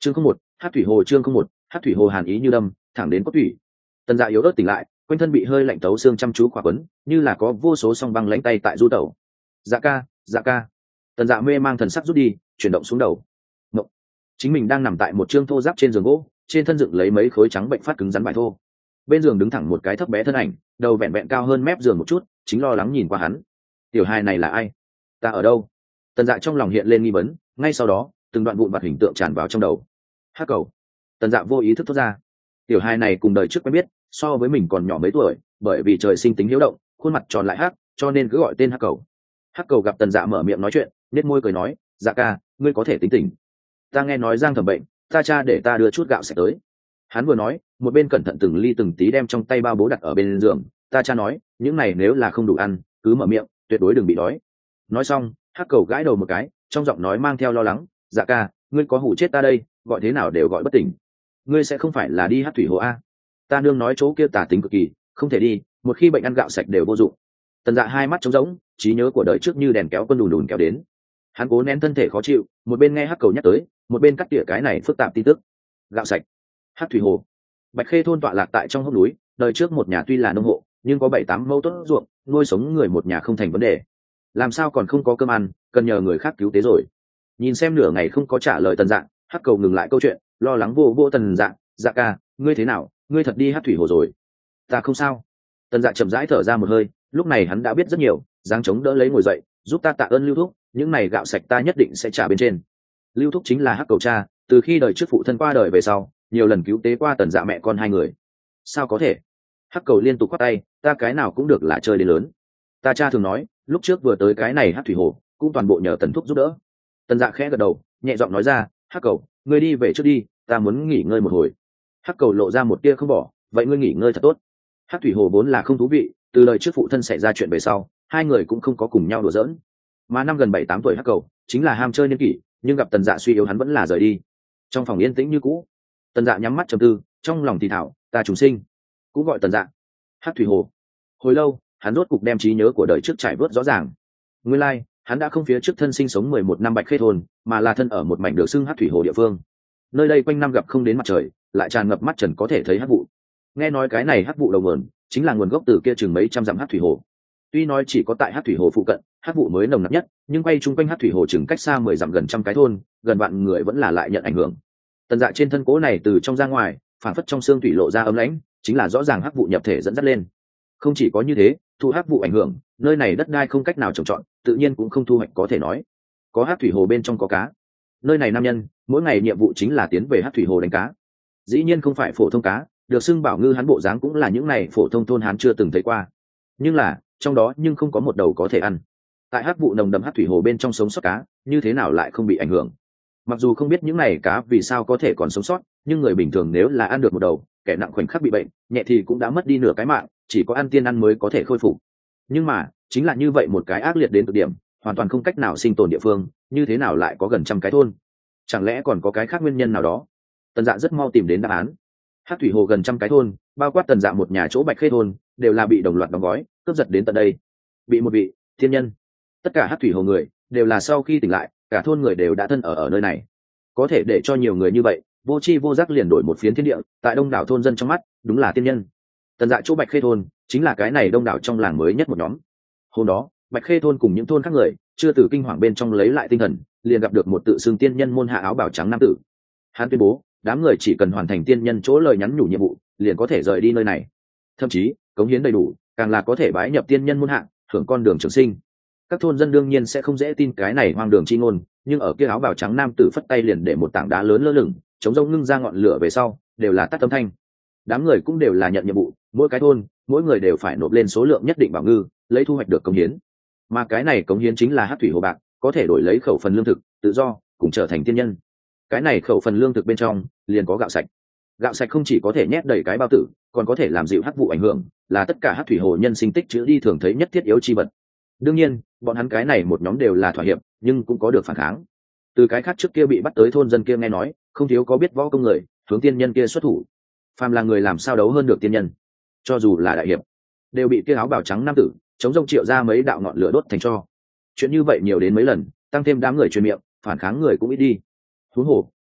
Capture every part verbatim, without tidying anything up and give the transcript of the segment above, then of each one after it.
chương không một hát thủy hồ chương không một hát thủy hồ hàn ý như đâm thẳng đến cốt thủy. Tần Dạ yếu ớt tỉnh lại, quanh thân bị hơi lạnh tấu xương chăm chú khỏa quấn, như là có vô số song băng lãnh tay tại du tẩu. Dạ ca, dạ ca. Tần Dạ mê mang thần sắc rút đi, chuyển động xuống đầu. Ngộng. Chính mình đang nằm tại một trương thô giáp trên giường gỗ, trên thân dựng lấy mấy khối trắng bệnh phát cứng rắn vải thô. Bên giường đứng thẳng một cái thấp bé thân ảnh, đầu vẹn vẹn cao hơn mép giường một chút, chính lo lắng nhìn qua hắn. Tiểu hai này là ai? Ta ở đâu? Tần Dạ trong lòng hiện lên nghi vấn, ngay sau đó, từng đoạn vụn vặt hình tượng tràn vào trong đầu. Hắc cầu. Tần Dạ vô ý thức thốt ra. Tiểu hai này cùng đời trước quen biết, so với mình còn nhỏ mấy tuổi, bởi vì trời sinh tính hiếu động, khuôn mặt tròn lại hắc, cho nên cứ gọi tên Hắc cầu. Hắc cầu gặp Tần Dạ mở miệng nói chuyện, nét môi cười nói, Dạ ca, ngươi có thể tính tình. Ta nghe nói Giang Thẩm bệnh, ta cha để ta đưa chút gạo sạch tới. Hắn vừa nói, một bên cẩn thận từng ly từng tí đem trong tay bao bố đặt ở bên giường. Ta cha nói, những này nếu là không đủ ăn, cứ mở miệng, tuyệt đối đừng bị đói. Nói xong, Hắc cầu gãi đầu một cái, trong giọng nói mang theo lo lắng, Dạ ca, ngươi có hủ chết ta đây, gọi thế nào đều gọi bất tỉnh. Ngươi sẽ không phải là đi hát thủy hồ a? Ta nương nói chỗ kia tà tính cực kỳ, không thể đi, một khi bệnh ăn gạo sạch đều vô dụng. Tần Dạ hai mắt trống rỗng, trí nhớ của đời trước như đèn kéo quân đùn đùn kéo đến. Hắn cố nén thân thể khó chịu, một bên nghe Hắc cầu nhắc tới, một bên cắt tỉa cái này phức tạp tin tức. Gạo sạch, hát thủy hồ. Bạch Khê thôn tọa lạc tại trong hốc núi, đời trước một nhà tuy là nông hộ, nhưng có bảy tám mẫu tốt ruộng, nuôi sống người một nhà không thành vấn đề. Làm sao còn không có cơm ăn, cần nhờ người khác cứu tế rồi. Nhìn xem nửa ngày không có trả lời Tần Dạ, Hắc cầu ngừng lại câu chuyện, lo lắng vô vô Tần Dạ, Dạ ca, ngươi thế nào, ngươi thật đi hát thủy hồ rồi? Ta không sao. Tần Dạ chậm rãi thở ra một hơi, lúc này hắn đã biết rất nhiều, giáng chống đỡ lấy ngồi dậy, giúp ta tạ ơn Lưu thúc, những này gạo sạch ta nhất định sẽ trả bên trên. Lưu thúc chính là Hắc cầu cha, từ khi đời trước phụ thân qua đời về sau, nhiều lần cứu tế qua Tần Dạ mẹ con hai người. Sao có thể? Hắc cầu liên tục quát tay, ta cái nào cũng được là chơi đến lớn. Ta cha thường nói, lúc trước vừa tới cái này hát thủy hồ, cũng toàn bộ nhờ Tần thúc giúp đỡ. Tần Dạ khẽ gật đầu, nhẹ giọng nói ra, Hắc cầu, ngươi đi về trước đi, ta muốn nghỉ ngơi một hồi. Hắc cầu lộ ra một tia không bỏ, vậy ngươi nghỉ ngơi thật tốt. Hát thủy hồ vốn là không thú vị, từ đời trước phụ thân xảy ra chuyện về sau, hai người cũng không có cùng nhau đùa giỡn. Mà năm gần bảy tám tuổi Hắc cầu chính là ham chơi niên kỷ, nhưng gặp Tần Dạ suy yếu hắn vẫn là rời đi. Trong phòng yên tĩnh như cũ, Tần Dạ nhắm mắt trầm tư, trong lòng thì thảo, ta trùng sinh, cũng gọi Tần Dạ. Hát thủy hồ. Hồi lâu, hắn rốt cục đem trí nhớ của đời trước trải vớt rõ ràng. Nguyên lai, like, hắn đã không phía trước thân sinh sống mười một năm Bạch Khê thôn, mà là thân ở một mảnh được xưng hát thủy hồ địa phương. Nơi đây quanh năm gặp không đến mặt trời, lại tràn ngập mắt trần có thể thấy hắc vụ. Nghe nói cái này hắc vụ đầu nguồn chính là nguồn gốc từ kia chừng mấy trăm dặm hắc thủy hồ. Tuy nói chỉ có tại hắc thủy hồ phụ cận hắc vụ mới nồng nặc nhất, nhưng quay chung quanh hắc thủy hồ chừng cách xa mười dặm gần trăm cái thôn, gần vạn người vẫn là lại nhận ảnh hưởng. Tần Dạ trên thân cố này từ trong ra ngoài, phản phất trong xương thủy lộ ra ấm lãnh, chính là rõ ràng hắc vụ nhập thể dẫn dắt lên. Không chỉ có như thế, thu hắc vụ ảnh hưởng, nơi này đất đai không cách nào trồng trọt, tự nhiên cũng không thu hoạch có thể nói. Có hắc thủy hồ bên trong có cá. Nơi này nam nhân, mỗi ngày nhiệm vụ chính là tiến về hắc thủy hồ đánh cá. Dĩ nhiên không phải phổ thông cá, được xưng bảo ngư hắn bộ dáng cũng là những này phổ thông thôn hắn chưa từng thấy qua. Nhưng là, trong đó nhưng không có một đầu có thể ăn. Tại hắc vụ nồng đậm hắc thủy hồ bên trong sống sót cá, như thế nào lại không bị ảnh hưởng? Mặc dù không biết những này cá vì sao có thể còn sống sót, nhưng người bình thường nếu là ăn được một đầu, kẻ nặng khoảnh khắc bị bệnh, nhẹ thì cũng đã mất đi nửa cái mạng, chỉ có ăn tiên ăn mới có thể khôi phục. Nhưng mà, chính là như vậy một cái ác liệt đến cực điểm, hoàn toàn không cách nào sinh tồn địa phương, như thế nào lại có gần trăm cái thôn? Chẳng lẽ còn có cái khác nguyên nhân nào đó? Tần Dạ rất mau tìm đến đáp án. Hắc thủy hồ gần trăm cái thôn, bao quát Tần Dạ một nhà chỗ Bạch Khê thôn, đều là bị đồng loạt đóng gói, cướp giật đến tận đây. Bị một vị thiên nhân. Tất cả Hắc thủy hồ người đều là sau khi tỉnh lại, cả thôn người đều đã thân ở ở nơi này. Có thể để cho nhiều người như vậy, vô chi vô giác liền đổi một phiến thiên địa, tại đông đảo thôn dân trong mắt, đúng là tiên nhân. Tần Dạ chỗ Bạch Khê thôn, chính là cái này đông đảo trong làng mới nhất một nhóm. Hôm đó, Bạch Khê thôn cùng những thôn khác người, chưa từ kinh hoàng bên trong lấy lại tinh thần, liền gặp được một tự xưng tiên nhân môn hạ áo bào trắng nam tử. Hắn tuyên bố, đám người chỉ cần hoàn thành tiên nhân chỗ lời nhắn nhủ nhiệm vụ, liền có thể rời đi nơi này. Thậm chí, cống hiến đầy đủ, càng là có thể bái nhập tiên nhân môn hạ, hưởng con đường trường sinh. Các thôn dân đương nhiên sẽ không dễ tin cái này hoang đường chi ngôn, nhưng ở kia áo bào trắng nam tử phất tay liền để một tảng đá lớn lơ lửng, chống rông ngưng ra ngọn lửa về sau, đều là tắt âm thanh. Đám người cũng đều là nhận nhiệm vụ, mỗi cái thôn, mỗi người đều phải nộp lên số lượng nhất định bảo ngư, lấy thu hoạch được cống hiến. Mà cái này cống hiến chính là hắc thủy hồ bạc, có thể đổi lấy khẩu phần lương thực, tự do, cùng trở thành tiên nhân. Cái này khẩu phần lương thực bên trong liền có gạo sạch. Gạo sạch không chỉ có thể nhét đầy cái bao tử, còn có thể làm dịu hắc vụ ảnh hưởng, là tất cả hắc thủy hồ nhân sinh tích chữ đi thường thấy nhất thiết yếu chi vật. Đương nhiên, bọn hắn cái này một nhóm đều là thỏa hiệp, nhưng cũng có được phản kháng. Từ cái khác trước kia bị bắt tới thôn dân kia nghe nói, không thiếu có biết võ công người, hướng tiên nhân kia xuất thủ. Phàm là người làm sao đấu hơn được tiên nhân, cho dù là đại hiệp, đều bị kia áo bào trắng nam tử chống rông triệu ra mấy đạo ngọn lửa đốt thành tro. Chuyện như vậy nhiều đến mấy lần, tăng thêm đám người truyền miệng, phản kháng người cũng ít đi. Huống hồ,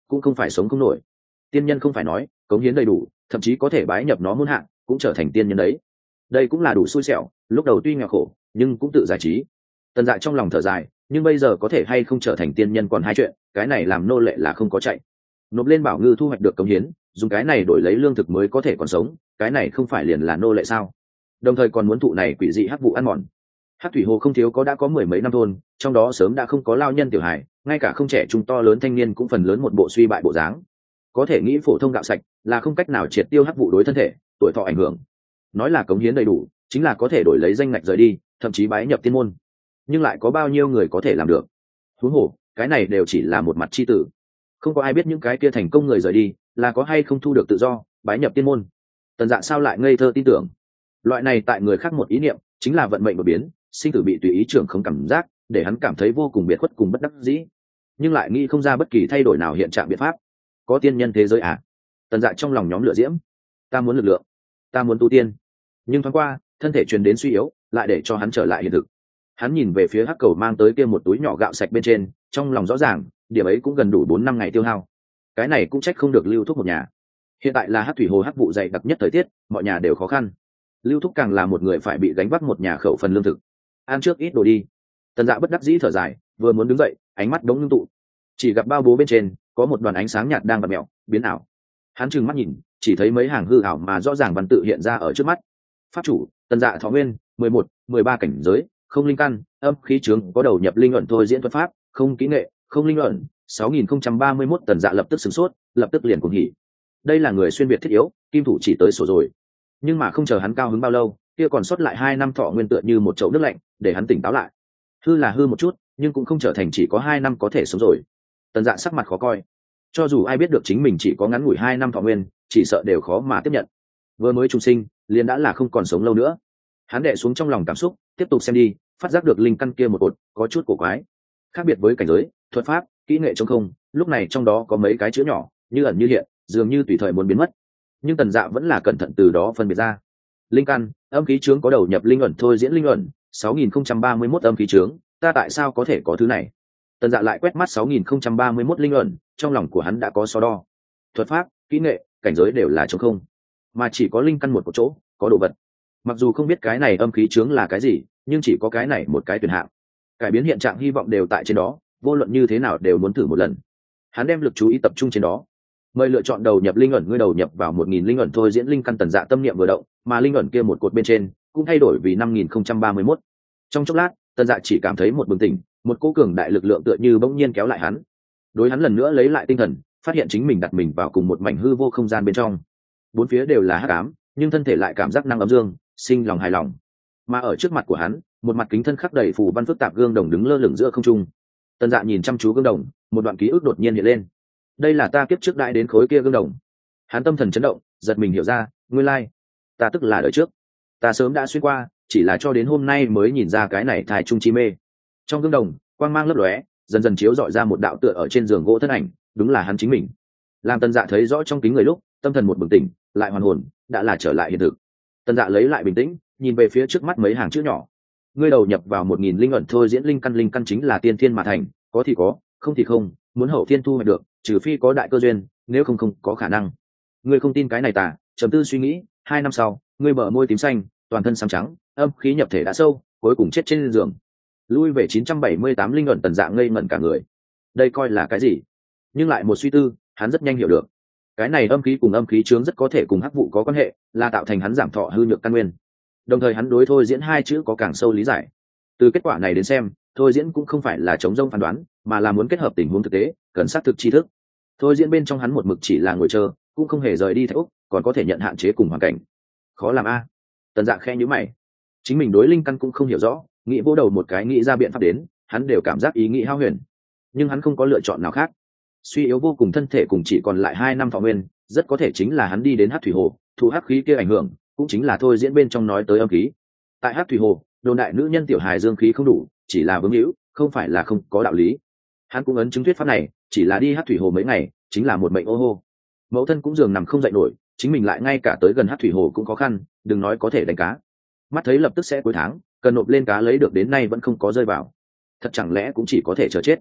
cũng không phải sống không nổi. Tiên nhân không phải nói cống hiến đầy đủ thậm chí có thể bái nhập nó muôn hạng cũng trở thành tiên nhân đấy. Đây cũng là đủ xui xẻo, lúc đầu tuy nghèo khổ nhưng cũng tự giải trí. Tần Dạ trong lòng thở dài, nhưng bây giờ có thể hay không trở thành tiên nhân còn hai chuyện, cái này làm nô lệ là không có chạy. Nộp lên bảo ngư thu hoạch được cống hiến, dùng cái này đổi lấy lương thực mới có thể còn sống, cái này không phải liền là nô lệ sao? Đồng thời còn muốn thụ này quỷ dị hắc vụ ăn mòn. Hắc thủy hồ không thiếu có đã có mười mấy năm thôn, trong đó sớm đã không có lao nhân tiểu hài, ngay cả không trẻ trung to lớn thanh niên cũng phần lớn một bộ suy bại bộ dáng. Có thể nghĩ phổ thông gạo sạch là không cách nào triệt tiêu hắc vụ đối thân thể, tuổi thọ ảnh hưởng. Nói là cống hiến đầy đủ, chính là có thể đổi lấy danh ngạch rời đi, thậm chí bái nhập tiên môn. Nhưng lại có bao nhiêu người có thể làm được? Huống hồ, cái này đều chỉ là một mặt chi tử. Không có ai biết những cái kia thành công người rời đi là có hay không thu được tự do, bái nhập tiên môn. Tần Dạ sao lại ngây thơ tin tưởng? Loại này tại người khác một ý niệm, chính là vận mệnh đột biến, sinh tử bị tùy ý trưởng không cảm giác, để hắn cảm thấy vô cùng biệt khuất cùng bất đắc dĩ, nhưng lại nghĩ không ra bất kỳ thay đổi nào hiện trạng biện pháp. Có tiên nhân thế giới à? Tần Dạ trong lòng nhóm lửa diễm. Ta muốn lực lượng, ta muốn tu tiên. Nhưng thoáng qua, thân thể truyền đến suy yếu, lại để cho hắn trở lại hiện thực. Hắn nhìn về phía hắc cầu mang tới kia một túi nhỏ gạo sạch bên trên, trong lòng rõ ràng, điểm ấy cũng gần đủ bốn năm ngày tiêu hao. Cái này cũng trách không được lưu thúc một nhà. Hiện tại là hắc thủy hồ hắc vụ dày đặc nhất thời tiết, mọi nhà đều khó khăn. Lưu thúc càng là một người phải bị gánh vác một nhà khẩu phần lương thực. Ăn trước ít đồ đi. Tần Dạ bất đắc dĩ thở dài, vừa muốn đứng dậy, ánh mắt đống ngưng tụ, chỉ gặp bao bố bên trên có một đoàn ánh sáng nhạt đang vặn mèo, biến ảo. Hắn trừng mắt nhìn, chỉ thấy mấy hàng hư ảo mà rõ ràng văn tự hiện ra ở trước mắt. Pháp chủ Tần Dạ thọ nguyên mười một, mười ba cảnh giới, không linh căn, âm khí trướng có đầu nhập linh ẩn thôi diễn thuật pháp, không kỹ nghệ, không linh ẩn, sáu nghìn không trăm ba mươi mốt. Tần Dạ lập tức sửng sốt, lập tức liền cuồng hỉ. Đây là người xuyên việt thiết yếu, kim thủ chỉ tới sổ rồi. Nhưng mà không chờ hắn cao hứng bao lâu, kia còn sót lại hai năm thọ nguyên tựa như một chậu nước lạnh, để hắn tỉnh táo lại. Hư là hư một chút, nhưng cũng không trở thành chỉ có hai năm có thể sống rồi. Tần Dạ sắc mặt khó coi. Cho dù ai biết được chính mình chỉ có ngắn ngủi hai năm thọ nguyên, chỉ sợ đều khó mà tiếp nhận. Vừa mới trùng sinh, liền đã là không còn sống lâu nữa. Hắn đè xuống trong lòng cảm xúc, tiếp tục xem đi, phát giác được linh căn kia một cột có chút cổ quái. Khác biệt với cảnh giới, thuật pháp, kỹ nghệ trong không, lúc này trong đó có mấy cái chữ nhỏ, như ẩn như hiện, dường như tùy thời muốn biến mất. Nhưng Tần Dạ vẫn là cẩn thận từ đó phân biệt ra. Linh căn, âm khí trướng có đầu nhập linh ẩn thôi diễn linh ẩn, sáu nghìn không trăm ba mươi mốt âm khí trướng, ta tại sao có thể có thứ này? Tần Dạ lại quét mắt sáu nghìn không trăm ba mươi mốt linh ẩn, trong lòng của hắn đã có so đo. Thuật pháp, kỹ nghệ, cảnh giới đều là trống không, mà chỉ có linh căn một một chỗ, có đồ vật. Mặc dù không biết cái này âm khí trướng là cái gì, nhưng chỉ có cái này một cái tuyển hạng. Cải biến hiện trạng hy vọng đều tại trên đó, vô luận như thế nào đều muốn thử một lần. Hắn đem lực chú ý tập trung trên đó. Mời lựa chọn đầu nhập linh ẩn, ngươi đầu nhập vào một nghìn linh ẩn thôi diễn linh căn. Tần Dạ tâm niệm vừa động, mà linh ẩn kia một cột bên trên cũng thay đổi vì năm nghìn không trăm ba mươi mốt. Trong chốc lát, Tần Dạ chỉ cảm thấy một bừng tỉnh, một cỗ cường đại lực lượng tựa như bỗng nhiên kéo lại hắn. Đối hắn lần nữa lấy lại tinh thần, phát hiện chính mình đặt mình vào cùng một mảnh hư vô không gian bên trong. Bốn phía đều là hắc ám, nhưng thân thể lại cảm giác năng ấm dương, sinh lòng hài lòng. Mà ở trước mặt của hắn, một mặt kính thân khắc đầy phù văn phức tạp gương đồng đứng lơ lửng giữa không trung. Tần Dạ nhìn chăm chú gương đồng, một đoạn ký ức đột nhiên hiện lên. Đây là ta kiếp trước đại đến khối kia gương đồng. Hắn tâm thần chấn động, giật mình hiểu ra, nguyên lai, ta tức là đời trước, ta sớm đã xuyên qua, chỉ là cho đến hôm nay mới nhìn ra cái này thai trung chi mê. Trong gương đồng, quang mang lấp lóe, dần dần chiếu rọi ra một đạo tựa ở trên giường gỗ thân ảnh, đúng là hắn chính mình. Làm Tần Dạ thấy rõ trong kính người lúc, tâm thần một bừng tỉnh, lại hoàn hồn, đã là trở lại hiện thực. Tần Dạ lấy lại bình tĩnh, nhìn về phía trước mắt mấy hàng chữ nhỏ. Ngươi đầu nhập vào một nghìn linh ẩn thôi diễn linh căn, linh căn chính là tiên thiên mà thành, có thì có, không thì không, muốn hậu thiên thu hoạch được, trừ phi có đại cơ duyên, nếu không không có khả năng. Ngươi không tin cái này tà, trầm tư suy nghĩ, hai năm sau, ngươi bờ môi tím xanh, toàn thân xám trắng, âm khí nhập thể đã sâu, cuối cùng chết trên giường. Lui về chín trăm bảy mươi tám linh ẩn. Tần Dạ ngây ngẩn cả người. Đây coi là cái gì? Nhưng lại một suy tư, hắn rất nhanh hiểu được. Cái này âm khí cùng âm khí chướng rất có thể cùng hắc vụ có quan hệ, là tạo thành hắn giảm thọ hư nhược căn nguyên. Đồng thời hắn đối thôi diễn hai chữ có càng sâu lý giải. Từ kết quả này đến xem, thôi diễn cũng không phải là chống rông phán đoán, mà là muốn kết hợp tình huống thực tế, cần xác thực tri thức. Thôi diễn bên trong hắn một mực chỉ là ngồi chờ, cũng không hề rời đi Thạch Úc, còn có thể nhận hạn chế cùng hoàn cảnh. Khó làm a. Tần Dạ khe nhíu mày. Chính mình đối linh căn cũng không hiểu rõ, nghĩ vô đầu một cái nghĩ ra biện pháp đến, hắn đều cảm giác ý nghĩ hao huyền. Nhưng hắn không có lựa chọn nào khác. Suy yếu vô cùng thân thể cùng chỉ còn lại hai năm thọ nguyên, rất có thể chính là hắn đi đến Hắc Thủy Hồ, thụ hắc khí kia ảnh hưởng, cũng chính là thôi diễn bên trong nói tới âm khí. Tại Hắc Thủy Hồ, đồn đại nữ nhân tiểu hài dương khí không đủ, chỉ là vướng hữu, không phải là không có đạo lý. Hắn cũng ấn chứng thuyết pháp này, chỉ là đi Hắc Thủy Hồ mấy ngày, chính là một mệnh ô hô. Mẫu thân cũng giường nằm không dậy nổi, chính mình lại ngay cả tới gần Hắc Thủy Hồ cũng khó khăn, đừng nói có thể đánh cá. Mắt thấy lập tức sẽ cuối tháng, cần nộp lên cá lấy được đến nay vẫn không có rơi vào. Thật chẳng lẽ cũng chỉ có thể chờ chết.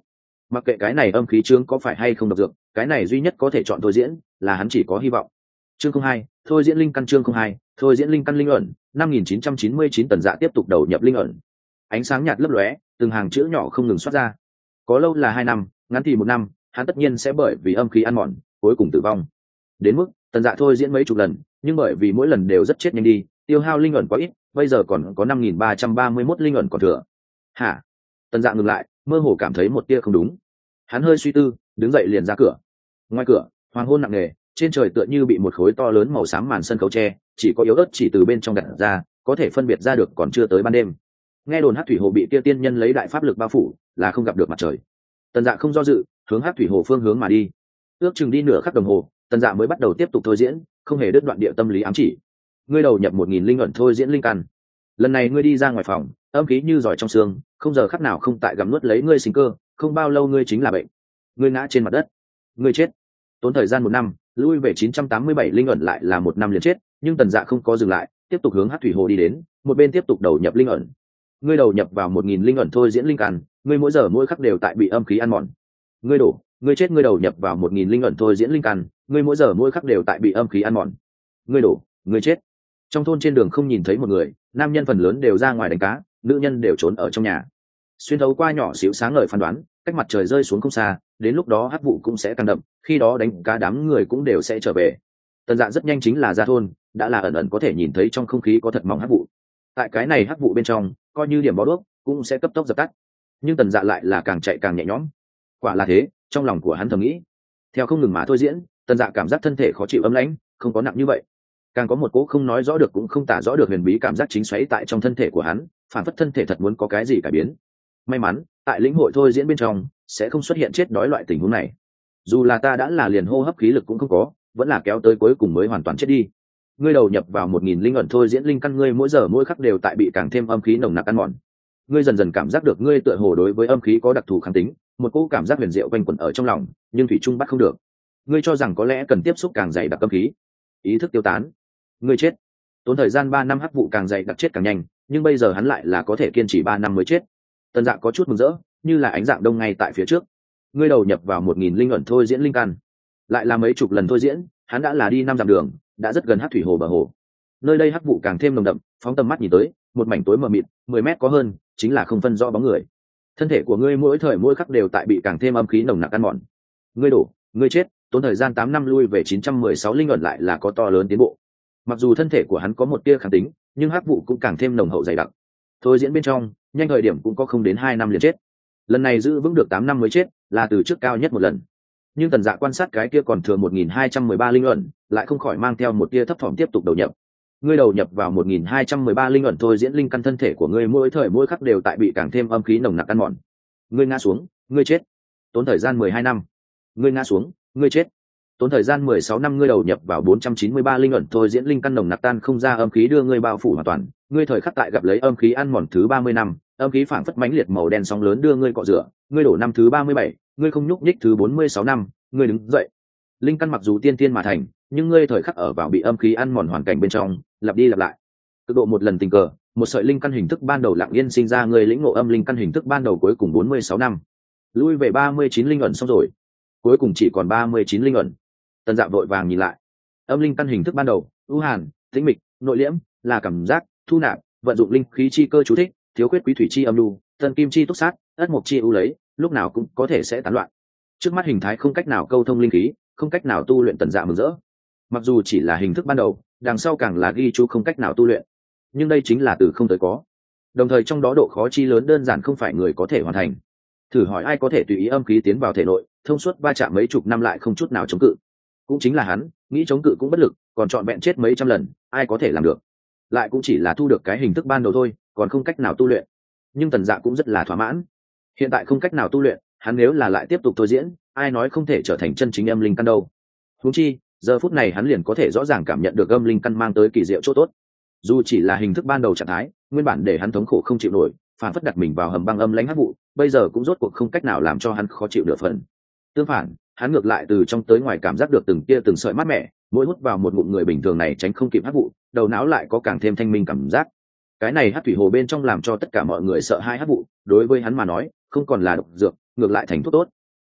Mặc kệ cái này âm khí trướng có phải hay không độc dược, cái này duy nhất có thể chọn thôi diễn là hắn chỉ có hy vọng. Chương không hai, thôi diễn linh căn. Chương không hai, thôi diễn linh căn. Linh ẩn năm nghìn chín trăm chín mươi chín. Tần Dạ tiếp tục đầu nhập linh ẩn. Ánh sáng nhạt lấp lóe, từng hàng chữ nhỏ không ngừng xuất ra. Có lâu là hai năm, ngắn thì một năm, hắn tất nhiên sẽ bởi vì âm khí ăn mòn cuối cùng tử vong. Đến mức Tần Dạ thôi diễn mấy chục lần, nhưng bởi vì mỗi lần đều rất chết nhanh đi, tiêu hao linh ẩn quá ít, bây giờ còn có năm nghìn ba trăm ba mươi mốt linh ẩn còn thừa. Hả? Tần Dạ ngừng lại, mơ hồ cảm thấy một tia không đúng. Hắn hơi suy tư, đứng dậy liền ra cửa. Ngoài cửa, hoàng hôn nặng nề, trên trời tựa như bị một khối to lớn màu xám màn sân khấu che, chỉ có yếu ớt chỉ từ bên trong đặt ra, có thể phân biệt ra được còn chưa tới ban đêm. Nghe đồn Hắc Thủy Hồ bị Tia tiên nhân lấy đại pháp lực bao phủ, là không gặp được mặt trời. Tần Dạ không do dự, hướng Hắc Thủy Hồ phương hướng mà đi. Ước chừng đi nửa khắc đồng hồ, Tần Dạ mới bắt đầu tiếp tục thôi diễn, không hề đứt đoạn địa tâm lý ám chỉ. Ngươi đầu nhập một nghìn linh ẩn thôi diễn linh căn. Lần này ngươi đi ra ngoài phòng, âm khí như giỏi trong xương, không giờ khắc nào không tại gặm nuốt lấy ngươi sinh cơ, không bao lâu ngươi chính là bệnh. Ngươi ngã trên mặt đất, ngươi chết. Tốn thời gian một năm, lui về chín trăm tám mươi bảy linh ẩn lại là một năm liền chết, nhưng Tần Dạ không có dừng lại, tiếp tục hướng Hắc Thủy Hồ đi đến, một bên tiếp tục đầu nhập linh ẩn. Ngươi đầu nhập vào một nghìn linh ẩn thôi diễn linh căn, ngươi mỗi giờ mỗi khắc đều tại bị âm khí ăn mòn. Ngươi đổ, ngươi chết. Ngươi đầu nhập vào một nghìn linh ẩn thôi diễn linh căn, ngươi mỗi giờ mỗi khắc đều tại bị âm khí ăn mòn. Ngươi đổ, ngươi chết. Trong thôn trên đường không nhìn thấy một người, nam nhân phần lớn đều ra ngoài đánh cá, nữ nhân đều trốn ở trong nhà. Xuyên thấu qua nhỏ xíu sáng ngời phán đoán, cách mặt trời rơi xuống không xa, đến lúc đó hắc vụ cũng sẽ càng đậm, khi đó đánh cá đám người cũng đều sẽ trở về. Tần Dạ rất nhanh chính là ra thôn, đã là ẩn ẩn có thể nhìn thấy trong không khí có thật mỏng hắc vụ. Tại cái này hắc vụ bên trong, coi như điểm bó đuốc cũng sẽ cấp tốc dập tắt. Nhưng Tần Dạ lại là càng chạy càng nhẹ nhõm. Quả là thế, trong lòng của hắn thầm nghĩ. Theo không ngừng mà thôi diễn, Tần Dạ cảm giác thân thể khó chịu ấm lãnh, không có nặng như vậy. Càng có một cỗ không nói rõ được cũng không tả rõ được huyền bí cảm giác chính xoáy tại trong thân thể của hắn, phản phất thân thể thật muốn có cái gì cải biến. May mắn, tại lĩnh hội thôi diễn bên trong sẽ không xuất hiện chết đói loại tình huống này. Dù là ta đã là liền hô hấp khí lực cũng không có, vẫn là kéo tới cuối cùng mới hoàn toàn chết đi. Ngươi đầu nhập vào một nghìn linh ẩn thôi diễn linh căn, ngươi mỗi giờ mỗi khắc đều tại bị càng thêm âm khí nồng nặc ăn mòn. Ngươi dần dần cảm giác được ngươi tựa hồ đối với âm khí có đặc thù kháng tính, một cỗ cảm giác huyền diệu quanh quẩn ở trong lòng, nhưng thủy trung bắt không được. Ngươi cho rằng có lẽ cần tiếp xúc càng dày đặc âm khí, ý thức tiêu tán. Ngươi chết. Tốn thời gian ba năm hắc vụ càng dày đặc chết càng nhanh, nhưng bây giờ hắn lại là có thể kiên trì ba năm mới chết. Tần Dạ có chút mừng rỡ, như là ánh dạng đông ngay tại phía trước. Ngươi đầu nhập vào một nghìn linh ẩn thôi diễn linh căn, lại là mấy chục lần thôi diễn, hắn đã là đi năm dặm đường, đã rất gần Hắc Thủy Hồ bờ hồ. Nơi đây hắc vụ càng thêm nồng đậm, phóng tầm mắt nhìn tới, một mảnh tối mờ mịt, mười mét có hơn, chính là không phân rõ bóng người. Thân thể của ngươi mỗi thời mỗi khắc đều tại bị càng thêm âm khí nồng nặc ăn mòn. Ngươi đổ, ngươi chết. Tốn thời gian tám năm lui về chín trăm mười sáu linh ẩn lại là có to lớn tiến bộ. Mặc dù thân thể của hắn có một tia kháng tính, nhưng hắc vụ cũng càng thêm nồng hậu dày đặc. Thôi diễn bên trong, nhanh thời điểm cũng có không đến hai năm liền chết. Lần này giữ vững được tám năm mới chết, là từ trước cao nhất một lần. Nhưng Tần Dạ quan sát cái kia còn thừa một nghìn hai trăm mười ba linh ẩn, lại không khỏi mang theo một tia thấp thỏm tiếp tục đầu nhập. Ngươi đầu nhập vào một nghìn hai trăm mười ba linh ẩn thôi diễn linh căn, thân thể của ngươi mỗi thời mỗi khắc đều tại bị càng thêm âm khí nồng nặc ăn mòn. Ngươi ngã xuống, ngươi chết. Tốn thời gian mười hai năm. Ngươi ngã xuống, ngươi chết. Tốn thời gian mười sáu năm. Ngươi đầu nhập vào bốn trăm chín mươi ba linh ẩn thôi diễn linh căn, nồng nặc tan không ra âm khí đưa ngươi bao phủ hoàn toàn. Ngươi thời khắc tại gặp lấy âm khí ăn mòn thứ ba mươi năm, âm khí phảng phất mãnh liệt màu đen sóng lớn đưa ngươi cọ rửa. Ngươi đổ năm thứ ba mươi bảy, ngươi không nhúc nhích thứ bốn mươi sáu năm, ngươi đứng dậy. Linh căn mặc dù tiên tiên mà thành, nhưng ngươi thời khắc ở vào bị âm khí ăn mòn hoàn cảnh bên trong, lặp đi lặp lại. Cực độ một lần tình cờ, một sợi linh căn hình thức ban đầu lặng yên sinh ra, ngươi lĩnh ngộ âm linh căn hình thức ban đầu cuối cùng bốn mươi sáu năm. Lui về ba mươi chín linh ẩn xong rồi, cuối cùng chỉ còn ba mươi chín linh ẩn. Tần Dạ vội vàng nhìn lại. Âm linh căn hình thức ban đầu, ưu hàn, tĩnh mịch, nội liễm, là cảm giác, thu nạp, vận dụng linh khí chi cơ chú thích, thiếu khuyết quý thủy chi âm lưu, tân kim chi túc sát, ất mộc chi ưu lấy, lúc nào cũng có thể sẽ tán loạn. Trước mắt hình thái không cách nào câu thông linh khí, không cách nào tu luyện. Tần Dạ mừng rỡ. Mặc dù chỉ là hình thức ban đầu, đằng sau càng là ghi chú không cách nào tu luyện, nhưng đây chính là từ không tới có. Đồng thời trong đó độ khó chi lớn đơn giản không phải người có thể hoàn thành. Thử hỏi ai có thể tùy ý âm khí tiến vào thể nội, thông suốt va chạm mấy chục năm lại không chút nào chống cự? Cũng chính là hắn, nghĩ chống cự cũng bất lực, còn trọn vẹn chết mấy trăm lần, ai có thể làm được? Lại cũng chỉ là thu được cái hình thức ban đầu thôi, còn không cách nào tu luyện. Nhưng Tần Dạ cũng rất là thỏa mãn. Hiện tại không cách nào tu luyện, hắn nếu là lại tiếp tục thôi diễn, ai nói không thể trở thành chân chính âm linh căn đâu? Huống chi, giờ phút này hắn liền có thể rõ ràng cảm nhận được âm linh căn mang tới kỳ diệu chỗ tốt. Dù chỉ là hình thức ban đầu trạng thái, nguyên bản để hắn thống khổ không chịu nổi, phản phất đặt mình vào hầm băng âm lãnh hắc vụ, bây giờ cũng rốt cuộc không cách nào làm cho hắn khó chịu nửa phần. Tương phản, hắn ngược lại từ trong tới ngoài cảm giác được từng tia từng sợi mát mẻ, mỗi hút vào một ngụm người bình thường này tránh không kịp hắc vụ, đầu não lại có càng thêm thanh minh cảm giác. Cái này hắc thủy hồ bên trong làm cho tất cả mọi người sợ hai hắc vụ, đối với hắn mà nói, không còn là độc dược, ngược lại thành thuốc tốt,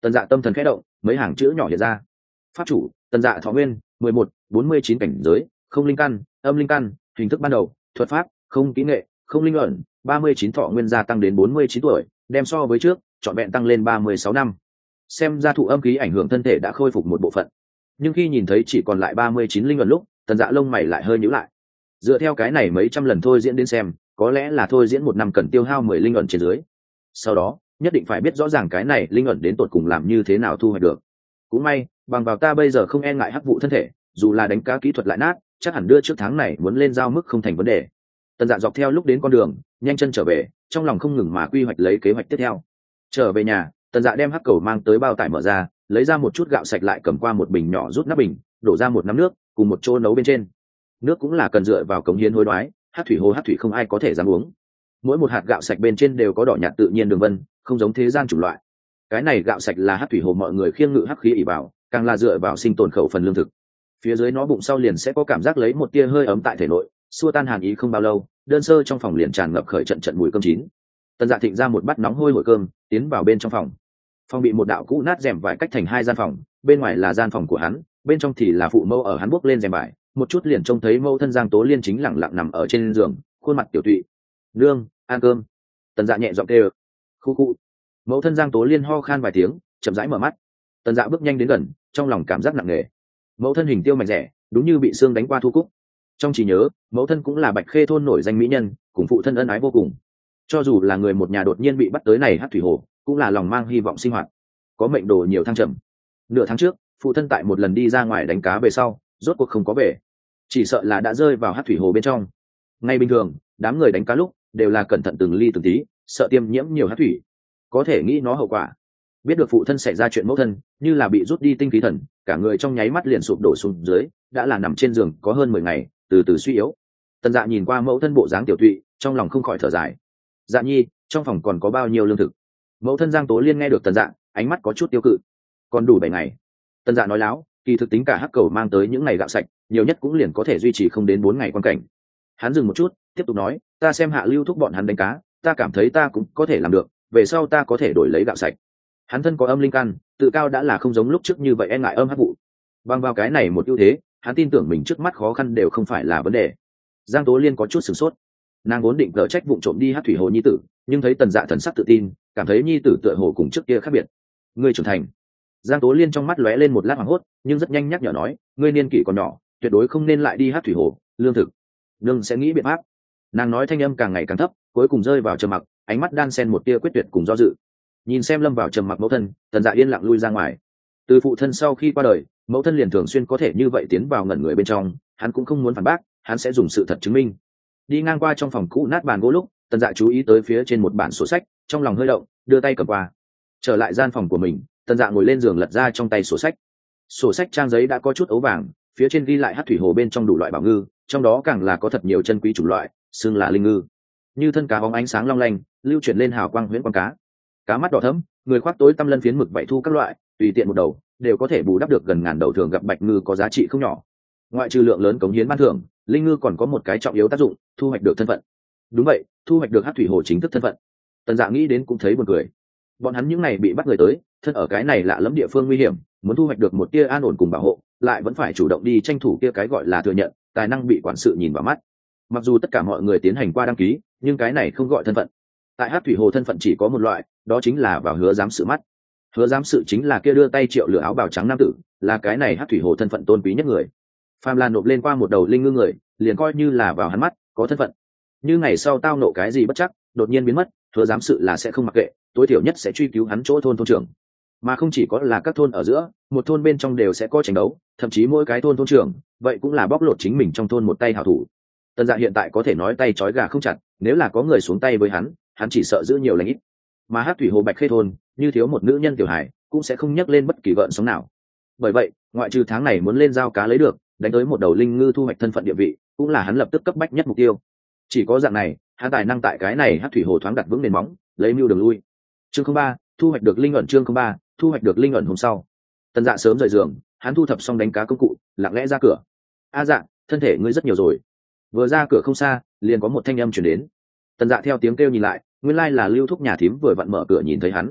Tần Dạ tâm thần khẽ động, mấy hàng chữ nhỏ hiện ra. Pháp chủ Tần Dạ Thọ Nguyên mười một bốn mươi chín cảnh giới, không linh căn, âm linh căn, hình thức ban đầu, thuật pháp, không kỹ nghệ, không linh ẩn, ba mươi chín thọ nguyên gia tăng đến bốn mươi chín tuổi, đem so với trước trọn vẹn tăng lên ba mươi sáu năm. Xem ra thụ âm khí ảnh hưởng thân thể đã khôi phục một bộ phận, nhưng khi nhìn thấy chỉ còn lại ba mươi chín linh ẩn lúc, Tần Dạ lông mày lại hơi nhíu lại. Dựa theo cái này mấy trăm lần thôi diễn đến xem, có lẽ là thôi diễn một năm cần tiêu hao mười linh ẩn trên dưới. Sau đó nhất định phải biết rõ ràng cái này linh ẩn đến tột cùng làm như thế nào thu hoạch được. Cũng may bằng vào ta bây giờ không e ngại hắc vụ thân thể, dù là đánh cá kỹ thuật lại nát, chắc hẳn đưa trước tháng này muốn lên giao mức không thành vấn đề. Tần Dạ dọc theo lúc đến con đường nhanh chân trở về, trong lòng không ngừng mà quy hoạch lấy kế hoạch tiếp theo. Trở về nhà, Tần Dạ đem hắc cầu mang tới bao tải mở ra, lấy ra một chút gạo sạch, lại cầm qua một bình nhỏ rút nắp bình, đổ ra một nắm nước cùng một chỗ nấu bên trên. Nước cũng là cần dựa vào cống hiến hối đoái, hắc thủy hồ hắc thủy không ai có thể dám uống. Mỗi một hạt gạo sạch bên trên đều có đỏ nhạt tự nhiên đường vân, không giống thế gian chủng loại. Cái này gạo sạch là hắc thủy hồ mọi người khiêng ngự hắc khí ỉ vào, càng là dựa vào sinh tồn khẩu phần lương thực. Phía dưới nó bụng sau liền sẽ có cảm giác lấy một tia hơi ấm tại thể nội, xua tan hàn ý không bao lâu, đơn sơ trong phòng liền tràn ngập khởi trận trận mùi cơm chín. Tần Dạ thịnh ra một bát nóng hôi hổi cơm, tiến vào bên trong phòng. Phòng bị một đạo cũ nát rèm vải cách thành hai gian phòng, bên ngoài là gian phòng của hắn, bên trong thì là phụ mẫu ở hắn bước lên rèm vải, một chút liền trông thấy mẫu thân Giang Tố Liên chính lẳng lặng nằm ở trên giường, khuôn mặt tiểu tụy. "Nương, ăn cơm." Tần Dạ nhẹ giọng kêu. "Khu khu." Mẫu thân Giang Tố Liên ho khan vài tiếng, chậm rãi mở mắt. Tần Dạ bước nhanh đến gần, trong lòng cảm giác nặng nề. Mẫu thân hình tiêu mảnh rẻ, đúng như bị xương đánh qua thu cúc. Trong trí nhớ, mẫu thân cũng là Bạch Khê thôn nổi danh mỹ nhân, cùng phụ thân ân ái vô cùng. Cho dù là người một nhà đột nhiên bị bắt tới này hắc thủy hồ, cũng là lòng mang hy vọng sinh hoạt. Có mệnh đồ nhiều thăng trầm. Nửa tháng trước, phụ thân tại một lần đi ra ngoài đánh cá về sau, rốt cuộc không có về. Chỉ sợ là đã rơi vào hắc thủy hồ bên trong. Ngay bình thường, đám người đánh cá lúc đều là cẩn thận từng ly từng tí, sợ tiêm nhiễm nhiều hắc thủy. Có thể nghĩ nó hậu quả. Biết được phụ thân xảy ra chuyện, mẫu thân như là bị rút đi tinh khí thần, cả người trong nháy mắt liền sụp đổ xuống dưới, đã là nằm trên giường có hơn mười ngày, từ từ suy yếu. Tần Dạ nhìn qua mẫu thân bộ dáng tiểu tụy, trong lòng không khỏi thở dài. "Dạ nhi, trong phòng còn có bao nhiêu lương thực?" Mẫu thân Giang Tố Liên nghe được Tần Dạ, ánh mắt có chút tiêu cự. "Còn đủ bảy ngày." Tần Dạ nói láo, kỳ thực tính cả hắc cầu mang tới những ngày gạo sạch, nhiều nhất cũng liền có thể duy trì không đến bốn ngày quan cảnh. Hắn dừng một chút, tiếp tục nói, "Ta xem Hạ Lưu thúc bọn hắn đánh cá, ta cảm thấy ta cũng có thể làm được, về sau ta có thể đổi lấy gạo sạch." Hắn thân có âm linh căn, tự cao đã là không giống lúc trước như vậy e ngại âm hắc vụ. Bằng vào cái này một ưu thế, hắn tin tưởng mình trước mắt khó khăn đều không phải là vấn đề. Giang Tố Liên có chút sửng sốt, nàng vốn định cỡ trách vụng trộm đi hát thủy hồ nhi tử, nhưng thấy Tần Dạ thần sắc tự tin, cảm thấy nhi tử tựa hồ cùng trước kia khác biệt. "Ngươi trưởng thành." Giang Tố Liên trong mắt lóe lên một lát hoảng hốt, nhưng rất nhanh nhắc nhở nói, "Ngươi niên kỷ còn nhỏ, tuyệt đối không nên lại đi hát thủy hồ, lương thực nương sẽ nghĩ biện pháp." Nàng nói thanh âm càng ngày càng thấp, cuối cùng rơi vào trầm mặc, ánh mắt đan xen một tia quyết tuyệt cùng do dự. Nhìn xem lâm vào trầm mặc mẫu thân, Tần Dạ yên lặng lui ra ngoài. Từ phụ thân sau khi qua đời, mẫu thân liền thường xuyên có thể như vậy tiến vào ngẩn người bên trong, hắn cũng không muốn phản bác, hắn sẽ dùng sự thật chứng minh. Đi ngang qua trong phòng cũ nát bàn gỗ lúc, Tần Dạ chú ý tới phía trên một bản sổ sách, trong lòng hơi động, đưa tay cầm qua. Trở lại gian phòng của mình, Tần Dạ ngồi lên giường lật ra trong tay sổ sách. Sổ sách trang giấy đã có chút ấu vàng, phía trên ghi lại hắc thủy hồ bên trong đủ loại bảo ngư, trong đó càng là có thật nhiều chân quý chủng loại, xưng là linh ngư. Như thân cá bóng ánh sáng long lanh, lưu chuyển lên hào quang huyễn quang cá. Cá mắt đỏ thẫm, người khoác tối tăm lân phiến mực vậy thu các loại, tùy tiện một đầu đều có thể bù đắp được gần ngàn đầu thường gặp bạch ngư có giá trị không nhỏ. Ngoại trừ lượng lớn cống hiến ban thưởng, linh ngư còn có một cái trọng yếu tác dụng, thu hoạch được thân phận. Đúng vậy, thu hoạch được hắc thủy hồ chính thức thân phận. Tần Dạ nghĩ đến cũng thấy buồn cười. Bọn hắn những này bị bắt người tới, thân ở cái này lạ lẫm địa phương nguy hiểm, muốn thu hoạch được một tia an ổn cùng bảo hộ, lại vẫn phải chủ động đi tranh thủ kia cái gọi là thừa nhận, tài năng bị quản sự nhìn vào mắt. Mặc dù tất cả mọi người tiến hành qua đăng ký, nhưng cái này không gọi thân phận. Tại hắc thủy hồ thân phận chỉ có một loại, đó chính là vào hứa giám sự mắt. Hứa giám sự chính là kia đưa tay triệu lửa áo bào trắng nam tử, là cái này hắc thủy hồ thân phận tôn quý nhất người. Phàm là nộp lên qua một đầu linh ngư người, liền coi như là vào hắn mắt, có thân phận. Như ngày sau tao nộ cái gì bất chắc, đột nhiên biến mất, hứa giám sự là sẽ không mặc kệ, tối thiểu nhất sẽ truy cứu hắn chỗ thôn thôn trưởng. Mà không chỉ có là các thôn ở giữa, một thôn bên trong đều sẽ có tranh đấu, thậm chí mỗi cái thôn thôn trưởng, vậy cũng là bóc lột chính mình trong thôn một tay hảo thủ. Tần Dạ hiện tại có thể nói tay trói gà không chặt, nếu là có người xuống tay với hắn, hắn chỉ sợ giữ nhiều lành ít. Mà hắc thủy hồ Bạch Khê thôn, như thiếu một nữ nhân tiểu hải, cũng sẽ không nhắc lên bất kỳ gợn sóng nào. Bởi vậy, ngoại trừ tháng này muốn lên giao cá lấy được, đánh tới một đầu linh ngư thu hoạch thân phận địa vị, cũng là hắn lập tức cấp bách nhất mục tiêu. Chỉ có dạng này, hắn tài năng tại cái này hắc thủy hồ thoáng đặt vững nền móng, lấy mưu đường lui. Chương không ba, thu hoạch được linh ẩn. Chương không ba, thu hoạch được linh ẩn. Hôm sau, Tần Dạ sớm rời giường, hắn thu thập xong đánh cá công cụ, lặng lẽ ra cửa. "A Dạ, thân thể ngươi rất nhiều rồi." Vừa ra cửa không xa, liền có một thanh âm truyền đến. Tần Dạ theo tiếng kêu nhìn lại, nguyên lai là Lưu thúc nhà thím vừa vặn mở cửa nhìn thấy hắn.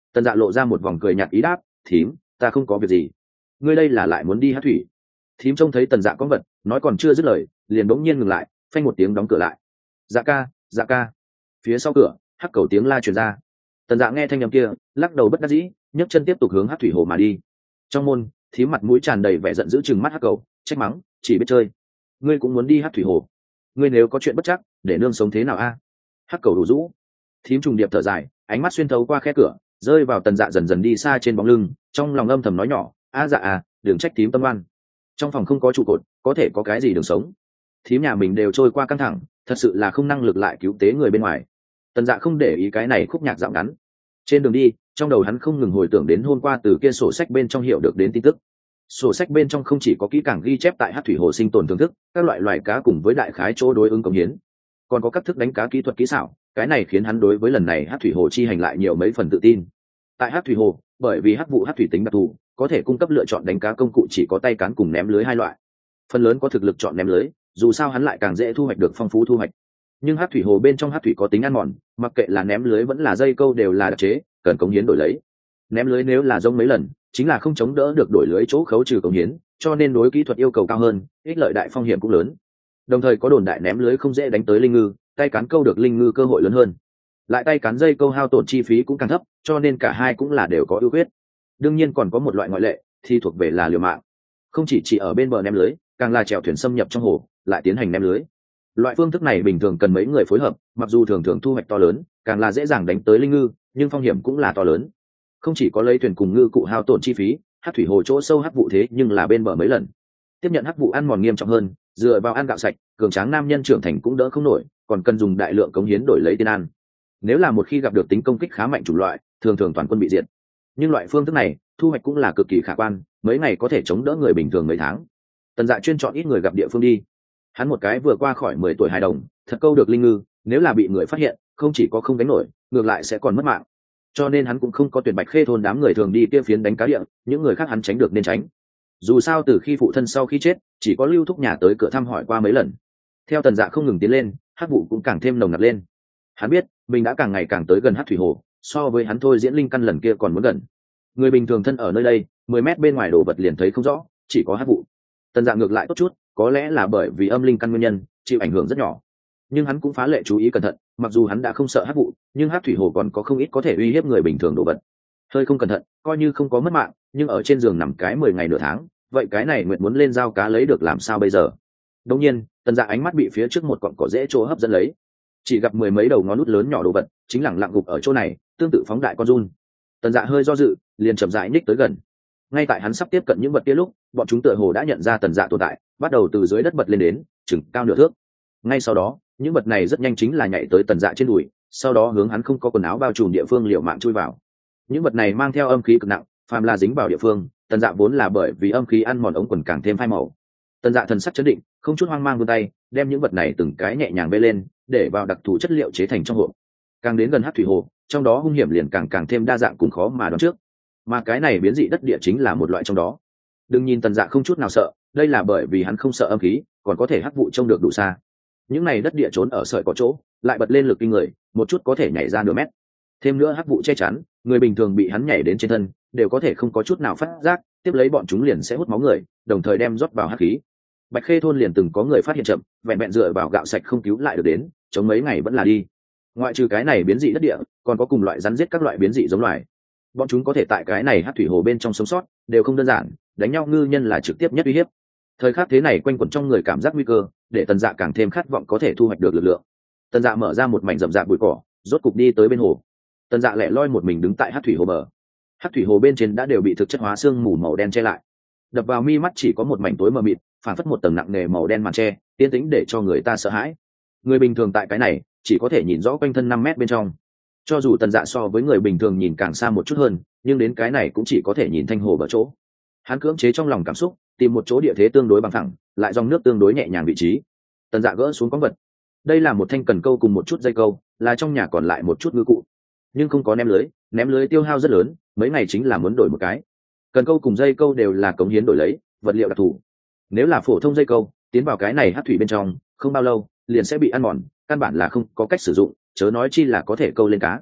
Tần Dạ lộ ra một vòng cười nhạt ý đáp, thím, ta không có việc gì. Ngươi đây là lại muốn đi hát thủy? Thím trông thấy Tần Dạ có vật, nói còn chưa dứt lời, liền bỗng nhiên ngừng lại, phanh một tiếng đóng cửa lại. Dạ ca, dạ ca. Phía sau cửa, hắc cầu tiếng la truyền ra. Tần Dạ nghe thanh âm kia, lắc đầu bất đắc dĩ, nhấc chân tiếp tục hướng hát thủy hồ mà đi. Trong môn, thím mặt mũi tràn đầy vẻ giận dữ chừng mắt hắc cầu, trách mắng, chỉ biết chơi. Ngươi cũng muốn đi hát thủy hồ? Ngươi nếu có chuyện bất chắc, để nương sống thế nào a? Hắc cầu đủ rũ. Thím trùng điệp thở dài, ánh mắt xuyên thấu qua khe cửa, rơi vào Tần Dạ dần dần đi xa trên bóng lưng, trong lòng âm thầm nói nhỏ, a dạ à, đừng trách thím tâm oan. Trong phòng không có trụ cột, có thể có cái gì đường sống? Thím nhà mình đều trôi qua căng thẳng, thật sự là không năng lực lại cứu tế người bên ngoài. Tần Dạ không để ý cái này khúc nhạc dạo ngắn. Trên đường đi, trong đầu hắn không ngừng hồi tưởng đến hôm qua từ kia sổ sách bên trong hiểu được đến tin tức. Sổ sách bên trong không chỉ có kỹ càng ghi chép tại hát thủy hồ sinh tồn thưởng thức, các loại loài cá cùng với đại khái chỗ đối ứng công hiến, còn có các thức đánh cá kỹ thuật kỹ xảo. Cái này khiến hắn đối với lần này hát thủy hồ chi hành lại nhiều mấy phần tự tin. Tại hát thủy hồ, bởi vì hát vụ hát thủy tính đặc thù, có thể cung cấp lựa chọn đánh cá công cụ chỉ có tay cán cùng ném lưới hai loại. Phần lớn có thực lực chọn ném lưới, dù sao hắn lại càng dễ thu hoạch được phong phú thu hoạch. Nhưng hát thủy hồ bên trong hát thủy có tính ăn mòn, mặc kệ là ném lưới vẫn là dây câu đều là đặc chế, cần cống hiến đổi lấy. Ném lưới nếu là rông mấy lần, chính là không chống đỡ được đổi lưới chỗ khấu trừ cống hiến, cho nên đối kỹ thuật yêu cầu cao hơn, ích lợi đại phong hiểm cũng lớn. Đồng thời có đồn đại ném lưới không dễ đánh tới linh ngư, tay cán câu được linh ngư cơ hội lớn hơn. Lại tay cán dây câu hao tổn chi phí cũng càng thấp, cho nên cả hai cũng là đều có ưu khuyết. Đương nhiên còn có một loại ngoại lệ, thì thuộc về là liều mạng. Không chỉ chỉ ở bên bờ ném lưới, càng là chèo thuyền xâm nhập trong hồ, lại tiến hành ném lưới. Loại phương thức này bình thường cần mấy người phối hợp, mặc dù thường thường thu hoạch to lớn, càng là dễ dàng đánh tới linh ngư, nhưng phong hiểm cũng là to lớn. Không chỉ có lấy thuyền cùng ngư cụ hao tổn chi phí, hát thủy hồ chỗ sâu hắc vụ thế nhưng là bên bờ mấy lần. Tiếp nhận hắc vụ ăn mòn nghiêm trọng hơn, dựa vào ăn gạo sạch, cường tráng nam nhân trưởng thành cũng đỡ không nổi, còn cần dùng đại lượng cống hiến đổi lấy tiền ăn. Nếu là một khi gặp được tính công kích khá mạnh chủng loại, thường thường toàn quân bị diệt. Nhưng loại phương thức này, thu hoạch cũng là cực kỳ khả quan, mấy ngày có thể chống đỡ người bình thường mấy tháng. Tần Dạ chuyên chọn ít người gặp địa phương đi. Hắn một cái vừa qua khỏi mười tuổi hài đồng, thật câu được linh ngư, nếu là bị người phát hiện, không chỉ có không đánh nổi, ngược lại sẽ còn mất mạng. Cho nên hắn cũng không có tuyển Bạch Khê thôn đám người thường đi kia phiến đánh cá địa, những người khác hắn tránh được nên tránh. Dù sao từ khi phụ thân sau khi chết, chỉ có Lưu Thúc nhà tới cửa thăm hỏi qua mấy lần. Theo Tần Dạ không ngừng tiến lên, hắc vụ cũng càng thêm nồng nặc lên. Hắn biết, mình đã càng ngày càng tới gần hát thủy hồ, so với hắn thôi diễn linh căn lần kia còn muốn gần. Người bình thường thân ở nơi đây, mười mét bên ngoài đồ vật liền thấy không rõ, chỉ có hắc vụ. Tần Dạ ngược lại tốt chút, có lẽ là bởi vì âm linh căn nguyên nhân, chịu ảnh hưởng rất nhỏ. Nhưng hắn cũng phá lệ chú ý cẩn thận, mặc dù hắn đã không sợ hắc vụ, nhưng hát thủy hồ còn có không ít có thể uy hiếp người bình thường đồ vật. Hơi không cẩn thận, coi như không có mất mạng, nhưng ở trên giường nằm cái mười ngày nửa tháng, vậy cái này nguyện muốn lên giao cá lấy được làm sao bây giờ? Đột nhiên, Tần Dạ ánh mắt bị phía trước một cọng cỏ rễ chỗ hấp dẫn lấy, chỉ gặp mười mấy đầu ngón nút lớn nhỏ đồ vật chính lẳng lặng gục ở chỗ này, tương tự phóng đại con giun. Tần Dạ hơi do dự, liền chậm rãi nhích tới gần. Ngay tại hắn sắp tiếp cận những vật kia lúc, bọn chúng tựa hồ đã nhận ra Tần Dạ tồn tại, bắt đầu từ dưới đất bật lên đến, chừng cao nửa thước. Ngay sau đó, những vật này rất nhanh chính là nhảy tới Tần Dạ trên đùi, sau đó hướng hắn không có quần áo bao trùm địa phương liều mạng chui vào. Những vật này mang theo âm khí cực nặng, phàm là dính vào địa phương, Tần Dạ vốn là bởi vì âm khí ăn mòn ống quần càng thêm phai màu. Tần Dạ thần sắc chấn định, không chút hoang mang vươn tay, đem những vật này từng cái nhẹ nhàng bê lên, để vào đặc thù chất liệu chế thành trong hộp. Càng đến gần hát thủy hồ, trong đó hung hiểm liền càng càng thêm đa dạng cùng khó mà đoán trước. Mà cái này biến dị đất địa chính là một loại trong đó. Đừng nhìn Tần Dạ không chút nào sợ, đây là bởi vì hắn không sợ âm khí, còn có thể hắc vụ trông được đủ xa. Những này đất địa trốn ở sợi có chỗ, lại bật lên lực kinh người, một chút có thể nhảy ra nửa mét. Thêm nữa hắc vụ che chắn, người bình thường bị hắn nhảy đến trên thân, đều có thể không có chút nào phát giác, tiếp lấy bọn chúng liền sẽ hút máu người, đồng thời đem rót vào hắc khí. Bạch Khê thôn liền từng có người phát hiện chậm, vẹn vẹn dựa vào gạo sạch không cứu lại được đến, chống mấy ngày vẫn là đi. Ngoại trừ cái này biến dị đất địa, còn có cùng loại rắn giết các loại biến dị giống loài. Bọn chúng có thể tại cái này hát thủy hồ bên trong sống sót, đều không đơn giản, đánh nhau ngư nhân là trực tiếp nhất uy hiếp. Thời khắc thế này quanh quẩn trong người cảm giác nguy cơ, để Tần Dạ càng thêm khát vọng có thể thu hoạch được lực lượng. Tần Dạ mở ra một mảnh rậm rạp bụi cỏ, rốt cục đi tới bên hồ. Tần Dạ lẻ loi một mình đứng tại hát thủy hồ bờ. Hát thủy hồ bên trên đã đều bị thực chất hóa xương mù màu đen che lại, đập vào mi mắt chỉ có một mảnh tối mờ mịt, phản phất một tầng nặng nề màu đen màn che, yên tĩnh để cho người ta sợ hãi. Người bình thường tại cái này chỉ có thể nhìn rõ quanh thân năm mét bên trong. Cho dù Tần Dạ so với người bình thường nhìn càng xa một chút hơn, nhưng đến cái này cũng chỉ có thể nhìn thanh hồ bờ chỗ. Hắn cưỡng chế trong lòng cảm xúc, tìm một chỗ địa thế tương đối bằng phẳng, lại dòng nước tương đối nhẹ nhàng vị trí. Tần Dạ gỡ xuống quáng vật. Đây là một thanh cần câu cùng một chút dây câu, là trong nhà còn lại một chút ngư cụ, nhưng không có ném lưới, ném lưới tiêu hao rất lớn, mấy ngày chính là muốn đổi một cái. Cần câu cùng dây câu đều là cống hiến đổi lấy, vật liệu đặc thù. Nếu là phổ thông dây câu, tiến vào cái này hát thủy bên trong, không bao lâu liền sẽ bị ăn mòn, căn bản là không có cách sử dụng, chớ nói chi là có thể câu lên cá.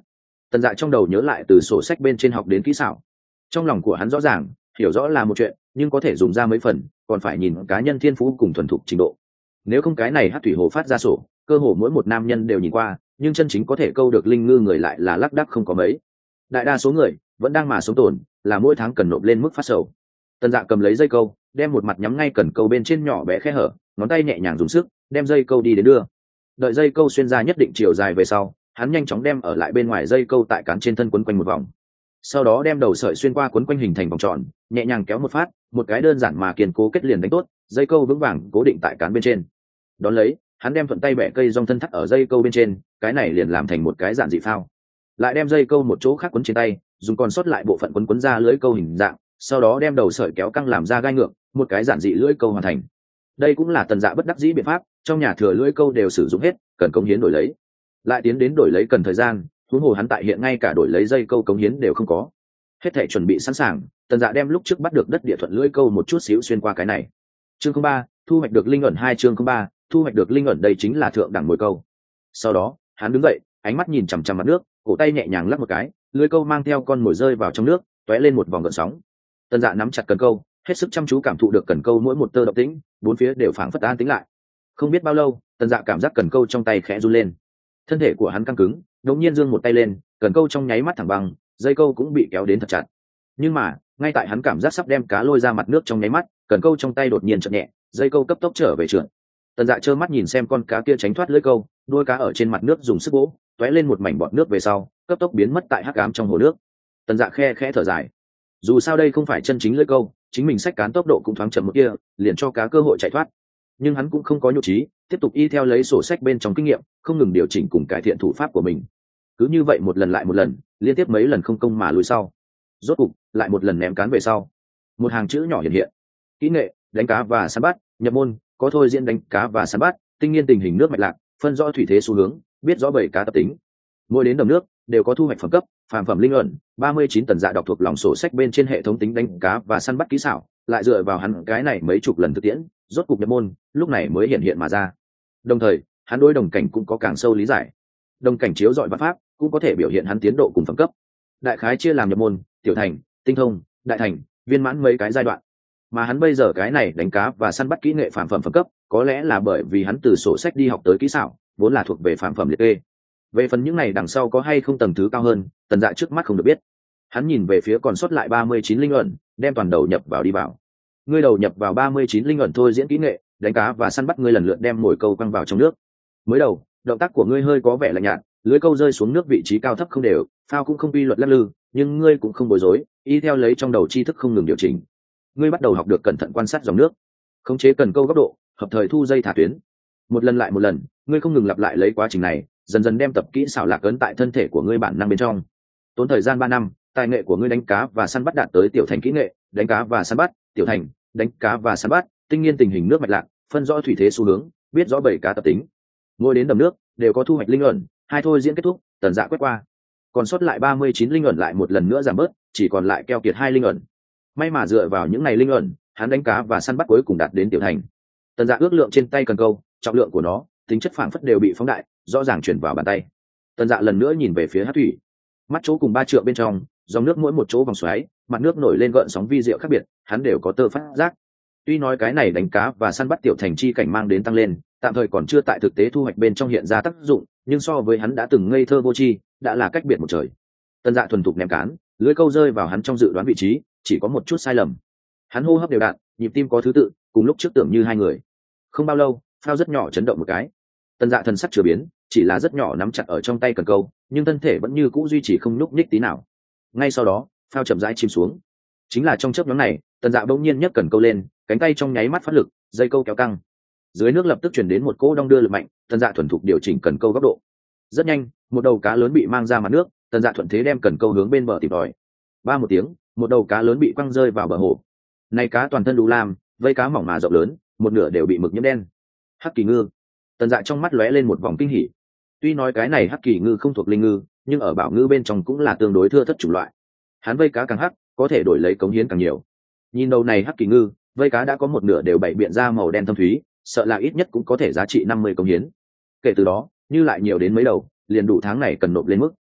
Tần Dạ trong đầu nhớ lại từ sổ sách bên trên học đến kỹ xảo, trong lòng của hắn rõ ràng hiểu rõ là một chuyện, nhưng có thể dùng ra mấy phần còn phải nhìn cá nhân thiên phú cùng thuần thục trình độ. Nếu không cái này hát thủy hồ phát ra sổ, cơ hồ mỗi một nam nhân đều nhìn qua, nhưng chân chính có thể câu được linh ngư người lại là lác đác không có mấy. Đại đa số người vẫn đang mà sống tồn, là mỗi tháng cần nộp lên mức phát sầu. Tần Dạ cầm lấy dây câu, đem một mặt nhắm ngay cần câu bên trên nhỏ bé khe hở, ngón tay nhẹ nhàng dùng sức đem dây câu đi đến đưa. Đợi dây câu xuyên ra nhất định chiều dài về sau, hắn nhanh chóng đem ở lại bên ngoài dây câu tại cán trên thân quấn quanh một vòng, sau đó đem đầu sợi xuyên qua quấn quanh hình thành vòng tròn, nhẹ nhàng kéo một phát, một cái đơn giản mà kiên cố kết liền đánh tốt, dây câu vững vàng cố định tại cán bên trên. Đón lấy hắn đem thuận tay bẻ cây rong thân thắt ở dây câu bên trên, cái này liền làm thành một cái giản dị phao. Lại đem dây câu một chỗ khác quấn trên tay, dùng còn sót lại bộ phận quấn quấn ra lưỡi câu hình dạng, sau đó đem đầu sợi kéo căng làm ra gai ngược, một cái giản dị lưỡi câu hoàn thành. Đây cũng là Tần Dạ bất đắc dĩ biện pháp, trong nhà thừa lưỡi câu đều sử dụng hết, cần cống hiến đổi lấy. Lại tiến đến đổi lấy cần thời gian, huống hồ hắn tại hiện ngay cả đổi lấy dây câu cống hiến đều không có. Hết thảy chuẩn bị sẵn sàng, Tần Dạ đem lúc trước bắt được đất địa thuận lưỡi câu một chút xíu xuyên qua cái này. Chương không ba, thu hoạch được linh ẩn hai chương không ba, thu hoạch được linh ẩn, đây chính là thượng đẳng mồi câu. Sau đó, hắn đứng dậy, ánh mắt nhìn chằm chằm mặt nước, cổ tay nhẹ nhàng lắc một cái, lưỡi câu mang theo con mồi rơi vào trong nước, tóe lên một vòng gợn sóng. Tần Dạ nắm chặt cần câu, hết sức chăm chú cảm thụ được cần câu mỗi một tơ động tĩnh, bốn phía đều phảng phất an tĩnh lại. Không biết bao lâu, Tần Dạ cảm giác cần câu trong tay khẽ run lên. Thân thể của hắn căng cứng, đột nhiên giương một tay lên, cần câu trong nháy mắt thẳng băng, dây câu cũng bị kéo đến thật chặt. Nhưng mà, ngay tại hắn cảm giác sắp đem cá lôi ra mặt nước trong nháy mắt, cần câu trong tay đột nhiên chậm nhẹ, dây câu cấp tốc trở về trượt. Tần Dạ trơ mắt nhìn xem con cá kia tránh thoát lưỡi câu, đuôi cá ở trên mặt nước dùng sức vỗ, tóe lên một mảnh bọt nước về sau, cấp tốc biến mất tại hắc ám trong hồ nước. Tần Dạ khe khẽ thở dài. Dù sao đây không phải chân chính lưỡi câu, chính mình xách cán tốc độ cũng thoáng chậm một kia, liền cho cá cơ hội chạy thoát. Nhưng hắn cũng không có nhục trí, tiếp tục y theo lấy sổ sách bên trong kinh nghiệm, không ngừng điều chỉnh cùng cải thiện thủ pháp của mình. Cứ như vậy một lần lại một lần, liên tiếp mấy lần không công mà lùi sau. Rốt cục, lại một lần ném cán về sau. Một hàng chữ nhỏ hiện hiện. Kỹ nghệ, đánh cá và săn bắt, nhập môn, có thôi diễn đánh cá và săn bắt, tinh nghiên tình hình nước mạch lạc, phân rõ thủy thế xu hướng, biết rõ bầy cá tập tính. Mỗi đến đầm nước đều có thu hoạch phẩm cấp, phàm phẩm linh ẩn. ba mươi chín Tần Dạ đọc thuộc lòng sổ sách bên trên hệ thống tính đánh cá và săn bắt kỹ xảo, lại dựa vào hắn cái này mấy chục lần thực tiễn, rốt cục nhập môn, lúc này mới hiện hiện mà ra. Đồng thời, hắn đối đồng cảnh cũng có càng sâu lý giải. Đồng cảnh chiếu dọi văn pháp, cũng có thể biểu hiện hắn tiến độ cùng phẩm cấp. Đại khái chia làm nhập môn, tiểu thành, tinh thông, đại thành, viên mãn mấy cái giai đoạn. Mà hắn bây giờ cái này đánh cá và săn bắt kỹ nghệ phàm phẩm phẩm cấp, có lẽ là bởi vì hắn từ sổ sách đi học tới kỹ xảo, vốn là thuộc về phàm phẩm liệt kê. Về phần những này đằng sau có hay không tầng thứ cao hơn, Tần Dạ trước mắt không được biết. Hắn nhìn về phía còn sót lại ba mươi chín linh ẩn, đem toàn đầu nhập vào đi vào. Ngươi đầu nhập vào ba mươi chín linh ẩn thôi diễn kỹ nghệ, đánh cá và săn bắt ngươi lần lượt đem mồi câu quăng vào trong nước. Mới đầu, động tác của ngươi hơi có vẻ lạnh nhạt, lưới câu rơi xuống nước vị trí cao thấp không đều, phao cũng không quy luật lắc lư, nhưng ngươi cũng không bối rối, y theo lấy trong đầu tri thức không ngừng điều chỉnh. Ngươi bắt đầu học được cẩn thận quan sát dòng nước, khống chế cần câu góc độ, hợp thời thu dây thả tuyến. Một lần lại một lần, ngươi không ngừng lặp lại lấy quá trình này, dần dần đem tập kỹ xảo lạc ấn tại thân thể của ngươi bản năng bên trong. Tốn thời gian ba năm, tài nghệ của ngươi đánh cá và săn bắt đạt tới tiểu thành kỹ nghệ, đánh cá và săn bắt, tiểu thành, đánh cá và săn bắt, tinh nghiên tình hình nước mạch lạc, phân rõ thủy thế xu hướng, biết rõ bầy cá tập tính. Mỗi đến đầm nước đều có thu hoạch linh ẩn, hai thôi diễn kết thúc, Tần Dạ quét qua. Còn sót lại ba mươi chín linh ẩn lại một lần nữa giảm bớt, chỉ còn lại keo kiệt hai linh ẩn. May mà dựa vào những này linh ẩn, hắn đánh cá và săn bắt cuối cùng đạt đến tiểu thành. Tần Dạ ước lượng trên tay cần câu, trọng lượng của nó, tính chất phảng phất đều bị phóng đại, rõ ràng chuyển vào bàn tay. Tần Dạ lần nữa nhìn về phía hát thủy, mắt chỗ cùng ba trượng bên trong, dòng nước mỗi một chỗ vòng xoáy, mặt nước nổi lên gợn sóng vi diệu khác biệt, hắn đều có tơ phát giác. Tuy nói cái này đánh cá và săn bắt tiểu thành chi cảnh mang đến tăng lên, tạm thời còn chưa tại thực tế thu hoạch bên trong hiện ra tác dụng, nhưng so với hắn đã từng ngây thơ vô tri, đã là cách biệt một trời. Tần Dạ thuần thục ném cán, lưới câu rơi vào hắn trong dự đoán vị trí, chỉ có một chút sai lầm. Hắn hô hấp đều đặn, nhịp tim có thứ tự, cùng lúc trước tưởng như hai người. Không bao lâu, phao rất nhỏ chấn động một cái. Tần Dạ thần sắc chưa biến, chỉ là rất nhỏ nắm chặt ở trong tay cần câu, nhưng thân thể vẫn như cũ duy trì không nhúc nhích tí nào. Ngay sau đó, phao chậm rãi chìm xuống. Chính là trong chớp nhoáng này, Tần Dạ bỗng nhiên nhấc cần câu lên, cánh tay trong nháy mắt phát lực, dây câu kéo căng. Dưới nước lập tức truyền đến một cỗ đong đưa lực mạnh, Tần Dạ thuần thục điều chỉnh cần câu góc độ. Rất nhanh, một đầu cá lớn bị mang ra mặt nước, Tần Dạ thuận thế đem cần câu hướng bên bờ tìm đòi. Ba một tiếng, một đầu cá lớn bị quăng rơi vào bờ hồ. Này cá toàn thân đu lam, vây cá mỏng mà rộng lớn, một nửa đều bị mực nhiễm đen. Hắc kỳ ngư. Tần Dạ trong mắt lóe lên một vòng kinh hỉ. Tuy nói cái này hắc kỳ ngư không thuộc linh ngư, nhưng ở bảo ngư bên trong cũng là tương đối thưa thất chủng loại. Hắn vây cá càng hắc, có thể đổi lấy cống hiến càng nhiều. Nhìn đầu này hắc kỳ ngư, vây cá đã có một nửa đều bảy biện ra màu đen thâm thúy, sợ là ít nhất cũng có thể giá trị năm mươi cống hiến. Kể từ đó, như lại nhiều đến mấy đầu, liền đủ tháng này cần nộp lên mức.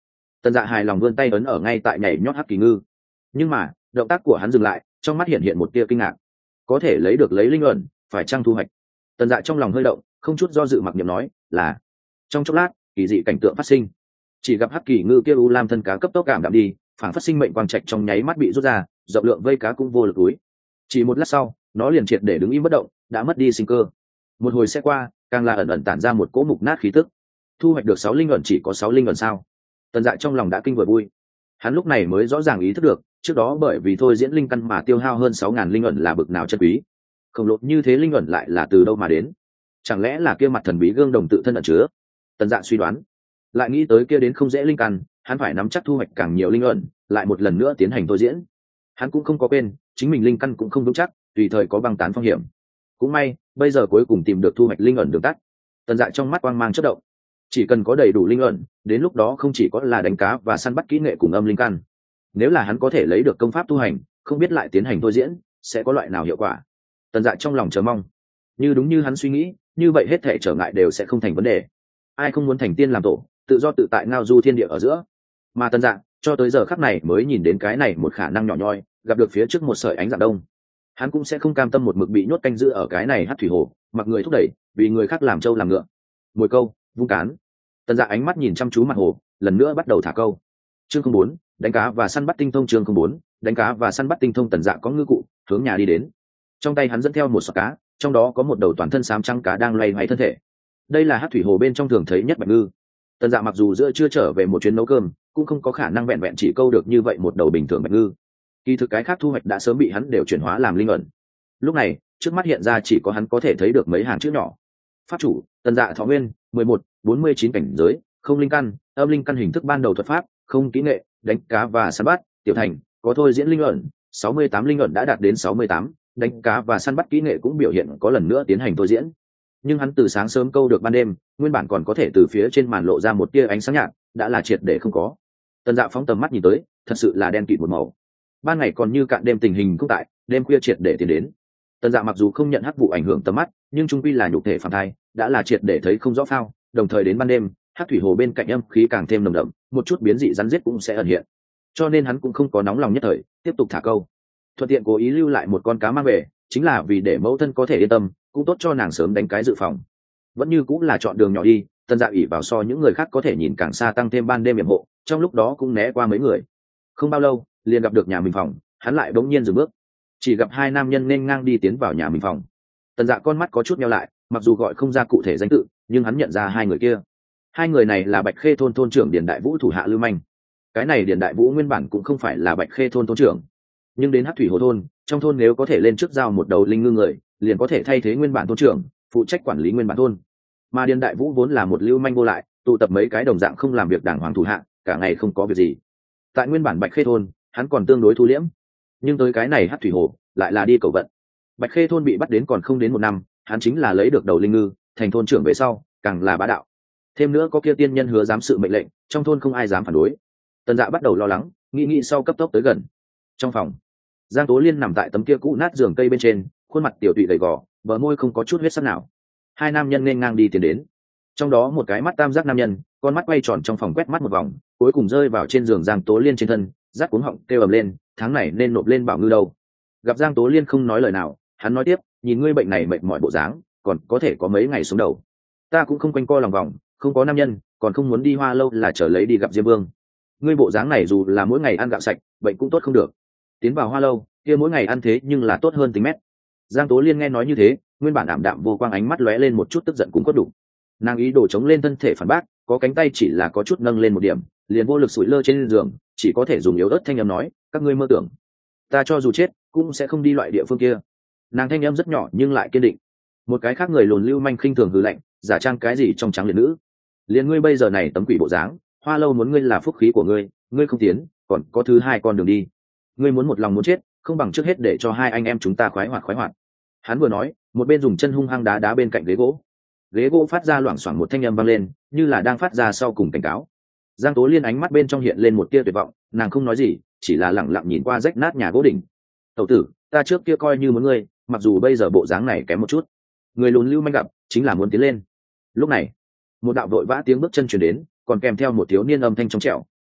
Tần Dạ hài lòng vươn tay ấn ở ngay tại nhảy nhót hắc kỳ ngư, nhưng mà động tác của hắn dừng lại, trong mắt hiện hiện một tia kinh ngạc. Có thể lấy được lấy linh ẩn, phải chăng thu hoạch? Tần Dạ trong lòng hơi động, không chút do dự mặc niệm nói là. Trong chốc lát, kỳ dị cảnh tượng phát sinh. Chỉ gặp hắc kỳ ngư kia u lam thân cá cấp tốc cảm đạm đi, phản phát sinh mệnh quang trạch trong nháy mắt bị rút ra, rộng lượng vây cá cũng vô lực túi. Chỉ một lát sau, nó liền triệt để đứng im bất động, đã mất đi sinh cơ. Một hồi xe qua, càng là ẩn ẩn tản ra một cỗ mục nát khí tức. Thu hoạch được sáu linh ẩn, chỉ có sáu linh ẩn sao? Tần Dạ trong lòng đã kinh vừa vui. Hắn lúc này mới rõ ràng ý thức được, trước đó bởi vì thôi diễn linh căn mà tiêu hao hơn sáu ngàn linh ẩn là bực nào chân quý. Khổng lồ như thế linh ẩn lại là từ đâu mà đến? Chẳng lẽ là kia mặt thần bí gương đồng tự thân ẩn chứa? Tần Dạ suy đoán. Lại nghĩ tới kia đến không dễ linh căn, hắn phải nắm chắc thu hoạch càng nhiều linh ẩn, lại một lần nữa tiến hành thôi diễn. Hắn cũng không có quên, chính mình linh căn cũng không vững chắc, tùy thời có băng tán phong hiểm. Cũng may, bây giờ cuối cùng tìm được thu hoạch linh ẩn đường tắt. Tần Dạ trong mắt quang mang chớp động. Chỉ cần có đầy đủ linh ẩn, đến lúc đó không chỉ có là đánh cá và săn bắt kỹ nghệ cùng âm linh căn. Nếu là hắn có thể lấy được công pháp tu hành, không biết lại tiến hành thôi diễn, sẽ có loại nào hiệu quả. Tần Dạ trong lòng chờ mong. Như đúng như hắn suy nghĩ, như vậy hết thể trở ngại đều sẽ không thành vấn đề. Ai không muốn thành tiên làm tổ, tự do tự tại ngao du thiên địa ở giữa. Mà Tần Dạ, cho tới giờ khắc này mới nhìn đến cái này một khả năng nhỏ nhoi, gặp được phía trước một sợi ánh dạng đông. Hắn cũng sẽ không cam tâm một mực bị nhốt canh giữ ở cái này hắc thủy hồ, mặc người thúc đẩy, vì người khác làm trâu làm ngựa. Mồi câu, vung cán. Tần Dạ ánh mắt nhìn chăm chú mặt hồ, lần nữa bắt đầu thả câu. Chương không bốn, đánh cá và săn bắt tinh thông. Chương không bốn, đánh cá và săn bắt tinh thông. Tần Dạ có ngư cụ, hướng nhà đi đến. Trong tay hắn dẫn theo một sọt cá, trong đó có một đầu toàn thân xám trắng cá đang loay hoay thân thể. Đây là hắc thủy hồ bên trong thường thấy nhất bạch ngư. Tần Dạ mặc dù giữa chưa trở về một chuyến nấu cơm, cũng không có khả năng vẹn vẹn chỉ câu được như vậy một đầu bình thường bạch ngư. Kỳ thực cái khác thu hoạch đã sớm bị hắn đều chuyển hóa làm linh ẩn. Lúc này, trước mắt hiện ra chỉ có hắn có thể thấy được mấy hàng chữ nhỏ. Pháp chủ, Tần Dạ Thọ Nguyên, mười một, bốn mươi chín cảnh giới, không linh căn, âm linh căn hình thức ban đầu thuật pháp, không kỹ nghệ, đánh cá và săn bắt, tiểu thành, có thôi diễn linh ẩn, sáu mươi tám linh ẩn đã đạt đến sáu mươi tám, đánh cá và săn bắt kỹ nghệ cũng biểu hiện có lần nữa tiến hành thôi diễn. Nhưng hắn từ sáng sớm câu được ban đêm, nguyên bản còn có thể từ phía trên màn lộ ra một tia ánh sáng nhạt, đã là triệt để không có. Tần Dạ phóng tầm mắt nhìn tới, thật sự là đen kịt một màu. Ban ngày còn như cạn đêm tình hình cũng tại, đêm khuya triệt để tiến đến. Tần Dạ mặc dù không nhận hắc vụ ảnh hưởng tầm mắt, nhưng trung quy là nhục thể phàm thai, đã là triệt để thấy không rõ phao, đồng thời đến ban đêm, hắc thủy hồ bên cạnh âm khí càng thêm nồng đậm, một chút biến dị rắn giết cũng sẽ ẩn hiện. Cho nên hắn cũng không có nóng lòng nhất thời, tiếp tục thả câu. Thuận tiện cố ý lưu lại một con cá mang về, chính là vì để mẫu thân có thể yên tâm, cũng tốt cho nàng sớm đánh cái dự phòng. Vẫn như cũng là chọn đường nhỏ đi, Tần Dạ ỷ vào so những người khác có thể nhìn càng xa tăng thêm ban đêm yểm hộ, trong lúc đó cũng né qua mấy người. Không bao lâu, liền gặp được nhà mình phòng, hắn lại bỗng nhiên dừng bước. Chỉ gặp hai nam nhân nên ngang đi tiến vào nhà mình phòng. Tần Dạ con mắt có chút nheo lại, mặc dù gọi không ra cụ thể danh tự, nhưng hắn nhận ra hai người kia. Hai người này là Bạch Khê thôn thôn trưởng Điền Đại Vũ thủ hạ Lưu Manh. Cái này Điền Đại Vũ nguyên bản cũng không phải là Bạch Khê thôn thôn trưởng, nhưng đến hắc thủy hồ thôn, trong thôn nếu có thể lên trước giao một đầu linh ngư người, liền có thể thay thế nguyên bản thôn trưởng, phụ trách quản lý nguyên bản thôn. Mà Điền Đại Vũ vốn là một lưu manh vô lại, tụ tập mấy cái đồng dạng không làm việc đàng hoàng thủ hạ, cả ngày không có việc gì. Tại nguyên bản Bạch Khê thôn, hắn còn tương đối thu liễm, nhưng tới cái này hắc thủy hồ, lại là đi cầu vận. Bạch Khê thôn bị bắt đến còn không đến một năm, hắn chính là lấy được đầu linh ngư, thành thôn trưởng về sau, càng là bá đạo. Thêm nữa có kia tiên nhân hứa giám sự mệnh lệnh, trong thôn không ai dám phản đối. Tần Dạ bắt đầu lo lắng, nghĩ nghĩ sau cấp tốc tới gần. Trong phòng, Giang Tố Liên nằm tại tấm kia cũ nát giường cây bên trên, khuôn mặt tiểu tụy gầy gò, bờ môi không có chút huyết sắc nào. Hai nam nhân nên ngang đi tiến đến, trong đó một cái mắt tam giác nam nhân, con mắt quay tròn trong phòng quét mắt một vòng, cuối cùng rơi vào trên giường Giang Tố Liên trên thân, rát cuống họng kêu ầm lên, tháng này nên nộp lên bảo ngư đâu. Gặp Giang Tố Liên không nói lời nào, hắn nói tiếp, nhìn ngươi bệnh này mệt mỏi bộ dáng, còn có thể có mấy ngày xuống đầu. Ta cũng không quanh co lòng vòng, không có nam nhân, còn không muốn đi Hoa Lâu là chờ lấy đi gặp Diêm Vương. Ngươi bộ dáng này dù là mỗi ngày ăn gạo sạch, bệnh cũng tốt không được. Tiến vào Hoa Lâu, kia mỗi ngày ăn thế nhưng là tốt hơn tính mét. Giang Tố Liên nghe nói như thế, nguyên bản ảm đạm vô quang ánh mắt lóe lên một chút tức giận cũng có đủ. Nàng ý đồ chống lên thân thể phản bác, có cánh tay chỉ là có chút nâng lên một điểm, liền vô lực sủi lơ trên giường, chỉ có thể dùng yếu ớt thanh âm nói, các ngươi mơ tưởng, ta cho dù chết cũng sẽ không đi loại địa phương kia. Nàng thanh âm rất nhỏ nhưng lại kiên định. Một cái khác người lùn lưu manh khinh thường hừ lạnh, giả trang cái gì trong trắng liệt nữ, liền ngươi bây giờ này tấm quỷ bộ dáng, Hoa Lâu muốn ngươi là phúc khí của ngươi, ngươi không tiến, còn có thứ hai con đường đi. Ngươi muốn một lòng muốn chết, không bằng trước hết để cho hai anh em chúng ta khoái hoạt khoái hoạt. Hắn vừa nói, một bên dùng chân hung hăng đá đá bên cạnh ghế gỗ. Ghế gỗ phát ra loảng xoảng một thanh âm vang lên, như là đang phát ra sau cùng cảnh cáo. Giang Tố Liên ánh mắt bên trong hiện lên một tia tuyệt vọng, nàng không nói gì, chỉ là lẳng lặng nhìn qua rách nát nhà gỗ đỉnh. Tẩu tử, ta trước kia coi như muốn ngươi, mặc dù bây giờ bộ dáng này kém một chút. Người lùn lưu manh gặp, chính là muốn tiến lên. Lúc này, một đạo vội vã tiếng bước chân truyền đến, còn kèm theo một thiếu niên âm thanh trong trẻo,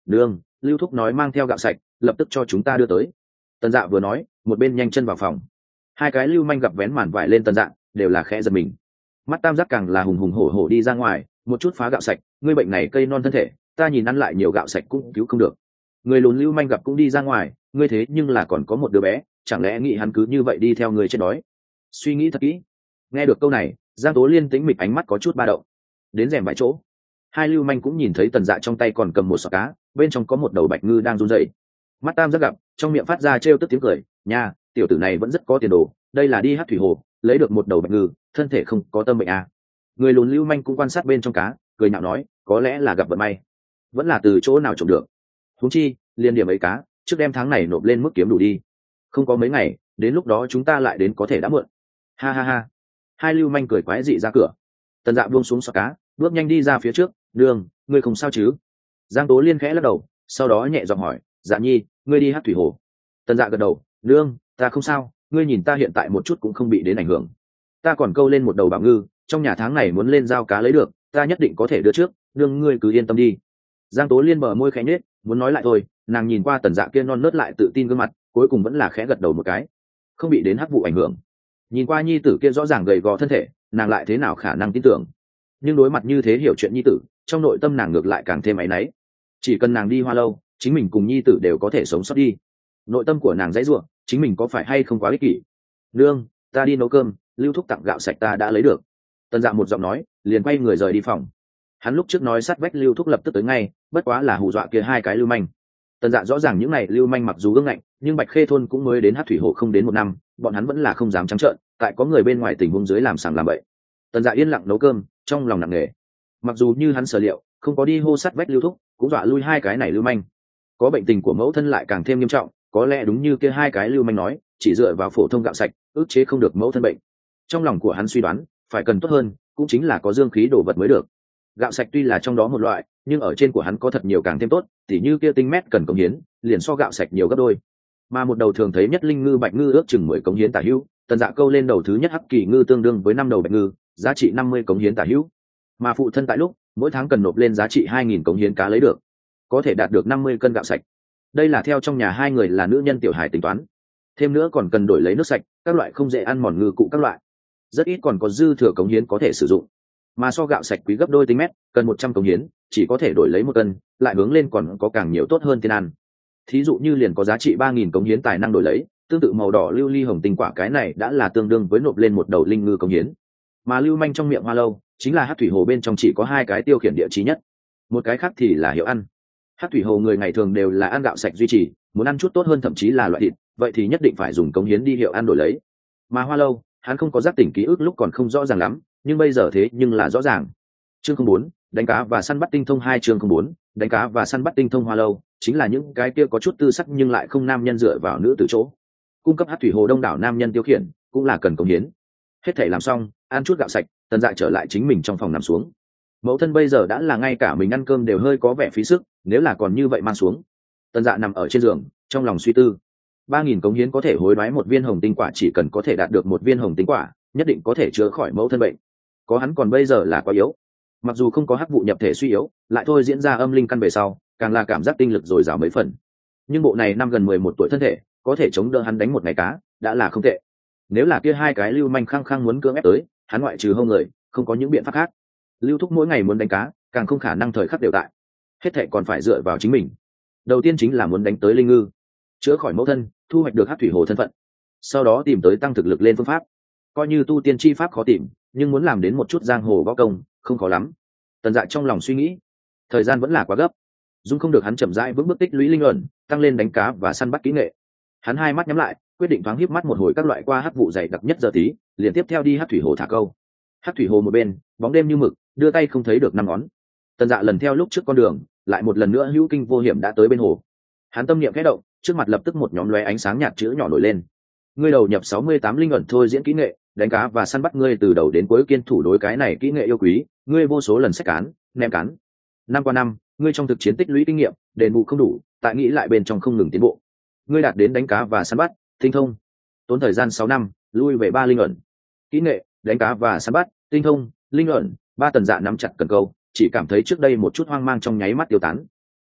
đường lưu thúc nói mang theo gạo sạch, lập tức cho chúng ta đưa tới. Tần Dạ vừa nói một bên nhanh chân vào phòng. Hai cái lưu manh gặp vén màn vải lên Tần Dạ đều là khẽ giật mình. Mắt tam giác càng là hùng hùng hổ hổ đi ra ngoài, một chút phá gạo sạch, ngươi bệnh này cây non thân thể, ta nhìn ăn lại nhiều gạo sạch cũng cứu không được. Người lùn lưu manh gặp cũng đi ra ngoài, ngươi thế nhưng là còn có một đứa bé, chẳng lẽ nghĩ hắn cứ như vậy đi theo người chết đói? Suy nghĩ thật kỹ. Nghe được câu này, Giang Tố Liên tĩnh mịch ánh mắt có chút ba động. Đến rèm vài chỗ, hai lưu manh cũng nhìn thấy Tần Dạ trong tay còn cầm một sọ cá, bên trong có một đầu bạch ngư đang run rẩy. Mắt tam giác gặp, trong miệng phát ra trêu tức tiếng cười, nha, tiểu tử này vẫn rất có tiền đồ, đây là đi hát thủy hồ, lấy được một đầu bạch ngư, thân thể không có tâm bệnh à. Người lùn lưu manh cũng quan sát bên trong cá, cười nhạo nói, có lẽ là gặp vận may, vẫn là từ chỗ nào trộm được. Huống chi, liên điểm ấy cá, trước đem tháng này nộp lên mức kiếm đủ đi. Không có mấy ngày, đến lúc đó chúng ta lại đến có thể đã muộn. Ha ha ha. Hai lưu manh cười quái dị ra cửa. Tần Dạ buông xuống sọ cá, bước nhanh đi ra phía trước, "Đường, ngươi không sao chứ?" Giang Tố Liên khẽ lắc đầu, sau đó nhẹ giọng hỏi, "Dạ Nhi, ngươi đi hát thủy hồ?" Tần Dạ gật đầu, "Đường, ta không sao, ngươi nhìn ta hiện tại một chút cũng không bị đến ảnh hưởng. Ta còn câu lên một đầu bảo ngư, trong nhà tháng này muốn lên giao cá lấy được, ta nhất định có thể đưa trước, đường ngươi cứ yên tâm đi." Giang Tố Liên bờ môi khẽ nhếch, muốn nói lại thôi, nàng nhìn qua Tần Dạ kia non nớt lại tự tin gương mặt, cuối cùng vẫn là khẽ gật đầu một cái. Không bị đến hắc vụ ảnh hưởng. Nhìn qua nhi tử kia rõ ràng gầy gò thân thể, nàng lại thế nào khả năng tin tưởng. Nhưng đối mặt như thế hiểu chuyện nhi tử, trong nội tâm nàng ngược lại càng thêm áy náy. Chỉ cần nàng đi Hoa Lâu, chính mình cùng nhi tử đều có thể sống sót đi. Nội tâm của nàng dãy rủa, chính mình có phải hay không quá ích kỷ. "Nương, ta đi nấu cơm, Lưu thúc tặng gạo sạch ta đã lấy được." Tần Dạ một giọng nói, liền quay người rời đi phòng. Hắn lúc trước nói sát vách Lưu thúc lập tức tới ngay, bất quá là hù dọa kia hai cái lưu manh. Tần Dạ rõ ràng những này lưu manh mặc dù ương ngạnh, nhưng Bạch Khê thôn cũng mới đến hát thủy hồ không đến một năm, bọn hắn vẫn là không dám trắng trợn, tại có người bên ngoài tình huống dưới làm sàng làm bậy. Tần Dạ yên lặng nấu cơm, trong lòng nặng nề. Mặc dù như hắn sở liệu, không có đi hô sát vách Lưu thúc, cũng dọa lui hai cái này lưu manh. Có bệnh tình của mẫu thân lại càng thêm nghiêm trọng, có lẽ đúng như kia hai cái lưu manh nói, chỉ dựa vào phổ thông gạo sạch, ức chế không được mẫu thân bệnh. Trong lòng của hắn suy đoán, phải cần tốt hơn, cũng chính là có dương khí đổ vật mới được. Gạo sạch tuy là trong đó một loại, nhưng ở trên của hắn có thật nhiều càng thêm tốt, tỉ như kia tinh mét cần cống hiến, liền so gạo sạch nhiều gấp đôi. Mà một đầu thường thấy nhất linh ngư bạch ngư ước chừng mười cống hiến tả hữu, Tần Dạ câu lên đầu thứ nhất hắc kỳ ngư tương đương với năm đầu bạch ngư, giá trị năm mươi cống hiến tả hữu. Mà phụ thân tại lúc, mỗi tháng cần nộp lên giá trị hai nghìn cống hiến cá lấy được, có thể đạt được năm mươi cân gạo sạch. Đây là theo trong nhà hai người là nữ nhân tiểu hài tính toán. Thêm nữa còn cần đổi lấy nước sạch, các loại không dễ ăn mòn ngư cụ các loại. Rất ít còn có dư thừa cống hiến có thể sử dụng. Mà so gạo sạch quý gấp đôi tinh mét, cần một trăm cống hiến, chỉ có thể đổi lấy một cân, lại hướng lên còn có càng nhiều tốt hơn tiền ăn. Thí dụ như liền có giá trị ba nghìn cống hiến tài năng đổi lấy, tương tự màu đỏ lưu ly hồng tinh quả cái này đã là tương đương với nộp lên một đầu linh ngư cống hiến. Mà lưu manh trong miệng Hoa Lâu, chính là hát thủy hồ bên trong chỉ có hai cái tiêu khiển địa chí nhất, một cái khác thì là hiệu ăn. Hát thủy hồ người ngày thường đều là ăn gạo sạch duy trì, muốn ăn chút tốt hơn thậm chí là loại thịt, vậy thì nhất định phải dùng cống hiến đi hiệu ăn đổi lấy. Mà Hoa Lâu, hắn không có giác tỉnh ký ức lúc còn không rõ ràng lắm, nhưng bây giờ thế nhưng là rõ ràng. Chương không bốn, đánh cá và săn bắt tinh thông hai chương không bốn, đánh cá và săn bắt tinh thông Hoa Lâu, chính là những cái kia có chút tư sắc nhưng lại không nam nhân dựa vào nữ từ chỗ. Cung cấp hát thủy hồ đông đảo nam nhân tiêu khiển, cũng là cần cống hiến. Hết thảy làm xong, ăn chút gạo sạch, Tần Dạ trở lại chính mình trong phòng nằm xuống. Mẫu thân bây giờ đã là ngay cả mình ăn cơm đều hơi có vẻ phí sức, nếu là còn như vậy mang xuống. Tần Dạ nằm ở trên giường, trong lòng suy tư. Ba nghìn cống hiến có thể hối đoái một viên hồng tinh quả, chỉ cần có thể đạt được một viên hồng tinh quả, nhất định có thể chữa khỏi mẫu thân bệnh. Có hắn còn bây giờ là quá yếu. Mặc dù không có hắc vụ nhập thể suy yếu, lại thôi diễn ra âm linh căn về sau, càng là cảm giác tinh lực dồi dào mấy phần. Nhưng bộ này năm gần mười một tuổi thân thể, có thể chống đỡ hắn đánh một ngày cá, đã là không tệ. Nếu là kia hai cái lưu manh khăng khăng muốn cưỡng ép tới, hắn ngoại trừ hông người, không có những biện pháp khác. Lưu thúc mỗi ngày muốn đánh cá, càng không khả năng thời khắc đều tại. Hết thệ còn phải dựa vào chính mình. Đầu tiên chính là muốn đánh tới linh ngư, chữa khỏi mẫu thân, thu hoạch được hắc thủy hồ thân phận. Sau đó tìm tới tăng thực lực lên phương pháp. Coi như tu tiên chi pháp khó tìm, nhưng muốn làm đến một chút giang hồ võ công, không khó lắm. Tần Dạ trong lòng suy nghĩ, thời gian vẫn là quá gấp, dung không được hắn chậm rãi vững bước tích lũy linh ẩn, tăng lên đánh cá và săn bắt kỹ nghệ. Hắn hai mắt nhắm lại, quyết định thoáng híp mắt một hồi các loại qua hắc vụ dày đặc nhất giờ tí, liền tiếp theo đi hắc thủy hồ thả câu. Hắc thủy hồ một bên, bóng đêm như mực, đưa tay không thấy được năm ngón. Tần Dạ lần theo lúc trước con đường, lại một lần nữa hữu kinh vô hiểm đã tới bên hồ. Hắn tâm niệm khẽ động, trước mặt lập tức một nhóm lóe ánh sáng nhạt chữ nhỏ nổi lên. Ngươi đầu nhập sáu mươi tám linh ẩn thôi diễn kỹ nghệ, đánh cá và săn bắt ngươi từ đầu đến cuối kiên thủ đối cái này kỹ nghệ yêu quý, ngươi vô số lần xách cán, ném cán. Năm qua năm, ngươi trong thực chiến tích lũy kinh nghiệm, đền bù không đủ, tại nghĩ lại bên trong không ngừng tiến bộ. Ngươi đạt đến đánh cá và săn bắt, tinh thông. Tốn thời gian sáu năm, lui về ba linh ẩn. Kỹ nghệ, đánh cá và săn bắt, tinh thông, linh ẩn, ba. Tần Dạ nắm chặt cần câu, chỉ cảm thấy trước đây một chút hoang mang trong nháy mắt tiêu tán.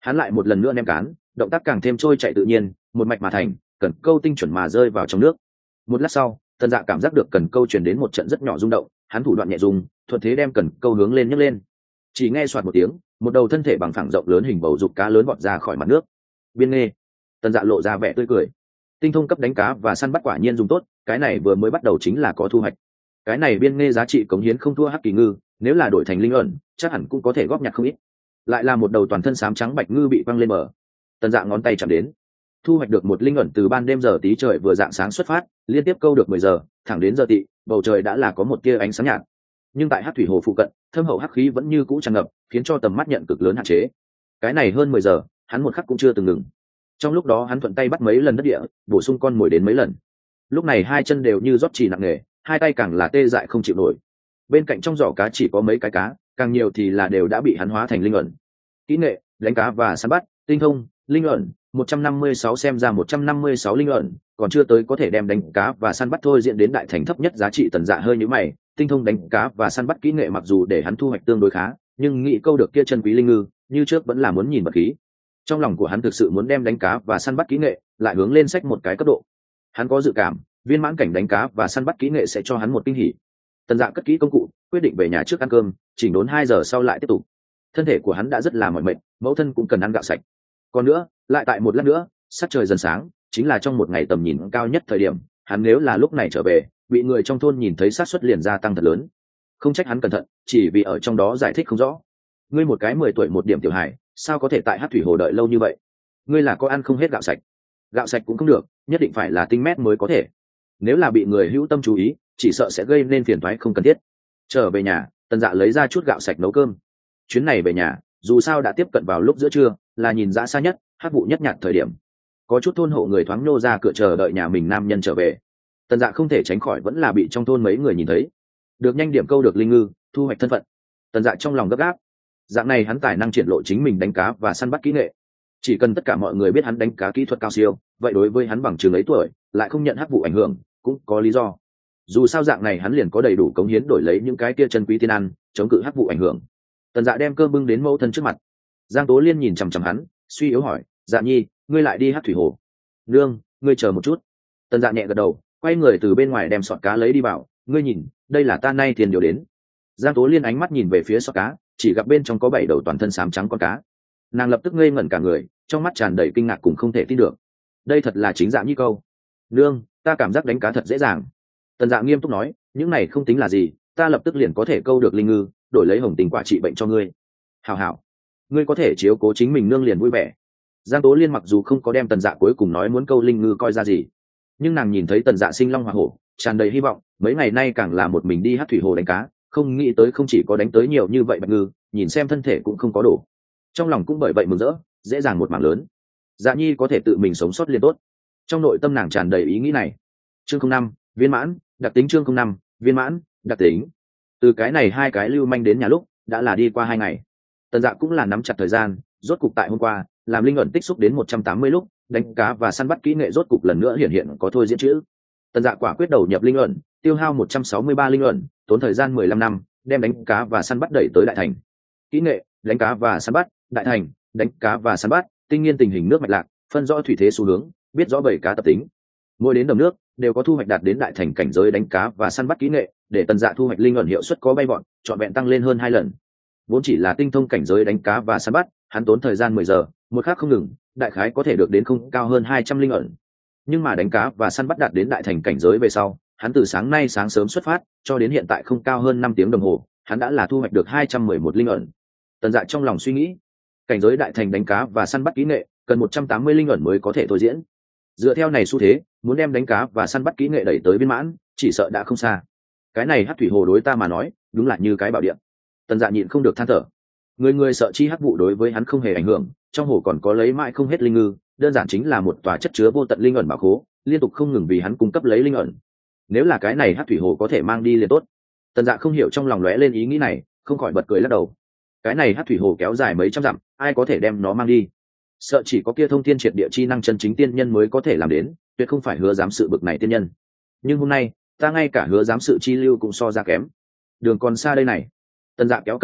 Hắn lại một lần nữa ném cán, động tác càng thêm trôi chạy tự nhiên, một mạch mà thành, cần câu tinh chuẩn mà rơi vào trong nước. Một lát sau, Tần Dạ cảm giác được cần câu truyền đến một trận rất nhỏ rung động, hắn thủ đoạn nhẹ dùng, thuận thế đem cần câu hướng lên nhấc lên. Chỉ nghe xoạt một tiếng, một đầu thân thể bằng phẳng rộng lớn hình bầu dục cá lớn vọt ra khỏi mặt nước. Biên nghe, Tần Dạ lộ ra vẻ tươi cười. Tinh thông cấp đánh cá và săn bắt quả nhiên dùng tốt, cái này vừa mới bắt đầu chính là có thu hoạch. Cái này biên nghe giá trị cống hiến không thua hắc kỳ ngư, nếu là đổi thành linh ẩn, chắc hẳn cũng có thể góp nhặt không ít. Lại là một đầu toàn thân xám trắng bạch ngư bị quăng lên bờ. Tần Dạ ngón tay chạm đến, thu hoạch được một linh ẩn từ ban đêm giờ tí trời vừa dạng sáng xuất phát, liên tiếp câu được mười giờ, thẳng đến giờ tị, bầu trời đã là có một tia ánh sáng nhạt. Nhưng tại hắc thủy hồ phụ cận, thâm hậu hắc khí vẫn như cũ tràn ngập, khiến cho tầm mắt nhận cực lớn hạn chế. Cái này hơn mười giờ, hắn một khắc cũng chưa từng ngừng. Trong lúc đó hắn thuận tay bắt mấy lần đất địa, bổ sung con mồi đến mấy lần. Lúc này hai chân đều như rót chỉ nặng nề, hai tay càng là tê dại không chịu nổi. Bên cạnh trong giỏ cá chỉ có mấy cái cá, càng nhiều thì là đều đã bị hắn hóa thành linh ẩn. Kỹ nghệ, đánh cá và săn bắt, tinh thông, linh ẩn, một trăm năm mươi sáu xem ra một trăm năm mươi sáu linh ẩn, còn chưa tới có thể đem đánh cá và săn bắt thôi diễn đến đại thành thấp nhất giá trị. Tần Dạ hơi nhíu mày, tinh thông đánh cá và săn bắt kỹ nghệ mặc dù để hắn thu hoạch tương đối khá, nhưng nghĩ câu được kia chân quý linh ngư, như trước vẫn là muốn nhìn vật khí. Trong lòng của hắn thực sự muốn đem đánh cá và săn bắt kỹ nghệ lại hướng lên sách một cái cấp độ. Hắn có dự cảm, viên mãn cảnh đánh cá và săn bắt kỹ nghệ sẽ cho hắn một kinh hỉ. Tần Dạ cất kỹ công cụ, quyết định về nhà trước ăn cơm, chỉnh đốn hai giờ sau lại tiếp tục. Thân thể của hắn đã rất là mỏi mệt, mẫu thân cũng cần ăn gạo sạch. Còn nữa, lại tại một lát nữa, sắc trời dần sáng, chính là trong một ngày tầm nhìn cao nhất thời điểm, hắn nếu là lúc này trở về, bị người trong thôn nhìn thấy sát suất liền gia tăng thật lớn. Không trách hắn cẩn thận, chỉ vì ở trong đó giải thích không rõ. Ngươi một cái mười tuổi một điểm tiểu hài, sao có thể tại Hắc Thủy Hồ đợi lâu như vậy? Ngươi là có ăn không hết gạo sạch? Gạo sạch cũng không được, nhất định phải là tinh mét mới có thể. Nếu là bị người hữu tâm chú ý, chỉ sợ sẽ gây nên phiền toái không cần thiết. Trở về nhà, Tần Dạ lấy ra chút gạo sạch nấu cơm. Chuyến này về nhà, dù sao đã tiếp cận vào lúc giữa trưa, là nhìn ra xa nhất, hắc vụ nhất nhạt thời điểm. Có chút thôn hộ người thoáng nô ra cửa chờ đợi nhà mình nam nhân trở về. Tần Dạ không thể tránh khỏi vẫn là bị trong thôn mấy người nhìn thấy. Được nhanh điểm câu được linh ngư, thu hoạch thân phận. Tần Dạ trong lòng gấp gáp. Dạng này hắn tài năng triển lộ chính mình đánh cá và săn bắt kỹ nghệ. Chỉ cần tất cả mọi người biết hắn đánh cá kỹ thuật cao siêu, vậy đối với hắn bằng trường ấy tuổi, lại không nhận hắc vụ ảnh hưởng, cũng có lý do. Dù sao dạng này hắn liền có đầy đủ cống hiến đổi lấy những cái kia chân quý tiên ăn, chống cự hắc vụ ảnh hưởng. Tần Dạ đem cơm bưng đến mẫu thân trước mặt. Giang Tố Liên nhìn chằm chằm hắn, suy yếu hỏi, Dạ nhi, ngươi lại đi Hắc Thủy Hồ? Nương, ngươi chờ một chút. Tần Dạ nhẹ gật đầu, quay người từ bên ngoài đem sọt cá lấy đi vào. Ngươi nhìn, đây là ta nay tiền điều đến. Giang Tố Liên ánh mắt nhìn về phía sọt cá, chỉ gặp bên trong có bảy đầu toàn thân xám trắng con cá. Nàng lập tức ngây ngẩn cả người, trong mắt tràn đầy kinh ngạc cùng không thể tin được. Đây thật là chính Dạ nhi câu. Nương, ta cảm giác đánh cá thật dễ dàng. Tần Dạ nghiêm túc nói, những này không tính là gì, ta lập tức liền có thể câu được linh ngư, đổi lấy hồng tình quả trị bệnh cho ngươi. Hảo hảo, ngươi có thể chiếu cố chính mình, nương liền vui vẻ. Giang Tố Liên mặc dù không có đem Tần Dạ cuối cùng nói muốn câu linh ngư coi ra gì, nhưng nàng nhìn thấy Tần Dạ sinh long hỏa hổ, tràn đầy hy vọng, mấy ngày nay càng là một mình đi Hắc Thủy Hồ đánh cá, không nghĩ tới không chỉ có đánh tới nhiều như vậy bạch ngư, nhìn xem thân thể cũng không có đổ. Trong lòng cũng bởi vậy mừng rỡ, dễ dàng một mảng lớn. Dạ nhi có thể tự mình sống sót liền tốt. Trong nội tâm nàng tràn đầy ý nghĩ này. Chương không năm, viên mãn, đặc tính chương không năm, viên mãn, đặc tính. Từ cái này hai cái lưu manh đến nhà lúc, đã là đi qua hai ngày. Tần Dạ cũng là nắm chặt thời gian, rốt cục tại hôm qua, làm linh ẩn tích xúc đến một trăm tám mươi lúc, đánh cá và săn bắt kỹ nghệ rốt cục lần nữa hiện hiện có thôi diễn chữ. Tần Dạ quả quyết đầu nhập linh ẩn, tiêu hao một trăm sáu mươi ba linh ẩn, tốn thời gian mười lăm năm, đem đánh cá và săn bắt đẩy tới đại thành. Kỹ nghệ, đánh cá và săn bắt, đại thành, đánh cá và săn bắt, tinh nghiên tình hình nước mạch lạc, phân rõ thủy thế xu hướng, biết rõ bảy cá tập tính. Mỗi đến đầm nước, đều có thu hoạch đạt đến đại thành cảnh giới đánh cá và săn bắt kỹ nghệ, để Tần Dạ thu hoạch linh ẩn hiệu suất có bay vọt, trọn vẹn tăng lên hơn hai lần. Vốn chỉ là tinh thông cảnh giới đánh cá và săn bắt, hắn tốn thời gian mười giờ, một khắc không ngừng, đại khái có thể được đến không cao hơn hai trăm linh ẩn. Nhưng mà đánh cá và săn bắt đạt đến đại thành cảnh giới về sau, hắn từ sáng nay sáng sớm xuất phát, cho đến hiện tại không cao hơn năm tiếng đồng hồ, hắn đã là thu hoạch được hai trăm mười một linh ẩn. Tần Dạ trong lòng suy nghĩ, cảnh giới đại thành đánh cá và săn bắt kỹ nghệ, cần một trăm tám mươi linh ẩn mới có thể thôi diễn. Dựa theo này xu thế, muốn đem đánh cá và săn bắt kỹ nghệ đẩy tới viên mãn, chỉ sợ đã không xa. Cái này Hắc Thủy Hồ đối ta mà nói, đúng là như cái bảo địa. Tần Dạ nhịn không được than thở. Người người sợ chi hắc vụ đối với hắn không hề ảnh hưởng, trong hồ còn có lấy mãi không hết linh ngư, đơn giản chính là một tòa chất chứa vô tận linh ẩn bảo khố, liên tục không ngừng vì hắn cung cấp lấy linh ẩn. Nếu là cái này Hắc Thủy Hồ có thể mang đi liền tốt. Tần Dạ không hiểu trong lòng lóe lên ý nghĩ này, không khỏi bật cười lắc đầu. Cái này Hắc Thủy Hồ kéo dài mấy trăm dặm, ai có thể đem nó mang đi? Sợ chỉ có kia thông thiên triệt địa chi năng chân chính tiên nhân mới có thể làm đến, tuyệt không phải Hứa giám sự bực này tiên nhân. Nhưng hôm nay, ta ngay cả Hứa giám sự chi lưu cũng so ra kém. Đường còn xa đây này. Tần Dạ kéo cần câu,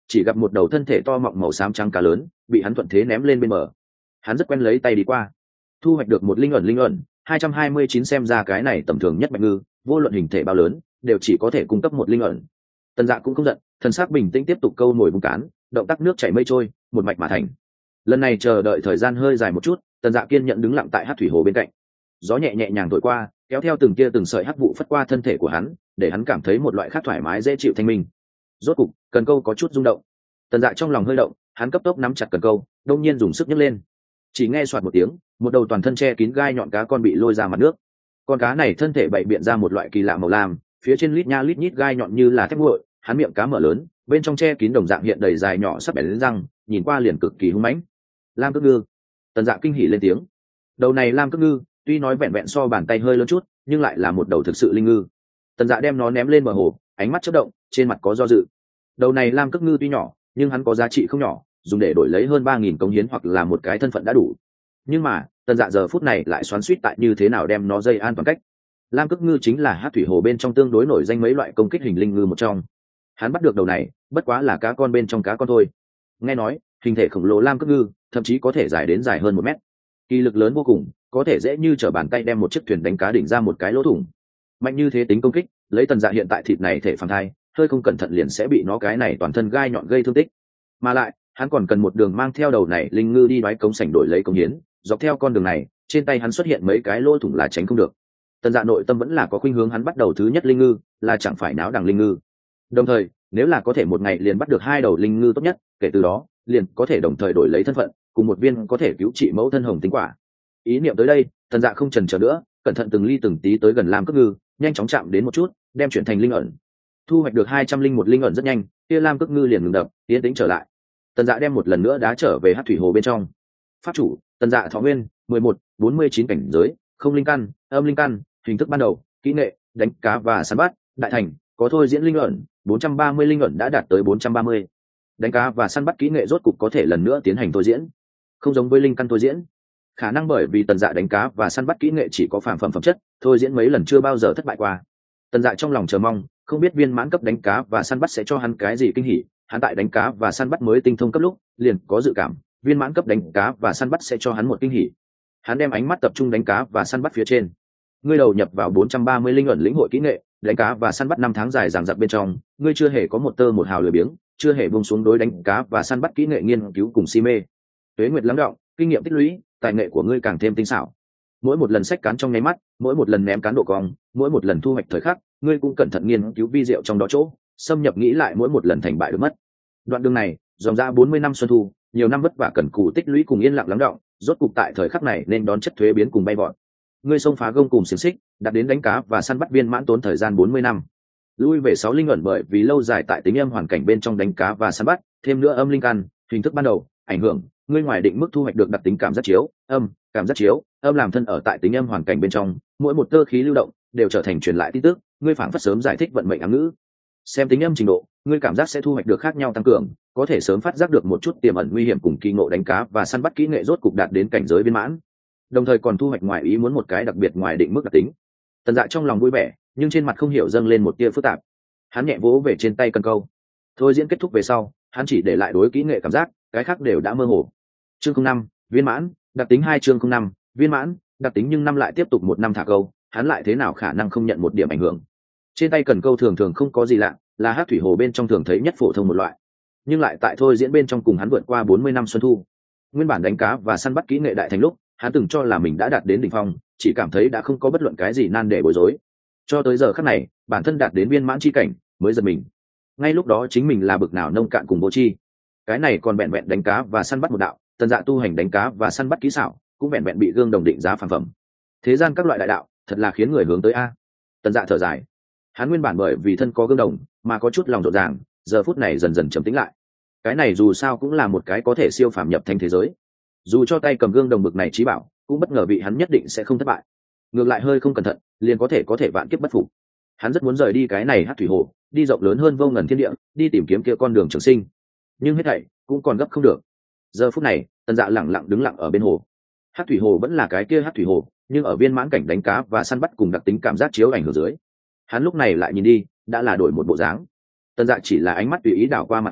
chỉ gặp một đầu thân thể to mọng màu xám trắng cá lớn bị hắn thuận thế ném lên bên bờ. Hắn rất quen lấy tay đi qua, thu hoạch được một linh ẩn linh ẩn hai trăm hai mươi chín. Xem ra cái này tầm thường nhất bạch ngư vô luận hình thể bao lớn đều chỉ có thể cung cấp một linh ẩn. Tần Dạ cũng không giận, thần sắc bình tĩnh tiếp tục câu mồi vùng cán, động tác nước chảy mây trôi, một mạch mà thành. Lần này chờ đợi thời gian hơi dài một chút, Tần Dạ kiên nhận đứng lặng tại hát thủy hồ bên cạnh. Gió nhẹ nhẹ nhàng thổi qua, kéo theo từng tia từng sợi hắc vụ phất qua thân thể của hắn, để hắn cảm thấy một loại khác thoải mái dễ chịu thanh minh. Rốt cục, cần câu có chút rung động. Tần Dạ trong lòng hơi động, hắn cấp tốc nắm chặt cần câu, đông nhiên dùng sức nhấc lên. Chỉ nghe xoạt một tiếng, một đầu toàn thân che kín gai nhọn cá con bị lôi ra mặt nước. Con cá này thân thể bậy biện ra một loại kỳ lạ màu lam, phía trên lít nha lít nhít gai nhọn như là thép nguội, hắn miệng cá mở lớn, bên trong che kín đồng dạng hiện đầy dài nhỏ sắc bén lên răng, nhìn qua liền cực kỳ hung mãnh. Lam cước ngư. Tần Dạ kinh hỉ lên tiếng. Đầu này lam cước ngư, tuy nói vẹn vẹn so bàn tay hơi lớn chút, nhưng lại là một đầu thực sự linh ngư. Tần Dạ đem nó ném lên bờ hồ, ánh mắt chớp động, trên mặt có do dự. Đầu này lam cước ngư tuy nhỏ, nhưng hắn có giá trị không nhỏ, dùng để đổi lấy hơn ba nghìn cống hiến hoặc là một cái thân phận đã đủ. Nhưng mà, Tần Dạ giờ phút này lại xoắn xuýt tại như thế nào đem nó dây an toàn cách. Lam cước ngư chính là hát thủy hồ bên trong tương đối nổi danh mấy loại công kích hình linh ngư một trong. Hắn bắt được đầu này, bất quá là cá con bên trong cá con thôi. Nghe nói, hình thể khổng lồ lam cước ngư, thậm chí có thể dài đến dài hơn một mét. Kỳ lực lớn vô cùng, có thể dễ như trở bàn tay đem một chiếc thuyền đánh cá đỉnh ra một cái lỗ thủng. Mạnh như thế tính công kích, lấy Tần Dạ hiện tại thịt này thể phàm thai, hơi không cẩn thận liền sẽ bị nó cái này toàn thân gai nhọn gây thương tích. Mà lại, hắn còn cần một đường mang theo đầu này linh ngư đi đoái cống sảnh đổi lấy cống hiến, dọc theo con đường này, trên tay hắn xuất hiện mấy cái lỗ thủng là tránh không được. Tần Dạ nội tâm vẫn là có khuynh hướng hắn bắt đầu thứ nhất linh ngư, là chẳng phải náo đằng linh ngư. Đồng thời, nếu là có thể một ngày liền bắt được hai đầu linh ngư tốt nhất, kể từ đó, liền có thể đồng thời đổi lấy thân phận, cùng một viên có thể cứu trị mẫu thân hồng tinh quả. Ý niệm tới đây, Tần Dạ không chần chờ nữa, cẩn thận từng ly từng tí tới gần lam cước ngư, nhanh chóng chạm đến một chút, đem chuyển thành linh ẩn. Thu hoạch được hai trăm linh một linh ẩn rất nhanh, kia lam cước ngư liền ngừng đập, tiến tĩnh trở lại. Tần Dạ đem một lần nữa đá trở về hát thủy hồ bên trong. Pháp chủ, Tần Dạ thọ nguyên mười một, bốn mươi chín cảnh giới, không linh căn, âm linh căn, hình thức ban đầu, kỹ nghệ, đánh cá và săn bắt, đại thành, có thôi diễn linh ẩn, bốn trăm ba mươi linh ẩn đã đạt tới bốn trăm ba mươi. Đánh cá và săn bắt kỹ nghệ rốt cục có thể lần nữa tiến hành thôi diễn. Không giống với linh căn thôi diễn, khả năng bởi vì Tần Dạ đánh cá và săn bắt kỹ nghệ chỉ có phàm phẩm phẩm chất, thôi diễn mấy lần chưa bao giờ thất bại qua. Tần Dạ trong lòng chờ mong, không biết viên mãn cấp đánh cá và săn bắt sẽ cho hắn cái gì kinh hỉ. Hắn tại đánh cá và săn bắt mới tinh thông cấp lúc, liền có dự cảm, viên mãn cấp đánh cá và săn bắt sẽ cho hắn một kinh hỉ. Hắn đem ánh mắt tập trung đánh cá và săn bắt phía trên. Ngươi đầu nhập vào bốn trăm ba mươi linh ẩn lĩnh hội kỹ nghệ, đánh cá và săn bắt năm tháng dài dằng dặc bên trong, ngươi chưa hề có một tơ một hào lười biếng, chưa hề buông xuống đối đánh cá và săn bắt kỹ nghệ nghiên cứu cùng si mê. Tuế nguyệt lắng đọng, kinh nghiệm tích lũy, tài nghệ của ngươi càng thêm tinh xảo. Mỗi một lần xách cán trong nháy mắt, mỗi một lần ném cán độ cong, mỗi một lần thu hoạch thời khắc, ngươi cũng cẩn thận nghiên cứu vi diệu trong đó chỗ, xâm nhập nghĩ lại mỗi một lần thành bại được mất. Đoạn đường này, dòng ra bốn mươi năm xuân thu, nhiều năm vất vả cần cù tích lũy cùng yên lặng lắng đọng, rốt cục tại thời khắc này nên đón chất thuế biến cùng bay vọt. Ngươi xông phá gông cùng xiềng xích, đạt đến đánh cá và săn bắt viên mãn tốn thời gian bốn mươi năm. Lui về sáu linh ẩn bởi vì lâu dài tại tính âm hoàn cảnh bên trong đánh cá và săn bắt, thêm nữa âm linh căn, hình thức ban đầu, ảnh hưởng, ngươi ngoài định mức thu hoạch được đặc tính cảm giác chiếu, âm, cảm giác chiếu, âm làm thân ở tại tính âm hoàn cảnh bên trong, mỗi một tơ khí lưu động đều trở thành truyền lại tin tức, ngươi phảng phất sớm giải thích vận mệnh ám ngữ. Xem tính âm trình độ, ngươi cảm giác sẽ thu hoạch được khác nhau tăng cường, có thể sớm phát giác được một chút tiềm ẩn nguy hiểm cùng kỳ ngộ đánh cá và săn bắt kỹ nghệ rốt cục đạt đến cảnh giới viên mãn. Đồng thời còn thu hoạch ngoài ý muốn một cái đặc biệt ngoài định mức đặc tính. Tần Dạ trong lòng vui vẻ, nhưng trên mặt không hiểu dâng lên một tia phức tạp. Hắn nhẹ vỗ về trên tay cần câu. Thôi diễn kết thúc về sau, hắn chỉ để lại đối kỹ nghệ cảm giác, cái khác đều đã mơ hồ. Chương không năm, viên mãn, đặc tính hai chương không năm, viên mãn, đặc tính nhưng năm lại tiếp tục một năm thả câu, hắn lại thế nào khả năng không nhận một điểm ảnh hưởng. Trên tay cần câu thường thường không có gì lạ, là hát thủy hồ bên trong thường thấy nhất phổ thông một loại. Nhưng lại tại thôi diễn bên trong cùng hắn vượt qua bốn mươi năm xuân thu. Nguyên bản đánh cá và săn bắt kỹ nghệ đại thành lúc, hắn từng cho là mình đã đạt đến đỉnh phong, chỉ cảm thấy đã không có bất luận cái gì nan để bối rối. Cho tới giờ khắc này, bản thân đạt đến viên mãn chi cảnh, mới giật mình. Ngay lúc đó chính mình là bực nào nông cạn cùng vô tri. Cái này còn vẹn vẹn đánh cá và săn bắt một đạo, Tần Dạ tu hành đánh cá và săn bắt kỹ xảo, cũng vẹn vẹn bị gương đồng định giá phàm phẩm. Thế gian các loại đại đạo, thật là khiến người hướng tới a. Tần Dạ thở dài. Hắn nguyên bản bởi vì thân có gương đồng, mà có chút lòng rộn ràng, giờ phút này dần dần trầm tĩnh lại. Cái này dù sao cũng là một cái có thể siêu phàm nhập thành thế giới. Dù cho tay cầm gương đồng bực này trí bảo, cũng bất ngờ bị hắn nhất định sẽ không thất bại. Ngược lại hơi không cẩn thận, liền có thể có thể vạn kiếp bất phục. Hắn rất muốn rời đi cái này hát thủy hồ, đi rộng lớn hơn vô ngần thiên địa, đi tìm kiếm kia con đường trường sinh. Nhưng hết thảy cũng còn gấp không được. Giờ phút này, Tần Dạ lẳng lặng đứng lặng ở bên hồ. Hát thủy hồ vẫn là cái kia hát thủy hồ, nhưng ở viên mãn cảnh đánh cá và săn bắt cùng đặc tính cảm giác chiếu ảnh hưởng dưới, hắn lúc này lại nhìn đi, đã là đổi một bộ dáng. Tần Dạ chỉ là ánh mắt tùy ý đảo qua mặt hồ,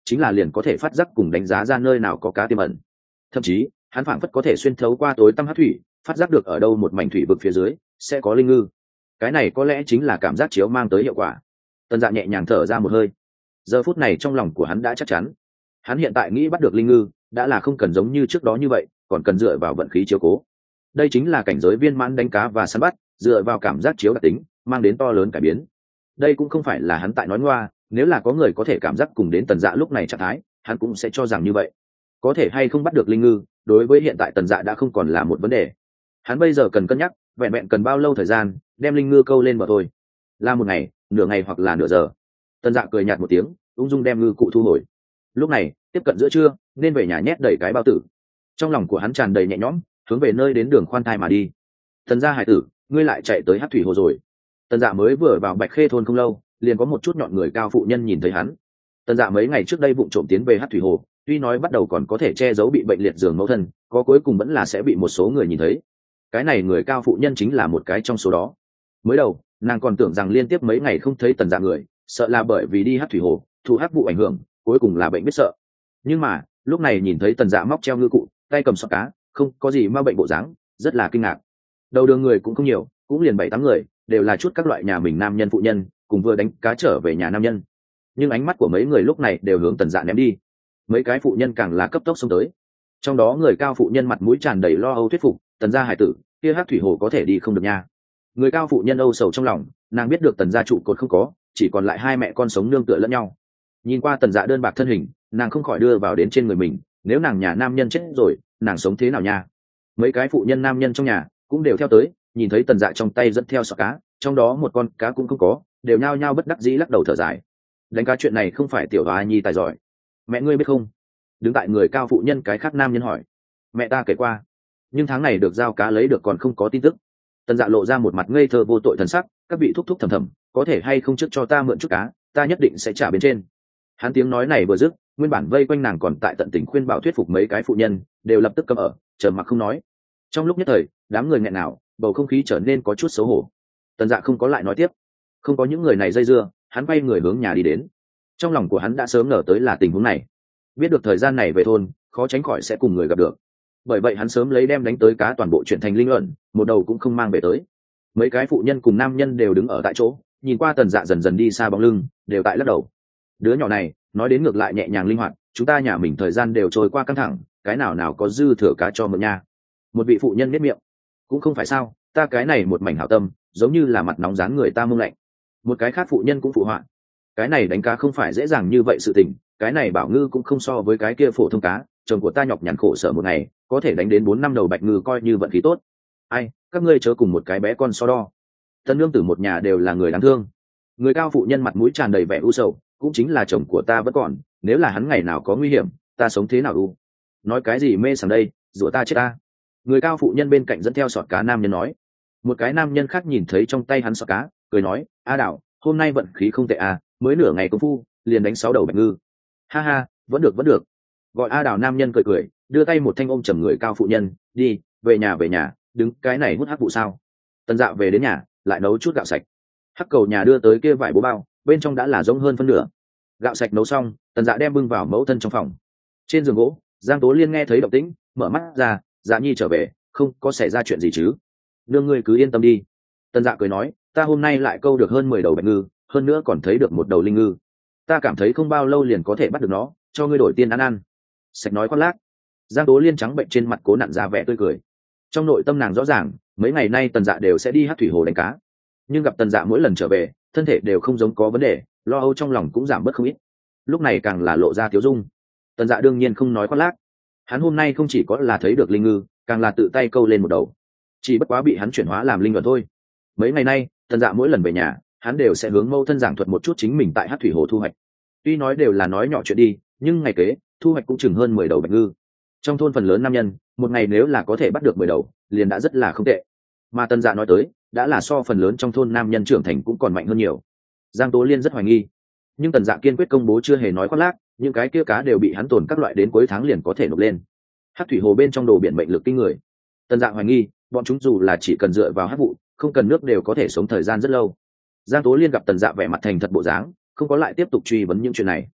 chính là liền có thể phát giác cùng đánh giá ra nơi nào có cá tiềm ẩn. Thậm chí hắn phảng phất có thể xuyên thấu qua tối tăm hát thủy, phát giác được ở đâu một mảnh thủy vực phía dưới sẽ có linh ngư. Cái này có lẽ chính là cảm giác chiếu mang tới hiệu quả. Tần Dạ nhẹ nhàng thở ra một hơi. Giờ phút này trong lòng của hắn đã chắc chắn, hắn hiện tại nghĩ bắt được linh ngư đã là không cần giống như trước đó như vậy, còn cần dựa vào vận khí chiếu cố. Đây chính là cảnh giới viên mãn đánh cá và săn bắt, dựa vào cảm giác chiếu đặc tính mang đến to lớn cải biến. Đây cũng không phải là hắn tại nói ngoa, nếu là có người có thể cảm giác cùng đến Tần Dạ lúc này trạng thái, hắn cũng sẽ cho rằng như vậy. Có thể hay không bắt được linh ngư, đối với hiện tại Tần Dạ đã không còn là một vấn đề. Hắn bây giờ cần cân nhắc, vẹn vẹn cần bao lâu thời gian đem linh ngư câu lên bờ thôi. Là một ngày, nửa ngày hoặc là nửa giờ. Tần Dạ cười nhạt một tiếng, ung dung đem ngư cụ thu hồi. Lúc này tiếp cận giữa trưa, nên về nhà nhét đầy cái bao tử. Trong lòng của hắn tràn đầy nhẹ nhõm, hướng về nơi đến đường khoan thai mà đi. Tần gia hải tử, ngươi lại chạy tới Hắc Thủy Hồ rồi. Tần Dạ mới vừa vào Bạch Khê thôn không lâu, liền có một chút nhọn người cao phụ nhân nhìn thấy hắn. Tần Dạ mấy ngày trước đây vụng trộm tiến về Hắc Thủy Hồ, tuy nói bắt đầu còn có thể che giấu bị bệnh liệt giường mẫu thân, có cuối cùng vẫn là sẽ bị một số người nhìn thấy. Cái này người cao phụ nhân chính là một cái trong số đó. Mới đầu nàng còn tưởng rằng liên tiếp mấy ngày không thấy Tần Dạ người, sợ là bởi vì đi Hắc Thủy Hồ thụ hắc vụ ảnh hưởng, cuối cùng là bệnh biết sợ. Nhưng mà lúc này nhìn thấy Tần Dạ móc treo ngư cụ, tay cầm sọt cá, không có gì ma bệnh bộ dáng, rất là kinh ngạc. Đầu đường người cũng không nhiều, cũng liền bảy tám người, đều là chút các loại nhà mình nam nhân phụ nhân, cùng vừa đánh cá trở về nhà nam nhân. Nhưng ánh mắt của mấy người lúc này đều hướng Tần Dạ ném đi. Mấy cái phụ nhân càng là cấp tốc xông tới. Trong đó người cao phụ nhân mặt mũi tràn đầy lo âu thuyết phục, Tần gia hải tử, kia Hắc Thủy Hồ có thể đi không được nha. Người cao phụ nhân âu sầu trong lòng, nàng biết được Tần gia trụ cột không có, chỉ còn lại hai mẹ con sống nương tựa lẫn nhau. Nhìn qua Tần Dạ đơn bạc thân hình, nàng không khỏi đưa vào đến trên người mình, nếu nàng nhà nam nhân chết rồi, nàng sống thế nào nha? Mấy cái phụ nhân nam nhân trong nhà cũng đều theo tới, nhìn thấy Tần Dạ trong tay dẫn theo sọt cá, trong đó một con cá cũng không có, đều nhao nhao bất đắc dĩ lắc đầu thở dài. Đánh cá chuyện này không phải tiểu hoa nhi tài giỏi. Mẹ ngươi biết không? Đứng tại người cao phụ nhân cái khác nam nhân hỏi. Mẹ ta kể qua, nhưng tháng này được giao cá lấy được còn không có tin tức. Tần Dạ lộ ra một mặt ngây thơ vô tội thần sắc, các vị thúc thúc thầm thầm, có thể hay không trước cho ta mượn chút cá, ta nhất định sẽ trả bên trên. Hắn tiếng nói này vừa dứt, nguyên bản vây quanh nàng còn tại tận tình khuyên bảo thuyết phục mấy cái phụ nhân, đều lập tức câm ở, trầm mặc không nói. Trong lúc nhất thời, đám người nghẹn nào, bầu không khí trở nên có chút xấu hổ. Tần Dạ không có lại nói tiếp, không có những người này dây dưa, hắn quay người hướng nhà đi đến. Trong lòng của hắn đã sớm ngờ tới là tình huống này, biết được thời gian này về thôn khó tránh khỏi sẽ cùng người gặp được, bởi vậy hắn sớm lấy đem đánh tới cá toàn bộ chuyển thành linh luận, một đầu cũng không mang về tới. Mấy cái phụ nhân cùng nam nhân đều đứng ở tại chỗ, nhìn qua Tần Dạ dần dần đi xa bóng lưng, đều tại lắc đầu. Đứa nhỏ này nói đến ngược lại nhẹ nhàng linh hoạt, chúng ta nhà mình thời gian đều trôi qua căng thẳng, cái nào nào có dư thừa cá cho mượn nha. Một vị phụ nhân biết miệng, cũng không phải sao, ta cái này một mảnh hảo tâm, giống như là mặt nóng dán người ta mông lạnh. Một cái khác phụ nhân cũng phụ họa, cái này đánh cá không phải dễ dàng như vậy sự tình, cái này bảo ngư cũng không so với cái kia phổ thông cá, chồng của ta nhọc nhằn khổ sở một ngày có thể đánh đến bốn năm đầu bạch ngư coi như vận khí tốt. Ai, các ngươi chớ cùng một cái bé con so đo. Tân nương tử một nhà đều là người đáng thương. Người cao phụ nhân mặt mũi tràn đầy vẻ u sầu, cũng chính là chồng của ta vẫn còn, nếu là hắn ngày nào có nguy hiểm, ta sống thế nào u? Nói cái gì mê sảng đây, rủa ta chết ta. Người cao phụ nhân bên cạnh dẫn theo sọt cá nam nhân nói. Một cái nam nhân khác nhìn thấy trong tay hắn sọt cá, cười nói, a đạo, hôm nay vận khí không tệ à, mới nửa ngày công phu liền đánh sáu đầu bạch ngư. Ha ha, vẫn được vẫn được. Gọi a đào nam nhân cười cười, đưa tay một thanh ôm chầm người cao phụ nhân, đi về nhà về nhà, đứng cái này hút hắc vụ sao? Tần Dạ về đến nhà lại nấu chút gạo sạch. Hắc cầu nhà đưa tới kia vải bố bao, bên trong đã là rỗng hơn phân nửa. Gạo sạch nấu xong, Tần Dạ đem bưng vào mẫu thân trong phòng. Trên giường gỗ, Giang Tố Liên nghe thấy động tĩnh, mở mắt ra, Dạ nhi trở về, không có xảy ra chuyện gì chứ? Nương ngươi cứ yên tâm đi. Tần Dạ cười nói, ta hôm nay lại câu được hơn mười đầu bạch ngư, hơn nữa còn thấy được một đầu linh ngư. Ta cảm thấy không bao lâu liền có thể bắt được nó, cho ngươi đổi tiền ăn ăn. Sạch nói khoác lác. Giang Tố Liên trắng bệnh trên mặt cố nặn ra vẻ tươi cười. Trong nội tâm nàng rõ ràng, mấy ngày nay Tần Dạ đều sẽ đi Hắc Thủy Hồ đánh cá, nhưng gặp Tần Dạ mỗi lần trở về, thân thể đều không giống có vấn đề, lo âu trong lòng cũng giảm bớt không ít. Lúc này càng là lộ ra tiếu dung. Tần Dạ đương nhiên không nói khoác lác. Hắn hôm nay không chỉ có là thấy được linh ngư, càng là tự tay câu lên một đầu. Chỉ bất quá bị hắn chuyển hóa làm linh luận thôi. Mấy ngày nay, Tần Dạ mỗi lần về nhà, hắn đều sẽ hướng mâu thân giảng thuật một chút chính mình tại Hắc Thủy Hồ thu hoạch. Tuy nói đều là nói nhỏ chuyện đi, nhưng ngày kế thu hoạch cũng chừng hơn mười đầu bạch ngư. Trong thôn phần lớn nam nhân, một ngày nếu là có thể bắt được mười đầu, liền đã rất là không tệ. Mà Tần Dạ nói tới, đã là so phần lớn trong thôn nam nhân trưởng thành cũng còn mạnh hơn nhiều. Giang Tố Liên rất hoài nghi, nhưng Tần Dạ kiên quyết công bố chưa hề nói khoác lác, những cái kia cá đều bị hắn tồn các loại đến cuối tháng liền có thể nộp lên. Hắc Thủy Hồ bên trong đồ biển mệnh lực kinh người. Tần Dạ hoài nghi, bọn chúng dù là chỉ cần dựa vào hắc vụ, không cần nước đều có thể sống thời gian rất lâu. Giang Tố Liên gặp Tần Dạ vẻ mặt thành thật bộ dáng, không có lại tiếp tục truy vấn những chuyện này.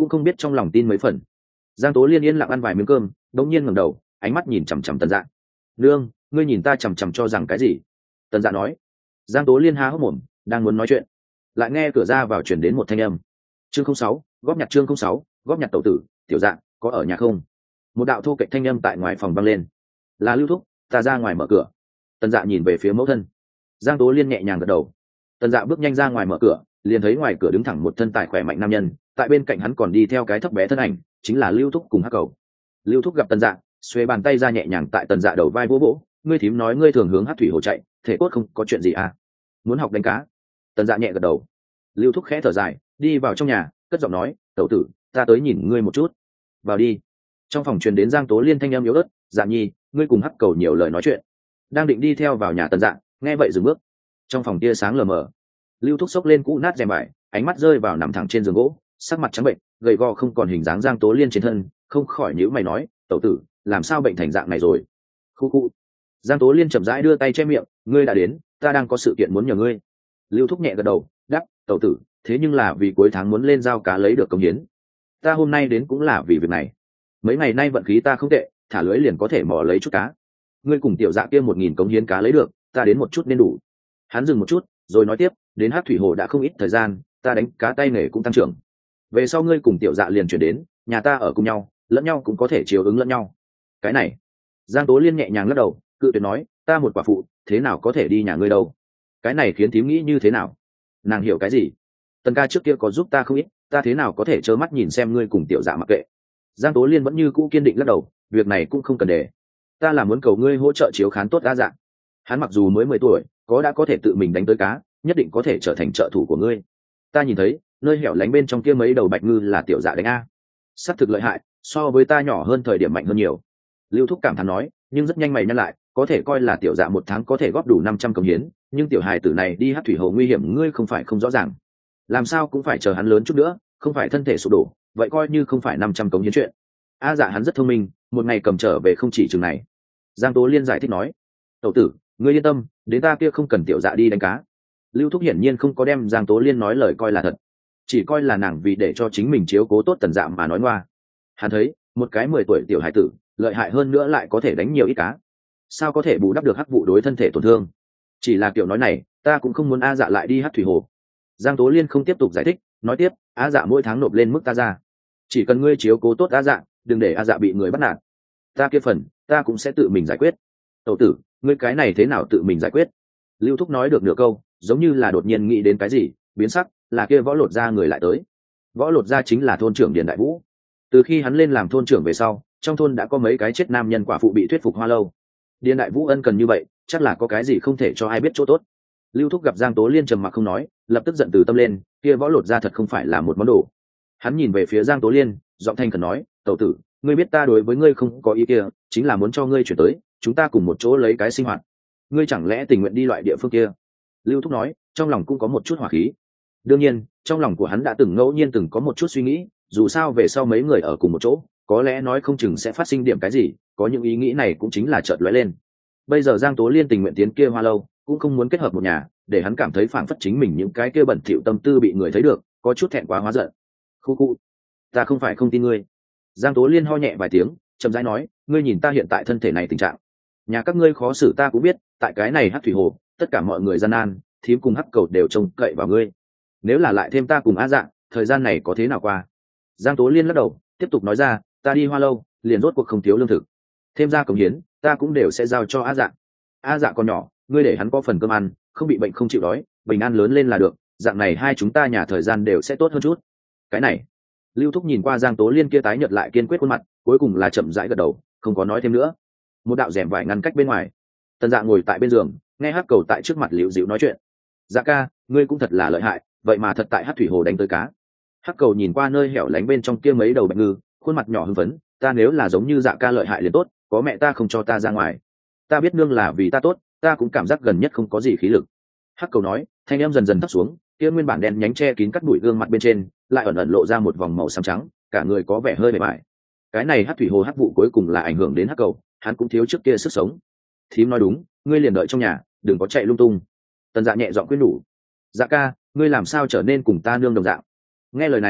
cũng không biết trong lòng tin mấy phần. Giang Tố Liên yên lặng ăn vài miếng cơm, đống nhiên ngẩng đầu, ánh mắt nhìn chằm chằm Tần Dạ. Nương, ngươi nhìn ta chằm chằm cho rằng cái gì? Tần Dạ nói. Giang Tố Liên há hốc mồm, đang muốn nói chuyện, lại nghe cửa ra vào chuyển đến một thanh âm. Chương không sáu, góp nhặt chương không sáu, góp nhặt tẩu tử, tiểu Dạ, có ở nhà không? Một đạo thô kệch thanh âm tại ngoài phòng vang lên. Là Lưu Thúc, ta ra ngoài mở cửa. Tần Dạ nhìn về phía mẫu thân. Giang Tố Liên nhẹ nhàng gật đầu. Tần Dạ bước nhanh ra ngoài mở cửa, liền thấy ngoài cửa đứng thẳng một thân tài khỏe mạnh nam nhân, tại bên cạnh hắn còn đi theo cái thấp bé thân ảnh, chính là Lưu Thúc cùng Hắc Cầu. Lưu Thúc gặp Tần Dạ, xuề bàn tay ra nhẹ nhàng tại Tần Dạ đầu vai vỗ vỗ. Ngươi thím nói ngươi thường hướng Hắc thủy hồ chạy, thể cốt không có chuyện gì à? Muốn học đánh cá? Tần Dạ nhẹ gật đầu. Lưu Thúc khẽ thở dài, đi vào trong nhà, cất giọng nói, tẩu tử, ta tới nhìn ngươi một chút. Vào đi. Trong phòng truyền đến Giang Tố Liên thanh âm yếu ớt, Dạ nhi, ngươi cùng Hắc Cầu nhiều lời nói chuyện. Đang định đi theo vào nhà Tần Dạ, nghe vậy dừng bước. Trong phòng tia sáng lờ mờ, Lưu Thúc xốc lên cũ nát rèm vải, ánh mắt rơi vào nằm thẳng trên giường gỗ, sắc mặt trắng bệnh, gầy gò không còn hình dáng Giang Tố Liên trên thân, không khỏi nhíu mày nói, tẩu tử, làm sao bệnh thành dạng này rồi? Khu khu. Giang Tố Liên chậm rãi đưa tay che miệng, ngươi đã đến, ta đang có sự kiện muốn nhờ ngươi. Lưu Thúc nhẹ gật đầu, đáp, tẩu tử, thế nhưng là vì cuối tháng muốn lên giao cá lấy được công hiến. Ta hôm nay đến cũng là vì việc này. Mấy ngày nay vận khí ta không tệ, thả lưới liền có thể mò lấy chút cá. Ngươi cùng tiểu Dạ kia một nghìn công hiến cá lấy được, ta đến một chút nên đủ. Hắn dừng một chút, rồi nói tiếp, đến Hát thủy hồ đã không ít thời gian, ta đánh cá tay nghề cũng tăng trưởng. Về sau ngươi cùng tiểu Dạ liền chuyển đến, nhà ta ở cùng nhau, lẫn nhau cũng có thể chiều ứng lẫn nhau. Cái này, Giang Tố Liên nhẹ nhàng lắc đầu, cự tuyệt nói, ta một quả phụ, thế nào có thể đi nhà ngươi đâu? Cái này khiến thím nghĩ như thế nào? Nàng hiểu cái gì? Tần ca trước kia có giúp ta không ít, ta thế nào có thể trơ mắt nhìn xem ngươi cùng tiểu Dạ mặc kệ? Giang Tố Liên vẫn như cũ kiên định lắc đầu, việc này cũng không cần để. Ta là muốn cầu ngươi hỗ trợ chiếu khán tốt đa dạng. Hắn mặc dù mới mười tuổi, có đã có thể tự mình đánh tới cá, nhất định có thể trở thành trợ thủ của ngươi. Ta nhìn thấy nơi hẻo lánh bên trong kia mấy đầu bạch ngư là tiểu Dạ đánh a, sát thực lợi hại, so với ta nhỏ hơn thời điểm mạnh hơn nhiều. Lưu Thúc cảm thán nói, nhưng rất nhanh mày nhăn lại, có thể coi là tiểu Dạ một tháng có thể góp đủ năm trăm công hiến, nhưng tiểu hài tử này đi Hát thủy hồ nguy hiểm, ngươi không phải không rõ ràng. Làm sao cũng phải chờ hắn lớn chút nữa, không phải thân thể sụp đổ, vậy coi như không phải năm trăm công hiến chuyện. A Dạ hắn rất thông minh, một ngày cầm trở về không chỉ chừng này. Giang Tố Liên giải thích nói, tẩu tử, ngươi yên tâm, đến ta kia không cần tiểu Dạ đi đánh cá. Lưu Thúc hiển nhiên không có đem Giang Tố Liên nói lời coi là thật, chỉ coi là nàng vì để cho chính mình chiếu cố tốt Tần Dạ mà nói ngoa. Hắn thấy một cái mười tuổi tiểu hải tử lợi hại hơn nữa lại có thể đánh nhiều ít cá, sao có thể bù đắp được Hắc vụ đối thân thể tổn thương? Chỉ là kiểu nói này, ta cũng không muốn A Dạ lại đi Hát thủy hồ. Giang Tố Liên không tiếp tục giải thích, nói tiếp, A Dạ mỗi tháng nộp lên mức ta ra, chỉ cần ngươi chiếu cố tốt A Dạ, đừng để A Dạ bị người bắt nạt. Ta kia phần, ta cũng sẽ tự mình giải quyết. Tẩu tử, ngươi cái này thế nào tự mình giải quyết? Lưu Thúc nói được nửa câu, giống như là đột nhiên nghĩ đến cái gì, biến sắc, là kia Võ Lột Gia người lại tới. Võ Lột Gia chính là thôn trưởng Điền Đại Vũ. Từ khi hắn lên làm thôn trưởng về sau, trong thôn đã có mấy cái chết nam nhân quả phụ bị thuyết phục hoa lâu. Điền Đại Vũ ân cần như vậy, chắc là có cái gì không thể cho ai biết chỗ tốt. Lưu Thúc gặp Giang Tố Liên trầm mặc không nói, lập tức giận từ tâm lên, kia Võ Lột Gia thật không phải là một món đồ. Hắn nhìn về phía Giang Tố Liên, giọng thanh khẩn nói, tẩu tử, ngươi biết ta đối với ngươi không có ý kia, chính là muốn cho ngươi chuyển tới, chúng ta cùng một chỗ lấy cái sinh hoạt. Ngươi chẳng lẽ tình nguyện đi loại địa phương kia? Lưu Thúc nói, trong lòng cũng có một chút hỏa khí. Đương nhiên, trong lòng của hắn đã từng ngẫu nhiên từng có một chút suy nghĩ, dù sao về sau mấy người ở cùng một chỗ, có lẽ nói không chừng sẽ phát sinh điểm cái gì, có những ý nghĩ này cũng chính là chợt lóe lên. Bây giờ Giang Tố Liên tình nguyện tiến kia hoa lâu, cũng không muốn kết hợp một nhà, để hắn cảm thấy phản phất chính mình những cái kia bẩn thỉu tâm tư bị người thấy được, có chút thẹn quá hóa giận. Khu khu, ta không phải không tin ngươi. Giang Tố Liên ho nhẹ vài tiếng, chậm rãi nói, ngươi nhìn ta hiện tại thân thể này tình trạng, nhà các ngươi khó xử ta cũng biết, tại cái này Hát thủy hồ, tất cả mọi người gian nan, thím cùng Hắc Cầu đều trông cậy vào ngươi. Nếu là lại thêm ta cùng A Dạ, thời gian này có thế nào qua? Giang Tố Liên lắc đầu, tiếp tục nói ra, ta đi hoa lâu, liền rốt cuộc không thiếu lương thực, thêm ra cống hiến, ta cũng đều sẽ giao cho A Dạ. A Dạ còn nhỏ, ngươi để hắn có phần cơm ăn, không bị bệnh không chịu đói, bình an lớn lên là được, dạng này hai chúng ta nhà thời gian đều sẽ tốt hơn chút. Cái này, Lưu Thúc nhìn qua Giang Tố Liên kia tái nhợt lại kiên quyết khuôn mặt, cuối cùng là chậm rãi gật đầu, không có nói thêm nữa. Một đạo rèm vải ngăn cách bên ngoài, Tần Dạ ngồi tại bên giường, nghe Hắc Cầu tại trước mặt liễu dịu nói chuyện. Dạ ca, ngươi cũng thật là lợi hại, vậy mà thật tại Hát thủy hồ đánh tới cá. Hắc Cầu nhìn qua nơi hẻo lánh bên trong kia mấy đầu bạch ngư, khuôn mặt nhỏ hưng phấn, ta nếu là giống như Dạ ca lợi hại liền tốt, có mẹ ta không cho ta ra ngoài. Ta biết nương là vì ta tốt, ta cũng cảm giác gần nhất không có gì khí lực. Hắc Cầu nói, thanh em dần dần thấp xuống, kia nguyên bản đen nhánh che kín cắt bụi gương mặt bên trên, lại ẩn ẩn lộ ra một vòng màu xám trắng, cả người có vẻ hơi bề bại. Cái này Hát thủy hồ hắc vụ cuối cùng là ảnh hưởng đến Hắc Cầu, hắn cũng thiếu trước kia sức sống. Thím nói đúng, ngươi liền đợi trong nhà, đừng có chạy lung tung. Tần Dạ nhẹ giọng khuyên nhủ. Dạ ca, ngươi làm sao trở nên cùng ta nương đồng dạng? Nghe lời này,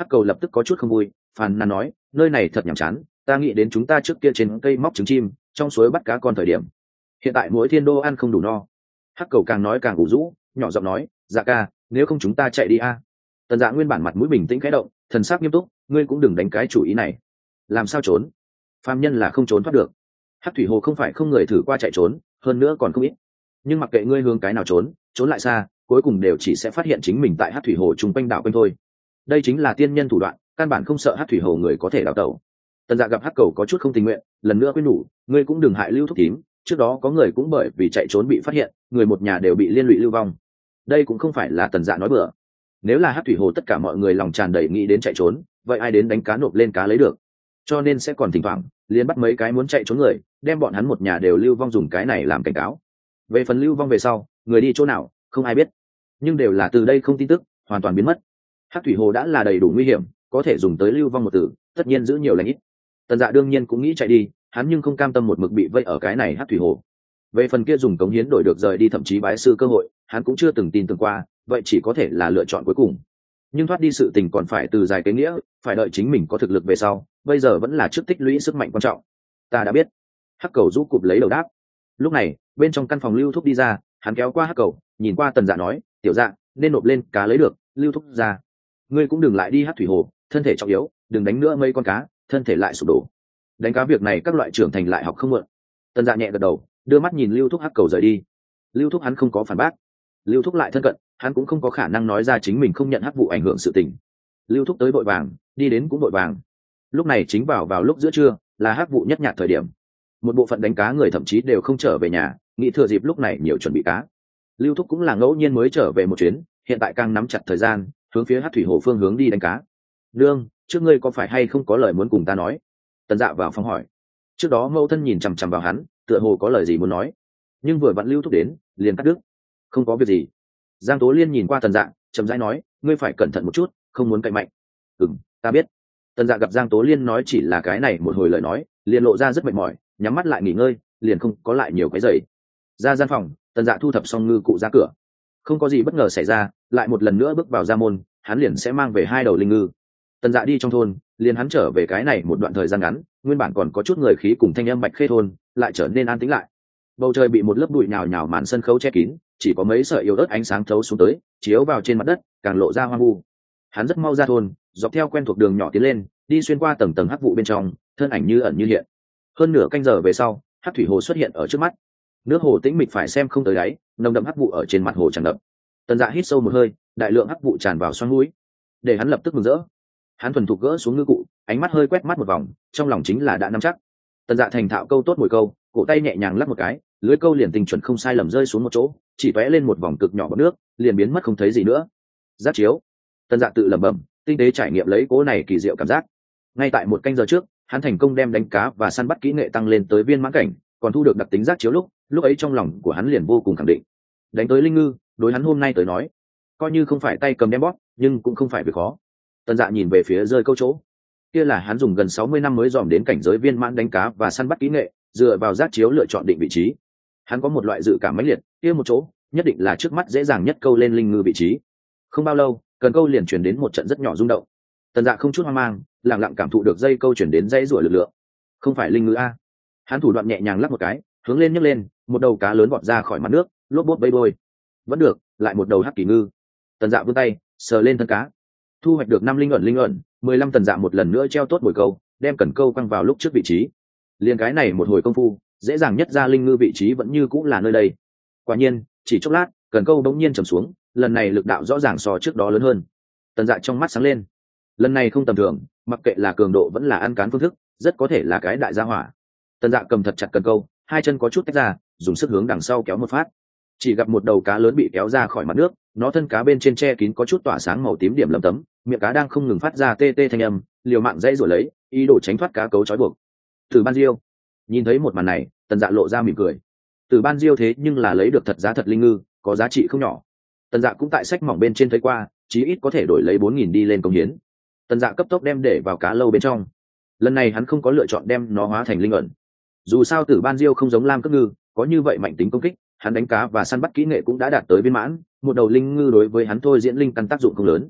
Hắc cầu lập tức có chút không vui, phàn nàn nói, nơi này thật nhàm chán, ta nghĩ đến chúng ta trước kia trên cây móc trứng chim, trong suối bắt cá con thời điểm, hiện tại mỗi thiên đô ăn không đủ no. Hắc cầu càng nói càng ủ rũ, nhỏ giọng nói, dạ ca, nếu không chúng ta chạy đi a. Tần Dạ nguyên bản mặt mũi bình tĩnh khẽ động, thần sắc nghiêm túc, ngươi cũng đừng đánh cái chủ ý này. Làm sao trốn? Phàm nhân là không trốn thoát được. Hắc thủy hồ không phải không người thử qua chạy trốn, hơn nữa còn không ít. Nhưng mặc kệ ngươi hướng cái nào trốn, trốn lại xa, cuối cùng đều chỉ sẽ phát hiện chính mình tại Hắc thủy hồ trung quanh đảo quanh thôi. Đây chính là tiên nhân thủ đoạn, căn bản không sợ Hắc thủy hồ người có thể đào tẩu. Tần Dạ gặp Hắc cầu có chút không tình nguyện, lần nữa khuyên nhủ, ngươi cũng đừng hại Lưu Thúc Tím, trước đó có người cũng bởi vì chạy trốn bị phát hiện, người một nhà đều bị liên lụy lưu vong. Đây cũng không phải là Tần Dạ nói bừa. Nếu là Hắc thủy hồ tất cả mọi người lòng tràn đầy nghĩ đến chạy trốn, vậy ai đến đánh cá nộp lên cá lấy được? Cho nên sẽ còn thỉnh thoảng liên bắt mấy cái muốn chạy trốn người, đem bọn hắn một nhà đều lưu vong dùng cái này làm cảnh cáo. Về phần lưu vong về sau, người đi chỗ nào, không ai biết. Nhưng đều là từ đây không tin tức, hoàn toàn biến mất. Hắc thủy hồ đã là đầy đủ nguy hiểm, có thể dùng tới lưu vong một từ, tất nhiên giữ nhiều lành ít. Tần Dạ đương nhiên cũng nghĩ chạy đi, hắn nhưng không cam tâm một mực bị vây ở cái này Hắc thủy hồ. Về phần kia dùng cống hiến đổi được rời đi thậm chí bái sư cơ hội, hắn cũng chưa từng tin tưởng qua, vậy chỉ có thể là lựa chọn cuối cùng. Nhưng thoát đi sự tình còn phải từ dài kế nghĩa, phải đợi chính mình có thực lực về sau, bây giờ vẫn là trước tích lũy sức mạnh quan trọng. Ta đã biết. Hắc cầu rũ cụp lấy đầu đáp. Lúc này bên trong căn phòng Lưu Thúc đi ra, hắn kéo qua Hắc cầu, nhìn qua Tần Dạ nói, tiểu Dạ nên nộp lên cá lấy được. Lưu Thúc ra, ngươi cũng đừng lại đi Hắc thủy hồ, thân thể trọng yếu, đừng đánh nữa mấy con cá, thân thể lại sụp đổ. Đánh cá việc này các loại trưởng thành lại học không mượn. Tần Dạ nhẹ gật đầu, đưa mắt nhìn Lưu Thúc Hắc cầu rời đi. Lưu Thúc hắn không có phản bác. Lưu Thúc lại thân cận, hắn cũng không có khả năng nói ra chính mình không nhận hắc vụ ảnh hưởng sự tình. Lưu Thúc tới vội vàng, đi đến cũng vội vàng. Lúc này chính vào vào lúc giữa trưa, là hắc vụ nhất nhạt thời điểm. Một bộ phận đánh cá người thậm chí đều không trở về nhà, nghĩ thừa dịp lúc này nhiều chuẩn bị cá. Lưu Thúc cũng là ngẫu nhiên mới trở về một chuyến, hiện tại càng nắm chặt thời gian, hướng phía hắc thủy hồ phương hướng đi đánh cá. Nương, trước ngươi có phải hay không có lời muốn cùng ta nói? Tần Dạ vào phòng hỏi. Trước đó mẫu thân nhìn chằm chằm vào hắn, tựa hồ có lời gì muốn nói, nhưng vừa vặn Lưu Thúc đến, liền cắt đứt. Không có việc gì. Giang Tố Liên nhìn qua Tần Dạ, chậm rãi nói, ngươi phải cẩn thận một chút, không muốn cậy mạnh. Ừm, ta biết. Tần Dạ gặp Giang Tố Liên nói chỉ là cái này một hồi lời nói, liền lộ ra rất mệt mỏi, nhắm mắt lại nghỉ ngơi, liền không có lại nhiều cái giày. Ra gian phòng, Tần Dạ thu thập xong ngư cụ ra cửa. Không có gì bất ngờ xảy ra, lại một lần nữa bước vào gia môn, hắn liền sẽ mang về hai đầu linh ngư. Tần Dạ đi trong thôn, liền hắn trở về cái này một đoạn thời gian ngắn, nguyên bản còn có chút người khí cùng thanh âm Bạch Khê thôn, lại trở nên an tĩnh lại. Bầu trời bị một lớp bụi nhào nhào màn sân khấu che kín, chỉ có mấy sợi yếu ớt ánh sáng thấu xuống tới, chiếu vào trên mặt đất, càng lộ ra hoang vu. Hắn rất mau ra thôn, dọc theo quen thuộc đường nhỏ tiến lên, đi xuyên qua tầng tầng hắc vụ bên trong, thân ảnh như ẩn như hiện. Hơn nửa canh giờ về sau, hắc thủy hồ xuất hiện ở trước mắt. Nước hồ tĩnh mịch phải xem không tới đáy, nồng đậm hắc vụ ở trên mặt hồ tràn ngập. Tần Dạ hít sâu một hơi, đại lượng hắc vụ tràn vào xoang mũi, để hắn lập tức mừng rỡ. Hắn thuần thục gỡ xuống ngư cụ, ánh mắt hơi quét mắt một vòng, trong lòng chính là đã nắm chắc. Tần Dạ thành thạo câu tốt mồi câu, cổ tay nhẹ nhàng lắc một cái, lưới câu liền tinh chuẩn không sai lầm rơi xuống một chỗ, chỉ tóe lên một vòng cực nhỏ bọt nước, liền biến mất không thấy gì nữa. Giác chiếu. Tần Dạ tự lẩm bẩm, tinh tế trải nghiệm lấy cố này kỳ diệu cảm giác. Ngay tại một canh giờ trước, hắn thành công đem đánh cá và săn bắt kỹ nghệ tăng lên tới viên mãn cảnh, còn thu được đặc tính giác chiếu lúc, lúc ấy trong lòng của hắn liền vô cùng khẳng định. Đánh tới linh ngư, đối hắn hôm nay tới nói, coi như không phải tay cầm đem bóp, nhưng cũng không phải việc khó. Tần Dạ nhìn về phía rơi câu chỗ, kia là hắn dùng gần sáu mươi năm mới dòm đến cảnh giới viên mãn đánh cá và săn bắt kỹ nghệ, dựa vào giác chiếu lựa chọn định vị trí. Hắn có một loại dự cảm mãnh liệt, kia một chỗ nhất định là trước mắt dễ dàng nhất câu lên linh ngư vị trí. Không bao lâu, cần câu liền chuyển đến một trận rất nhỏ rung động. Tần Dạ không chút hoang mang, lặng lặng cảm thụ được dây câu chuyển đến dãy rủa lực lượng. Không phải linh ngư a. Hắn thủ đoạn nhẹ nhàng lắc một cái, hướng lên nhấc lên, một đầu cá lớn vọt ra khỏi mặt nước, lốp bốp bơi bôi. Vẫn được, lại một đầu hắc kỳ ngư. Tần Dạ vươn tay, sờ lên thân cá. Thu hoạch được năm linh ẩn linh ẩn, mười lăm. Tần Dạ một lần nữa treo tốt mồi câu, đem cần câu quăng vào lúc trước vị trí. Liên cái này một hồi công phu, dễ dàng nhất ra linh ngư vị trí vẫn như cũng là nơi đây. Quả nhiên, chỉ chốc lát, cần câu bỗng nhiên trầm xuống, lần này lực đạo rõ ràng so trước đó lớn hơn. Tần Dạ trong mắt sáng lên. Lần này không tầm thường, mặc kệ là cường độ vẫn là ăn cán phương thức, rất có thể là cái đại gia hỏa. Tần Dạ cầm thật chặt cần câu, hai chân có chút tách ra, dùng sức hướng đằng sau kéo một phát. Chỉ gặp một đầu cá lớn bị kéo ra khỏi mặt nước, nó thân cá bên trên che kín có chút tỏa sáng màu tím điểm lấm tấm, miệng cá đang không ngừng phát ra tê tê thanh âm, liều mạng dãy rồi lấy, ý đồ tránh thoát cá cấu trói buộc. Từ Ban Diêu nhìn thấy một màn này, Tần Dạ lộ ra mỉm cười. Từ Ban Diêu thế nhưng là lấy được thật giá thật linh ngư, có giá trị không nhỏ. Tần Dạ cũng tại sách mỏng bên trên thấy qua, chí ít có thể đổi lấy bốn nghìn đi lên công hiến. Tần Dạ cấp tốc đem để vào cá lâu bên trong. Lần này hắn không có lựa chọn đem nó hóa thành linh ẩn. Dù sao Tử Ban Diêu không giống Lam Cất Ngư, có như vậy mạnh tính công kích, hắn đánh cá và săn bắt kỹ nghệ cũng đã đạt tới viên mãn, một đầu linh ngư đối với hắn thôi diễn linh căn tác dụng không lớn.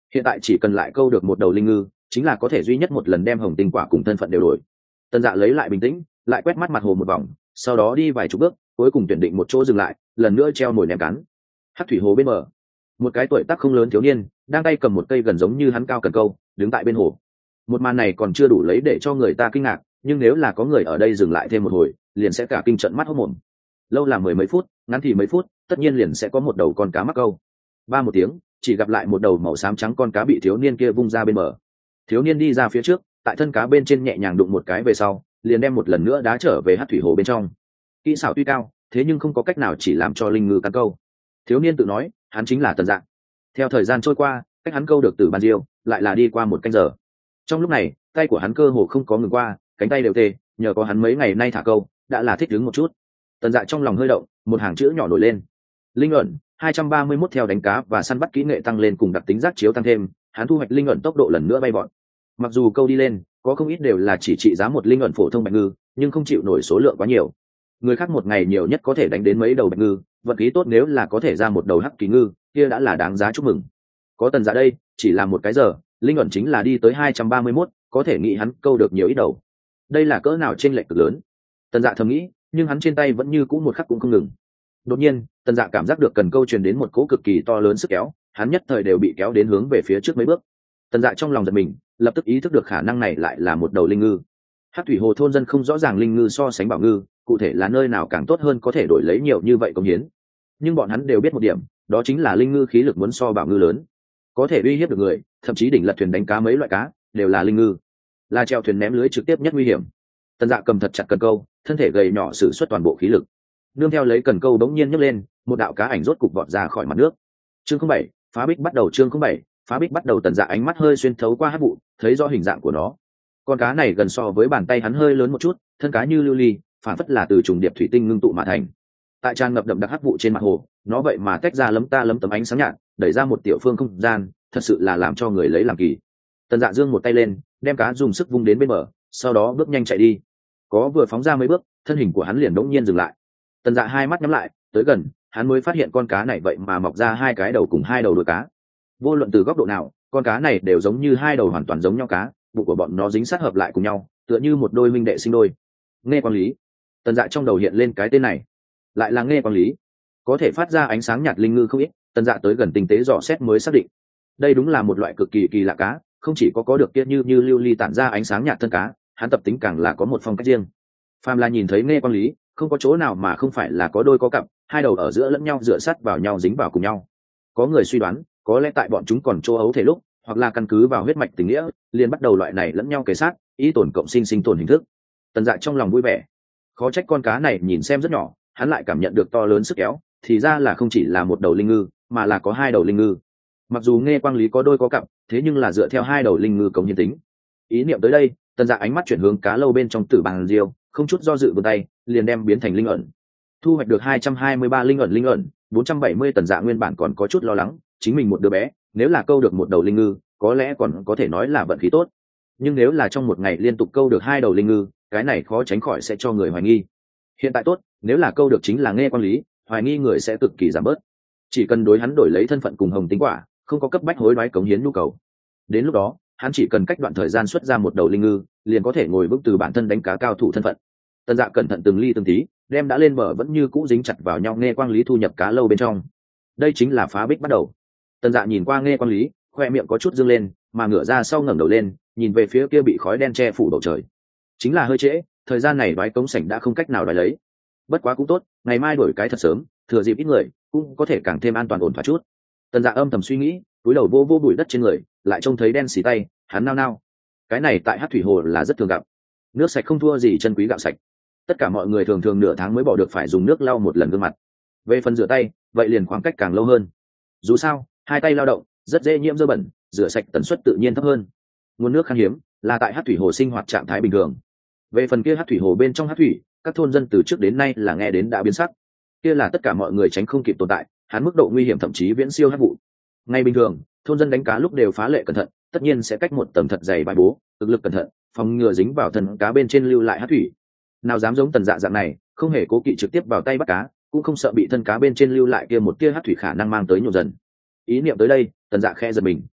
hiện tại chỉ cần lại câu được một đầu linh ngư chính là có thể duy nhất một lần đem hồng tinh quả cùng thân phận đều đổi. Tần Dạ lấy lại bình tĩnh, lại quét mắt mặt hồ một vòng, sau đó đi vài chục bước, cuối cùng tuyển định một chỗ dừng lại, lần nữa treo nổi ném cắn. Hắc thủy hồ bên bờ, một cái tuổi tác không lớn thiếu niên đang tay cầm một cây gần giống như hắn cao cần câu, đứng tại bên hồ. Một màn này còn chưa đủ lấy để cho người ta kinh ngạc, nhưng nếu là có người ở đây dừng lại thêm một hồi, liền sẽ cả kinh trận mắt hốt mồm. Lâu là mười mấy phút, ngắn thì mấy phút, tất nhiên liền sẽ có một đầu con cá mắc câu. Ba một tiếng, chỉ gặp lại một đầu màu xám trắng con cá bị thiếu niên kia vung ra bên bờ. Thiếu niên đi ra phía trước, tại thân cá bên trên nhẹ nhàng đụng một cái về sau, liền đem một lần nữa đá trở về Hắc thủy hồ bên trong. Kỹ xảo tuy cao, thế nhưng không có cách nào chỉ làm cho linh ngư cắn câu. Thiếu niên tự nói, hắn chính là Tần Dạ. Theo thời gian trôi qua, cách hắn câu được từ ban diêu, lại là đi qua một canh giờ. Trong lúc này, tay của hắn cơ hồ không có ngừng qua, cánh tay đều tê, nhờ có hắn mấy ngày nay thả câu, đã là thích ứng một chút. Tần Dạ trong lòng hơi động, một hàng chữ nhỏ nổi lên. Linh ẩn hai trăm ba mươi mốt theo đánh cá và săn bắt kỹ nghệ tăng lên cùng đặc tính giác chiếu tăng thêm, hắn thu hoạch linh ẩn tốc độ lần nữa bay vọt. Mặc dù câu đi lên, có không ít đều là chỉ trị giá một linh ẩn phổ thông bạch ngư, nhưng không chịu nổi số lượng quá nhiều. Người khác một ngày nhiều nhất có thể đánh đến mấy đầu bạch ngư, vận khí tốt nếu là có thể ra một đầu hắc kỳ ngư, kia đã là đáng giá chúc mừng. Có Tần Dạ đây, chỉ là một cái giờ, linh ẩn chính là đi tới hai trăm ba mươi mốt, có thể nghĩ hắn câu được nhiều ít đầu. Đây là cỡ nào chênh lệch cực lớn. Tần Dạ thầm nghĩ, nhưng hắn trên tay vẫn như cũ một khắc cũng không ngừng. Đột nhiên, Tần Dạ cảm giác được cần câu truyền đến một cỗ cực kỳ to lớn sức kéo, hắn nhất thời đều bị kéo đến hướng về phía trước mấy bước. Tần Dạ trong lòng giật mình, lập tức ý thức được khả năng này lại là một đầu linh ngư. Hắc thủy hồ thôn dân không rõ ràng linh ngư so sánh bảo ngư, cụ thể là nơi nào càng tốt hơn có thể đổi lấy nhiều như vậy công hiến. Nhưng bọn hắn đều biết một điểm, đó chính là linh ngư khí lực muốn so bảo ngư lớn, có thể uy hiếp được người, thậm chí đỉnh lật thuyền đánh cá mấy loại cá đều là linh ngư, là treo thuyền ném lưới trực tiếp nhất nguy hiểm. Tần Dạ cầm thật chặt cần câu, thân thể gầy nhỏ sử xuất toàn bộ khí lực, nương theo lấy cần câu đống nhiên nhấc lên, một đạo cá ảnh rốt cục vọt ra khỏi mặt nước. Chương không bảy, phá bích bắt đầu. Chương không bảy, phá bích bắt đầu. Tần Dạ ánh mắt hơi xuyên thấu qua hắc vụ, thấy rõ hình dạng của nó. Con cá này gần so với bàn tay hắn hơi lớn một chút, thân cá như lưu ly, phản phất là từ trùng điệp thủy tinh ngưng tụ mà thành. Tại tràn ngập đậm đặc hắc vụ trên mặt hồ, nó vậy mà tách ra lấm ta lấm tấm ánh sáng nhạt, đẩy ra một tiểu phương không gian, thật sự là làm cho người lấy làm kỳ. Tần Dạ giương một tay lên, đem cá dùng sức vung đến bên bờ, sau đó bước nhanh chạy đi. Có vừa phóng ra mấy bước, thân hình của hắn liền đống nhiên dừng lại. Tần Dạ hai mắt nhắm lại, tới gần, hắn mới phát hiện con cá này vậy mà mọc ra hai cái đầu cùng hai đầu đuôi cá. Vô luận từ góc độ nào, con cá này đều giống như hai đầu hoàn toàn giống nhau cá, bụng của bọn nó dính sát hợp lại cùng nhau, tựa như một đôi minh đệ sinh đôi. Nghe Quang Lý. Tần Dạ trong đầu hiện lên cái tên này, lại là Nghe Quang Lý. Có thể phát ra ánh sáng nhạt linh ngư không ít, Tần Dạ tới gần tinh tế dò xét mới xác định, đây đúng là một loại cực kỳ kỳ lạ cá, không chỉ có có được kia như như lưu ly tản ra ánh sáng nhạt thân cá, hắn tập tính càng là có một phong cách riêng. Phàm là nhìn thấy Nghe Quang Lý, không có chỗ nào mà không phải là có đôi có cặp, hai đầu ở giữa lẫn nhau dựa sát vào nhau dính vào cùng nhau. Có người suy đoán, có lẽ tại bọn chúng còn chỗ ấu thể lúc, hoặc là căn cứ vào huyết mạch tình nghĩa, liền bắt đầu loại này lẫn nhau kề sát, ý tồn cộng sinh sinh tồn hình thức. Tần Dạ trong lòng vui vẻ, khó trách con cá này nhìn xem rất nhỏ, hắn lại cảm nhận được to lớn sức kéo, thì ra là không chỉ là một đầu linh ngư, mà là có hai đầu linh ngư. Mặc dù Nghe Quang Lý có đôi có cặp, thế nhưng là dựa theo hai đầu linh ngư cống hiến tính. Ý niệm tới đây, Tần Dạ ánh mắt chuyển hướng cá lâu bên trong tử bàn diêu, không chút do dự vươn tay, liền đem biến thành linh ẩn. Thu hoạch được hai trăm hai mươi ba linh ẩn linh ẩn, bốn trăm bảy mươi. Tần Dạ nguyên bản còn có chút lo lắng, chính mình một đứa bé, nếu là câu được một đầu linh ngư, có lẽ còn có thể nói là vận khí tốt. Nhưng nếu là trong một ngày liên tục câu được hai đầu linh ngư, cái này khó tránh khỏi sẽ cho người hoài nghi. Hiện tại tốt, nếu là câu được chính là Nghe Quang Lý, hoài nghi người sẽ cực kỳ giảm bớt. Chỉ cần đối hắn đổi lấy thân phận cùng hồng tính quả, không có cấp bách hối đoái cống hiến nhu cầu. Đến lúc đó, hắn chỉ cần cách đoạn thời gian xuất ra một đầu linh ngư, liền có thể ngồi vững từ bản thân đánh cá cao thủ thân phận. Tần Dạ cẩn thận từng ly từng tí, đem đã lên bờ vẫn như cũ dính chặt vào nhau Nghe Quang Lý thu nhập cá lâu bên trong. Đây chính là phá bích bắt đầu. Tần Dạ nhìn qua Nghe Quang Lý, khoe miệng có chút dương lên, mà ngửa ra sau ngẩng đầu lên, nhìn về phía kia bị khói đen che phủ bầu trời. Chính là hơi trễ, thời gian này đoái cống sảnh đã không cách nào đoái lấy. Bất quá cũng tốt, ngày mai đổi cái thật sớm, thừa dịp ít người, cũng có thể càng thêm an toàn ổn thỏa chút. Tần Dạ âm thầm suy nghĩ, túi đầu vô vô bụi đất trên người, lại trông thấy đen xì tay, hắn nao nao. Cái này tại Hắc thủy hồ là rất thường gặp. Nước sạch không thua gì chân quý gạo sạch. Tất cả mọi người thường thường nửa tháng mới bỏ được phải dùng nước lau một lần gương mặt. Về phần rửa tay, vậy liền khoảng cách càng lâu hơn. Dù sao, hai tay lao động, rất dễ nhiễm dơ bẩn, rửa sạch tần suất tự nhiên thấp hơn. Nguồn nước khan hiếm, là tại Hắc thủy hồ sinh hoạt trạng thái bình thường. Về phần kia Hắc thủy hồ bên trong Hắc thủy, các thôn dân từ trước đến nay là nghe đến đã biến sắc. Kia là tất cả mọi người tránh không kịp tồn tại, hắn mức độ nguy hiểm thậm chí viễn siêu Hắc vụ. Ngay bình thường, thôn dân đánh cá lúc đều phá lệ cẩn thận, tất nhiên sẽ cách một tầng thật dày bài bố, cực lực cẩn thận, phòng ngừa dính vào thân cá bên trên lưu lại Hắc thủy. Nào dám giống Tần Dạ dạng này, không hề cố kỵ trực tiếp vào tay bắt cá, cũng không sợ bị thân cá bên trên lưu lại kia một tia Hắc thủy khả năng mang tới nhộn dần. Ý niệm tới đây, Tần Dạ khẽ giật mình.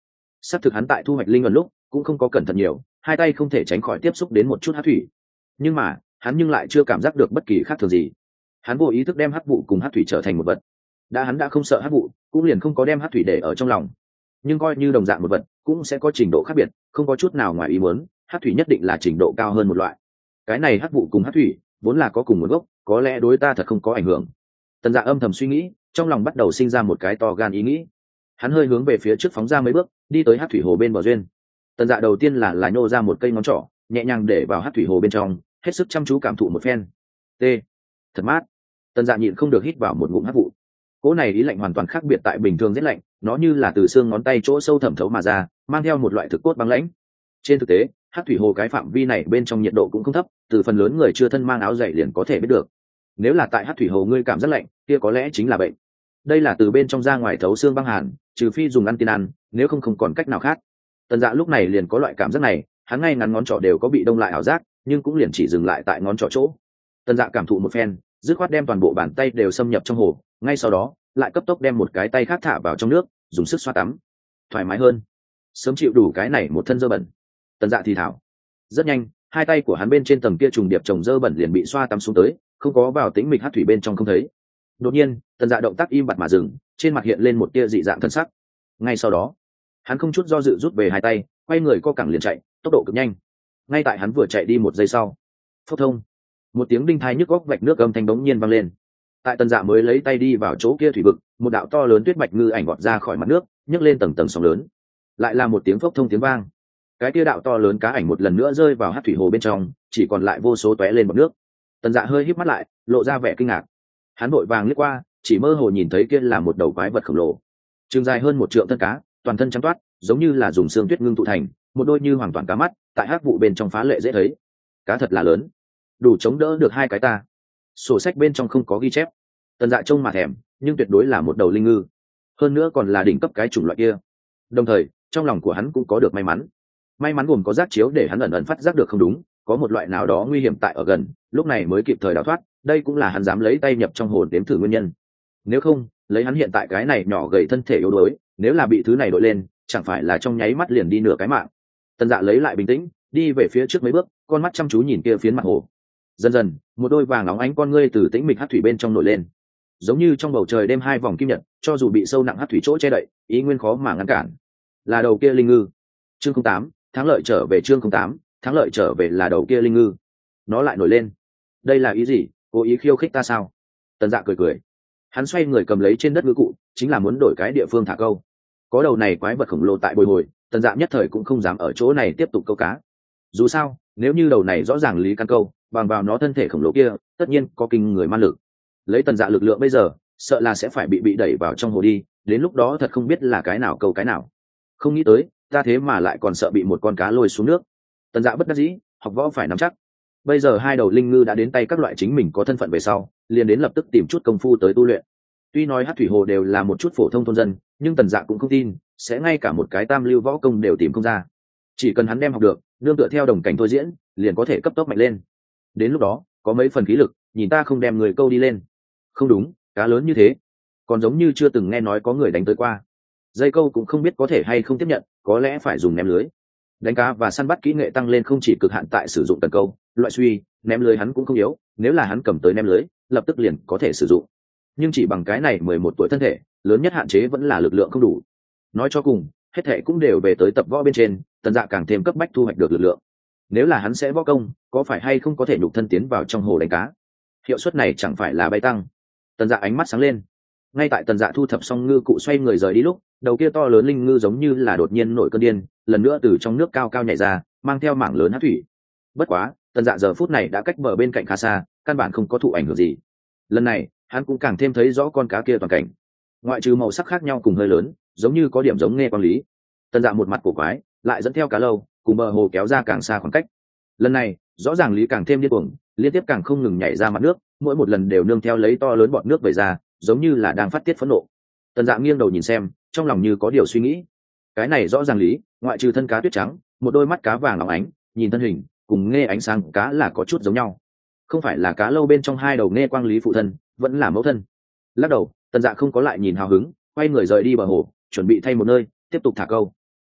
xác thực hắn tại thu hoạch linh ẩn lúc cũng không có cẩn thận nhiều, hai tay không thể tránh khỏi tiếp xúc đến một chút hát thủy, nhưng mà hắn nhưng lại chưa cảm giác được bất kỳ khác thường gì. Hắn vô ý thức đem hát vụ cùng hát thủy trở thành một vật, đã hắn đã không sợ hát vụ, cũng liền không có đem hát thủy để ở trong lòng. Nhưng coi như đồng dạng một vật cũng sẽ có trình độ khác biệt, không có chút nào ngoài ý muốn, hát thủy nhất định là trình độ cao hơn một loại. Cái này hát vụ cùng hát thủy vốn là có cùng nguồn gốc, có lẽ đối ta thật không có ảnh hưởng. Tần Dạ âm thầm suy nghĩ, trong lòng bắt đầu sinh ra một cái to gan ý nghĩ. Hắn hơi hướng về phía trước phóng ra mấy bước, đi tới hát thủy hồ bên bờ duyên. Tần Dạ đầu tiên là là nhô ra một cây ngón trỏ, nhẹ nhàng để vào hát thủy hồ bên trong, hết sức chăm chú cảm thụ một phen. T, thật mát. Tần Dạ nhịn không được hít vào một ngụm hát vụ. Cỗ này ý lạnh hoàn toàn khác biệt tại bình thường rét lạnh, nó như là từ xương ngón tay chỗ sâu thẩm thấu mà ra, mang theo một loại thực cốt băng lãnh. Trên thực tế, hát thủy hồ cái phạm vi này bên trong nhiệt độ cũng không thấp, từ phần lớn người chưa thân mang áo dày liền có thể biết được. Nếu là tại hát thủy hồ ngươi cảm giác lạnh, kia có lẽ chính là bệnh. Đây là từ bên trong ra ngoài thấu xương băng hàn, trừ phi dùng ăn tiên ăn, nếu không không còn cách nào khác. Tần Dạ lúc này liền có loại cảm giác này, hắn ngay ngắn ngón trỏ đều có bị đông lại ảo giác, nhưng cũng liền chỉ dừng lại tại ngón trỏ chỗ. Tần Dạ cảm thụ một phen, dứt khoát đem toàn bộ bàn tay đều xâm nhập trong hồ, ngay sau đó lại cấp tốc đem một cái tay khác thả vào trong nước, dùng sức xoa tắm, thoải mái hơn, sớm chịu đủ cái này một thân dơ bẩn. Tần Dạ thì thảo. Rất nhanh, hai tay của hắn bên trên tầng kia trùng điệp chồng dơ bẩn liền bị xoa tắm xuống tới, không có vào tĩnh mịch hát thủy bên trong không thấy. Đột nhiên, Tần Dạ động tác im bặt mà dừng, trên mặt hiện lên một tia dị dạng thân sắc. Ngay sau đó, hắn không chút do dự rút về hai tay, quay người co cẳng liền chạy, tốc độ cực nhanh. Ngay tại hắn vừa chạy đi một giây sau, phốc thông, một tiếng đinh thai nhức góc vạch nước âm thanh bỗng nhiên vang lên. Tại Tần Dạ mới lấy tay đi vào chỗ kia thủy vực, một đạo to lớn tuyết bạch ngư ảnh vọt ra khỏi mặt nước, nhấc lên tầng tầng sóng lớn. Lại là một tiếng phốc thông tiếng vang. Cái kia đạo to lớn cá ảnh một lần nữa rơi vào hát thủy hồ bên trong, chỉ còn lại vô số tóe lên bọt nước. Tần Dạ hơi híp mắt lại, lộ ra vẻ kinh ngạc. Hắn vội vàng liếc qua, chỉ mơ hồ nhìn thấy kia là một đầu quái vật khổng lồ, trường dài hơn một trượng thân cá, toàn thân trắng toát, giống như là dùng xương tuyết ngưng tụ thành, một đôi như hoàn toàn cá mắt, tại hắc vụ bên trong phá lệ dễ thấy. Cá thật là lớn, đủ chống đỡ được hai cái ta. Sổ sách bên trong không có ghi chép. Tần Dạ trông mà thèm, nhưng tuyệt đối là một đầu linh ngư, hơn nữa còn là đỉnh cấp cái chủng loại kia. Đồng thời, trong lòng của hắn cũng có được may mắn. May mắn gồm có giác chiếu để hắn ẩn ẩn phát giác được không đúng, có một loại nào đó nguy hiểm tại ở gần, lúc này mới kịp thời đào thoát. Đây cũng là hắn dám lấy tay nhập trong hồn đếm thử nguyên nhân. Nếu không, lấy hắn hiện tại cái này nhỏ gầy thân thể yếu đuối, nếu là bị thứ này đội lên, chẳng phải là trong nháy mắt liền đi nửa cái mạng. Tần Dạ lấy lại bình tĩnh, đi về phía trước mấy bước, con mắt chăm chú nhìn kia phiến mặt hồ. Dần dần, một đôi vàng óng ánh con ngươi từ tĩnh mịch hắc thủy bên trong nổi lên, giống như trong bầu trời đêm hai vòng kim nhật, cho dù bị sâu nặng hắc thủy chỗ che đậy, ý nguyên khó mà ngăn cản. Là đầu kia linh ngư. Chương không tám, thắng lợi trở về. Chương không tám, thắng lợi trở về là đầu kia linh ngư. Nó lại nổi lên. Đây là ý gì? Cố ý khiêu khích ta sao? Tần Dạ cười cười. Hắn xoay người cầm lấy trên đất ngư cụ, chính là muốn đổi cái địa phương thả câu. Có đầu này quái vật khổng lồ tại bồi hồi, Tần Dạ nhất thời cũng không dám ở chỗ này tiếp tục câu cá. Dù sao, nếu như đầu này rõ ràng lý căn câu, bằng vào nó thân thể khổng lồ kia, tất nhiên có kinh người man lực. Lấy Tần Dạ lực lượng bây giờ, sợ là sẽ phải bị bị đẩy vào trong hồ đi, đến lúc đó thật không biết là cái nào câu cái nào. Không nghĩ tới, ta thế mà lại còn sợ bị một con cá lôi xuống nước. Tần Dạ bất đắc dĩ, học võ phải nắm chắc. Bây giờ hai đầu linh ngư đã đến tay các loại chính mình có thân phận về sau, liền đến lập tức tìm chút công phu tới tu luyện. Tuy nói hát thủy hồ đều là một chút phổ thông thôn dân, nhưng Tần Dạ cũng không tin sẽ ngay cả một cái tam lưu võ công đều tìm không ra. Chỉ cần hắn đem học được, nương tựa theo đồng cảnh thôi diễn, liền có thể cấp tốc mạnh lên. Đến lúc đó, có mấy phần khí lực, nhìn ta không đem người câu đi lên. Không đúng, cá lớn như thế, còn giống như chưa từng nghe nói có người đánh tới qua. Dây câu cũng không biết có thể hay không tiếp nhận, có lẽ phải dùng ném lưới. Đánh cá và săn bắt kỹ nghệ tăng lên không chỉ cực hạn tại sử dụng cần câu, loại suy, ném lưới hắn cũng không yếu, nếu là hắn cầm tới ném lưới, lập tức liền có thể sử dụng. Nhưng chỉ bằng cái này mười một tuổi thân thể, lớn nhất hạn chế vẫn là lực lượng không đủ. Nói cho cùng, hết thệ cũng đều về tới tập võ bên trên, Tần Dạ càng thêm cấp bách thu hoạch được lực lượng. Nếu là hắn sẽ võ công, có phải hay không có thể nhục thân tiến vào trong hồ đánh cá? Hiệu suất này chẳng phải là bay tăng. Tần Dạ ánh mắt sáng lên. Ngay tại Tần Dạ thu thập xong ngư cụ xoay người rời đi lúc, đầu kia to lớn linh ngư giống như là đột nhiên nổi cơn điên, lần nữa từ trong nước cao cao nhảy ra, mang theo mảng lớn hắc thủy. Bất quá, Tần Dạ giờ phút này đã cách bờ bên cạnh khá xa, căn bản không có thụ ảnh hưởng gì. Lần này, hắn cũng càng thêm thấy rõ con cá kia toàn cảnh. Ngoại trừ màu sắc khác nhau cùng hơi lớn, giống như có điểm giống nghe quan lý. Tần Dạ một mặt cổ quái, lại dẫn theo cá lâu, cùng bờ hồ kéo ra càng xa khoảng cách. Lần này, rõ ràng lý càng thêm điên cuồng, liên tiếp càng không ngừng nhảy ra mặt nước, mỗi một lần đều nương theo lấy to lớn bọt nước về ra, giống như là đang phát tiết phẫn nộ. Tần Dạ nghiêng đầu nhìn xem, trong lòng như có điều suy nghĩ. Cái này rõ ràng lý, ngoại trừ thân cá tuyết trắng, một đôi mắt cá vàng óng ánh, nhìn thân hình cùng nghe ánh sáng cá là có chút giống nhau. Không phải là cá lâu bên trong hai đầu nghe quang lý phụ thân, vẫn là mẫu thân. Lắc đầu, Tần Dạ không có lại nhìn hào hứng, quay người rời đi bờ hồ, chuẩn bị thay một nơi tiếp tục thả câu.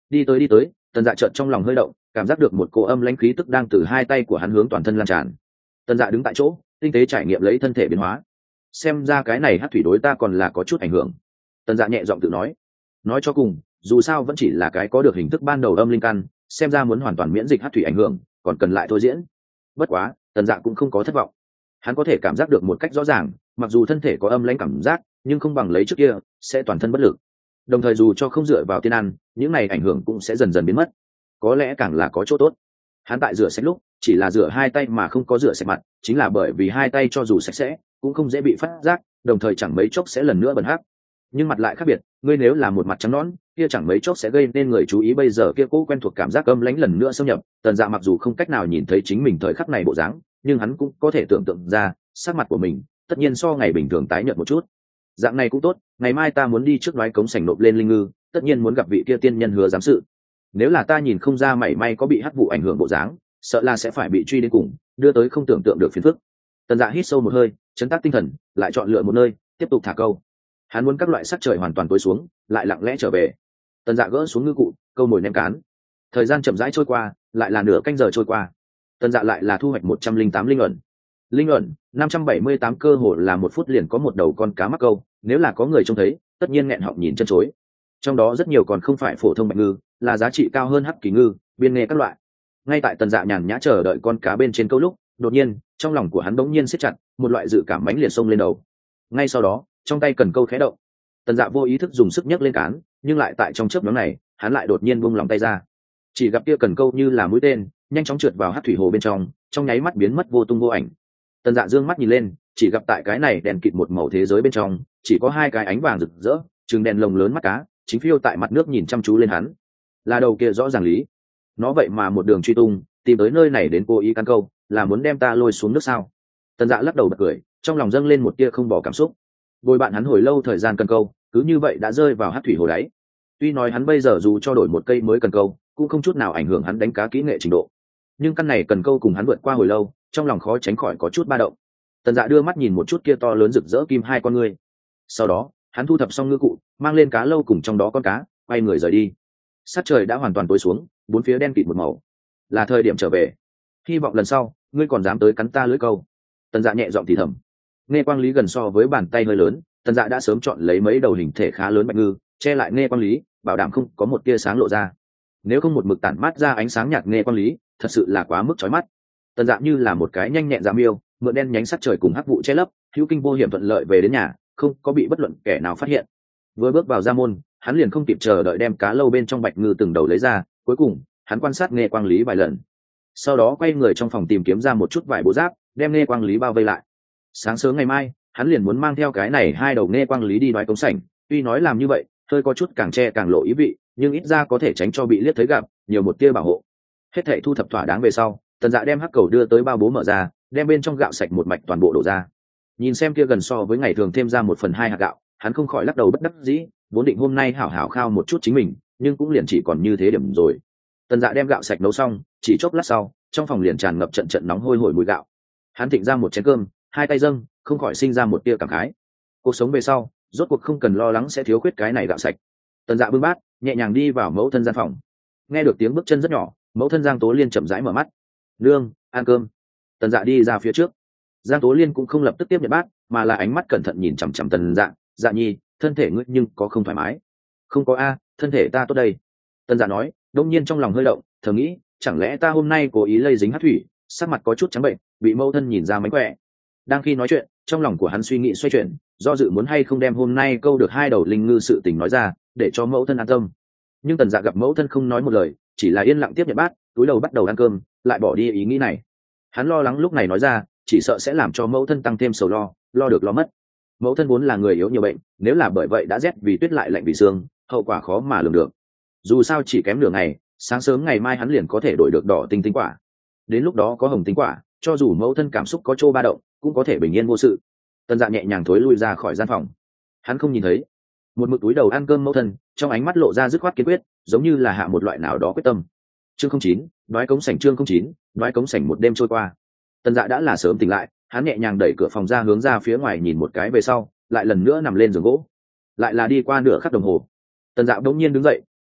Đi tới đi tới, tần dạ trợn trong lòng hơi động, cảm giác được một cỗ âm lãnh khí tức đang từ hai tay của hắn hướng toàn thân lan tràn. Tần dạ đứng tại chỗ, tinh tế trải nghiệm lấy thân thể biến hóa. Xem ra cái này hát thủy đối ta còn là có chút ảnh hưởng. Tần dạ nhẹ giọng tự nói. Nói cho cùng, dù sao vẫn chỉ là cái có được hình thức ban đầu âm linh căn, xem ra muốn hoàn toàn miễn dịch hát thủy ảnh hưởng, còn cần lại thôi diễn. Bất quá, tần dạ cũng không có thất vọng. Hắn có thể cảm giác được một cách rõ ràng, mặc dù thân thể có âm lãnh cảm giác, nhưng không bằng lấy trước kia, sẽ toàn thân bất lực. Đồng thời dù cho không dựa vào tiên ăn, những này ảnh hưởng cũng sẽ dần dần biến mất. Có lẽ càng là có chỗ tốt. Hắn tại rửa sạch lúc chỉ là rửa hai tay mà không có rửa sạch mặt, chính là bởi vì hai tay cho dù sạch sẽ cũng không dễ bị phát giác, đồng thời chẳng mấy chốc sẽ lần nữa bẩn hắc. Nhưng mặt lại khác biệt, ngươi nếu là một mặt trắng nõn, kia chẳng mấy chốc sẽ gây nên người chú ý. Bây giờ kia cố quen thuộc cảm giác âm lãnh lần nữa xâm nhập, tần dạ mặc dù không cách nào nhìn thấy chính mình thời khắc này bộ dáng, nhưng hắn cũng có thể tưởng tượng ra sắc mặt của mình tất nhiên so ngày bình thường tái nhợt một chút. Dạng này cũng tốt, ngày mai ta muốn đi trước đoái cống sảnh nộp lên linh ngư, tất nhiên muốn gặp vị kia tiên nhân hứa giám sự. Nếu là ta nhìn không ra mảy may có bị hắc vụ ảnh hưởng bộ dáng, sợ là sẽ phải bị truy đến cùng, đưa tới không tưởng tượng được phiền phức. Tần dạ hít sâu một hơi, chấn tác tinh thần, lại chọn lựa một nơi tiếp tục thả câu. Hắn muốn các loại sắc trời hoàn toàn tối xuống, lại lặng lẽ trở về. Tần dạ gỡ xuống ngư cụ, câu mồi ném cán. Thời gian chậm rãi trôi qua, lại là nửa canh giờ trôi qua. Tần dạ lại là thu hoạch một trăm linh tám linh ẩn. Linh ẩn năm trăm bảy mươi tám, cơ hồ là một phút liền có một đầu con cá mắc câu, nếu là có người trông thấy, tất nhiên nghẹn họng nhìn chân chối. Trong đó rất nhiều còn không phải phổ thông bạch ngư, là giá trị cao hơn hắc kỳ ngư, biên nghề các loại. Ngay tại tần dạ nhàn nhã chờ đợi con cá bên trên câu lúc, đột nhiên trong lòng của hắn bỗng nhiên siết chặt, một loại dự cảm mãnh liệt xông lên đầu. Ngay sau đó, trong tay cần câu khẽ động, tần dạ vô ý thức dùng sức nhấc lên cán, nhưng lại tại trong chớp nhoáng này, hắn lại đột nhiên buông lòng tay ra. Chỉ gặp kia cần câu như là mũi tên, nhanh chóng trượt vào hắc thủy hồ bên trong, trong nháy mắt biến mất vô tung vô ảnh. Tần dạ dương mắt nhìn lên, chỉ gặp tại cái này đèn kịt một màu thế giới bên trong, chỉ có hai cái ánh vàng rực rỡ, chừng đèn lồng lớn mắt cá, chính phiêu tại mặt nước nhìn chăm chú lên hắn. Là đầu kia rõ ràng lý. Nó vậy mà một đường truy tung, tìm tới nơi này đến cố ý cắn câu, là muốn đem ta lôi xuống nước sao? Tần dạ lắc đầu bật cười, trong lòng dâng lên một tia không bỏ cảm xúc. Bồi bạn hắn hồi lâu thời gian cần câu, cứ như vậy đã rơi vào hắc thủy hồ đáy. Tuy nói hắn bây giờ dù cho đổi một cây mới cần câu, cũng không chút nào ảnh hưởng hắn đánh cá kỹ nghệ trình độ. Nhưng căn này cần câu cùng hắn vượt qua hồi lâu, trong lòng khó tránh khỏi có chút ba động. Tần dạ đưa mắt nhìn một chút kia to lớn rực rỡ kim hai con ngươi. Sau đó, hắn thu thập xong ngư cụ, mang lên cá lâu cùng trong đó con cá, quay người rời đi. Sát trời đã hoàn toàn tối xuống, bốn phía đen kịt một màu. Là thời điểm trở về. Hy vọng lần sau, ngươi còn dám tới cắn ta lưỡi câu. Tần dạ nhẹ giọng thì thầm. Nghe quang lý gần so với bàn tay hơi lớn, tần dạ đã sớm chọn lấy mấy đầu hình thể khá lớn bạch ngư, che lại nghe quang lý, bảo đảm không có một tia sáng lộ ra. Nếu không một mực tản mát ra ánh sáng nhạt nghe quang lý, thật sự là quá mức chói mắt. Tần dạ như là một cái nhanh nhẹn dạ miêu, mượn đen nhánh sắt trời cùng hắc vụ che lấp, hữu kinh vô hiểm thuận lợi về đến nhà, không có bị bất luận kẻ nào phát hiện. Vừa bước vào gia môn, hắn liền không kịp chờ đợi đem cá lâu bên trong bạch ngư từng đầu lấy ra, cuối cùng hắn quan sát nghe quang lý vài lần, sau đó quay người trong phòng tìm kiếm ra một chút vải bộ giáp, đem nghe quang lý bao vây lại. Sáng sớm ngày mai, hắn liền muốn mang theo cái này hai đầu nghe quang lý đi đoái cống sảnh. Tuy nói làm như vậy hơi có chút càng che càng lộ ý vị, nhưng ít ra có thể tránh cho bị liếc thấy gặp, nhiều một tia bảo hộ. Hết thảy thu thập thỏa đáng về sau, tần dạ đem hắc cầu đưa tới bao bố mở ra, đem bên trong gạo sạch một mạch toàn bộ đổ ra. Nhìn xem kia gần so với ngày thường thêm ra một phần hai hạt gạo, hắn không khỏi lắc đầu bất đắc dĩ, vốn định hôm nay hảo hảo khao một chút chính mình, nhưng cũng liền chỉ còn như thế điểm rồi. Tần dạ đem gạo sạch nấu xong, chỉ chốc lát sau, trong phòng liền tràn ngập trận trận nóng hôi hổi mùi gạo. Hắn thịnh ra một chén cơm, hai tay dâng, không khỏi sinh ra một tia cảm khái. Cuộc sống về sau, rốt cuộc không cần lo lắng sẽ thiếu khuyết cái này gạo sạch. Tần dạ bưng bát, nhẹ nhàng đi vào mẫu thân gian phòng. Nghe được tiếng bước chân rất nhỏ, mẫu thân Giang Tố Liên chậm rãi mở mắt. Nương, ăn cơm. Tần dạ đi ra phía trước. Giang Tố Liên cũng không lập tức tiếp nhận bát, mà là ánh mắt cẩn thận nhìn chằm chằm Tần dạ. Dạ nhi, thân thể ngươi nhưng có không thoải mái? Không có a, thân thể ta tốt đây. Tần dạ nói, đông nhiên trong lòng hơi động, thầm nghĩ, chẳng lẽ ta hôm nay cố ý lây dính hắc thủy, sắc mặt có chút trắng bệnh, bị mẫu thân nhìn ra mánh khỏe. Đang khi nói chuyện, trong lòng của hắn suy nghĩ xoay chuyển, do dự muốn hay không đem hôm nay câu được hai đầu linh ngư sự tình nói ra, để cho mẫu thân an tâm. Nhưng Tần dạ gặp mẫu thân không nói một lời, chỉ là yên lặng tiếp nhận bát, túi đầu bắt đầu ăn cơm, lại bỏ đi ý nghĩ này. Hắn lo lắng lúc này nói ra, chỉ sợ sẽ làm cho mẫu thân tăng thêm sầu lo, lo được lo mất. Mẫu thân vốn là người yếu nhiều bệnh, nếu là bởi vậy đã rét vì tuyết lại lạnh vì xương, hậu quả khó mà lường được. Dù sao chỉ kém nửa ngày, sáng sớm ngày mai hắn liền có thể đổi được đỏ tinh tinh quả. Đến lúc đó có hồng tinh quả, cho dù mẫu thân cảm xúc có trô ba động, cũng có thể bình yên vô sự. Tần dạ nhẹ nhàng thối lui ra khỏi gian phòng. Hắn không nhìn thấy một mực túi đầu ăn cơm mẫu thân, trong ánh mắt lộ ra dứt khoát kiên quyết, giống như là hạ một loại nào đó quyết tâm. Chương không chín, đoái cống sảnh. Chương không chín, đoái cống sảnh. Một đêm trôi qua, Tần dạ đã là sớm tỉnh lại, hắn nhẹ nhàng đẩy cửa phòng ra hướng ra phía ngoài nhìn một cái về sau, lại lần nữa nằm lên giường gỗ. Lại là đi qua nửa khắc đồng hồ, Tần dạ bỗng nhiên đứng dậy,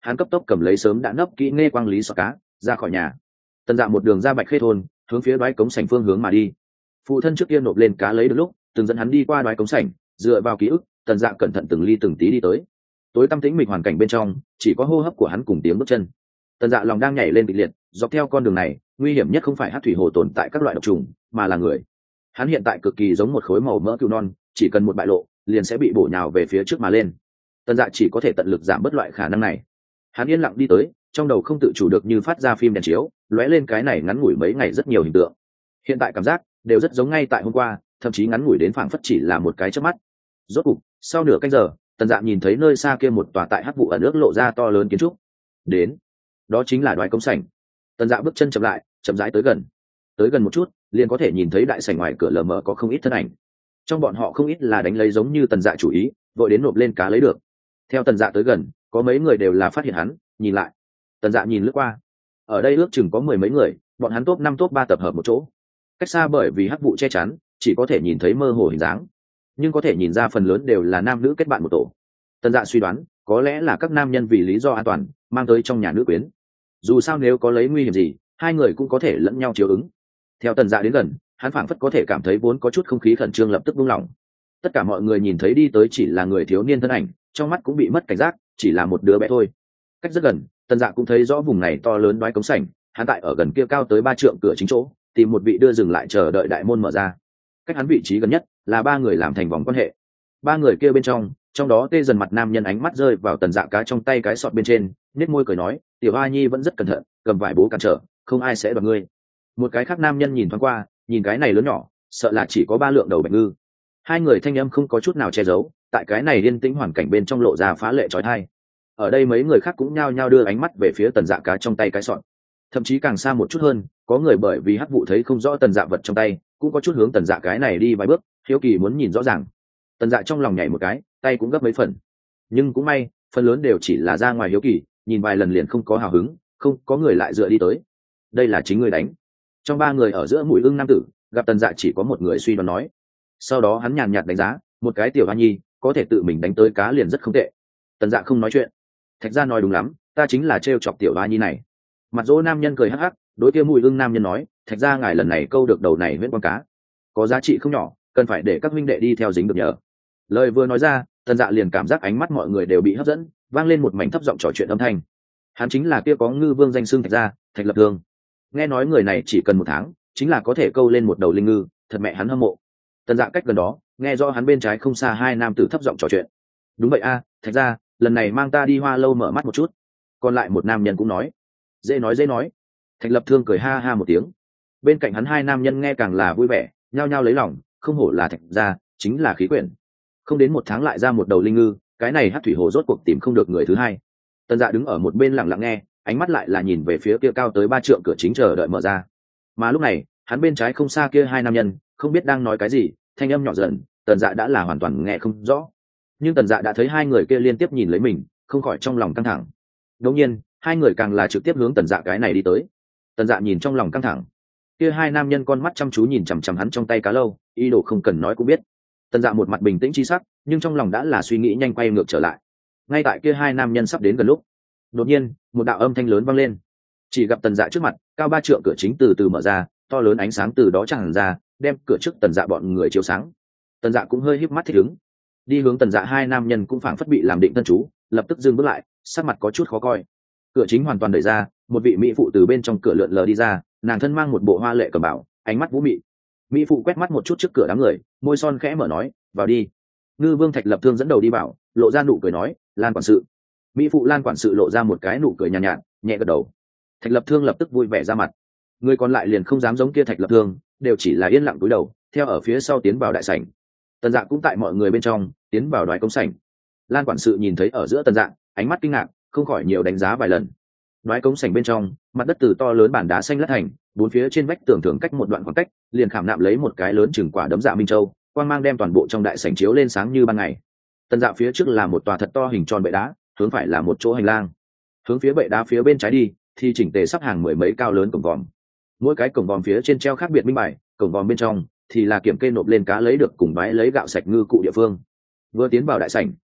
hắn cấp tốc cầm lấy sớm đã nấp kỹ nghe quang lý sọ cá ra khỏi nhà. Tần Dạ một đường ra Bạch Khê thôn, hướng phía đoái cống sảnh phương hướng mà đi. Phụ thân trước kia nộp lên cá lấy được lúc, từng dẫn hắn đi qua đoái cống sảnh, dựa vào ký ức, Tần Dạ cẩn thận từng ly từng tí đi tới. Tối tăm tĩnh mịch hoàn cảnh bên trong, chỉ có hô hấp của hắn cùng tiếng bước chân. Tần Dạ lòng đang nhảy lên kịch liệt, dọc theo con đường này, nguy hiểm nhất không phải hắc thủy hồ tồn tại các loại độc trùng, mà là người. Hắn hiện tại cực kỳ giống một khối màu mỡ cừu non, chỉ cần một bại lộ, liền sẽ bị bổ nhào về phía trước mà lên. Tần Dạ chỉ có thể tận lực giảm bớt loại khả năng này. Hắn yên lặng đi tới, trong đầu không tự chủ được như phát ra phim đèn chiếu, lóe lên cái này ngắn ngủi mấy ngày rất nhiều hình tượng. Hiện tại cảm giác đều rất giống ngay tại hôm qua, thậm chí ngắn ngủi đến phảng phất chỉ là một cái chớp mắt. Rốt cục, sau nửa canh giờ, Tần Dạ nhìn thấy nơi xa kia một tòa tại hắc vụ ẩn ước lộ ra to lớn kiến trúc. Đến, đó chính là đoái cống sảnh. Tần Dạ bước chân chậm lại, chậm rãi tới gần. Tới gần một chút, liền có thể nhìn thấy đại sảnh ngoài cửa lờ mờ có không ít thân ảnh. Trong bọn họ không ít là đánh lấy giống như Tần Dạ chủ ý, vội đến nộp lên cá lấy được. Theo Tần Dạ tới gần, có mấy người đều là phát hiện hắn, nhìn lại. Tần Dạ nhìn lướt qua, ở đây ước chừng có mười mấy người, bọn hắn top năm top ba tập hợp một chỗ. Cách xa bởi vì hắc vụ che chắn, chỉ có thể nhìn thấy mơ hồ hình dáng, nhưng có thể nhìn ra phần lớn đều là nam nữ kết bạn một tổ. Tần Dạ suy đoán, có lẽ là các nam nhân vì lý do an toàn, mang tới trong nhà nữ quyến. Dù sao nếu có lấy nguy hiểm gì, hai người cũng có thể lẫn nhau chiếu ứng. Theo Tần Dạ đến gần, hắn phảng phất có thể cảm thấy vốn có chút không khí khẩn trương lập tức buông lỏng. Tất cả mọi người nhìn thấy đi tới chỉ là người thiếu niên thân ảnh, trong mắt cũng bị mất cảnh giác, chỉ là một đứa bé thôi. Cách rất gần, Tần Dạ cũng thấy rõ vùng này to lớn đoái cống sảnh, hắn tại ở gần kia cao tới ba trượng cửa chính chỗ, tìm một vị đưa dừng lại chờ đợi đại môn mở ra. Cách hắn vị trí gần nhất là ba người làm thành vòng quan hệ. Ba người kia bên trong, trong đó tê dần mặt nam nhân ánh mắt rơi vào Tần Dạ cá trong tay cái sọt bên trên, nét môi cười nói, tiểu a nhi vẫn rất cẩn thận, cầm vải bố cản trở, không ai sẽ đoạt ngươi. Một cái khác nam nhân nhìn thoáng qua, nhìn cái này lớn nhỏ, sợ là chỉ có ba lượng đầu bạch ngư. Hai người thanh âm không có chút nào che giấu, tại cái này yên tĩnh hoàn cảnh bên trong lộ ra phá lệ trói thai. Ở đây mấy người khác cũng nhao nhao đưa ánh mắt về phía Tần Dạ cá trong tay cái sọt. Thậm chí càng xa một chút hơn, có người bởi vì hắc vụ thấy không rõ Tần Dạ vật trong tay, cũng có chút hướng Tần Dạ cái này đi vài bước, hiếu kỳ muốn nhìn rõ ràng. Tần Dạ trong lòng nhảy một cái, tay cũng gấp mấy phần. Nhưng cũng may, phần lớn đều chỉ là ra ngoài hiếu kỳ, nhìn vài lần liền không có hào hứng, không có người lại dựa đi tới. Đây là chính người đánh. Trong ba người ở giữa mũi ưng nam tử, gặp Tần Dạ chỉ có một người suy đoán nói. Sau đó hắn nhàn nhạt đánh giá, một cái tiểu hoa nhi, có thể tự mình đánh tới cá liền rất không tệ. Tần Dạ không nói chuyện. Thạch Gia nói đúng lắm, ta chính là trêu chọc tiểu hoa nhi này. Mặt dỗ nam nhân cười hắc hắc, đối kia mũi ưng nam nhân nói, Thạch Gia ngài lần này câu được đầu này huyễn con cá, có giá trị không nhỏ, cần phải để các huynh đệ đi theo dính được nhờ. Lời vừa nói ra, Tần Dạ liền cảm giác ánh mắt mọi người đều bị hấp dẫn, vang lên một mảnh thấp giọng trò chuyện âm thanh. Hắn chính là kia có ngư vương danh xưng Thạch Gia, Thạch Lập Thương. Nghe nói người này chỉ cần một tháng, chính là có thể câu lên một đầu linh ngư, thật mẹ hắn hâm mộ. Tần Dạ cách gần đó, nghe rõ hắn bên trái không xa hai nam tử thấp giọng trò chuyện. Đúng vậy a, Thạch Gia, lần này mang ta đi Hoa Lâu mở mắt một chút. Còn lại một nam nhân cũng nói. Dễ nói dễ nói. Thạch Lập Thương cười ha ha một tiếng. Bên cạnh hắn hai nam nhân nghe càng là vui vẻ, nhao nhao lấy lòng, không hổ là Thạch Gia, chính là khí quyển. Không đến một tháng lại ra một đầu linh ngư, cái này hắc thủy hồ rốt cuộc tìm không được người thứ hai. Tần Dạ đứng ở một bên lặng lặng nghe, ánh mắt lại là nhìn về phía kia cao tới ba trượng cửa chính chờ đợi mở ra. Mà lúc này, hắn bên trái không xa kia hai nam nhân, không biết đang nói cái gì, thanh âm nhỏ dần, Tần Dạ đã là hoàn toàn nghe không rõ. Nhưng Tần Dạ đã thấy hai người kia liên tiếp nhìn lấy mình, không khỏi trong lòng căng thẳng. Đột nhiên, hai người càng là trực tiếp hướng Tần Dạ cái này đi tới. Tần Dạ nhìn trong lòng căng thẳng. Kia hai nam nhân con mắt chăm chú nhìn chằm chằm hắn trong tay cá lâu, ý đồ không cần nói cũng biết. Tần Dạ một mặt bình tĩnh chi sắc, nhưng trong lòng đã là suy nghĩ nhanh quay ngược trở lại. Ngay tại kia hai nam nhân sắp đến gần lúc, đột nhiên, một đạo âm thanh lớn vang lên. Chỉ gặp Tần Dạ trước mặt, cao ba trượng cửa chính từ từ mở ra, to lớn ánh sáng từ đó tràn ra, đem cửa trước Tần Dạ bọn người chiếu sáng. Tần Dạ cũng hơi híp mắt thích ứng. Đi hướng Tần Dạ hai nam nhân cũng phảng phất bị làm định thân chú, lập tức dừng bước lại, sắc mặt có chút khó coi. Cửa chính hoàn toàn đẩy ra, một vị mỹ phụ từ bên trong cửa lượn lờ đi ra, nàng thân mang một bộ hoa lệ cẩm bào, ánh mắt vũ mị. Mỹ phụ quét mắt một chút trước cửa đám người, môi son khẽ mở nói, vào đi. Ngư Vương Thạch Lập Thương dẫn đầu đi vào, lộ ra nụ cười nói, Lan quản sự. Mỹ phụ Lan quản sự lộ ra một cái nụ cười nhàn nhạt, nhạt, nhẹ gật đầu. Thạch Lập Thương lập tức vui vẻ ra mặt. Người còn lại liền không dám giống kia Thạch Lập Thương, đều chỉ là yên lặng cúi đầu, theo ở phía sau tiến vào đại sảnh. Tần Dạ cũng tại mọi người bên trong tiến vào đoái cống sảnh. Lan quản sự nhìn thấy ở giữa Tần Dạ, ánh mắt kinh ngạc, không khỏi nhiều đánh giá vài lần. Đoái cống sảnh bên trong, mặt đất từ to lớn bản đá xanh lát thành, bốn phía trên vách tường thường cách một đoạn khoảng cách, liền khảm nạm lấy một cái lớn chừng quả đấm dạ minh châu, quang mang đem toàn bộ trong đại sảnh chiếu lên sáng như ban ngày. Tần Dạ phía trước là một tòa thật to hình tròn bệ đá, hướng phải là một chỗ hành lang. Hướng phía bệ đá phía bên trái đi, thì chỉnh tề sắp hàng mười mấy cao lớn cổng vòm. Mỗi cái cổng vòm phía trên treo khác biệt minh bài, cổng vòm bên trong thì là kiểm kê nộp lên cá lấy được cùng bái lấy gạo sạch ngư cụ địa phương. Vừa tiến vào đại sảnh,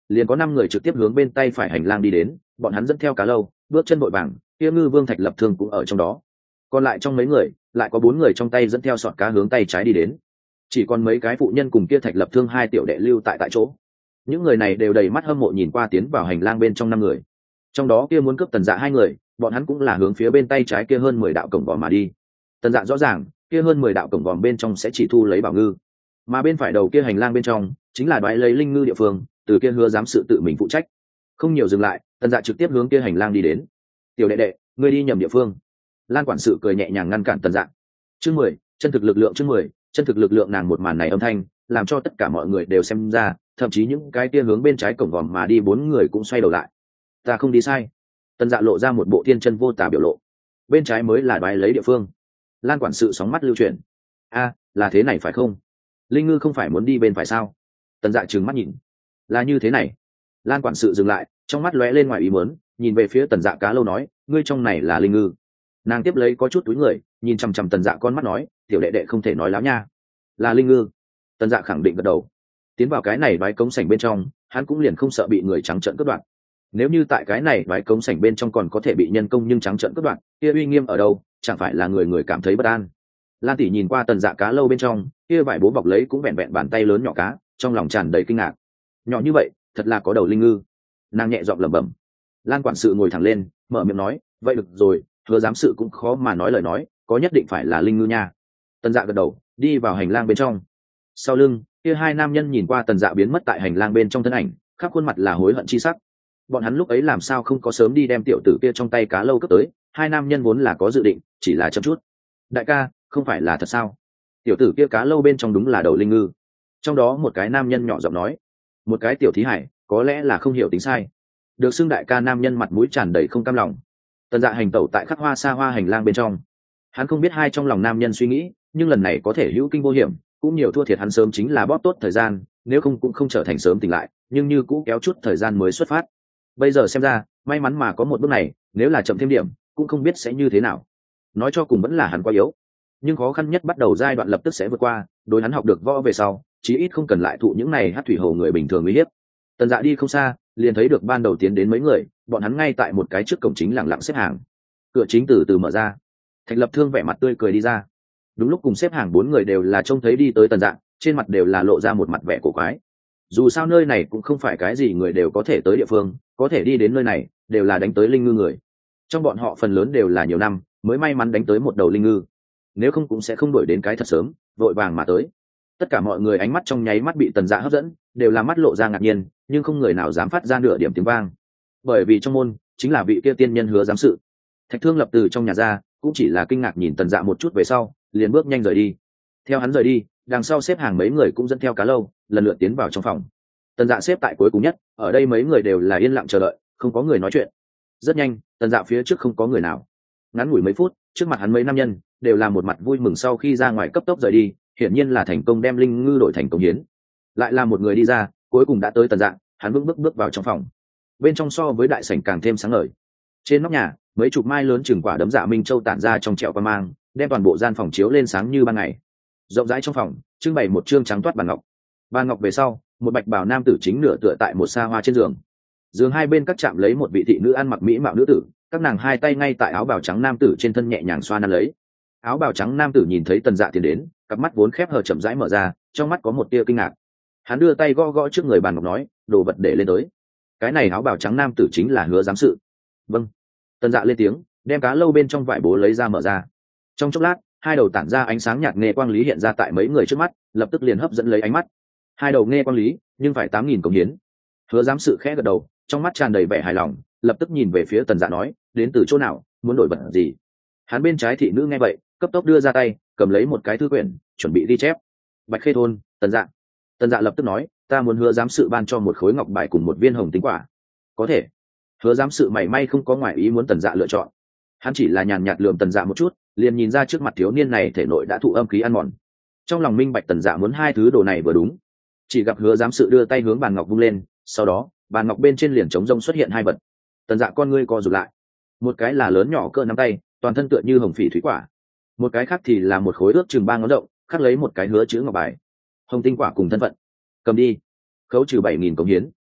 liền có năm người trực tiếp hướng bên tay phải hành lang đi đến, bọn hắn dẫn theo cá lâu, bước chân vội vàng, kia ngư vương Thạch Lập Thương cũng ở trong đó. Còn lại trong mấy người, lại có bốn người trong tay dẫn theo sọt cá hướng tay trái đi đến. Chỉ còn mấy cái phụ nhân cùng kia Thạch Lập Thương hai tiểu đệ lưu tại tại chỗ. Những người này đều đầy mắt hâm mộ nhìn qua tiến vào hành lang bên trong năm người. Trong đó kia muốn cướp Tần Dạ hai người, bọn hắn cũng là hướng phía bên tay trái kia hơn mười đạo cổng vòm mà đi. Tần Dạ rõ ràng, kia hơn mười đạo cổng vòm bên trong sẽ chỉ thu lấy bảo ngư, mà bên phải đầu kia hành lang bên trong chính là đoái lấy linh ngư địa phương, từ kia Hứa giám sự tự mình phụ trách. Không nhiều dừng lại, Tần Dạ trực tiếp hướng kia hành lang đi đến. Tiểu đệ đệ, ngươi đi nhầm địa phương. Lan quản sự cười nhẹ nhàng ngăn cản Tần Dạ. Chương mười, chân thực lực lượng. Chương mười, chân thực lực lượng. Nàng một màn này âm thanh làm cho tất cả mọi người đều xem ra, thậm chí những cái kia hướng bên trái cổng vòm mà đi bốn người cũng xoay đầu lại. Ta không đi sai. Tần Dạ lộ ra một bộ thiên chân vô tà biểu lộ. Bên trái mới là đoái lấy địa phương. Lan quản sự sóng mắt lưu chuyển. A, là thế này phải không? Linh ngư không phải muốn đi bên phải sao? Tần Dạ trừng mắt nhìn. Là như thế này. Lan quản sự dừng lại, trong mắt lóe lên ngoài ý muốn, nhìn về phía Tần Dạ cá lâu nói, ngươi trong này là linh ngư. Nàng tiếp lấy có chút túi người, nhìn chằm chằm Tần Dạ con mắt nói, tiểu đệ đệ không thể nói láo nha. Là linh ngư. Tần Dạ khẳng định gật đầu. Tiến vào cái này đoái cống sảnh bên trong, hắn cũng liền không sợ bị người trắng trợn cướp đoạt. Nếu như tại cái này đoái cống sảnh bên trong còn có thể bị nhân công nhưng trắng trợn cướp đoạt, kia uy nghiêm ở đâu, chẳng phải là người người cảm thấy bất an. Lan tỷ nhìn qua Tần Dạ cá lâu bên trong, kia vải bố bọc lấy cũng vẹn vẹn bàn tay lớn nhỏ cá, trong lòng tràn đầy kinh ngạc. Nhỏ như vậy, thật là có đầu linh ngư. Nàng nhẹ giọng lẩm bẩm. Lan quản sự ngồi thẳng lên, mở miệng nói, vậy được rồi, Hứa giám sự cũng khó mà nói lời nói, có nhất định phải là linh ngư nha. Tần Dạ gật đầu, đi vào hành lang bên trong. Sau lưng, kia hai nam nhân nhìn qua Tần Dạ biến mất tại hành lang bên trong thân ảnh, khắp khuôn mặt là hối hận chi sắc. Bọn hắn lúc ấy làm sao không có sớm đi đem tiểu tử kia trong tay cá lâu cướp tới, hai nam nhân vốn là có dự định, chỉ là chậm chút. Đại ca, không phải là thật sao? Tiểu tử kia cá lâu bên trong đúng là đầu linh ngư. Trong đó một cái nam nhân nhỏ giọng nói. Một cái tiểu thí hải, có lẽ là không hiểu tính sai. Được xưng đại ca nam nhân mặt mũi tràn đầy không cam lòng. Tần Dạ hành tẩu tại khắc hoa xa hoa hành lang bên trong. Hắn không biết hai trong lòng nam nhân suy nghĩ, nhưng lần này có thể hữu kinh vô hiểm, cũng nhiều thua thiệt hắn sớm chính là bóp tốt thời gian, nếu không cũng không trở thành sớm tỉnh lại, nhưng như cũ kéo chút thời gian mới xuất phát. Bây giờ xem ra, may mắn mà có một bước này, nếu là chậm thêm điểm, cũng không biết sẽ như thế nào. Nói cho cùng vẫn là hắn quá yếu, nhưng khó khăn nhất bắt đầu giai đoạn lập tức sẽ vượt qua, đối hắn học được võ về sau, chí ít không cần lại thụ những này hát thủy hồ người bình thường uy hiếp. Tần Dạ đi không xa, liền thấy được ban đầu tiến đến mấy người, bọn hắn ngay tại một cái trước cổng chính lặng lặng xếp hàng. Cửa chính từ từ mở ra, Thạch Lập Thương vẻ mặt tươi cười đi ra. Đúng lúc cùng xếp hàng bốn người đều là trông thấy đi tới Tần Dạ, trên mặt đều là lộ ra một mặt vẻ cổ quái. Dù sao nơi này cũng không phải cái gì người đều có thể tới địa phương, có thể đi đến nơi này đều là đánh tới linh ngư người. Trong bọn họ phần lớn đều là nhiều năm mới may mắn đánh tới một đầu linh ngư, nếu không cũng sẽ không đuổi đến cái thật sớm, vội vàng mà tới. Tất cả mọi người ánh mắt trong nháy mắt bị Tần Dạ hấp dẫn, đều là mắt lộ ra ngạc nhiên, nhưng không người nào dám phát ra nửa điểm tiếng vang, bởi vì trong môn chính là vị kia tiên nhân Hứa giám sự. Thạch Thương lập từ trong nhà ra, cũng chỉ là kinh ngạc nhìn Tần Dạ một chút về sau, liền bước nhanh rời đi. Theo hắn rời đi, đằng sau xếp hàng mấy người cũng dẫn theo cá lâu, lần lượt tiến vào trong phòng. Tần Dạ xếp tại cuối cùng nhất, ở đây mấy người đều là yên lặng chờ đợi, không có người nói chuyện. Rất nhanh, Tần Dạ phía trước không có người nào. Ngắn ngủi mấy phút, trước mặt hắn mấy nam nhân đều là một mặt vui mừng, sau khi ra ngoài cấp tốc rời đi, hiển nhiên là thành công đem linh ngư đổi thành công hiến. Lại là một người đi ra, cuối cùng đã tới Tần Dạ, hắn vững bước bước vào trong phòng. Bên trong so với đại sảnh càng thêm sáng ngời. Trên nóc nhà, mấy chục mai lớn chừng quả đấm dạ minh châu tản ra trong trẹo qua mang, đem toàn bộ gian phòng chiếu lên sáng như ban ngày. Rộng rãi trong phòng, trưng bày một trương trắng toát bàn ngọc. Bàn ngọc về sau, một bạch bào nam tử chính nửa tựa tại một xa hoa trên giường. Giường hai bên các chạm lấy một vị thị nữ ăn mặc mỹ mạo nữ tử, các nàng hai tay ngay tại áo bào trắng nam tử trên thân nhẹ nhàng xoa nắn lấy. Áo bào trắng nam tử nhìn thấy Tần Dạ tiến đến, cặp mắt vốn khép hờ chậm rãi mở ra, trong mắt có một tia kinh ngạc. Hắn đưa tay gõ gõ trước người bàn ngọc nói, đồ vật để lên tới. Cái này áo bào trắng nam tử chính là Hứa giám sự. Vâng. Tần Dạ lên tiếng, đem cá lâu bên trong vải bố lấy ra mở ra. Trong chốc lát, hai đầu tản ra ánh sáng nhạt nghe quang lý hiện ra tại mấy người trước mắt, lập tức liền hấp dẫn lấy ánh mắt. Hai đầu nghe quang lý, nhưng phải tám nghìn công hiến. Hứa giám sự khẽ gật đầu, trong mắt tràn đầy vẻ hài lòng, lập tức nhìn về phía Tần Dạ nói, đến từ chỗ nào, muốn đổi vật gì? Hắn bên trái thị nữ nghe vậy, cấp tốc đưa ra tay, cầm lấy một cái thư quyển, chuẩn bị ghi chép. Bạch Khê thôn, Tần Dạ. Tần Dạ lập tức nói, ta muốn Hứa giám sự ban cho một khối ngọc bài cùng một viên hồng tinh quả. Có thể. Hứa giám sự mảy may không có ngoại ý muốn Tần Dạ lựa chọn. Hắn chỉ là nhàn nhạt lườm Tần Dạ một chút, liền nhìn ra trước mặt thiếu niên này thể nội đã thụ âm khí ăn mòn. Trong lòng minh bạch Tần Dạ muốn hai thứ đồ này vừa đúng. Chỉ gặp Hứa giám sự đưa tay hướng bàn ngọc vung lên, sau đó bàn ngọc bên trên liền trống rông xuất hiện hai vật. Tần Dạ con ngươi co rụt lại. Một cái là lớn nhỏ cỡ nắm tay, toàn thân tựa như hồng phỉ thủy quả. Một cái khác thì là một khối ước chừng ba ngón rộng, khắc lấy một cái hứa chữ ngọc bài. Hồng tinh quả cùng thân phận. Cầm đi. Khấu trừ bảy nghìn cống hiến.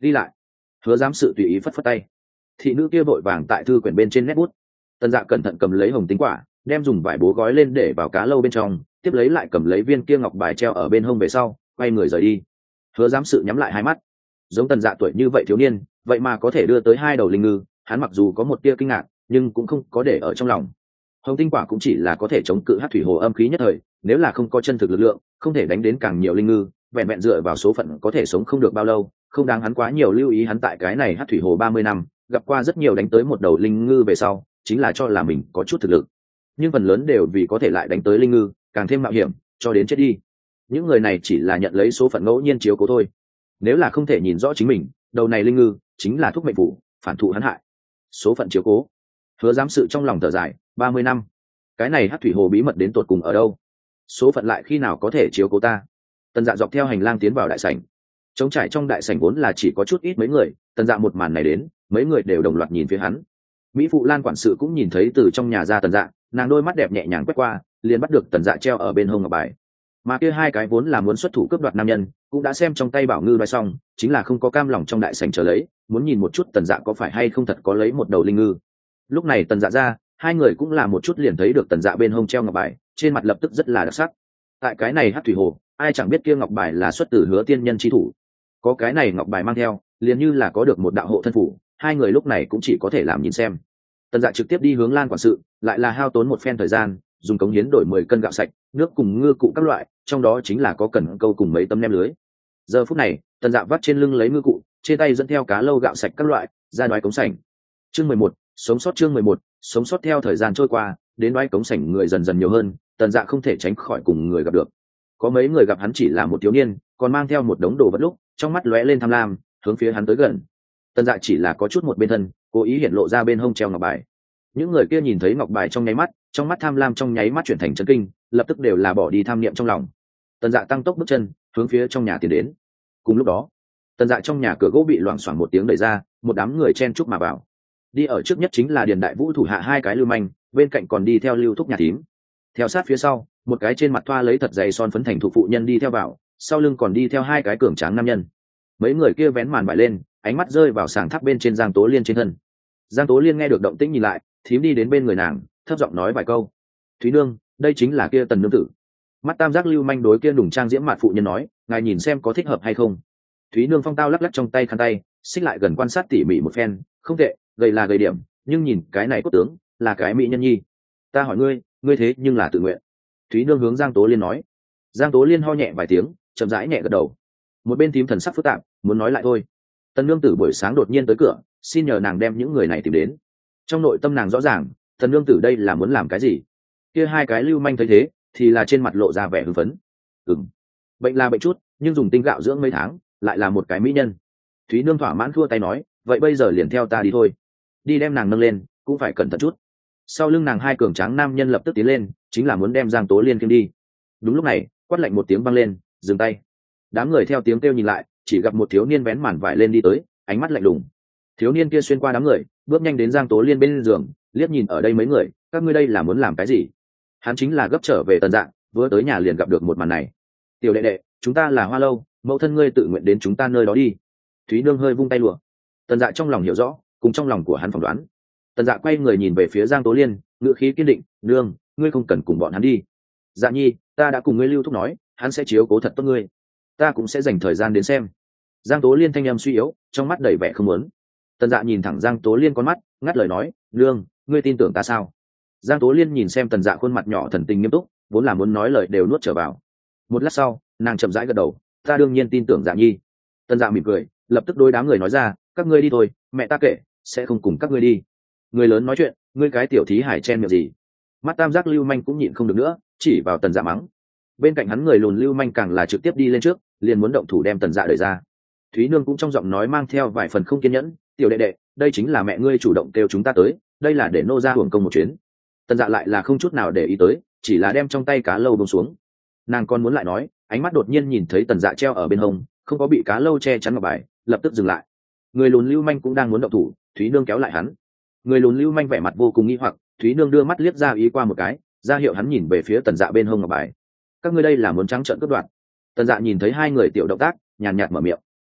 ghi lại. Hứa giám sự tùy ý phất phất tay. Thị nữ kia vội vàng tại thư quyển bên trên nét bút. Tần Dạ cẩn thận cầm lấy hồng tinh quả, đem dùng vải bố gói lên để vào cá lâu bên trong, tiếp lấy lại cầm lấy viên kia ngọc bài treo ở bên hông về sau, quay người rời đi. Hứa giám sự nhắm lại hai mắt. Giống Tần Dạ tuổi như vậy thiếu niên, vậy mà có thể đưa tới hai đầu linh ngư, hắn mặc dù có một tia kinh ngạc, nhưng cũng không có để ở trong lòng. Hồng tinh quả cũng chỉ là có thể chống cự hắc thủy hồ âm khí nhất thời, nếu là không có chân thực lực lượng, không thể đánh đến càng nhiều linh ngư, vẹn vẹn dựa vào số phận có thể sống không được bao lâu, không đáng hắn quá nhiều lưu ý. Hắn tại cái này hắc thủy hồ ba mươi năm, gặp qua rất nhiều đánh tới một đầu linh ngư về sau, chính là cho là mình có chút thực lực, nhưng phần lớn đều vì có thể lại đánh tới linh ngư, càng thêm mạo hiểm, cho đến chết đi. Những người này chỉ là nhận lấy số phận ngẫu nhiên chiếu cố thôi. Nếu là không thể nhìn rõ chính mình, đầu này linh ngư chính là thuốc mệnh phủ, phản thụ hắn hại. Số phận chiếu cố. Hứa giám sự trong lòng thở dài, ba mươi năm, cái này hắc thủy hồ bí mật đến tột cùng ở đâu? Số phận lại khi nào có thể chiếu cố ta? Tần Dạ dọc theo hành lang tiến vào đại sảnh. Trống trải trong đại sảnh vốn là chỉ có chút ít mấy người, Tần Dạ một màn này đến, mấy người đều đồng loạt nhìn phía hắn. Mỹ phụ Lan quản sự cũng nhìn thấy từ trong nhà ra Tần Dạ, nàng đôi mắt đẹp nhẹ nhàng quét qua, liền bắt được Tần Dạ treo ở bên hông ngọc bài. Mà kia hai cái vốn là muốn xuất thủ cướp đoạt nam nhân, cũng đã xem trong tay bảo ngư nói xong, chính là không có cam lòng trong đại sảnh chờ lấy, muốn nhìn một chút Tần Dạ có phải hay không thật có lấy một đầu linh ngư. Lúc này Tần Dạ ra, hai người cũng là một chút liền thấy được Tần Dạ bên hông treo ngọc bài, trên mặt lập tức rất là đặc sắc. Tại cái này hắc thủy hồ, ai chẳng biết kia ngọc bài là xuất từ Hứa tiên nhân chi thủ, có cái này ngọc bài mang theo, liền như là có được một đạo hộ thân phủ, hai người lúc này cũng chỉ có thể làm nhìn xem. Tần Dạ trực tiếp đi hướng Lan quản sự, lại là hao tốn một phen thời gian, dùng cống hiến đổi mười cân gạo sạch, nước cùng ngư cụ các loại, trong đó chính là có cần câu cùng mấy tấm nem lưới. Giờ phút này, Tần Dạ vắt trên lưng lấy ngư cụ, trên tay dẫn theo cá lâu gạo sạch các loại, ra đoái cống sảnh. Chương mười một, sống sót. Chương mười một, sống sót. Theo thời gian trôi qua, đến đoái cống sảnh người dần dần nhiều hơn, Tần Dạ không thể tránh khỏi cùng người gặp được. Có mấy người gặp hắn chỉ là một thiếu niên, còn mang theo một đống đồ vật lúc, trong mắt lóe lên tham lam, hướng phía hắn tới gần. Tần Dạ chỉ là có chút một bên thân, cố ý hiện lộ ra bên hông treo ngọc bài. Những người kia nhìn thấy ngọc bài trong nháy mắt, trong mắt tham lam trong nháy mắt chuyển thành chấn kinh, lập tức đều là bỏ đi tham niệm trong lòng. Tần Dạ tăng tốc bước chân, hướng phía trong nhà tiến đến. Cùng lúc đó, Tần Dạ trong nhà cửa gỗ bị loảng xoảng một tiếng đẩy ra, một đám người chen chúc mà vào. Đi ở trước nhất chính là Điền Đại Vũ thủ hạ hai cái lưu manh, bên cạnh còn đi theo Lưu Thúc nhà thím. Theo sát phía sau, một cái trên mặt thoa lấy thật dày son phấn thành thụ phụ nhân đi theo vào, sau lưng còn đi theo hai cái cường tráng nam nhân. Mấy người kia vén màn vải lên, ánh mắt rơi vào sàng tháp bên trên Giang Tố Liên trên thân. Giang Tố Liên nghe được động tĩnh nhìn lại, thím đi đến bên người nàng, thấp giọng nói vài câu. Thúy nương, đây chính là kia Tần nương tử. Mắt tam giác lưu manh đối kia đùng trang diễm mạn phụ nhân nói, ngài nhìn xem có thích hợp hay không. Thúy nương phong tao lắc lắc trong tay khăn tay, xích lại gần quan sát tỉ mỉ một phen, không tệ, gầy là gầy điểm, nhưng nhìn cái này cốt tướng, là cái mỹ nhân nhi. Ta hỏi ngươi, ngươi thế nhưng là tự nguyện. Thúy nương hướng Giang Tố Liên nói. Giang Tố Liên ho nhẹ vài tiếng, chậm rãi nhẹ gật đầu. Một bên thím thần sắc phức tạp, muốn nói lại thôi. Tần nương tử buổi sáng đột nhiên tới cửa, xin nhờ nàng đem những người này tìm đến. Trong nội tâm nàng rõ ràng, Tần nương tử đây là muốn làm cái gì. Kia hai cái lưu manh thấy thế, thì là trên mặt lộ ra vẻ hưng phấn. Ừm, bệnh là bệnh chút, nhưng dùng tinh gạo dưỡng mấy tháng, lại là một cái mỹ nhân. Thúy nương thỏa mãn thua tay nói, vậy bây giờ liền theo ta đi thôi. Đi đem nàng nâng lên, cũng phải cẩn thận chút. Sau lưng nàng hai cường tráng nam nhân lập tức tiến lên, chính là muốn đem Giang Tố Liên kiêm đi. Đúng lúc này, quát lạnh một tiếng vang lên, dừng tay. Đám người theo tiếng kêu nhìn lại, chỉ gặp một thiếu niên vén màn vải lên đi tới, ánh mắt lạnh lùng. Thiếu niên kia xuyên qua đám người, bước nhanh đến Giang Tố Liên bên giường, liếc nhìn ở đây mấy người, các ngươi đây là muốn làm cái gì? Hắn chính là gấp trở về Tần Dạ, vừa tới nhà liền gặp được một màn này. Tiểu đệ đệ, chúng ta là Hoa Lâu, mẫu thân ngươi tự nguyện đến chúng ta nơi đó đi. Thúy nương hơi vung tay lụa. Tần Dạ trong lòng hiểu rõ, cùng trong lòng của hắn phỏng đoán. Tần Dạ quay người nhìn về phía Giang Tố Liên, ngữ khí kiên định, nương, ngươi không cần cùng bọn hắn đi. Dạ nhi, ta đã cùng ngươi Lưu Thúc nói, hắn sẽ chiếu cố thật tốt ngươi, ta cũng sẽ dành thời gian đến xem. Giang Tố Liên thanh em suy yếu, trong mắt đầy vẻ không muốn. Tần Dạ nhìn thẳng Giang Tố Liên con mắt, ngắt lời nói, nương, ngươi tin tưởng ta sao? Giang Tố Liên nhìn xem Tần Dạ khuôn mặt nhỏ thần tình nghiêm túc, vốn là muốn nói lời đều nuốt trở vào. Một lát sau, nàng chậm rãi gật đầu, ta đương nhiên tin tưởng Dạ nhi. Tần Dạ mỉm cười, lập tức đối đám người nói ra, các ngươi đi thôi, mẹ ta kệ, sẽ không cùng các ngươi đi. Người lớn nói chuyện, ngươi cái tiểu thí hải chen miệng gì? Mắt tam giác lưu manh cũng nhịn không được nữa, chỉ vào Tần Dạ mắng. Bên cạnh hắn người lùn lưu manh càng là trực tiếp đi lên trước, liền muốn động thủ đem Tần Dạ đẩy ra. Thúy nương cũng trong giọng nói mang theo vài phần không kiên nhẫn, tiểu đệ đệ, đây chính là mẹ ngươi chủ động kêu chúng ta tới, đây là để nô ra hưởng công một chuyến. Tần Dạ lại là không chút nào để ý tới, chỉ là đem trong tay cá lâu buông xuống. Nàng còn muốn lại nói, ánh mắt đột nhiên nhìn thấy Tần Dạ treo ở bên hông, không có bị cá lâu che chắn ngọc bài, lập tức dừng lại. Người lùn lưu manh cũng đang muốn động thủ, Thúy nương kéo lại hắn. Người lùn lưu manh vẻ mặt vô cùng nghi hoặc, Thúy nương đưa mắt liếc ra ý qua một cái, ra hiệu hắn nhìn về phía Tần Dạ bên hông ngọc bài. Các ngươi đây là muốn trắng trợn cướp đoạt. Tần Dạ nhìn thấy hai người tiểu động tác, nhàn nhạt mở miệng.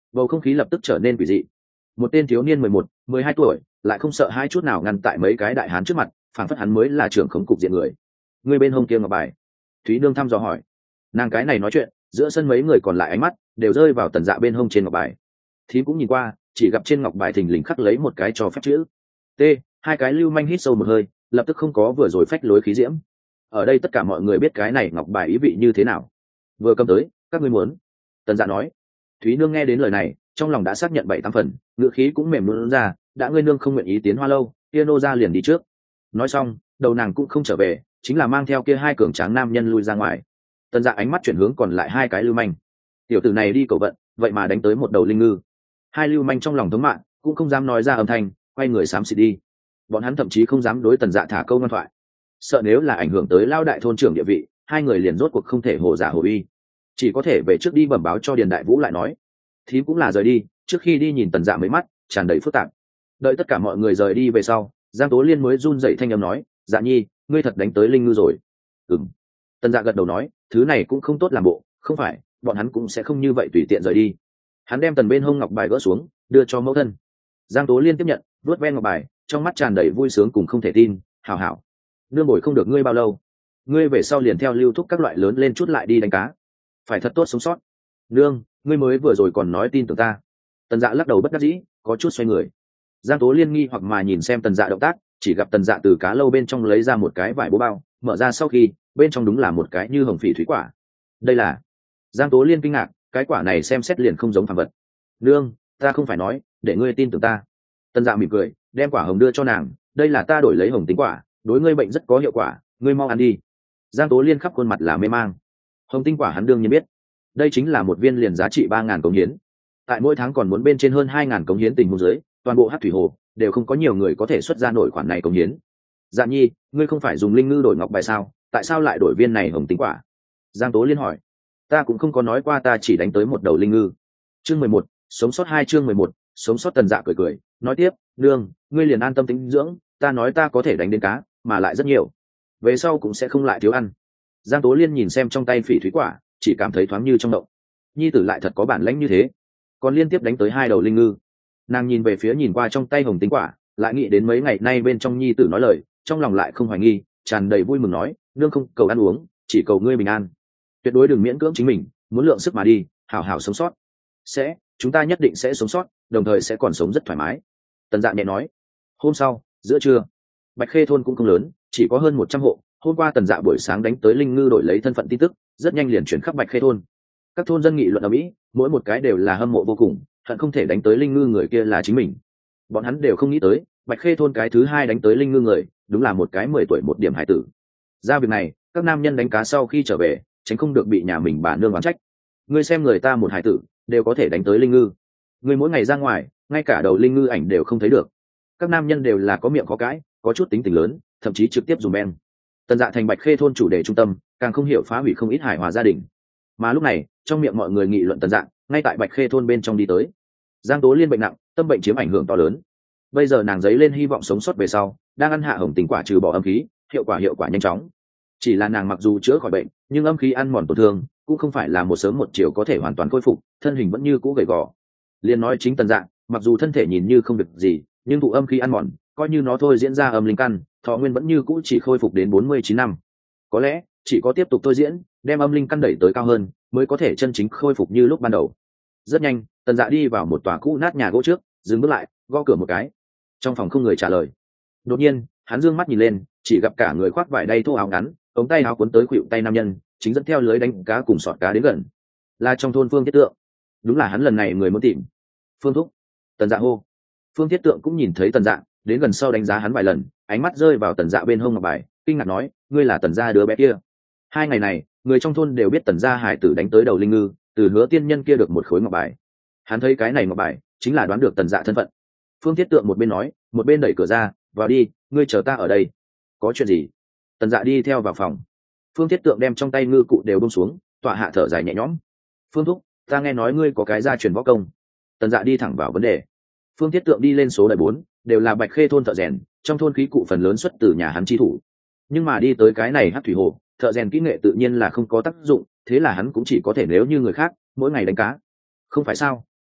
bầu không khí lập tức trở nên quỷ dị. Một tên thiếu niên mười một, mười hai tuổi lại không sợ hai chút nào ngăn tại mấy cái đại hán trước mặt, phảng phất hắn mới là trưởng khống cục diện người. Người bên hông kia ngọc bài? Thúy Nương thăm dò hỏi. Nàng cái này nói chuyện, giữa sân mấy người còn lại ánh mắt đều rơi vào Tần Dạ bên hông trên ngọc bài. Thím cũng nhìn qua, chỉ gặp trên ngọc bài thình lình khắc lấy một cái cho phép chữ T. Hai cái lưu manh hít sâu một hơi, lập tức không có vừa rồi phách lối khí diễm. Ở đây tất cả mọi người biết cái này ngọc bài ý vị như thế nào. Vừa cầm tới, các ngươi muốn? Tần Dạ nói. Thúy Nương nghe đến lời này, trong lòng đã xác nhận bảy tám phần, ngữ khí cũng mềm luôn ra. Đã ngươi nương không nguyện ý tiến Hoa Lâu, kia nô ra liền đi trước. Nói xong, đầu nàng cũng không trở về, chính là mang theo kia hai cường tráng nam nhân lui ra ngoài. Tần Dạ ánh mắt chuyển hướng còn lại hai cái lưu manh. Tiểu tử này đi cầu vận, vậy mà đánh tới một đầu linh ngư. Hai lưu manh trong lòng thống mạng, cũng không dám nói ra âm thanh, quay người xám xịt đi. Bọn hắn thậm chí không dám đối Tần Dạ thả câu ngoan thoại, sợ nếu là ảnh hưởng tới lao đại thôn trưởng địa vị, hai người liền rốt cuộc không thể hồ giả hồ uy, chỉ có thể về trước đi bẩm báo cho Điền Đại Vũ lại nói. Thím cũng là rời đi, trước khi đi nhìn Tần Dạ mấy mắt tràn đầy phức tạp. Đợi tất cả mọi người rời đi về sau, Giang Tố Liên mới run dậy thanh âm nói, Dạ nhi, ngươi thật đánh tới linh ngư rồi? Ừm. Tần Dạ gật đầu nói, thứ này cũng không tốt làm bộ, không phải bọn hắn cũng sẽ không như vậy tùy tiện rời đi. Hắn đem tần bên hông ngọc bài gỡ xuống, đưa cho mẫu thân. Giang Tố Liên tiếp nhận, vuốt ven ngọc bài, trong mắt tràn đầy vui sướng cùng không thể tin. Hảo hảo, nương bồi không được ngươi bao lâu, ngươi về sau liền theo lưu thúc các loại lớn lên chút lại đi đánh cá, phải thật tốt sống sót. Nương, ngươi mới vừa rồi còn nói tin tưởng ta. Tần Dạ lắc đầu bất đắc dĩ, có chút xoay người. Giang Tố Liên nghi hoặc mà nhìn xem Tần Dạ động tác, chỉ gặp Tần Dạ từ cá lâu bên trong lấy ra một cái vải bố bao, mở ra sau khi, bên trong đúng là một cái như hồng phỉ thủy quả. Đây là? Giang Tố Liên kinh ngạc, cái quả này xem xét liền không giống phàm vật. Nương, ta không phải nói để ngươi tin tưởng ta. Tần Dạ mỉm cười, đem quả hồng đưa cho nàng, đây là ta đổi lấy hồng tính quả, đối ngươi bệnh rất có hiệu quả, ngươi mau ăn đi. Giang Tố Liên khắp khuôn mặt là mê mang. Hồng tinh quả hắn đương nhiên biết, đây chính là một viên liền giá trị ba ngàn cống hiến, tại mỗi tháng còn muốn bên trên hơn hai ngàn cống hiến tình huống dưới, toàn bộ Hắc Thủy Hồ đều không có nhiều người có thể xuất ra nổi khoản này cống hiến. Dạ nhi, ngươi không phải dùng linh ngư đổi ngọc bài sao, tại sao lại đổi viên này hồng tinh quả? Giang Tố Liên hỏi. Ta cũng không có nói qua ta chỉ đánh tới một đầu linh ngư. Chương mười một, sống sót hai chương mười một, sống sót. Tần Dạ cười cười, nói tiếp, nương, ngươi liền an tâm tĩnh dưỡng, ta nói ta có thể đánh đến cá, mà lại rất nhiều, về sau cũng sẽ không lại thiếu ăn. Giang Tố Liên nhìn xem trong tay phỉ thúy quả, chỉ cảm thấy thoáng như trong động. Nhi tử lại thật có bản lãnh như thế, còn liên tiếp đánh tới hai đầu linh ngư. Nàng nhìn về phía nhìn qua trong tay hồng tinh quả, lại nghĩ đến mấy ngày nay bên trong nhi tử nói lời, trong lòng lại không hoài nghi, tràn đầy vui mừng nói, nương không cầu ăn uống, chỉ cầu ngươi bình an, tuyệt đối đừng miễn cưỡng chính mình, muốn lượng sức mà đi, hảo hảo sống sót. Sẽ, chúng ta nhất định sẽ sống sót, đồng thời sẽ còn sống rất thoải mái. Tần Dạ nhẹ nói. Hôm sau, giữa trưa, Bạch Khê thôn cũng không lớn, chỉ có hơn một trăm hộ. Hôm qua Tần Dạ buổi sáng đánh tới linh ngư đổi lấy thân phận tin tức, rất nhanh liền chuyển khắp Bạch Khê thôn. Các thôn dân nghị luận ở mỹ, mỗi một cái đều là hâm mộ vô cùng, hận không thể đánh tới linh ngư người kia là chính mình. Bọn hắn đều không nghĩ tới, Bạch Khê thôn cái thứ hai đánh tới linh ngư người, đúng là một cái mười tuổi một điểm hải tử. Ra việc này, các nam nhân đánh cá sau khi trở về, tránh không được bị nhà mình bà nương oán trách. Ngươi xem người ta một hải tử đều có thể đánh tới linh ngư, ngươi mỗi ngày ra ngoài ngay cả đầu linh ngư ảnh đều không thấy được. Các nam nhân đều là có miệng có cãi, có chút tính tình lớn, thậm chí trực tiếp dùng men. Tần Dạ thành Bạch Khê thôn chủ đề trung tâm, càng không hiểu phá hủy không ít hài hòa gia đình. Mà lúc này, trong miệng mọi người nghị luận Tần Dạ ngay tại Bạch Khê thôn bên trong đi tới. Giang Tố Liên bệnh nặng, tâm bệnh chiếm ảnh hưởng to lớn. Bây giờ nàng dấy lên hy vọng sống sót về sau, đang ăn hạ hồng tình quả trừ bỏ âm khí, hiệu quả hiệu quả nhanh chóng. Chỉ là nàng mặc dù chữa khỏi bệnh, nhưng âm khí ăn mòn tổn thương cũng không phải là một sớm một chiều có thể hoàn toàn khôi phục, thân hình vẫn như cũ gầy gò. Liên nói chính Tần Dạ, mặc dù thân thể nhìn như không được gì, nhưng thụ âm khí ăn mòn, coi như nó thôi diễn ra âm linh căn, thọ nguyên vẫn như cũ chỉ khôi phục đến bốn mươi chín năm. Có lẽ chỉ có tiếp tục thôi diễn, đem âm linh căn đẩy tới cao hơn, mới có thể chân chính khôi phục như lúc ban đầu. Rất nhanh, Tần Dạ đi vào một tòa cũ nát nhà gỗ trước, dừng bước lại, gõ cửa một cái. Trong phòng không người trả lời. Đột nhiên, hắn dương mắt nhìn lên, chỉ gặp cả người khoác vải đay thô áo ngắn, ống tay áo cuốn tới khuỷu tay nam nhân, chính dẫn theo lưới đánh cá cùng sọt cá đến gần. Là trong thôn Phương Thiết Tượng. Đúng là hắn lần này người muốn tìm. Phương thúc. Tần Dạ hô. Phương Thiết Tượng cũng nhìn thấy Tần Dạ, đến gần sau đánh giá hắn vài lần, ánh mắt rơi vào Tần Dạ bên hông ngọc bài, kinh ngạc nói, ngươi là Tần gia đứa bé kia. Hai ngày này, người trong thôn đều biết Tần gia hải tử đánh tới đầu linh ngư, từ Hứa tiên nhân kia được một khối ngọc bài. Hắn thấy cái này ngọc bài, chính là đoán được Tần Dạ thân phận. Phương Thiết Tượng một bên nói, một bên đẩy cửa ra, vào đi, ngươi chờ ta ở đây. Có chuyện gì? Tần Dạ đi theo vào phòng. Phương Thiết Tượng đem trong tay ngư cụ đều buông xuống, tọa hạ thở dài nhẹ nhõm. Phương thúc, ta nghe nói ngươi có cái gia truyền võ công. Tần Dạ đi thẳng vào vấn đề. Phương Thiết Tượng đi lên số đời bốn, đều là Bạch Khê thôn thợ rèn, trong thôn khí cụ phần lớn xuất từ nhà hắn chi thủ. Nhưng mà đi tới cái này Hắc Thủy Hồ, thợ rèn kỹ nghệ tự nhiên là không có tác dụng, thế là hắn cũng chỉ có thể nếu như người khác, mỗi ngày đánh cá. Không phải sao?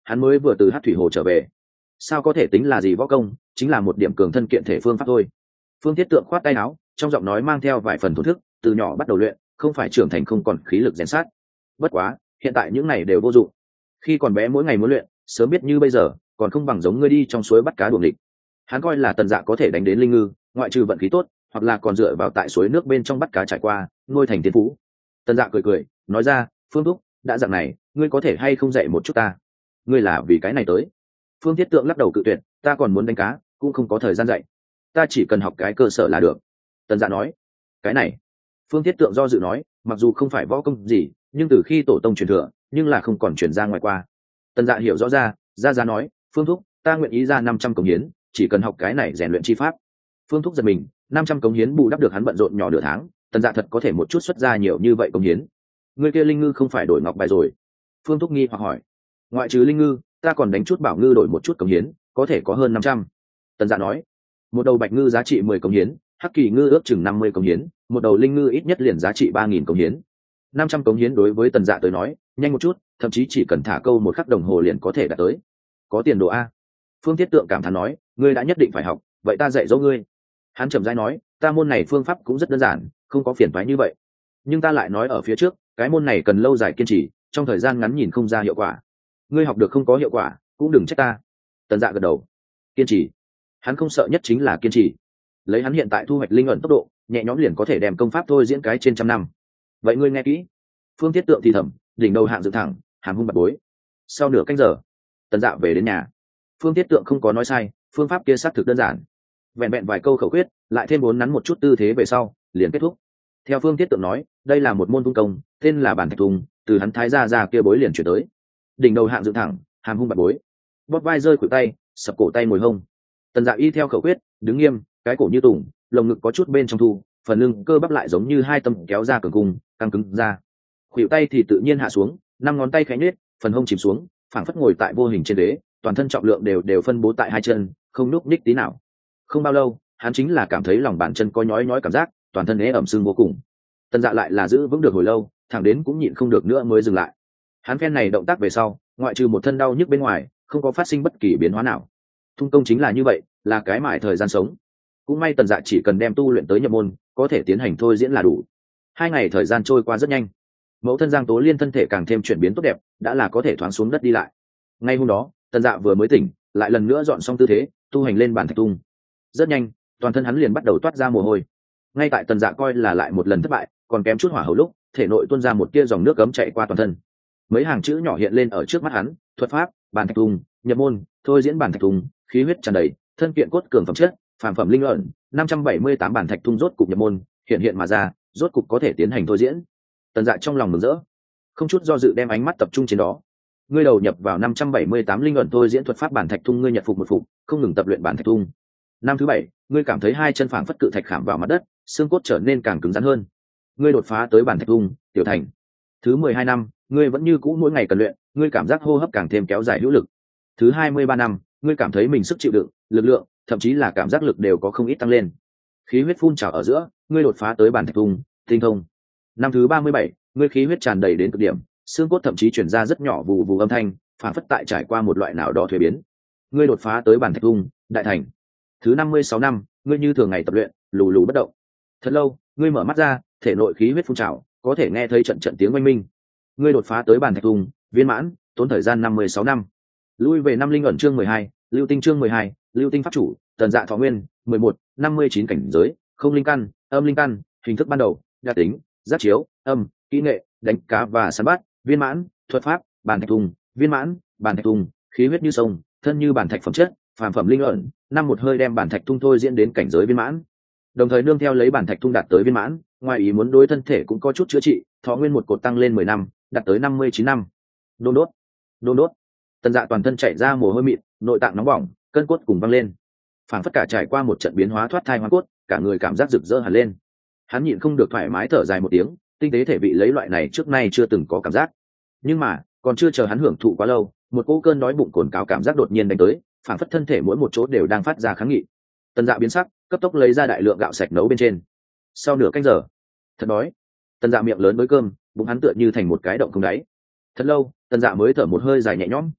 hắn mới vừa từ hát thủy hồ trở về, sao có thể tính là gì võ công, chính là một điểm cường thân kiện thể phương pháp thôi. Phương Thiết Tượng khoát tay áo, trong giọng nói mang theo vài phần thổ thức, từ nhỏ bắt đầu luyện, không phải trưởng thành không còn khí lực rèn sát. Bất quá hiện tại những này đều vô dụng, khi còn bé mỗi ngày muốn luyện, sớm biết như bây giờ còn không bằng giống ngươi đi trong suối bắt cá đuổi địch. Hắn coi là Tần Dạ có thể đánh đến linh ngư, ngoại trừ vận khí tốt, hoặc là còn dựa vào tại suối nước bên trong bắt cá trải qua nuôi thành thiên phú. Tần Dạ cười cười nói ra, Phương thúc, đã dạng này ngươi có thể hay không dạy một chút ta? Ngươi là vì cái này tới? Phương Thiết Tượng lắc đầu cự tuyệt, ta còn muốn đánh cá, cũng không có thời gian dạy, ta chỉ cần học cái cơ sở là được. Tần Dạ nói. Cái này. Phương Thiết Tượng do dự nói, mặc dù không phải võ công gì, nhưng từ khi tổ tông truyền thừa, nhưng là không còn truyền ra ngoài qua. Tần Dạ hiểu rõ ra, ra ra nói, Phương thúc, ta nguyện ý ra năm trăm cống hiến, chỉ cần học cái này rèn luyện chi pháp. Phương thúc giật mình, năm trăm cống hiến bù đắp được hắn bận rộn nhỏ nửa tháng. Tần Dạ thật có thể một chút xuất ra nhiều như vậy cống hiến. Người kia linh ngư không phải đổi ngọc bài rồi? Phương thúc nghi hoặc hỏi. Ngoại trừ linh ngư, ta còn đánh chút bảo ngư đổi một chút cống hiến, có thể có hơn năm trăm. Tần Dạ nói. Một đầu bạch ngư giá trị mười cống hiến, hắc kỳ ngư ước chừng năm mươi cống hiến, một đầu linh ngư ít nhất liền giá trị ba nghìn cống hiến. Năm trăm cống hiến đối với Tần Dạ tới nói nhanh một chút, thậm chí chỉ cần thả câu một khắc đồng hồ liền có thể đạt tới. Có tiền đồ a. Phương Thiết Tượng cảm thán nói, ngươi đã nhất định phải học, vậy ta dạy dỗ ngươi. Hắn chậm rãi nói, ta môn này phương pháp cũng rất đơn giản, không có phiền toái như vậy, nhưng ta lại nói ở phía trước, cái môn này cần lâu dài kiên trì, trong thời gian ngắn nhìn không ra hiệu quả. Ngươi học được không có hiệu quả cũng đừng trách ta. Tần Dạ gật đầu. Kiên trì. Hắn không sợ nhất chính là kiên trì. Lấy hắn hiện tại thu hoạch linh ẩn tốc độ, nhẹ nhõm liền có thể đem công pháp thôi diễn cái trên trăm năm. Vậy ngươi nghe kỹ. Phương Thiết Tượng thì thầm, đỉnh đầu hạng dựng thẳng, hàm hung bật bối. Sau nửa canh giờ, Tần Dạ về đến nhà. Phương Thiết Tượng không có nói sai, phương pháp kia xác thực đơn giản. Vẹn vẹn vài câu khẩu quyết, lại thêm bốn nắn một chút tư thế về sau, liền kết thúc. Theo Phương Thiết Tượng nói, đây là một môn tung công, tên là bản thạch thùng, từ hắn thái gia ra kia bối liền chuyển tới. Đỉnh đầu hạng dựng thẳng, hàm hung bật bối. Bóp vai rơi khuỷu tay, sập cổ tay ngồi hông. Tần Dạ y theo khẩu quyết, đứng nghiêm, cái cổ như tùng, lồng ngực có chút bên trong thu, phần lưng cơ bắp lại giống như hai tấm kéo ra cường cung, căng cứng ra. Khuỷu tay thì tự nhiên hạ xuống, năm ngón tay khẽ nhếch, phần hông chìm xuống, phảng phất ngồi tại vô hình trên đế, toàn thân trọng lượng đều đều phân bố tại hai chân, không nhúc nhích tí nào. Không bao lâu, hắn chính là cảm thấy lòng bàn chân có nhói nhói cảm giác, toàn thân ế ẩm sưng vô cùng. Tần Dạ lại là giữ vững được hồi lâu, thẳng đến cũng nhịn không được nữa mới dừng lại. Hắn phen này động tác về sau, ngoại trừ một thân đau nhức bên ngoài, không có phát sinh bất kỳ biến hóa nào. Thung công chính là như vậy, là cái mãi thời gian sống. Cũng may Tần Dạ chỉ cần đem tu luyện tới nhập môn, có thể tiến hành thôi diễn là đủ. Hai ngày thời gian trôi qua rất nhanh. Mẫu thân Giang Tố Liên thân thể càng thêm chuyển biến tốt đẹp, đã là có thể thoáng xuống đất đi lại. Ngay hôm đó, Tần Dạ vừa mới tỉnh, lại lần nữa dọn xong tư thế, tu hành lên bản thạch tung. Rất nhanh, toàn thân hắn liền bắt đầu toát ra mồ hôi. Ngay tại Tần Dạ coi là lại một lần thất bại, còn kém chút hỏa hầu lúc, thể nội tuôn ra một tia dòng nước cấm chạy qua toàn thân. Mấy hàng chữ nhỏ hiện lên ở trước mắt hắn, thuật pháp, bản thạch tung, nhập môn, thôi diễn bản thạch tung, khí huyết tràn đầy, thân kiện cốt cường phẩm chất, phàm phẩm linh ẩn, năm trăm bảy mươi tám bản thạch tung rốt cục nhập môn, hiện hiện mà ra, rốt cục có thể tiến hành thôi diễn. Tần Dạ trong lòng mừng rỡ, không chút do dự đem ánh mắt tập trung trên đó. Ngươi đầu nhập vào năm trăm bảy mươi tám linh ẩn thôi diễn thuật pháp bản thạch tung, ngươi nhật phục một phục, không ngừng tập luyện bản thạch tung. Năm thứ bảy, ngươi cảm thấy hai chân phảng phất cự thạch khảm vào mặt đất, xương cốt trở nên càng cứng rắn hơn. Ngươi đột phá tới bản thạch tung, tiểu thành. Thứ mười hai năm, ngươi vẫn như cũ mỗi ngày cần luyện, ngươi cảm giác hô hấp càng thêm kéo dài hữu lực. Thứ hai mươi ba năm, ngươi cảm thấy mình sức chịu đựng, lực lượng, thậm chí là cảm giác lực đều có không ít tăng lên. Khí huyết phun trào ở giữa, ngươi đột phá tới bản thạch tung, tinh thông. Năm thứ ba mươi bảy, ngươi khí huyết tràn đầy đến cực điểm, xương cốt thậm chí chuyển ra rất nhỏ vù vù âm thanh, phản phất tại trải qua một loại nào đó thuế biến. Ngươi đột phá tới bản thạch tung, đại thành. Thứ năm mươi sáu năm, ngươi như thường ngày tập luyện, lù lù bất động. Thật lâu, ngươi mở mắt ra, thể nội khí huyết phun trào, có thể nghe thấy trận trận tiếng oanh minh. Ngươi đột phá tới bản thạch tung, viên mãn, tốn thời gian năm mươi sáu năm. Lui về năm linh ẩn chương mười hai, lưu tinh chương mười hai, lưu tinh pháp chủ, Tần Dạ thọ nguyên, mười một, năm mươi chín cảnh giới, không linh căn, âm linh căn, hình thức ban đầu, đa tính, giác chiếu, âm, kỹ nghệ, đánh cá và săn bắt, viên mãn, thuật pháp, bản thạch tung, viên mãn, bản thạch tung, khí huyết như sông, thân như bản thạch phẩm chất, phàm phẩm linh ẩn, năm một hơi đem bản thạch tung thôi diễn đến cảnh giới viên mãn. Đồng thời nương theo lấy bản thạch tung đạt tới viên mãn, ngoài ý muốn đối thân thể cũng có chút chữa trị, thọ nguyên một cột tăng lên mười năm, đạt tới năm mươi chín năm. Đôn đốt, đôn đốt. Tần Dạ toàn thân chảy ra mồ hôi mịn, nội tạng nóng bỏng, cơn cốt cùng văng lên, phảng phất cả trải qua một trận biến hóa thoát thai hóa cốt, cả người cảm giác rực rỡ hẳn lên. Hắn nhịn không được thoải mái thở dài một tiếng, tinh tế thể vị lấy loại này trước nay chưa từng có cảm giác. Nhưng mà còn chưa chờ hắn hưởng thụ quá lâu, một cỗ cơn đói bụng cồn cào cảm giác đột nhiên đánh tới, phảng phất thân thể mỗi một chỗ đều đang phát ra kháng nghị. Tần Dạ biến sắc, cấp tốc lấy ra đại lượng gạo sạch nấu bên trên. Sau nửa canh giờ, thật đói. Tần Dạ miệng lớn với cơm, bụng hắn tựa như thành một cái động không đáy. Thật lâu, Tần Dạ mới thở một hơi dài nhẹ nhõm,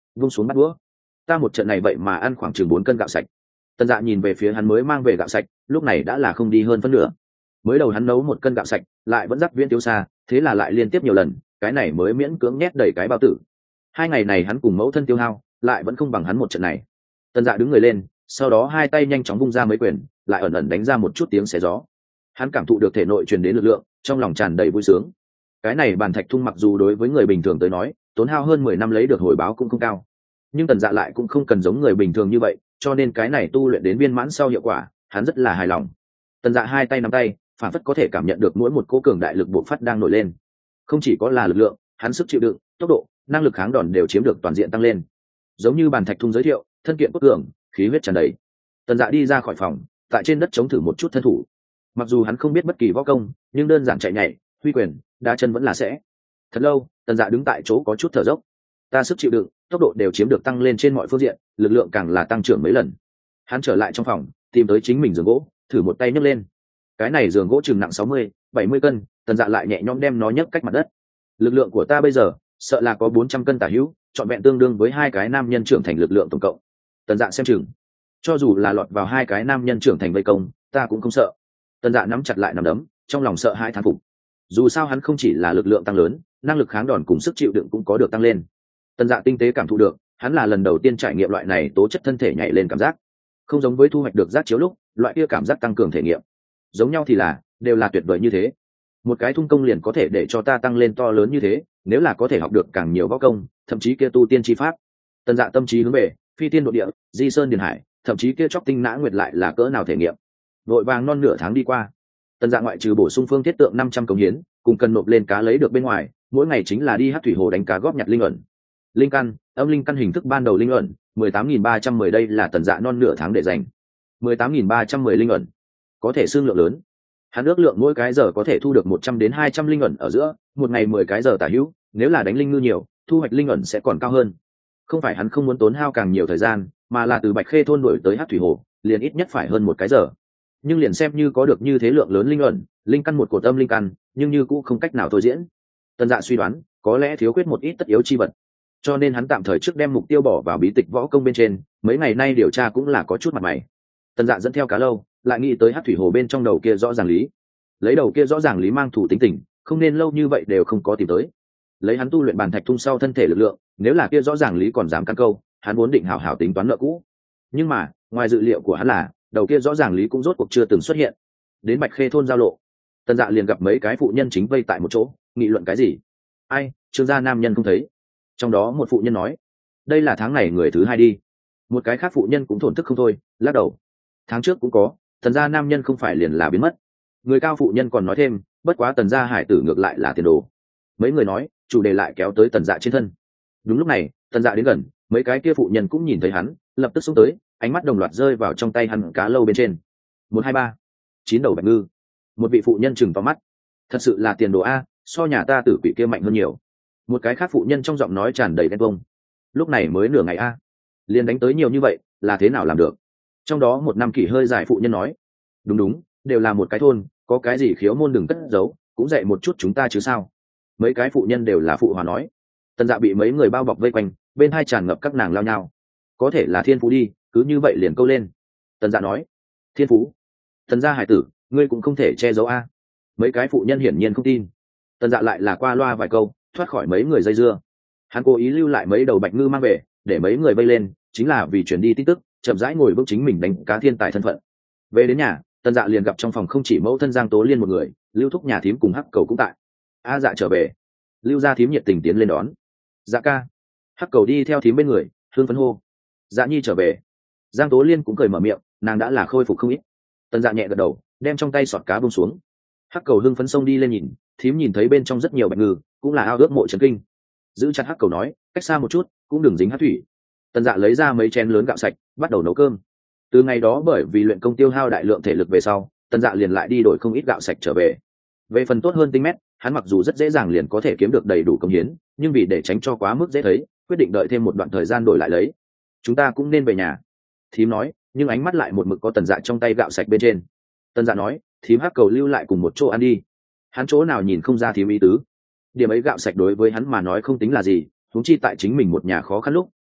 vung xuống bắt đũa. Ta một trận này vậy mà ăn khoảng chừng bốn cân gạo sạch. Tần Dạ nhìn về phía hắn mới mang về gạo sạch, lúc này đã là không đi hơn phân nửa. Mới đầu hắn nấu một cân gạo sạch, lại vẫn dắt Viễn Tiêu xa, thế là lại liên tiếp nhiều lần, cái này mới miễn cưỡng nhét đầy cái bao tử. Hai ngày này hắn cùng mẫu thân tiêu hao, lại vẫn không bằng hắn một trận này. Tần Dạ đứng người lên, sau đó hai tay nhanh chóng vung ra mấy quyền, lại ẩn ẩn đánh ra một chút tiếng xé gió. Hắn cảm thụ được thể nội truyền đến lực lượng, trong lòng tràn đầy vui sướng. Cái này bàn thạch thung mặc dù đối với người bình thường tới nói, tốn hao hơn mười năm lấy được hồi báo cũng không cao, nhưng Tần Dạ lại cũng không cần giống người bình thường như vậy, cho nên cái này tu luyện đến viên mãn sau hiệu quả, hắn rất là hài lòng. Tần Dạ hai tay nắm tay, phản phất có thể cảm nhận được mỗi một cỗ cường đại lực bộc phát đang nổi lên. Không chỉ có là lực lượng, hắn sức chịu đựng, tốc độ, năng lực kháng đòn đều chiếm được toàn diện tăng lên. Giống như bàn thạch thung giới thiệu, thân kiện cốt cường, khí huyết tràn đầy. Tần Dạ đi ra khỏi phòng, tại trên đất chống thử một chút thân thủ. Mặc dù hắn không biết bất kỳ võ công, nhưng đơn giản chạy nhảy, huy quyền, đá chân vẫn là sẽ. Thật lâu, Tần Dạ đứng tại chỗ có chút thở dốc. Ta sức chịu đựng, tốc độ đều chiếm được tăng lên trên mọi phương diện, lực lượng càng là tăng trưởng mấy lần. Hắn trở lại trong phòng, tìm tới chính mình giường gỗ, thử một tay nhấc lên. Cái này giường gỗ chừng nặng sáu mươi, bảy mươi cân, Tần Dạ lại nhẹ nhõm đem nó nhấc cách mặt đất. Lực lượng của ta bây giờ, sợ là có bốn trăm cân tả hữu, trọn vẹn tương đương với hai cái nam nhân trưởng thành lực lượng tổng cộng. Tần Dạ xem chừng, cho dù là lọt vào hai cái nam nhân trưởng thành vây công, ta cũng không sợ. Tần Dạ nắm chặt lại nắm đấm, trong lòng sợ hãi thán phục. Dù sao hắn không chỉ là lực lượng tăng lớn, năng lực kháng đòn cùng sức chịu đựng cũng có được tăng lên. Tần Dạ tinh tế cảm thụ được, hắn là lần đầu tiên trải nghiệm loại này tố chất thân thể nhảy lên cảm giác, không giống với thu hoạch được giác chiếu lúc, loại kia cảm giác tăng cường thể nghiệm. Giống nhau thì là, đều là tuyệt vời như thế. Một cái thung công liền có thể để cho ta tăng lên to lớn như thế, nếu là có thể học được càng nhiều võ công, thậm chí kia tu tiên chi pháp. Tần Dạ tâm trí hướng về, phi tiên độ địa, di sơn điền hải, thậm chí kia chóc tinh nã nguyệt lại là cỡ nào thể nghiệm. Vội vàng non nửa tháng đi qua, Tần Dạ ngoại trừ bổ sung phương thiết tượng năm trăm cống hiến, cùng cần nộp lên cá lấy được bên ngoài, mỗi ngày chính là đi hát thủy hồ đánh cá góp nhặt linh ẩn. Linh căn, âm linh căn hình thức ban đầu linh ẩn, mười tám nghìn ba trăm mười đây là Tần Dạ non nửa tháng để dành. mười tám nghìn ba trăm mười linh ẩn, có thể xương lượng lớn. Hắn ước lượng mỗi cái giờ có thể thu được một trăm đến hai trăm linh ẩn ở giữa, một ngày mười cái giờ tả hữu, nếu là đánh linh ngư nhiều, thu hoạch linh ẩn sẽ còn cao hơn. Không phải hắn không muốn tốn hao càng nhiều thời gian, mà là từ Bạch Khê thôn đổi tới hát thủy hồ, liền ít nhất phải hơn một cái giờ. Nhưng liền xem như có được như thế lượng lớn linh ẩn, linh căn một cột âm linh căn, nhưng như cũng không cách nào thôi diễn. Tần Dạ suy đoán, có lẽ thiếu khuyết một ít tất yếu chi vật, cho nên hắn tạm thời trước đem mục tiêu bỏ vào bí tịch võ công bên trên. Mấy ngày nay điều tra cũng là có chút mặt mày. Tần Dạ dẫn theo cá lâu, lại nghĩ tới hát thủy hồ bên trong đầu kia rõ ràng lý, lấy đầu kia rõ ràng lý mang thủ tính tình, không nên lâu như vậy đều không có tìm tới. Lấy hắn tu luyện bàn thạch thung sau thân thể lực lượng, nếu là kia rõ ràng lý còn dám căn câu, hắn vốn định hảo hảo tính toán nợ cũ. Nhưng mà ngoài dự liệu của hắn là, đầu kia rõ ràng lý cũng rốt cuộc chưa từng xuất hiện. Đến Bạch Khê thôn giao lộ, Tần Dạ liền gặp mấy cái phụ nhân chính vây tại một chỗ, nghị luận cái gì. Ai, Trương gia nam nhân không thấy. Trong đó một phụ nhân nói, đây là tháng này người thứ hai đi. Một cái khác phụ nhân cũng thổn thức không thôi, lắc đầu, tháng trước cũng có, Tần gia nam nhân không phải liền là biến mất. Người cao phụ nhân còn nói thêm, bất quá Tần gia hải tử ngược lại là tiền đồ. Mấy người nói, chủ đề lại kéo tới Tần Dạ trên thân. Đúng lúc này, Tần Dạ đến gần, mấy cái kia phụ nhân cũng nhìn thấy hắn, lập tức xông tới, ánh mắt đồng loạt rơi vào trong tay hắn cá lâu bên trên. Một hai ba, chín đầu bạch ngư. Một vị phụ nhân chừng to mắt, thật sự là tiền đồ a, so nhà ta tử quỷ kia mạnh hơn nhiều. Một cái khác phụ nhân trong giọng nói tràn đầy ghen tuông. Lúc này mới nửa ngày a, liền đánh tới nhiều như vậy, là thế nào làm được? Trong đó một năm kỷ hơi dài phụ nhân nói, đúng đúng, đều là một cái thôn, có cái gì khiếu môn đừng cất giấu, cũng dạy một chút chúng ta chứ sao. Mấy cái phụ nhân đều là phụ hòa nói. Tần Dạ bị mấy người bao bọc vây quanh, bên hai tràn ngập các nàng lao nhau. Có thể là thiên phú đi, cứ như vậy liền câu lên. Tần Dạ nói, thiên phú? Tần gia hải tử, ngươi cũng không thể che giấu a. Mấy cái phụ nhân hiển nhiên không tin. Tần Dạ lại là qua loa vài câu, thoát khỏi mấy người dây dưa. Hắn cố ý lưu lại mấy đầu bạch ngư mang về, để mấy người vây lên, chính là vì chuyển đi tin tức, chậm rãi ngồi vững chính mình đánh cá thiên tài thân phận. Về đến nhà, Tần Dạ liền gặp trong phòng không chỉ mẫu thân Giang Tố Liên một người, Lưu Thúc nhà thím cùng Hắc Cầu cũng tại. A Dạ trở về. Lưu gia thím nhiệt tình tiến lên đón. Dạ ca. Hắc Cầu đi theo thím bên người, hương phấn hô. Dạ nhi trở về. Giang Tố Liên cũng cười mở miệng, nàng đã là khôi phục không ít. Tần Dạ nhẹ gật đầu, đem trong tay sọt cá buông xuống. Hắc Cầu hưng phấn xông đi lên nhìn, thím nhìn thấy bên trong rất nhiều bạch ngư, cũng là ao ước mộ trấn kinh. Giữ chặt Hắc Cầu nói, cách xa một chút, cũng đừng dính hát thủy. Tần Dạ lấy ra mấy chén lớn gạo sạch, bắt đầu nấu cơm. Từ ngày đó bởi vì luyện công tiêu hao đại lượng thể lực về sau, Tần Dạ liền lại đi đổi không ít gạo sạch trở về. Về phần tốt hơn tinh mét, hắn mặc dù rất dễ dàng liền có thể kiếm được đầy đủ công hiến, nhưng vì để tránh cho quá mức dễ thấy, quyết định đợi thêm một đoạn thời gian đổi lại lấy. Chúng ta cũng nên về nhà, thím nói, nhưng ánh mắt lại một mực có Tần Dạ trong tay gạo sạch bên trên. Tần Dạ nói, thím Hắc Cầu lưu lại cùng một chỗ ăn đi. Hắn chỗ nào nhìn không ra thím ý tứ. Điểm ấy gạo sạch đối với hắn mà nói không tính là gì, huống chi tại chính mình một nhà khó khăn lúc,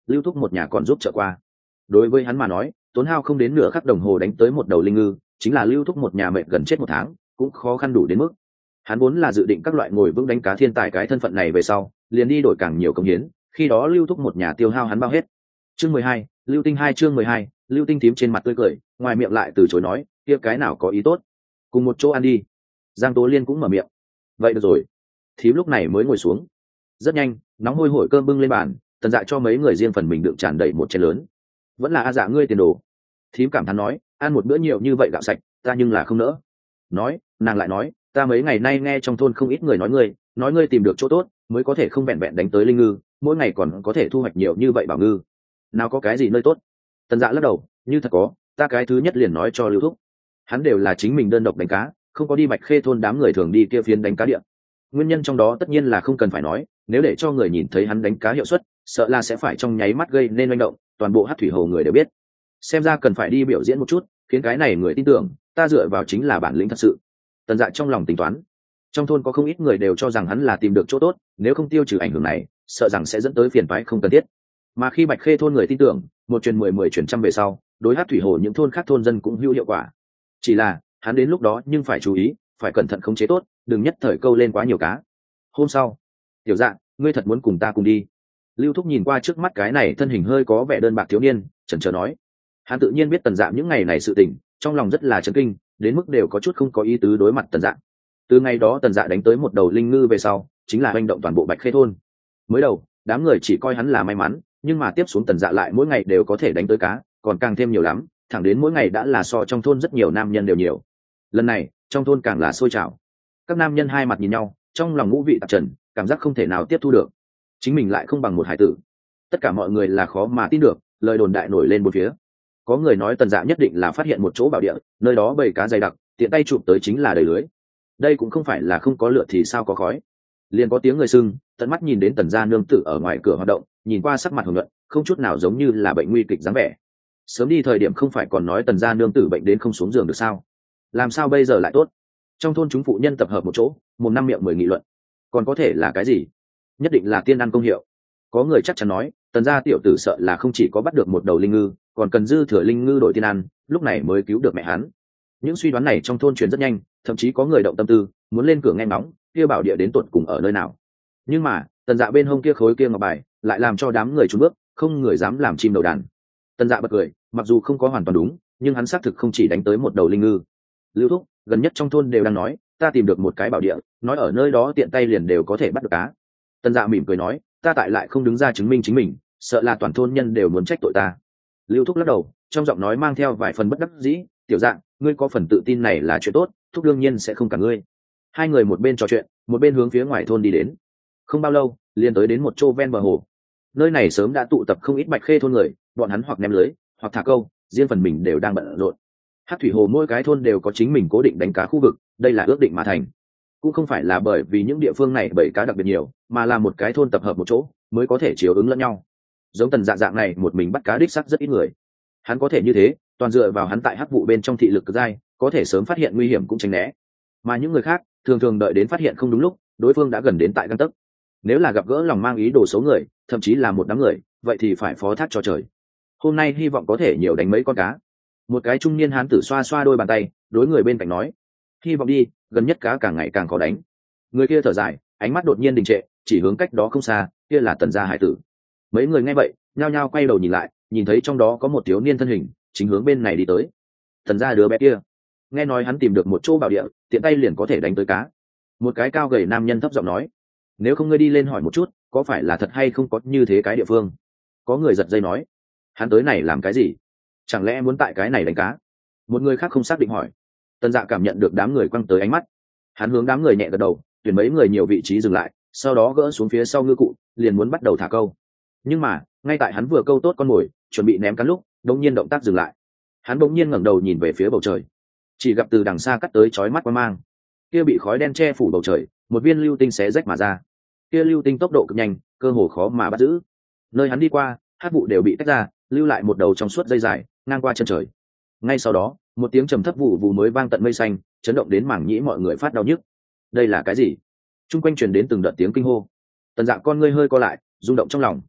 lưu thúc một nhà còn giúp trợ qua. Đối với hắn mà nói, tốn hao không đến nửa khắc đồng hồ đánh tới một đầu linh ngư, chính là lưu thúc một nhà mệt gần chết một tháng cũng khó khăn đủ đến mức. Hắn vốn là dự định các loại ngồi vững đánh cá thiên tài cái thân phận này về sau liền đi đổi càng nhiều công hiến, khi đó lưu thúc một nhà tiêu hao hắn bao hết. Chương mười hai, lưu tinh hai chương mười hai, lưu tinh tím trên mặt tươi cười, ngoài miệng lại từ chối nói, kia cái nào có ý tốt, cùng một chỗ ăn đi. Giang Tố Liên cũng mở miệng, vậy được rồi. Thím lúc này mới ngồi xuống. Rất nhanh, nóng hôi hổi cơm bưng lên bàn, Tần Dạ cho mấy người riêng phần mình đựng tràn đầy một chén lớn. Vẫn là A Dạ ngươi tiền đồ. Thím cảm thán nói, ăn một bữa nhiều như vậy gạo sạch, ta nhưng là không nỡ. Nói, nàng lại nói, ta mấy ngày nay nghe trong thôn không ít người nói ngươi, nói ngươi tìm được chỗ tốt, mới có thể không vẹn vẹn đánh tới linh ngư, mỗi ngày còn có thể thu hoạch nhiều như vậy bảo ngư. Nào có cái gì nơi tốt? Tần Dạ lắc đầu, như thật có, ta cái thứ nhất liền nói cho Lưu thúc. Hắn đều là chính mình đơn độc đánh cá, không có đi Bạch Khê thôn đám người thường đi kia phiến đánh cá địa. Nguyên nhân trong đó tất nhiên là không cần phải nói, nếu để cho người nhìn thấy hắn đánh cá hiệu suất, sợ là sẽ phải trong nháy mắt gây nên manh động, toàn bộ hát thủy hồ người đều biết. Xem ra cần phải đi biểu diễn một chút, khiến cái này người tin tưởng, ta dựa vào chính là bản lĩnh thật sự. Tần Dạ trong lòng tính toán, trong thôn có không ít người đều cho rằng hắn là tìm được chỗ tốt, nếu không tiêu trừ ảnh hưởng này, sợ rằng sẽ dẫn tới phiền toái không cần thiết. Mà khi Bạch Khê thôn người tin tưởng, một truyền mười mười truyền trăm về sau, đối hát thủy hồ những thôn khác thôn dân cũng hữu hiệu quả. Chỉ là hắn đến lúc đó nhưng phải chú ý, phải cẩn thận khống chế tốt, đừng nhất thời câu lên quá nhiều cá. Hôm sau, Tiểu Dạ, ngươi thật muốn cùng ta cùng đi? Lưu thúc nhìn qua trước mắt cái này thân hình hơi có vẻ đơn bạc thiếu niên, chần chờ nói. Hắn tự nhiên biết Tần Dạ những ngày này sự tình, trong lòng rất là chấn kinh, đến mức đều có chút không có ý tứ đối mặt Tần Dạ. Từ ngày đó Tần Dạ đánh tới một đầu linh ngư về sau, chính là hành động toàn bộ Bạch Khê thôn. Mới đầu, đám người chỉ coi hắn là may mắn, nhưng mà tiếp xuống Tần Dạ lại mỗi ngày đều có thể đánh tới cá, còn càng thêm nhiều lắm, thẳng đến mỗi ngày đã là so trong thôn rất nhiều nam nhân đều nhiều. Lần này, trong thôn càng là sôi trào. Các nam nhân hai mặt nhìn nhau, trong lòng ngũ vị tạp trần, cảm giác không thể nào tiếp thu được. Chính mình lại không bằng một hải tử. Tất cả mọi người là khó mà tin được, lời đồn đại nổi lên bốn phía. Có người nói Tần Dạ nhất định là phát hiện một chỗ bảo địa, nơi đó bầy cá dày đặc, tiện tay chụp tới chính là đầy lưới. Đây cũng không phải là không có lửa thì sao có khói. Liền có tiếng người sưng, tận mắt nhìn đến Tần gia nương tử ở ngoài cửa hoạt động, nhìn qua sắc mặt hồng nhuận, không chút nào giống như là bệnh nguy kịch dáng vẻ. Sớm đi thời điểm không phải còn nói Tần gia nương tử bệnh đến không xuống giường được sao? Làm sao bây giờ lại tốt? Trong thôn chúng phụ nhân tập hợp một chỗ, một năm miệng mười nghị luận. Còn có thể là cái gì? Nhất định là tiên ăn công hiệu. Có người chắc chắn nói, Tần gia tiểu tử sợ là không chỉ có bắt được một đầu linh ngư, còn cần dư thừa linh ngư đổi tiên ăn, lúc này mới cứu được mẹ hắn. Những suy đoán này trong thôn truyền rất nhanh, thậm chí có người động tâm tư, muốn lên cửa nghe ngóng, kia bảo địa đến tận cùng ở nơi nào. Nhưng mà, Tần Dạ bên hông kia khối kia ngọc bài, lại làm cho đám người trốn bước, không người dám làm chim đầu đàn. Tần Dạ bật cười, mặc dù không có hoàn toàn đúng, nhưng hắn xác thực không chỉ đánh tới một đầu linh ngư. Lưu thúc, gần nhất trong thôn đều đang nói, ta tìm được một cái bảo địa, nói ở nơi đó tiện tay liền đều có thể bắt được cá. Tần Dạ mỉm cười nói, ta tại lại không đứng ra chứng minh chính mình, sợ là toàn thôn nhân đều muốn trách tội ta. Lưu thúc lắc đầu, trong giọng nói mang theo vài phần bất đắc dĩ, tiểu Dạ, ngươi có phần tự tin này là chuyện tốt, thúc đương nhiên sẽ không cả ngươi. Hai người một bên trò chuyện, một bên hướng phía ngoài thôn đi đến. Không bao lâu, liền tới đến một chỗ ven bờ hồ. Nơi này sớm đã tụ tập không ít Bạch Khê thôn người, bọn hắn hoặc ném lưới, hoặc thả câu, riêng phần mình đều đang bận rộn. Hát thủy hồ mỗi cái thôn đều có chính mình cố định đánh cá khu vực, đây là ước định mà thành. Cũng không phải là bởi vì những địa phương này bầy cá đặc biệt nhiều, mà là một cái thôn tập hợp một chỗ mới có thể chiếu ứng lẫn nhau. Giống Tần Dạ dạng này một mình bắt cá đích sắc rất ít người. Hắn có thể như thế, toàn dựa vào hắn tại hắc vụ bên trong thị lực cực dai, có thể sớm phát hiện nguy hiểm cũng tránh né. Mà những người khác, thường thường đợi đến phát hiện không đúng lúc, đối phương đã gần đến tại gang tấc. Nếu là gặp gỡ lòng mang ý đồ xấu người, thậm chí là một đám người, vậy thì phải phó thác cho trời. Hôm nay hy vọng có thể nhiều đánh mấy con cá. Một cái trung niên hán tử xoa xoa đôi bàn tay, đối người bên cạnh nói, hy vọng đi, gần nhất cá càng ngày càng khó đánh. Người kia thở dài, ánh mắt đột nhiên đình trệ, chỉ hướng cách đó không xa, kia là Tần gia hải tử. Mấy người nghe vậy, nhao nhao quay đầu nhìn lại, nhìn thấy trong đó có một thiếu niên thân hình, chính hướng bên này đi tới. Tần gia đứa bé kia, nghe nói hắn tìm được một chỗ bảo địa, tiện tay liền có thể đánh tới cá. Một cái cao gầy nam nhân thấp giọng nói, nếu không ngươi đi lên hỏi một chút, có phải là thật hay không có như thế cái địa phương. Có người giật dây nói, hắn tới này làm cái gì? Chẳng lẽ muốn tại cái này đánh cá? Một người khác không xác định hỏi. Tần Dạ cảm nhận được đám người quăng tới ánh mắt, hắn hướng đám người nhẹ gật đầu, tuyển mấy người nhiều vị trí dừng lại, sau đó gỡ xuống phía sau ngư cụ, liền muốn bắt đầu thả câu. Nhưng mà ngay tại hắn vừa câu tốt con mồi, chuẩn bị ném cán lúc, đột nhiên động tác dừng lại. Hắn bỗng nhiên ngẩng đầu nhìn về phía bầu trời, chỉ gặp từ đằng xa cắt tới chói mắt quang mang, kia bị khói đen che phủ bầu trời, một viên lưu tinh xé rách mà ra. Kia lưu tinh tốc độ cực nhanh, cơ hồ khó mà bắt giữ. Nơi hắn đi qua, hắc vụ đều bị tách ra, lưu lại một đầu trong suốt dây dài ngang qua chân trời. Ngay sau đó, một tiếng trầm thấp vụ vụ mới vang tận mây xanh, chấn động đến mảng nhĩ mọi người phát đau nhức. Đây là cái gì? Trung quanh truyền đến từng đợt tiếng kinh hô. Tần Dạ con ngươi hơi co lại, rung động trong lòng.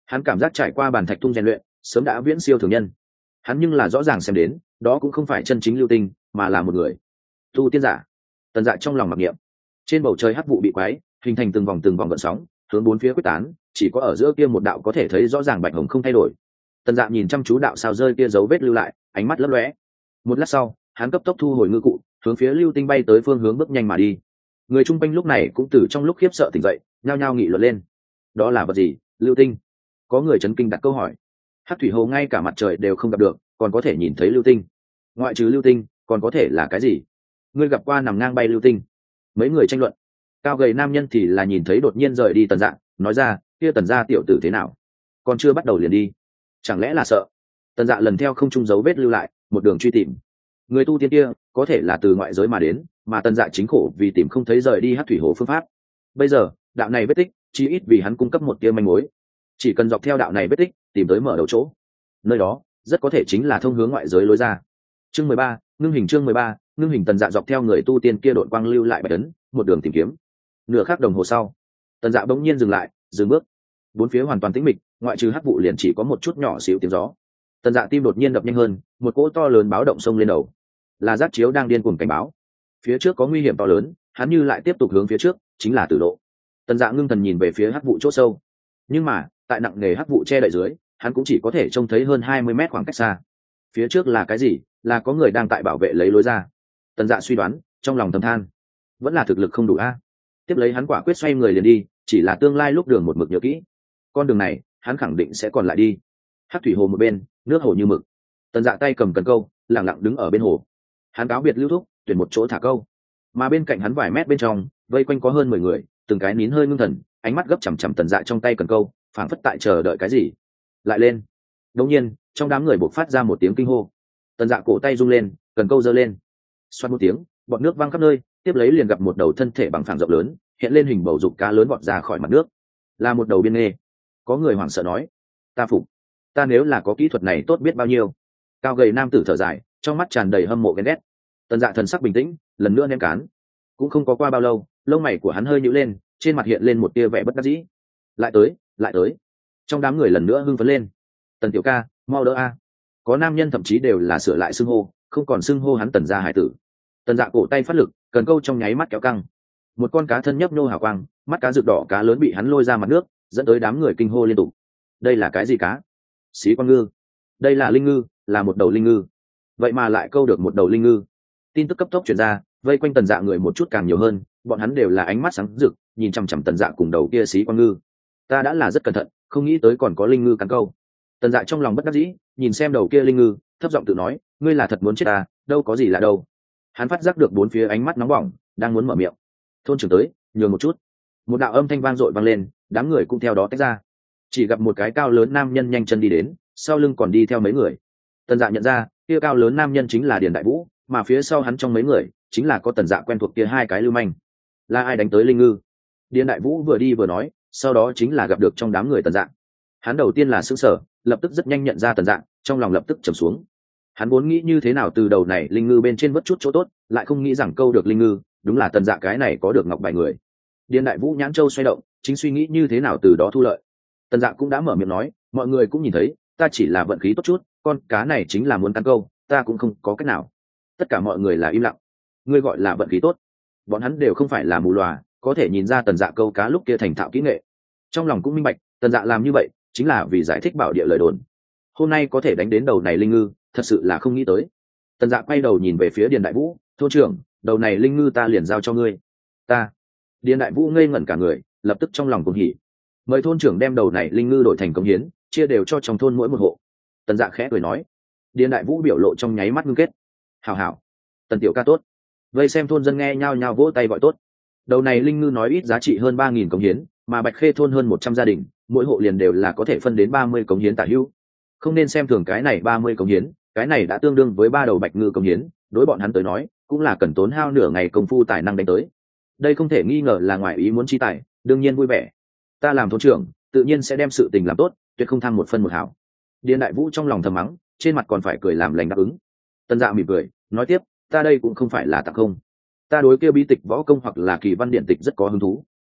Hắn cảm giác trải qua bàn thạch tung rèn luyện sớm đã viễn siêu thường nhân. Hắn nhưng là rõ ràng xem đến đó cũng không phải chân chính lưu tinh mà là một người tu tiên giả. Tần Dạ trong lòng mặc niệm. Trên bầu trời hắc vụ bị quái hình thành từng vòng từng vòng gợn sóng hướng bốn phía quyết tán, chỉ có ở giữa kia một đạo có thể thấy rõ ràng bạch hồng không thay đổi. Tần Dạ nhìn chăm chú đạo sao rơi kia dấu vết lưu lại, ánh mắt lấp lóe. Một lát sau hắn cấp tốc thu hồi ngư cụ, hướng phía lưu tinh bay tới phương hướng bước nhanh mà đi. Người chung quanh lúc này cũng từ trong lúc khiếp sợ tỉnh dậy, nhao nhao nghị luận lên. Đó là vật gì? Lưu tinh? Có người chấn kinh đặt câu hỏi. Hắc thủy hồ ngay cả mặt trời đều không gặp được, còn có thể nhìn thấy lưu tinh. Ngoại trừ lưu tinh, còn có thể là cái gì? Ngươi gặp qua nằm ngang bay lưu tinh? Mấy người tranh luận. Cao gầy nam nhân thì là nhìn thấy đột nhiên rời đi Tần Dạ, nói ra, kia Tần gia tiểu tử thế nào? Còn chưa bắt đầu liền đi, chẳng lẽ là sợ? Tần Dạ lần theo không trung dấu vết lưu lại, một đường truy tìm. Người tu tiên kia có thể là từ ngoại giới mà đến, mà Tần Dạ chính khổ vì tìm không thấy rời đi Hắc thủy hồ phương pháp. Bây giờ đạo này vết tích chỉ ít vì hắn cung cấp một tia manh mối, chỉ cần dọc theo đạo này vết tích tìm tới mở đầu chỗ, nơi đó rất có thể chính là thông hướng ngoại giới lối ra. Chương mười ba, ngưng hình. Chương mười ba, ngưng hình. Tần Dạ dọc theo người tu tiên kia đội quang lưu lại bạch ấn, một đường tìm kiếm. Nửa khắc đồng hồ sau, Tần Dạ bỗng nhiên dừng lại, dừng bước. Bốn phía hoàn toàn tĩnh mịch, ngoại trừ hắc vụ liền chỉ có một chút nhỏ xíu tiếng gió. Tần Dạ tim đột nhiên đập nhanh hơn, một cỗ to lớn báo động xông lên đầu, là giác chiếu đang điên cuồng cảnh báo. Phía trước có nguy hiểm to lớn, hắn như lại tiếp tục hướng phía trước, chính là tử lộ. Tần Dạ ngưng thần nhìn về phía hắc vụ chỗ sâu, nhưng mà tại nặng nề hắc vụ che đậy dưới, hắn cũng chỉ có thể trông thấy hơn hai mươi mét khoảng cách xa. Phía trước là cái gì? Là có người đang tại bảo vệ lấy lối ra. Tần Dạ suy đoán, trong lòng thầm than, vẫn là thực lực không đủ a. Tiếp lấy hắn quả quyết xoay người liền đi, chỉ là tương lai lúc đường một mực nhớ kỹ, con đường này hắn khẳng định sẽ còn lại đi. Hắc thủy hồ một bên, nước hồ như mực. Tần Dạ tay cầm cần câu, lẳng lặng đứng ở bên hồ. Hắn cáo biệt lưu thúc, tuyển một chỗ thả câu, mà bên cạnh hắn vài mét bên trong vây quanh có hơn mười người, từng cái nín hơi ngưng thần, ánh mắt gấp chằm chằm Tần Dạ trong tay cần câu, phảng phất tại chờ đợi cái gì. Lại lên. Đột nhiên trong đám người bộc phát ra một tiếng kinh hô. Tần Dạ cổ tay rung lên, cần câu giơ lên, xoát một tiếng, bọt nước văng khắp nơi, tiếp lấy liền gặp một đầu thân thể bằng phẳng rộng lớn hiện lên hình bầu dục cá lớn bọt ra khỏi mặt nước, là một đầu biên nghê. Có người hoảng sợ nói, ta phục, ta nếu là có kỹ thuật này tốt biết bao nhiêu. Cao gầy nam tử thở dài, trong mắt tràn đầy hâm mộ ghen ghét. Tần Dạ thần sắc bình tĩnh, lần nữa ném cán. Cũng không có qua bao lâu, lông mày của hắn hơi nhíu lên, trên mặt hiện lên một tia vẻ bất đắc dĩ. Lại tới, lại tới. Trong đám người lần nữa hưng phấn lên. Tần tiểu ca, mau đỡ a. Có nam nhân thậm chí đều là sửa lại xưng hô, không còn xưng hô hắn Tần gia hải tử. Tần Dạ cổ tay phát lực, cần câu trong nháy mắt kéo căng. Một con cá thân nhấp nhô hào quang, mắt cá rực đỏ cá lớn bị hắn lôi ra mặt nước, dẫn tới đám người kinh hô liên tục. Đây là cái gì cá? Xí quan ngư. Đây là linh ngư, là một đầu linh ngư. Vậy mà lại câu được một đầu linh ngư. Tin tức cấp tốc truyền ra, vây quanh Tần Dạ người một chút càng nhiều hơn, bọn hắn đều là ánh mắt sáng rực, nhìn chằm chằm Tần Dạ cùng đầu kia xí quan ngư. Ta đã là rất cẩn thận, không nghĩ tới còn có linh ngư cắn câu. Tần Dạ trong lòng bất đắc dĩ, nhìn xem đầu kia linh ngư, thấp giọng tự nói, ngươi là thật muốn chết ta, đâu có gì là đâu. Hắn phát giác được bốn phía ánh mắt nóng bỏng, đang muốn mở miệng. Thôn trưởng tới, nhường một chút. Một đạo âm thanh vang dội vang lên, đám người cũng theo đó tách ra. Chỉ gặp một cái cao lớn nam nhân nhanh chân đi đến, sau lưng còn đi theo mấy người. Tần Dạ nhận ra, kia cao lớn nam nhân chính là Điền Đại Vũ, mà phía sau hắn trong mấy người chính là có Tần Dạ quen thuộc kia hai cái lưu manh. Là ai đánh tới linh ngư? Điền Đại Vũ vừa đi vừa nói, sau đó chính là gặp được trong đám người Tần Dạ. Hắn đầu tiên là sững sờ, lập tức rất nhanh nhận ra Tần Dạ, trong lòng lập tức trầm xuống. Hắn vốn nghĩ như thế nào từ đầu này linh ngư bên trên vớt chút chỗ tốt, lại không nghĩ rằng câu được linh ngư, đúng là Tần Dạ cái này có được ngọc bài người. Điền Đại Vũ nhãn châu xoay động, chính suy nghĩ như thế nào từ đó thu lợi. Tần Dạ cũng đã mở miệng nói, mọi người cũng nhìn thấy, ta chỉ là vận khí tốt chút, con cá này chính là muốn cắn câu, ta cũng không có cách nào. Tất cả mọi người là im lặng. Ngươi gọi là vận khí tốt? Bọn hắn đều không phải là mù lòa, có thể nhìn ra Tần Dạ câu cá lúc kia thành thạo kỹ nghệ. Trong lòng cũng minh bạch, Tần Dạ làm như vậy chính là vì giải thích bảo địa lời đồn. Hôm nay có thể đánh đến đầu này linh ngư, thật sự là không nghĩ tới. Tần Dạ quay đầu nhìn về phía Điền Đại Vũ, thôn trưởng, đầu này linh ngư ta liền giao cho ngươi. Ta. Điền Đại Vũ ngây ngẩn cả người, lập tức trong lòng cuồng hỉ. Mời thôn trưởng đem đầu này linh ngư đổi thành công hiến, chia đều cho trong thôn mỗi một hộ. Tần Dạ khẽ cười nói. Điền Đại Vũ biểu lộ trong nháy mắt ngưng kết. Hảo hảo, Tần tiểu ca tốt. Vây xem thôn dân nghe nhao nhao vỗ tay gọi tốt. Đầu này linh ngư nói ít giá trị hơn ba nghìn cống hiến, mà Bạch Khê thôn hơn một trăm gia đình, mỗi hộ liền đều là có thể phân đến ba mươi cống hiến tả hữu. Không nên xem thường cái này ba mươi cống hiến, cái này đã tương đương với ba đầu bạch ngư cống hiến, đối bọn hắn tới nói, cũng là cần tốn hao nửa ngày công phu tài năng đánh tới. Đây không thể nghi ngờ là ngoài ý muốn chi tài, đương nhiên vui vẻ. Ta làm thôn trưởng, tự nhiên sẽ đem sự tình làm tốt, tuyệt không tham một phân một hảo. Điền Đại Vũ trong lòng thầm mắng, trên mặt còn phải cười làm lành đáp ứng. Tần Dạ mỉm cười, nói tiếp, ta đây cũng không phải là tặng không. Ta đối kia bí tịch võ công hoặc là kỳ văn điện tịch rất có hứng thú.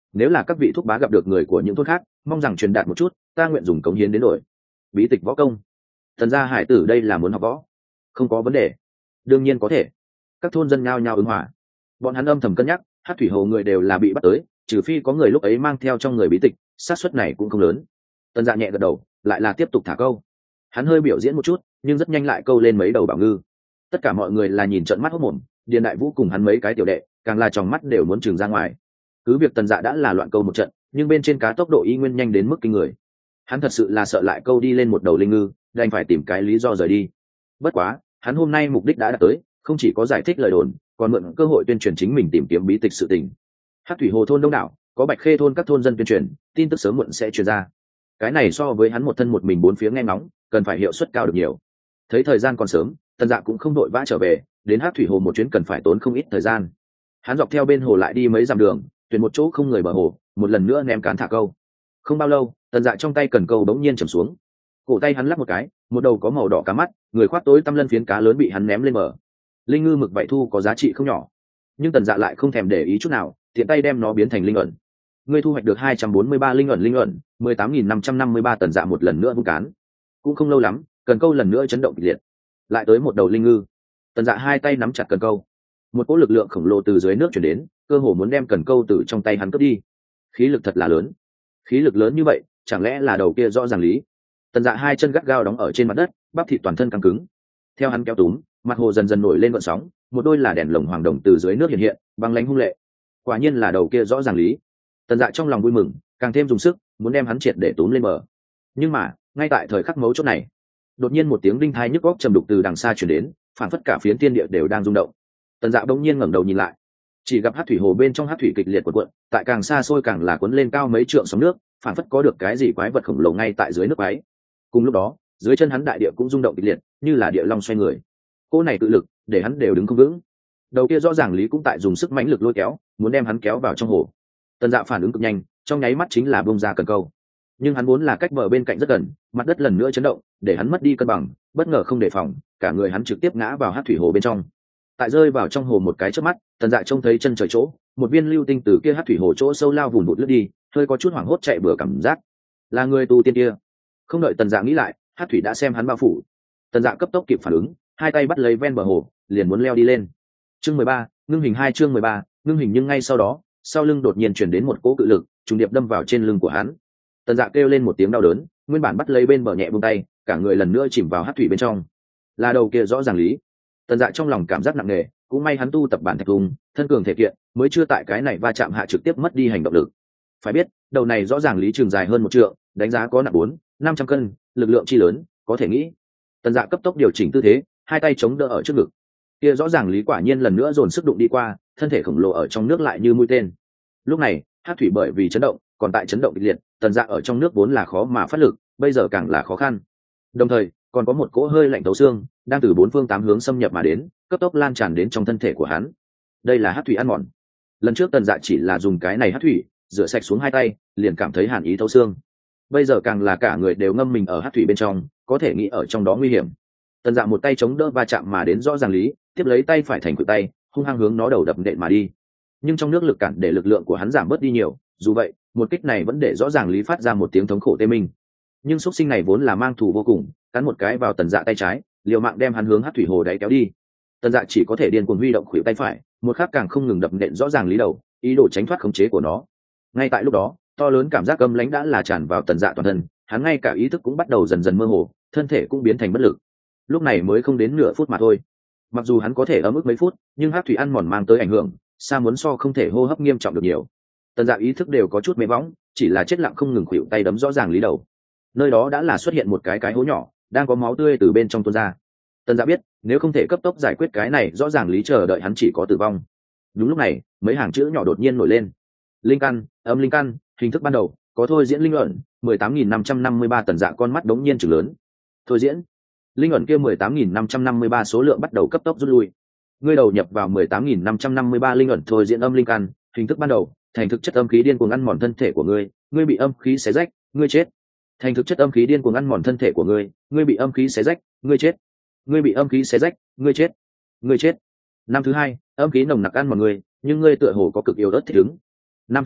nếu là các vị thúc bá gặp được người của những thôn khác, mong rằng truyền đạt một chút, ta nguyện dùng cống hiến đến đổi bí tịch võ công. Tần gia hải tử đây là muốn học võ, không có vấn đề, đương nhiên có thể. Các thôn dân nhao nhao ứng hòa. Bọn hắn âm thầm cân nhắc, hát thủy hồ người đều là bị bắt tới, trừ phi có người lúc ấy mang theo trong người bí tịch, xác suất này cũng không lớn. Tần dạ nhẹ gật đầu, lại là tiếp tục thả câu. Hắn hơi biểu diễn một chút, nhưng rất nhanh lại câu lên mấy đầu bảo ngư. Tất cả mọi người là nhìn trợn mắt hốt mồm, Điền Đại Vũ cùng hắn mấy cái tiểu đệ càng là tròng mắt đều muốn trừng ra ngoài. Cứ việc Tần Dạ đã là loạn câu một trận, nhưng bên trên cá tốc độ y nguyên nhanh đến mức kinh người. Hắn thật sự là sợ lại câu đi lên một đầu linh ngư, đành phải tìm cái lý do rời đi. Bất quá, hắn hôm nay mục đích đã đạt tới, không chỉ có giải thích lời đồn, còn mượn cơ hội tuyên truyền chính mình tìm kiếm bí tịch sự tình. Hắc thủy hồ thôn đông đảo, có Bạch Khê thôn các thôn dân tuyên truyền, tin tức sớm muộn sẽ truyền ra. Cái này so với hắn một thân một mình bốn phía nghe ngóng, cần phải hiệu suất cao được nhiều. Thấy thời gian còn sớm, Tần Dạ cũng không đội vã trở về, đến Hắc thủy hồ một chuyến cần phải tốn không ít thời gian. Hắn dọc theo bên hồ lại đi mấy dặm đường, tuyển một chỗ không người bờ hồ, một lần nữa ném cán thả câu. Không bao lâu, Tần Dạ trong tay cần câu bỗng nhiên trầm xuống, cổ tay hắn lắp một cái, một đầu có màu đỏ cá mắt, người khoác tối tăm lân phiến cá lớn bị hắn ném lên bờ. Linh ngư mực vậy thu có giá trị không nhỏ, nhưng Tần Dạ lại không thèm để ý chút nào, tiện tay đem nó biến thành linh ẩn. Ngươi thu hoạch được hai trăm bốn mươi ba linh ẩn, linh ẩn mười tám nghìn năm trăm năm mươi ba. Tần Dạ một lần nữa vung cán, cũng không lâu lắm, cần câu lần nữa chấn động kịch liệt, lại tới một đầu linh ngư. Tần Dạ hai tay nắm chặt cần câu, một cỗ lực lượng khổng lồ từ dưới nước chuyển đến, cơ hồ muốn đem cần câu từ trong tay hắn cướp đi. Khí lực thật là lớn, khí lực lớn như vậy, chẳng lẽ là đầu kia rõ ràng lý? Tần Dạ hai chân gắt gao đóng ở trên mặt đất, bắp thịt toàn thân căng cứng. Theo hắn kéo túm, mặt hồ dần dần nổi lên gợn sóng, một đôi là đèn lồng hoàng đồng từ dưới nước hiện hiện, băng lãnh hung lệ. Quả nhiên là đầu kia rõ ràng lý. Tần Dạ trong lòng vui mừng, càng thêm dùng sức, muốn đem hắn triệt để túm lên bờ. Nhưng mà, ngay tại thời khắc mấu chốt này, đột nhiên một tiếng đinh thai nhức óc trầm đục từ đằng xa truyền đến, phản phất cả phiến thiên địa đều đang rung động. Tần Dạ bỗng nhiên ngẩng đầu nhìn lại, chỉ gặp hắc thủy hồ bên trong hắc thủy kịch liệt cuộn cuộn, tại càng xa xôi càng là cuốn lên cao mấy trượng sóng nước, phản phất có được cái gì quái vật khổng lồ ngay tại dưới nước ấy. Cùng lúc đó, dưới chân hắn đại địa cũng rung động kịch liệt, như là địa long xoay người. Cô này tự lực, để hắn đều đứng không vững. Đầu kia rõ ràng lý cũng tại dùng sức mãnh lực lôi kéo, muốn đem hắn kéo vào trong hồ. Tần Dạ phản ứng cực nhanh, trong nháy mắt chính là bung ra cần câu. Nhưng hắn vốn là cách bờ bên cạnh rất gần, mặt đất lần nữa chấn động, để hắn mất đi cân bằng, bất ngờ không đề phòng, cả người hắn trực tiếp ngã vào hắc thủy hồ bên trong. Tại rơi vào trong hồ một cái chớp mắt, Tần Dạ trông thấy chân trời chỗ, một viên lưu tinh từ kia hắc thủy hồ chỗ sâu lao vùn vụt lướt đi, hơi có chút hoảng hốt chạy bừa cảm giác. Là người tu tiên kia. Không đợi Tần Dạ nghĩ lại, hắc thủy đã xem hắn bao phủ. Tần Dạ cấp tốc kịp phản ứng, hai tay bắt lấy ven bờ hồ, liền muốn leo đi lên. Chương mười ba, ngưng hình hai chương mười ba, ngưng hình nhưng ngay sau đó, sau lưng đột nhiên truyền đến một cỗ cự lực, trùng điệp đâm vào trên lưng của hắn. Tần Dạ kêu lên một tiếng đau đớn, nguyên bản bắt lấy bên bờ nhẹ buông tay, cả người lần nữa chìm vào hắc thủy bên trong. Là đầu kia rõ ràng lý. Tần Dạ trong lòng cảm giác nặng nề, cũng may hắn tu tập bản thạch hùng, thân cường thể kiện, mới chưa tại cái này va chạm hạ trực tiếp mất đi hành động lực. Phải biết, đầu này rõ ràng lý trường dài hơn một trượng, đánh giá có nặng bốn, năm trăm cân, lực lượng chi lớn, có thể nghĩ. Tần Dạ cấp tốc điều chỉnh tư thế, hai tay chống đỡ ở trước ngực. Kia rõ ràng lý quả nhiên lần nữa dồn sức đụng đi qua, thân thể khổng lồ ở trong nước lại như mũi tên. Lúc này, hắc thủy bởi vì chấn động, còn tại chấn động kịch liệt, Tần Dạ ở trong nước vốn là khó mà phát lực, bây giờ càng là khó khăn. Đồng thời, còn có một cỗ hơi lạnh thấu xương đang từ bốn phương tám hướng xâm nhập mà đến, cấp tốc lan tràn đến trong thân thể của hắn. Đây là hắc thủy ăn mòn. Lần trước Tần Dạ chỉ là dùng cái này hắc thủy rửa sạch xuống hai tay, liền cảm thấy hàn ý thấu xương. Bây giờ càng là cả người đều ngâm mình ở hắc thủy bên trong, có thể nghĩ ở trong đó nguy hiểm. Tần Dạ một tay chống đỡ va chạm mà đến rõ ràng lý, tiếp lấy tay phải thành cự tay, hung hăng hướng nó đầu đập nện mà đi. Nhưng trong nước lực cản để lực lượng của hắn giảm bớt đi nhiều, dù vậy, một kích này vẫn để rõ ràng lý phát ra một tiếng thống khổ tê minh. Nhưng xúc sinh này vốn là mang thù vô cùng, cắn một cái vào Tần Dạ tay trái, liều mạng đem hắn hướng hắc thủy hồ đáy kéo đi. Tần Dạ chỉ có thể điên cuồng huy động khuỷu tay phải, một khắc càng không ngừng đập nện rõ ràng lý đầu, ý đồ tránh thoát khống chế của nó. Ngay tại lúc đó, to lớn cảm giác âm lãnh đã là tràn vào Tần Dạ toàn thân, hắn ngay cả ý thức cũng bắt đầu dần dần mơ hồ, thân thể cũng biến thành bất lực. Lúc này mới không đến nửa phút mà thôi. Mặc dù hắn có thể ấm ức mấy phút, nhưng hắc thủy ăn mòn mang tới ảnh hưởng, xa muốn so không thể hô hấp nghiêm trọng được nhiều. Tần Dạ ý thức đều có chút mê võng, chỉ là chết lặng không ngừng khuỵu tay đấm rõ ràng lý đầu. Nơi đó đã là xuất hiện một cái cái hố nhỏ, đang có máu tươi từ bên trong tuôn ra. Tần Dạ biết, nếu không thể cấp tốc giải quyết cái này, rõ ràng lý chờ đợi hắn chỉ có tử vong. Đúng lúc này, mấy hàng chữ nhỏ đột nhiên nổi lên. Linh căn, âm linh căn, hình thức ban đầu, có thôi diễn linh ẩn, mười tám nghìn năm trăm năm mươi ba. Tần Dạ con mắt đống nhiên trừng lớn. Thôi diễn? Linh ẩn kia mười tám nghìn năm trăm năm mươi ba số lượng bắt đầu cấp tốc rút lui. Ngươi đầu nhập vào mười tám nghìn năm trăm năm mươi ba linh ẩn thôi diễn âm linh căn, hình thức ban đầu, thành thực chất âm khí điên cuồng ăn mòn thân thể của ngươi, ngươi bị âm khí xé rách, ngươi chết. Thành thực chất âm khí điên cuồng ăn mòn thân thể của ngươi, ngươi bị âm khí xé rách, ngươi chết. Ngươi bị âm khí xé rách, ngươi chết. Ngươi chết. Năm thứ hai, âm khí nồng nặc ăn mòn ngươi, nhưng ngươi tựa hồ có cực yếu ớt thích ứng. Năm thứ ba,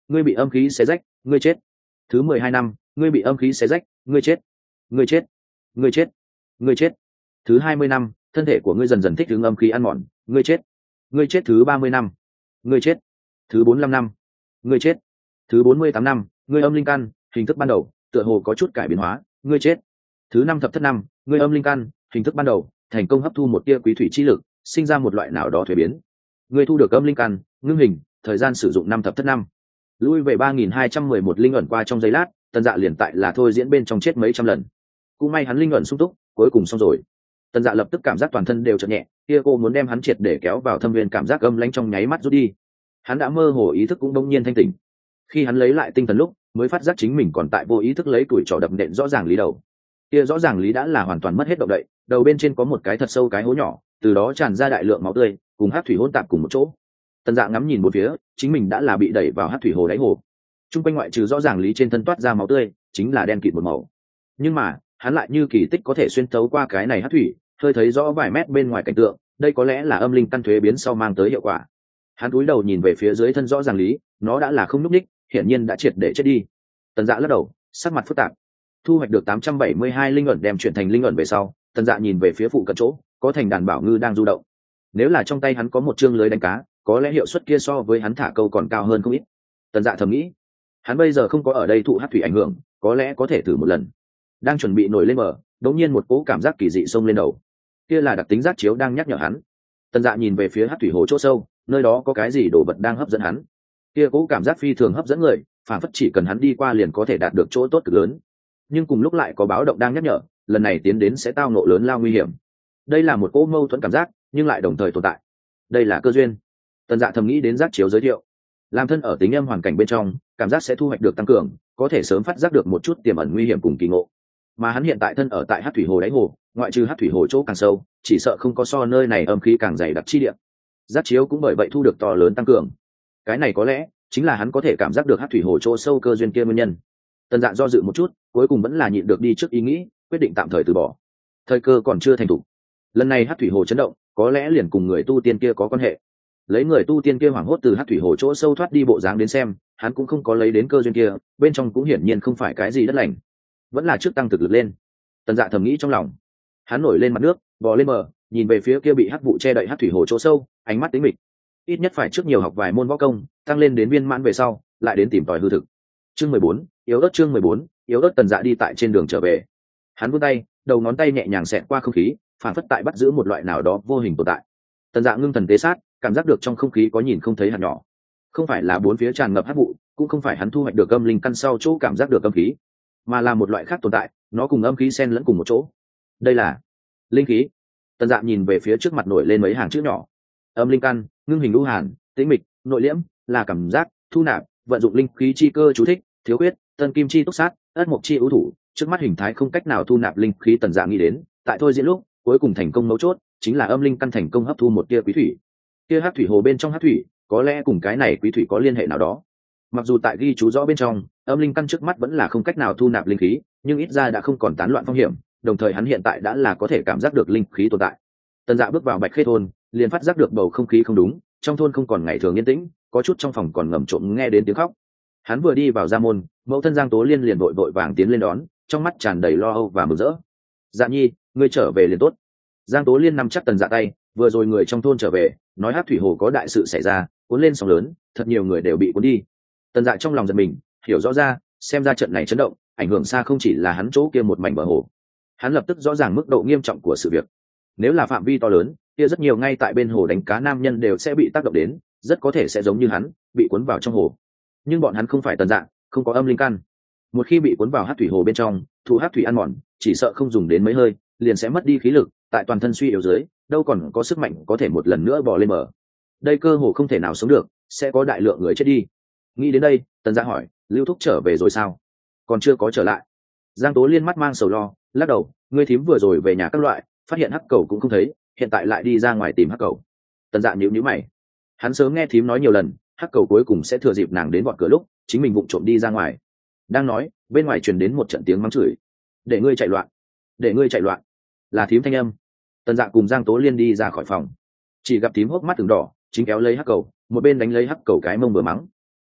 ngươi bị âm khí xé rách, ngươi chết. Thứ mười hai năm, ngươi bị âm khí xé rách, ngươi chết. Ngươi chết. Ngươi chết. Ngươi chết. Thứ hai mươi năm, thân thể của ngươi dần dần thích ứng âm khí ăn mòn, ngươi chết. Ngươi chết. Thứ ba mươi năm, ngươi chết. Thứ bốn mươi lăm năm, ngươi chết. Thứ bốn mươi tám năm, ngươi âm linh căn hình thức ban đầu tựa hồ có chút cải biến hóa, ngươi chết. Thứ năm thập thất năm, ngươi âm linh căn hình thức ban đầu thành công hấp thu một tia quý thủy chi lực, sinh ra một loại nào đó thuế biến. Ngươi thu được âm linh căn ngưng hình, thời gian sử dụng năm thập thất năm. Lui về ba nghìn hai trăm mười một linh ẩn qua trong giây lát, Tần Dạ liền tại là thôi diễn bên trong chết mấy trăm lần. Cũng may hắn linh ẩn sung túc, cuối cùng xong rồi. Tần Dạ lập tức cảm giác toàn thân đều chợt nhẹ, kia cô muốn đem hắn triệt để kéo vào thâm viên cảm giác âm lãnh trong nháy mắt rút đi. Hắn đã mơ hồ ý thức cũng đông nhiên thanh tỉnh. Khi hắn lấy lại tinh thần lúc, mới phát giác chính mình còn tại vô ý thức lấy tuổi trò đập nện rõ ràng lý đầu. Kia rõ ràng lý đã là hoàn toàn mất hết động đậy, đầu bên trên có một cái thật sâu cái hố nhỏ, từ đó tràn ra đại lượng máu tươi, cùng hắc thủy hỗn tạp cùng một chỗ. Tần Dạ ngắm nhìn một phía, chính mình đã là bị đẩy vào hắc thủy hồ đáy hồ. Trung quanh ngoại trừ rõ ràng lý trên thân toát ra máu tươi, chính là đen kịt một màu. Nhưng mà, hắn lại như kỳ tích có thể xuyên thấu qua cái này hắc thủy, hơi thấy rõ vài mét bên ngoài cảnh tượng, đây có lẽ là âm linh căn thuế biến sau mang tới hiệu quả. Hắn cúi đầu nhìn về phía dưới thân rõ ràng lý, nó đã là không nhúc nhích, hiển nhiên đã triệt để chết đi. Tần Dạ lắc đầu, sắc mặt phức tạp. Thu hoạch được tám trăm bảy mươi hai linh ẩn đem chuyển thành linh ẩn về sau, Tần Dạ nhìn về phía phụ cận chỗ, có thành đàn bảo ngư đang du động. Nếu là trong tay hắn có một chương lưới đánh cá, có lẽ hiệu suất kia so với hắn thả câu còn cao hơn không ít. Tần Dạ thầm nghĩ, hắn bây giờ không có ở đây thụ hắc thủy ảnh hưởng, có lẽ có thể thử một lần. Đang chuẩn bị nổi lên bờ, đột nhiên một cỗ cảm giác kỳ dị xông lên đầu. Kia là đặc tính giác chiếu đang nhắc nhở hắn. Tần Dạ nhìn về phía hắc thủy hồ chỗ sâu, nơi đó có cái gì đồ vật đang hấp dẫn hắn. Kia cỗ cảm giác phi thường hấp dẫn người, phản phất chỉ cần hắn đi qua liền có thể đạt được chỗ tốt cực lớn. Nhưng cùng lúc lại có báo động đang nhắc nhở, lần này tiến đến sẽ tao ngộ lớn lao nguy hiểm. Đây là một cỗ mâu thuẫn cảm giác, nhưng lại đồng thời tồn tại. Đây là cơ duyên. Tần Dạ thầm nghĩ đến giác chiếu giới thiệu. Làm thân ở tính âm hoàn cảnh bên trong, cảm giác sẽ thu hoạch được tăng cường, có thể sớm phát giác được một chút tiềm ẩn nguy hiểm cùng kỳ ngộ. Mà hắn hiện tại thân ở tại hắc thủy hồ đáy hồ, ngoại trừ hắc thủy hồ chỗ càng sâu, chỉ sợ không có so nơi này âm khí càng dày đặc chi địa. Giác chiếu cũng bởi vậy thu được to lớn tăng cường. Cái này có lẽ chính là hắn có thể cảm giác được hắc thủy hồ chỗ sâu cơ duyên kia nguyên nhân. Tần Dạ do dự một chút, cuối cùng vẫn là nhịn được đi trước ý nghĩ, quyết định tạm thời từ bỏ. Thời cơ còn chưa thành thủ. Lần này hắc thủy hồ chấn động, có lẽ liền cùng người tu tiên kia có quan hệ. Lấy người tu tiên kia hoảng hốt từ hắc thủy hồ chỗ sâu thoát đi bộ dáng đến xem, hắn cũng không có lấy đến cơ duyên kia, bên trong cũng hiển nhiên không phải cái gì đất lành, vẫn là trước tăng thực lực lên. Tần Dạ thầm nghĩ trong lòng. Hắn nổi lên mặt nước, bò lên bờ, nhìn về phía kia bị hắc vụ che đậy hắc thủy hồ chỗ sâu, ánh mắt tính mịch. Ít nhất phải trước nhiều học vài môn võ công, tăng lên đến viên mãn về sau, lại đến tìm tòi hư thực. Chương mười bốn, yếu ớt chương mười bốn, yếu ớt. Tần Dạ đi tại trên đường trở về. Hắn vươn tay, đầu ngón tay nhẹ nhàng xẹt qua không khí, phản phất tại bắt giữ một loại nào đó vô hình tồn tại. Tần Dạ ngưng thần tế sát, cảm giác được trong không khí có nhìn không thấy hạt nhỏ. Không phải là bốn phía tràn ngập hắc vụ, cũng không phải hắn thu hoạch được âm linh căn sau chỗ cảm giác được âm khí, mà là một loại khác tồn tại, nó cùng âm khí xen lẫn cùng một chỗ. Đây là linh khí. Tần Dạ nhìn về phía trước mặt nổi lên mấy hàng chữ nhỏ. Âm linh căn, ngưng hình lũ hàn, tĩnh mịch, nội liễm, là cảm giác, thu nạp, vận dụng linh khí chi cơ chú thích, thiếu khuyết, tân kim chi túc sát, ất mộc chi ưu thủ. Trước mắt hình thái không cách nào thu nạp linh khí. Tần Dạ nghĩ đến, tại thôi diễn lúc, cuối cùng thành công mấu chốt chính là âm linh căn thành công hấp thu một tia quý thủy. Tia hắc thủy hồ bên trong hắc thủy, có lẽ cùng cái này quý thủy có liên hệ nào đó. Mặc dù tại ghi chú rõ bên trong, âm linh căn trước mắt vẫn là không cách nào thu nạp linh khí, nhưng ít ra đã không còn tán loạn phong hiểm, đồng thời hắn hiện tại đã là có thể cảm giác được linh khí tồn tại. Tần Dạ bước vào Bạch Khê thôn, liền phát giác được bầu không khí không đúng, trong thôn không còn ngày thường yên tĩnh, có chút trong phòng còn ngầm trộm nghe đến tiếng khóc. Hắn vừa đi vào gia môn, mẫu thân Giang Tố Liên liền vội vội vàng tiến lên đón, trong mắt tràn đầy lo âu và mừng rỡ. Dạ nhi, ngươi trở về liền tốt. Giang Tố Liên nắm chắc Tần Dạ tay, vừa rồi người trong thôn trở về, nói hắc thủy hồ có đại sự xảy ra, cuốn lên sóng lớn, thật nhiều người đều bị cuốn đi. Tần Dạ trong lòng giật mình, hiểu rõ ra, xem ra trận này chấn động, ảnh hưởng xa không chỉ là hắn chỗ kia một mảnh bờ hồ. Hắn lập tức rõ ràng mức độ nghiêm trọng của sự việc. Nếu là phạm vi to lớn, kia rất nhiều ngay tại bên hồ đánh cá nam nhân đều sẽ bị tác động đến, rất có thể sẽ giống như hắn, bị cuốn vào trong hồ. Nhưng bọn hắn không phải Tần Dạ, không có âm linh căn. Một khi bị cuốn vào hắc thủy hồ bên trong, thụ hắc thủy ăn mòn, chỉ sợ không dùng đến mấy hơi, liền sẽ mất đi khí lực, tại toàn thân suy yếu dưới, đâu còn có sức mạnh có thể một lần nữa bò lên bờ. Đây cơ hồ không thể nào sống được, sẽ có đại lượng người chết đi. Nghĩ đến đây, Tần Dạ hỏi, Lưu Thúc trở về rồi sao? Còn chưa có trở lại. Giang Tố Liên mắt mang sầu lo, lắc đầu, ngươi thím vừa rồi về nhà các loại, phát hiện hắc cầu cũng không thấy, hiện tại lại đi ra ngoài tìm hắc cầu. Tần Dạ nhíu nhíu mày. Hắn sớm nghe thím nói nhiều lần, hắc cầu cuối cùng sẽ thừa dịp nàng đến vọt cửa lúc, chính mình vụng trộm đi ra ngoài. Đang nói, bên ngoài truyền đến một trận tiếng mắng chửi. Để ngươi chạy loạn, để ngươi chạy loạn. Là thím thanh âm. Tần Dạ cùng Giang Tố Liên đi ra khỏi phòng, chỉ gặp thím hốc mắt từng đỏ, chính kéo lấy hắc cầu, một bên đánh lấy hắc cầu cái mông vừa mắng.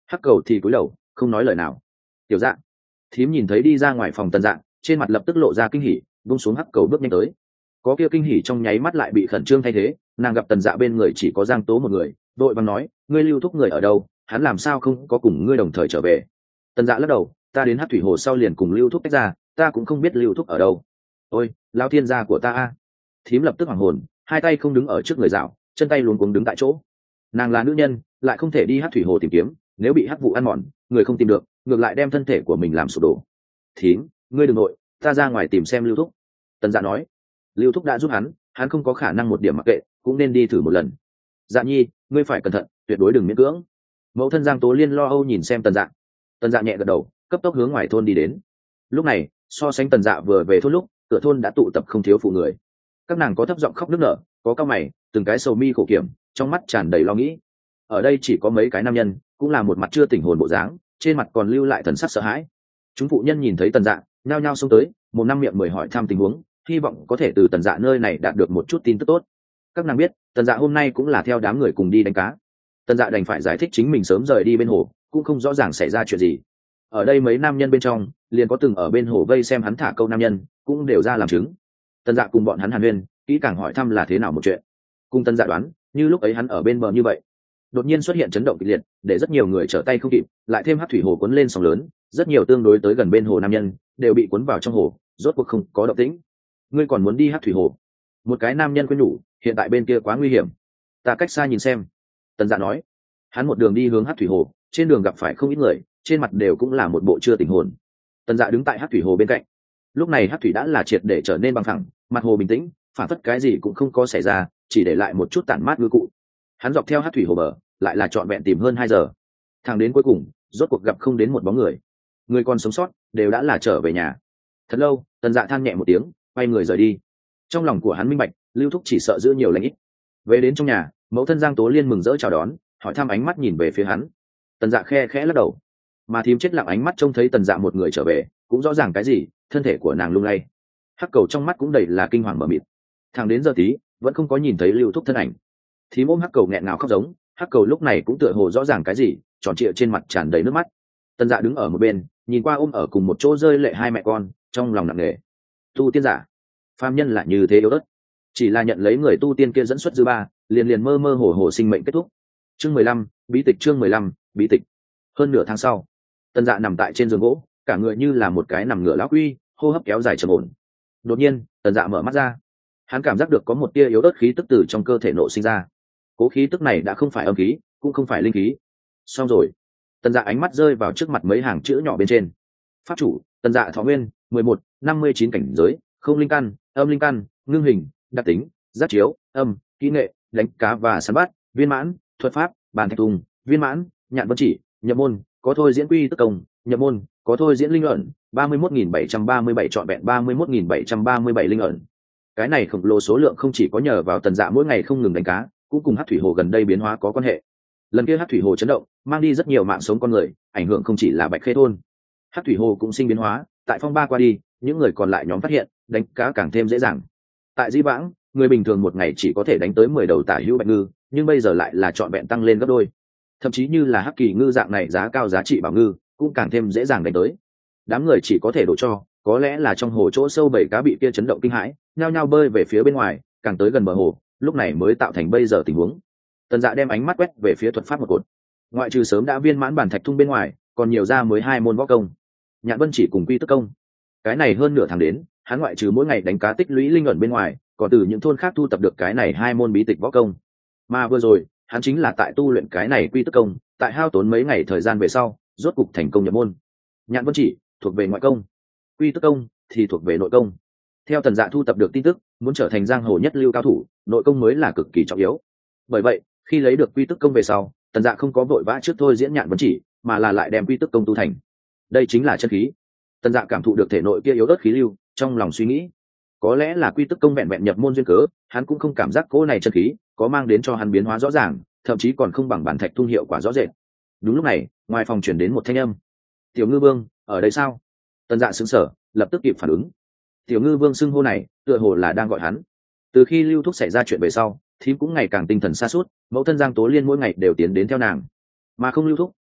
Hắc cầu thì cúi đầu không nói lời nào. Tiểu Dạ. Thím nhìn thấy đi ra ngoài phòng Tần Dạ, trên mặt lập tức lộ ra kinh hỉ, buông xuống hắc cầu bước nhanh tới. Có kia kinh hỉ trong nháy mắt lại bị khẩn trương thay thế, nàng gặp Tần Dạ bên người chỉ có Giang Tố một người, đội vàng nói, ngươi Lưu Thúc người ở đâu, hắn làm sao không có cùng ngươi đồng thời trở về. Tần Dạ lắc đầu, ta đến Hắc Thủy Hồ sau liền cùng Lưu Thúc tách ra, ta cũng không biết Lưu Thúc ở đâu. Ôi, lao thiên gia của ta a. Thím lập tức hoảng hồn, hai tay không đứng ở trước người dạo, chân tay luống cuống đứng tại chỗ. Nàng là nữ nhân, lại không thể đi Hắc Thủy Hồ tìm kiếm, nếu bị hắc vụ ăn mòn, người không tìm được, ngược lại đem thân thể của mình làm sụp đổ. Thím, ngươi đừng nội, ta ra ngoài tìm xem Lưu Thúc. Tần Dạ nói, Lưu Thúc đã giúp hắn, hắn không có khả năng một điểm mặc kệ, cũng nên đi thử một lần. Dạ nhi, ngươi phải cẩn thận, tuyệt đối đừng miễn cưỡng. Mẫu thân Giang Tố Liên lo âu nhìn xem Tần Dạ. Tần Dạ nhẹ gật đầu, cấp tốc hướng ngoài thôn đi đến. Lúc này, so sánh Tần Dạ vừa về thôn lúc, cửa thôn đã tụ tập không thiếu phụ người. Các nàng có thấp giọng khóc nức nở, có cao mày, từng cái sầu mi khổ kiểm, trong mắt tràn đầy lo nghĩ. Ở đây chỉ có mấy cái nam nhân, cũng là một mặt chưa tỉnh hồn bộ dáng, trên mặt còn lưu lại thần sắc sợ hãi. Chúng phụ nhân nhìn thấy Tần Dạ, nhao nhao xông tới, một năm miệng mười hỏi thăm tình huống, hy vọng có thể từ Tần Dạ nơi này đạt được một chút tin tức tốt. Các nàng biết, Tần Dạ hôm nay cũng là theo đám người cùng đi đánh cá. Tần Dạ đành phải giải thích chính mình sớm rời đi bên hồ, cũng không rõ ràng xảy ra chuyện gì. Ở đây mấy nam nhân bên trong, liền có từng ở bên hồ vây xem hắn thả câu nam nhân, cũng đều ra làm chứng. Tần Dạ cùng bọn hắn hàn huyên, kỹ càng hỏi thăm là thế nào một chuyện. Cùng Tần Dạ đoán, như lúc ấy hắn ở bên bờ như vậy, đột nhiên xuất hiện chấn động kịch liệt, để rất nhiều người trở tay không kịp, lại thêm hắc thủy hồ cuốn lên sóng lớn, rất nhiều tương đối tới gần bên hồ nam nhân đều bị cuốn vào trong hồ, rốt cuộc không có động tĩnh. Ngươi còn muốn đi hắc thủy hồ? Một cái nam nhân khuyên nhủ, hiện tại bên kia quá nguy hiểm, ta cách xa nhìn xem. Tần Dạ nói. Hắn một đường đi hướng hắc thủy hồ, trên đường gặp phải không ít người, trên mặt đều cũng là một bộ chưa tỉnh hồn. Tần Dạ đứng tại hắc thủy hồ bên cạnh. Lúc này hắc thủy đã là triệt để trở nên bằng phẳng, mặt hồ bình tĩnh, phản phất cái gì cũng không có xảy ra, chỉ để lại một chút tản mát ngư cụ. Hắn dọc theo hắc thủy hồ bờ, lại là trọn vẹn tìm hơn hai giờ, thang đến cuối cùng, rốt cuộc gặp không đến một bóng người. Người còn sống sót đều đã là trở về nhà. Thật lâu, Tần Dạ than nhẹ một tiếng, quay người rời đi. Trong lòng của hắn minh bạch, Lưu Thúc chỉ sợ giữ nhiều lãnh ít. Về đến trong nhà, mẫu thân Giang Tố Liên mừng rỡ chào đón, hỏi thăm ánh mắt nhìn về phía hắn. Tần Dạ khe khẽ lắc đầu. Mà thím chết lặng ánh mắt trông thấy Tần Dạ một người trở về, cũng rõ ràng cái gì, thân thể của nàng lung lay. Hắc cầu trong mắt cũng đầy là kinh hoàng mờ mịt. Thằng đến giờ tí, vẫn không có nhìn thấy Lưu Thúc thân ảnh. Thím ôm hắc cầu nghẹn ngào khóc giống, hắc cầu lúc này cũng tựa hồ rõ ràng cái gì, tròn trịa trên mặt tràn đầy nước mắt. Tần Dạ đứng ở một bên, nhìn qua ôm ở cùng một chỗ rơi lệ hai mẹ con, trong lòng nặng nề. Tu tiên giả, phàm nhân là như thế yếu ớt, chỉ là nhận lấy người tu tiên kia dẫn xuất dư ba, liền liền mơ mơ hồ hồ sinh mệnh kết thúc. Chương mười lăm, bí tịch. Chương mười lăm, bí tịch. Hơn nửa tháng sau, Tần Dạ nằm tại trên giường gỗ, cả người như là một cái nằm ngửa lão quy, hô hấp kéo dài trầm ổn. Đột nhiên, Tần Dạ mở mắt ra, hắn cảm giác được có một tia yếu ớt khí tức từ trong cơ thể nộ sinh ra. Cố khí tức này đã không phải âm khí, cũng không phải linh khí. Xong rồi. Tần Dạ ánh mắt rơi vào trước mặt mấy hàng chữ nhỏ bên trên. Pháp chủ, Tần Dạ thọ nguyên, mười một, năm mươi chín cảnh giới, không linh căn, âm linh căn, ngưng hình, đặc tính, giác chiếu, âm, kỹ nghệ, đánh cá và săn bắt, viên mãn, thuật pháp, bàn thạch tùng, viên mãn, nhạn vân chỉ, nhập môn, có thôi diễn quy tức công, nhập môn, có thôi diễn linh ẩn, ba mươi mốt nghìn bảy trăm ba mươi bảy trọn vẹn ba mươi mốt nghìn bảy trăm ba mươi bảy linh ẩn. Cái này khổng lồ số lượng không chỉ có nhờ vào Tần Dạ mỗi ngày không ngừng đánh cá, cũng cùng hắc thủy hồ gần đây biến hóa có quan hệ. Lần kia hắc thủy hồ chấn động, mang đi rất nhiều mạng sống con người, ảnh hưởng không chỉ là Bạch Khê thôn. Hắc thủy hồ cũng sinh biến hóa, tại phong ba qua đi, những người còn lại nhóm phát hiện, đánh cá càng thêm dễ dàng. Tại Di Vãng, người bình thường một ngày chỉ có thể đánh tới mười đầu tả hữu bạch ngư, nhưng bây giờ lại là trọn vẹn tăng lên gấp đôi. Thậm chí như là hắc kỳ ngư dạng này giá cao giá trị bảo ngư, cũng càng thêm dễ dàng đánh tới. Đám người chỉ có thể đổ cho, có lẽ là trong hồ chỗ sâu bảy cá bị kia chấn động kinh hãi, nhao nhao bơi về phía bên ngoài, càng tới gần bờ hồ, lúc này mới tạo thành bây giờ tình huống. Tần Dạ đem ánh mắt quét về phía thuật pháp một cột. Ngoại trừ sớm đã viên mãn bản thạch thung bên ngoài, còn nhiều ra mới hai môn võ công. Nhạn vân chỉ cùng quy tức công. Cái này hơn nửa tháng đến, hắn ngoại trừ mỗi ngày đánh cá tích lũy linh ẩn bên ngoài, còn từ những thôn khác thu tập được cái này hai môn bí tịch võ công. Mà vừa rồi, hắn chính là tại tu luyện cái này quy tức công, tại hao tốn mấy ngày thời gian về sau, rốt cục thành công nhập môn. Nhạn vân chỉ thuộc về ngoại công, quy tức công thì thuộc về nội công. Theo Tần Dạ thu tập được tin tức, muốn trở thành giang hồ nhất lưu cao thủ, nội công mới là cực kỳ trọng yếu. Bởi vậy, khi lấy được quy tức công về sau, Tần Dạ không có vội vã trước thôi diễn nhạn vân chỉ, mà là lại đem quy tức công tu thành. Đây chính là chân khí. Tần Dạ cảm thụ được thể nội kia yếu ớt khí lưu, trong lòng suy nghĩ, có lẽ là quy tức công vẹn vẹn nhập môn duyên cớ, hắn cũng không cảm giác cỗ này chân khí có mang đến cho hắn biến hóa rõ ràng, thậm chí còn không bằng bản thạch thung hiệu quả rõ rệt. Đúng lúc này, ngoài phòng truyền đến một thanh âm. Tiểu Ngư Vương, ở đây sao? Tần Dạ sững sờ, lập tức kịp phản ứng. Tiểu Ngư Vương xưng hô này, tựa hồ là đang gọi hắn. Từ khi Lưu Thúc xảy ra chuyện về sau, thím cũng ngày càng tinh thần sa sút, mẫu thân Giang Tố Liên mỗi ngày đều tiến đến theo nàng, mà không Lưu Thúc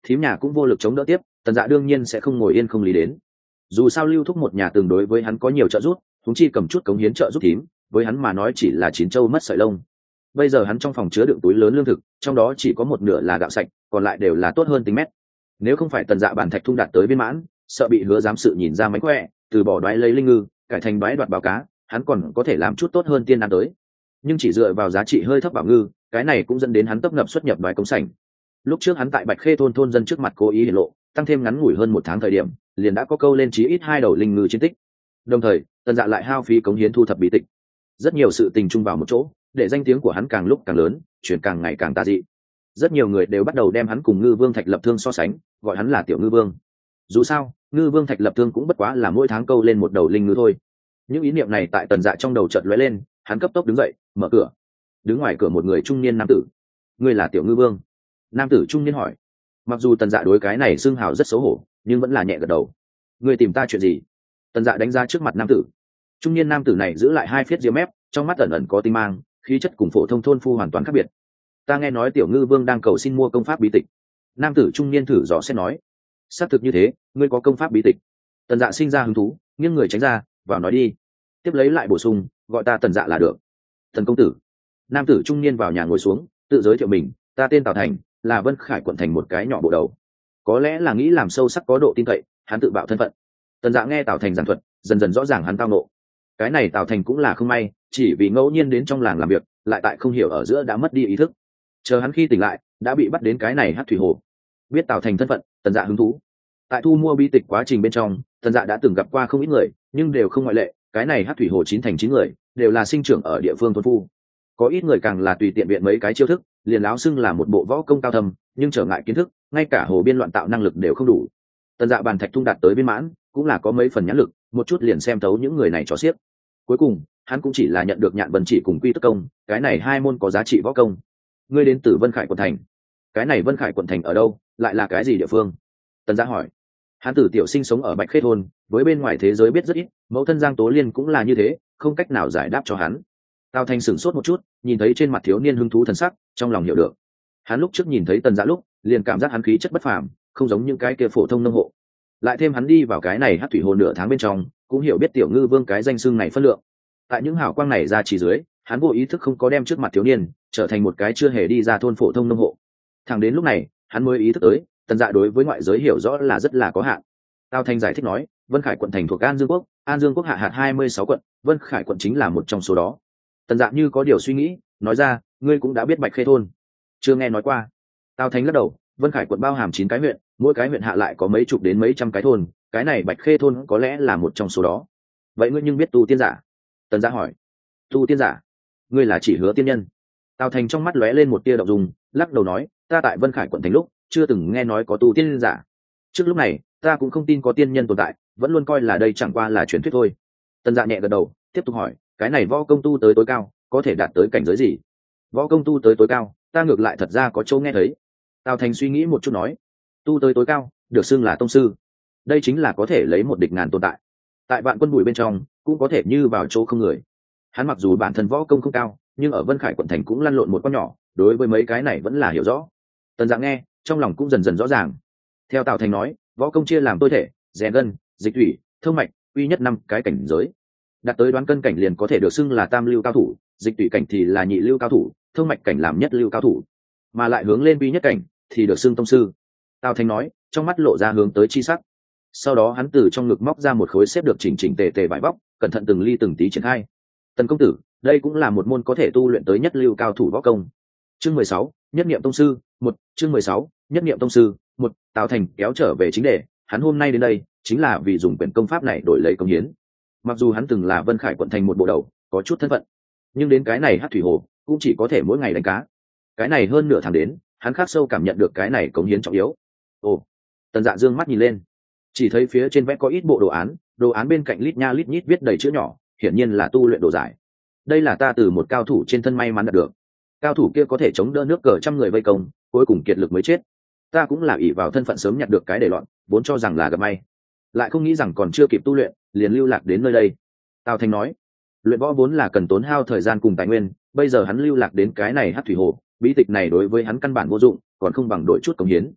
thím nhà cũng vô lực chống đỡ tiếp, Tần Dạ đương nhiên sẽ không ngồi yên không lý đến. Dù sao Lưu Thúc một nhà từng đối với hắn có nhiều trợ giúp, chúng chi cầm chút cống hiến trợ giúp thím, với hắn mà nói chỉ là chín châu mất sợi lông. Bây giờ hắn trong phòng chứa đựng túi lớn lương thực, trong đó chỉ có một nửa là gạo sạch, còn lại đều là tốt hơn tính mét. Nếu không phải Tần Dạ bản thạch thung đạt tới viên mãn, sợ bị Hứa giám sự nhìn ra mánh khỏe, từ bỏ đoái lấy linh ngư, cải thành đoái đoạt báo cá, hắn còn có thể làm chút tốt hơn tiên ăn tới. Nhưng chỉ dựa vào giá trị hơi thấp bảo ngư, cái này cũng dẫn đến hắn tấp nập xuất nhập đoái cống sảnh. Lúc trước hắn tại Bạch Khê thôn thôn dân trước mặt cố ý hiển lộ, tăng thêm ngắn ngủi hơn một tháng thời điểm, liền đã có câu lên chí ít hai đầu linh ngư chiến tích. Đồng thời, Tần Dạ lại hao phí cống hiến thu thập bí tịch, rất nhiều sự tình chung vào một chỗ, để danh tiếng của hắn càng lúc càng lớn, chuyển càng ngày càng tà dị. Rất nhiều người đều bắt đầu đem hắn cùng Ngư Vương Thạch Lập Thương so sánh, gọi hắn là tiểu Ngư Vương. Dù sao, Ngư Vương Thạch Lập Thương cũng bất quá là mỗi tháng câu lên một đầu linh ngư thôi. Những ý niệm này tại Tần Dạ trong đầu chợt lóe lên, hắn cấp tốc đứng dậy, mở cửa. Đứng ngoài cửa một người trung niên nam tử. "Ngươi là tiểu Ngư Vương?" Nam tử trung niên hỏi. Mặc dù Tần Dạ đối cái này xưng hào rất xấu hổ, nhưng vẫn là nhẹ gật đầu. "Ngươi tìm ta chuyện gì?" Tần Dạ đánh giá trước mặt nam tử. Trung niên nam tử này giữ lại hai phiết ria mép, trong mắt ẩn ẩn có tinh mang, khí chất cùng phổ thông thôn phu hoàn toàn khác biệt. "Ta nghe nói tiểu Ngư Vương đang cầu xin mua công pháp bí tịch." Nam tử trung niên thử dò xét nói. "Xác thực như thế, ngươi có công pháp bí tịch?" Tần Dạ sinh ra hứng thú, nghiêng người tránh ra, "Vào nói đi." Tiếp lấy lại bổ sung, "Gọi ta Tần Dạ là được." "Tần công tử." Nam tử trung niên vào nhà ngồi xuống, tự giới thiệu mình, "Ta tên Tào Thành, là Vân Khải quận thành một cái nhỏ bộ đầu." Có lẽ là nghĩ làm sâu sắc có độ tin cậy, hắn tự bạo thân phận. Tần Dạ nghe Tào Thành giảng thuật, dần dần rõ ràng hắn tao nộ. Cái này Tào Thành cũng là không may, chỉ vì ngẫu nhiên đến trong làng làm việc, lại tại không hiểu ở giữa đã mất đi ý thức. Chờ hắn khi tỉnh lại, đã bị bắt đến cái này Hắc Thủy Hồ. Biết Tào Thành thân phận, Tần Dạ hứng thú. Tại thu mua bí tịch quá trình bên trong, Tần Dạ đã từng gặp qua không ít người, nhưng đều không ngoại lệ, cái này Hắc Thủy Hồ chín thành chín người, đều là sinh trưởng ở địa phương thôn phu. Có ít người càng là tùy tiện viện mấy cái chiêu thức, liền láo xưng là một bộ võ công cao thâm, nhưng trở ngại kiến thức, ngay cả hồ biên loạn tạo năng lực đều không đủ. Tần Dạ bàn thạch thung đạt tới viên mãn, cũng là có mấy phần nhãn lực, một chút liền xem thấu những người này cho xiếc. Cuối cùng, hắn cũng chỉ là nhận được Nhạn Vân Chỉ cùng Quy Tức Công, cái này hai môn có giá trị võ công. "Ngươi đến từ Vân Khải quận thành?" "Cái này Vân Khải quận thành ở đâu, lại là cái gì địa phương?" Tần Dạ hỏi. Hắn tử tiểu sinh sống ở Bạch Khê thôn, với bên ngoài thế giới biết rất ít, mẫu thân Giang Tố Liên cũng là như thế, không cách nào giải đáp cho hắn. Tào Thành sửng sốt một chút, nhìn thấy trên mặt thiếu niên hứng thú thần sắc, trong lòng hiểu được. Hắn lúc trước nhìn thấy Tần Dạ lúc, liền cảm giác hắn khí chất bất phàm, không giống những cái kia phổ thông nông hộ. Lại thêm hắn đi vào cái này Hắc Thủy Hồ nửa tháng bên trong, cũng hiểu biết tiểu Ngư Vương cái danh xưng này phân lượng. Tại những hào quang này ra chỉ dưới, hắn vô ý thức không có đem trước mặt thiếu niên trở thành một cái chưa hề đi ra thôn phổ thông nông hộ. Thẳng đến lúc này, hắn mới ý thức tới, Tần Dạ đối với ngoại giới hiểu rõ là rất là có hạn. Tào Thành giải thích nói, Vân Khải quận thành thuộc An Dương quốc, An Dương quốc hạ hạt hai mươi sáu quận, Vân Khải quận chính là một trong số đó. Tần Dạ như có điều suy nghĩ, nói ra, ngươi cũng đã biết Bạch Khê thôn? Chưa nghe nói qua. Tào Thành lắc đầu, Vân Khải quận bao hàm chín cái huyện, mỗi cái huyện hạ lại có mấy chục đến mấy trăm cái thôn, cái này Bạch Khê thôn có lẽ là một trong số đó. Vậy ngươi nhưng biết tu tiên giả? Tần Dạ hỏi. Tu tiên giả? Ngươi là chỉ Hứa tiên nhân? Tào Thành trong mắt lóe lên một tia động dung, lắc đầu nói, ta tại Vân Khải quận thành lúc chưa từng nghe nói có tu tiên giả. Trước lúc này ta cũng không tin có tiên nhân tồn tại, vẫn luôn coi là đây chẳng qua là truyền thuyết thôi. Tần Dạ nhẹ gật đầu, tiếp tục hỏi, cái này võ công tu tới tối cao có thể đạt tới cảnh giới gì? Võ công tu tới tối cao, ta ngược lại thật ra có chỗ nghe thấy. Tào Thành suy nghĩ một chút nói, tu tới tối cao được xưng là tông sư, đây chính là có thể lấy một địch ngàn tồn tại, tại vạn quân bùi bên trong cũng có thể như vào chỗ không người. Hắn mặc dù bản thân võ công không cao, nhưng ở Vân Khải quận thành cũng lăn lộn một con nhỏ, đối với mấy cái này vẫn là hiểu rõ. Tần Dạ nghe, trong lòng cũng dần dần rõ ràng. Theo Tào Thành nói, võ công chia làm tôi thể, rèn gân, dịch thủy, thông mạch, uy nhất năm cái cảnh giới. Đạt tới đoán cân cảnh liền có thể được xưng là tam lưu cao thủ, dịch thủy cảnh thì là nhị lưu cao thủ, thông mạch cảnh làm nhất lưu cao thủ, mà lại hướng lên uy nhất cảnh thì được xưng tông sư. Tào Thành nói, trong mắt lộ ra hướng tới chi sắc. Sau đó hắn từ trong ngực móc ra một khối xếp được chỉnh chỉnh tề tề vải bóc, cẩn thận từng ly từng tí triển khai. Tần công tử, đây cũng là một môn có thể tu luyện tới nhất lưu cao thủ võ công. Chương mười sáu, nhất niệm tông sư, một, chương mười sáu, nhất niệm tông sư, một. Tào Thành kéo trở về chính đề, hắn hôm nay đến đây chính là vì dùng quyển công pháp này đổi lấy công hiến. Mặc dù hắn từng là Vân Khải quận thành một bộ đầu, có chút thân phận, nhưng đến cái này Hắc Thủy Hồ cũng chỉ có thể mỗi ngày đánh cá. Cái này hơn nửa tháng đến, hắn khắc sâu cảm nhận được cái này cống hiến trọng yếu. Ồ, Tần Dạ dương mắt nhìn lên, chỉ thấy phía trên vẽ có ít bộ đồ án, đồ án bên cạnh lít nha lít nhít viết đầy chữ nhỏ, hiển nhiên là tu luyện đồ giải. Đây là ta từ một cao thủ trên thân may mắn đạt được. Cao thủ kia có thể chống đỡ nước cờ trăm người vây công, cuối cùng kiệt lực mới chết. Ta cũng là ỷ vào thân phận sớm nhặt được cái để loạn, vốn cho rằng là gặp may, lại không nghĩ rằng còn chưa kịp tu luyện, liền lưu lạc đến nơi đây. Tào Thành nói, luyện võ vốn là cần tốn hao thời gian cùng tài nguyên, bây giờ hắn lưu lạc đến cái này Hắc Thủy Hồ, bí tịch này đối với hắn căn bản vô dụng, còn không bằng đổi chút công hiến.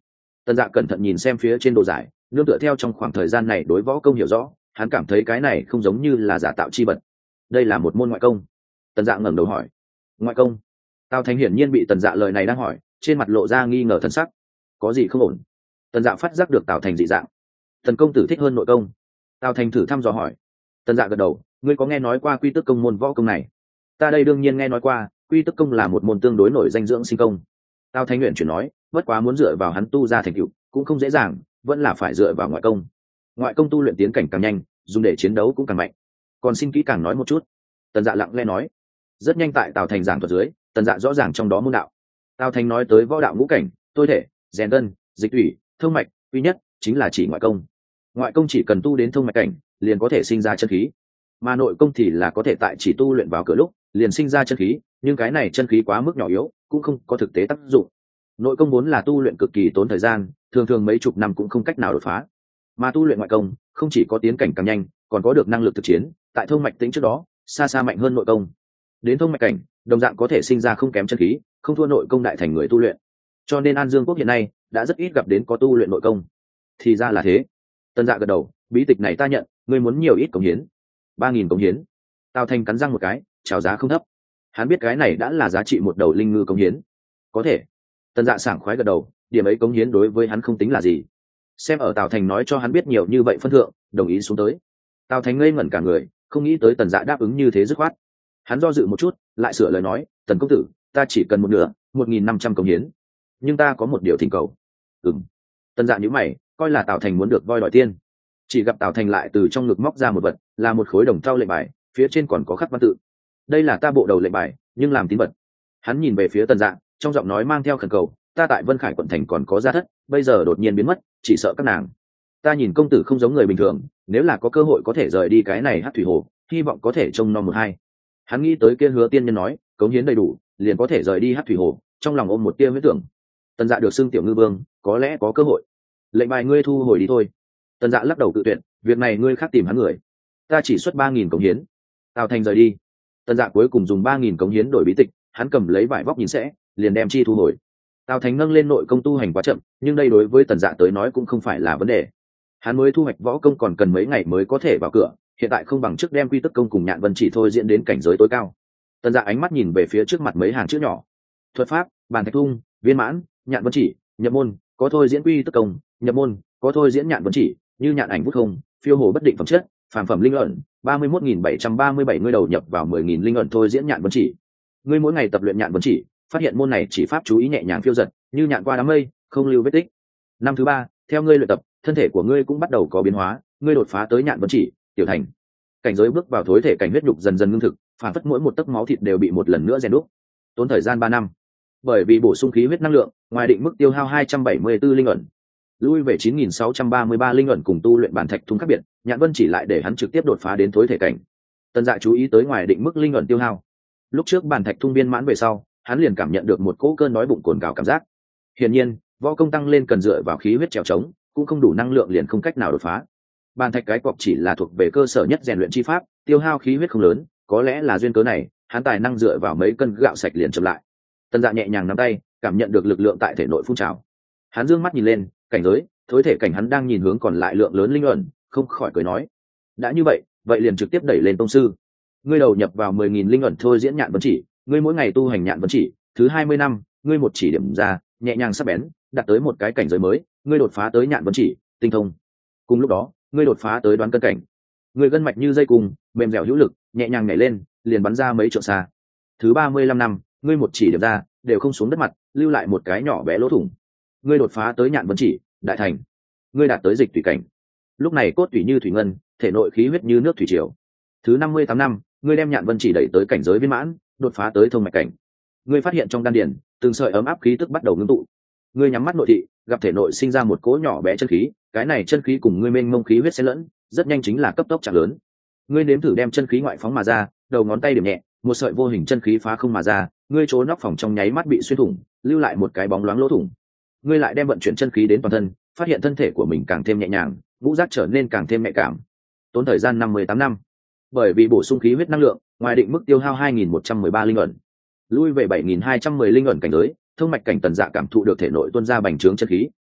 Tần Dạ cẩn thận nhìn xem phía trên đồ giải, nương tựa theo trong khoảng thời gian này đối võ công hiểu rõ, hắn cảm thấy cái này không giống như là giả tạo chi vật. Đây là một môn ngoại công. Tần Dạ ngẩng đầu hỏi. Ngoại công? Tào Thành hiển nhiên bị Tần Dạ lời này đang hỏi, trên mặt lộ ra nghi ngờ thần sắc. Có gì không ổn? Tần Dạ phát giác được Tào Thành dị dạng. Tần công tử thích hơn nội công. Tào Thành thử thăm dò hỏi. Tần Dạ gật đầu, ngươi có nghe nói qua quy tức công môn võ công này? Ta đây đương nhiên nghe nói qua, quy tức công là một môn tương đối nổi danh dưỡng sinh công. Tào Thành nguyện chuyển nói, bất quá muốn dựa vào hắn tu ra thành tựu cũng không dễ dàng, vẫn là phải dựa vào ngoại công. Ngoại công tu luyện tiến cảnh càng nhanh, dùng để chiến đấu cũng càng mạnh. Còn xin kỹ càng nói một chút. Tần Dạ lặng lẽ nói. Rất nhanh tại Tào Thành giảng thuật dưới, Tần Dạ rõ ràng trong đó môn đạo. Tào Thành nói tới võ đạo ngũ cảnh, tôi thể, rèn gân, dịch thủy, thông mạch, duy nhất chính là chỉ ngoại công. Ngoại công chỉ cần tu đến thông mạch cảnh, liền có thể sinh ra chân khí, mà nội công thì là có thể tại chỉ tu luyện vào cửa lúc liền sinh ra chân khí, nhưng cái này chân khí quá mức nhỏ yếu, cũng không có thực tế tác dụng. Nội công vốn là tu luyện cực kỳ tốn thời gian, thường thường mấy chục năm cũng không cách nào đột phá, mà tu luyện ngoại công không chỉ có tiến cảnh càng nhanh, còn có được năng lực thực chiến, tại thông mạch tính trước đó xa xa mạnh hơn nội công. Đến thông mạch cảnh, đồng dạng có thể sinh ra không kém chân khí, không thua nội công đại thành người tu luyện. Cho nên An Dương quốc hiện nay đã rất ít gặp đến có tu luyện nội công. Thì ra là thế. Tần Dạ gật đầu, bí tịch này ta nhận, ngươi muốn nhiều ít cống hiến? Ba nghìn cống hiến. Tào Thành cắn răng một cái, chào giá không thấp. Hắn biết cái này đã là giá trị một đầu linh ngư cống hiến. Có thể. Tần Dạ sảng khoái gật đầu, điểm ấy cống hiến đối với hắn không tính là gì. Xem ở Tào Thành nói cho hắn biết nhiều như vậy phân thượng, đồng ý xuống tới. Tào Thành ngây ngẩn cả người, không nghĩ tới Tần Dạ đáp ứng như thế dứt khoát. Hắn do dự một chút, lại sửa lời nói, Tần công tử, ta chỉ cần một nửa, một nghìn năm trăm cống hiến. Nhưng ta có một điều thỉnh cầu. Ừm. Tần Dạ nhíu mày, coi là Tào Thành muốn được voi đòi tiên. Chỉ gặp Tào Thành lại từ trong ngực móc ra một vật, là một khối đồng thau lệnh bài, phía trên còn có khắc văn tự. Đây là ta bộ đầu lệnh bài, nhưng làm tín vật. Hắn nhìn về phía Tần Dạ, trong giọng nói mang theo khẩn cầu, ta tại Vân Khải quận thành còn có gia thất, bây giờ đột nhiên biến mất, chỉ sợ các nàng. Ta nhìn công tử không giống người bình thường, nếu là có cơ hội có thể rời đi cái này Hắc Thủy Hồ, hy vọng có thể trông nom một hai. Hắn nghĩ tới kia Hứa tiên nhân nói, cống hiến đầy đủ, liền có thể rời đi Hắc Thủy Hồ, trong lòng ôm một tia huyết tưởng. Tần Dạ được xưng tiểu ngư vương, có lẽ có cơ hội. Lệnh bài ngươi thu hồi đi thôi. Tần Dạ lắc đầu cự tuyệt, việc này ngươi khác tìm hắn người. Ta chỉ xuất ba nghìn cống hiến. Tào Thành rời đi. Tần Dạ cuối cùng dùng ba nghìn cống hiến đổi bí tịch, hắn cầm lấy vải vóc nhìn sẽ, liền đem chi thu hồi. Tào Thành nâng lên nội công tu hành quá chậm, nhưng đây đối với Tần Dạ tới nói cũng không phải là vấn đề. Hắn mới thu hoạch võ công còn cần mấy ngày mới có thể vào cửa, hiện tại không bằng trước đem quy tức công cùng Nhạn Vân Chỉ thôi diễn đến cảnh giới tối cao. Tần Dạ ánh mắt nhìn về phía trước mặt mấy hàng chữ nhỏ. Thuật pháp, bàn thạch thung, viên mãn, Nhạn Vân Chỉ, nhập môn, có thôi diễn quy tức công, nhập môn, có thôi diễn Nhạn Vân Chỉ, như nhạn ảnh vút không, phiêu hồ bất định phẩm chất, phàm phẩm linh ẩn, ba mươi mốt nghìn bảy trăm ba mươi bảy ngươi đầu nhập vào mười nghìn linh ẩn thôi diễn Nhạn Vân Chỉ. Ngươi mỗi ngày tập luyện Nhạn Vân Chỉ, phát hiện môn này chỉ pháp chú ý nhẹ nhàng phiêu giật, như nhạn qua đám mây, không lưu vết tích. Năm thứ ba, theo ngươi luyện tập, thân thể của ngươi cũng bắt đầu có biến hóa, ngươi đột phá tới Nhạn Vân Chỉ, tiểu thành. Cảnh giới bước vào thối thể cảnh, huyết nhục dần dần ngưng thực, phản phất mỗi một tấc máu thịt đều bị một lần nữa rèn đúc. Tốn thời gian ba năm. Bởi vì bổ sung khí huyết năng lượng, ngoài định mức tiêu hao hai trăm bảy mươi tư linh ẩn, lui về chín nghìn sáu trăm ba mươi ba linh ẩn cùng tu luyện bản thạch thung khác biệt, Nhạn Vân Chỉ lại để hắn trực tiếp đột phá đến thối thể cảnh. Tần Dạ chú ý tới ngoài định mức linh ẩn tiêu hao. Lúc trước bản thạch thung viên mãn về sau, hắn liền cảm nhận được một cỗ cơn đói bụng cồn cào cảm giác. Hiển nhiên, võ công tăng lên cần dựa vào khí huyết trèo trống, cũng không đủ năng lượng liền không cách nào đột phá. Bản thạch cái cọc chỉ là thuộc về cơ sở nhất rèn luyện chi pháp, tiêu hao khí huyết không lớn, có lẽ là duyên cớ này, hắn tài năng dựa vào mấy cân gạo sạch liền chậm lại. Tần Dạ nhẹ nhàng nắm tay, cảm nhận được lực lượng tại thể nội phun trào. Hắn dương mắt nhìn lên, cảnh giới thối thể cảnh hắn đang nhìn hướng còn lại lượng lớn linh ẩn, không khỏi cười nói: đã như vậy, vậy liền trực tiếp đẩy lên tông sư. Ngươi đầu nhập vào mười nghìn linh ẩn thôi diễn Nhạn Vân Chỉ, ngươi mỗi ngày tu hành Nhạn Vân Chỉ, thứ hai mươi năm, ngươi một chỉ điểm ra, nhẹ nhàng sắc bén, đạt tới một cái cảnh giới mới, ngươi đột phá tới Nhạn Vân Chỉ, tinh thông. Cùng lúc đó, ngươi đột phá tới đoán cân cảnh. Ngươi gân mạch như dây cung, mềm dẻo hữu lực, nhẹ nhàng nhảy lên, liền bắn ra mấy trượng xa. Thứ ba mươi lăm năm, ngươi một chỉ điểm ra, đều không xuống đất mặt, lưu lại một cái nhỏ bé lỗ thủng. Ngươi đột phá tới Nhạn Vân Chỉ, đại thành. Ngươi đạt tới dịch thủy cảnh. Lúc này cốt thủy như thủy ngân, thể nội khí huyết như nước thủy triều. Thứ năm mươi tám năm, ngươi đem Nhạn Vân Chỉ đẩy tới cảnh giới viên mãn, đột phá tới thông mạch cảnh. Ngươi phát hiện trong đan điền, từng sợi ấm áp khí tức bắt đầu ngưng tụ. Ngươi nhắm mắt nội thị, gặp thể nội sinh ra một cỗ nhỏ bé chân khí, cái này chân khí cùng ngươi mênh mông khí huyết xen lẫn, rất nhanh chính là cấp tốc trạng lớn. Ngươi nếm thử đem chân khí ngoại phóng mà ra, đầu ngón tay điểm nhẹ, một sợi vô hình chân khí phá không mà ra, ngươi trốn nóc phòng trong nháy mắt bị xuyên thủng, lưu lại một cái bóng loáng lỗ thủng. Ngươi lại đem vận chuyển chân khí đến toàn thân, phát hiện thân thể của mình càng thêm nhẹ nhàng, ngũ giác trở nên càng thêm nhạy cảm. Tốn thời gian năm mươi tám năm. Bởi vì bổ sung khí huyết năng lượng, ngoài định mức tiêu hao hai nghìn một trăm mười ba linh ẩn, lui về bảy nghìn hai trăm mười linh ẩn cảnh giới, thông mạch cảnh Tần Dạ cảm thụ được thể nội tuôn ra bành trướng chân khí,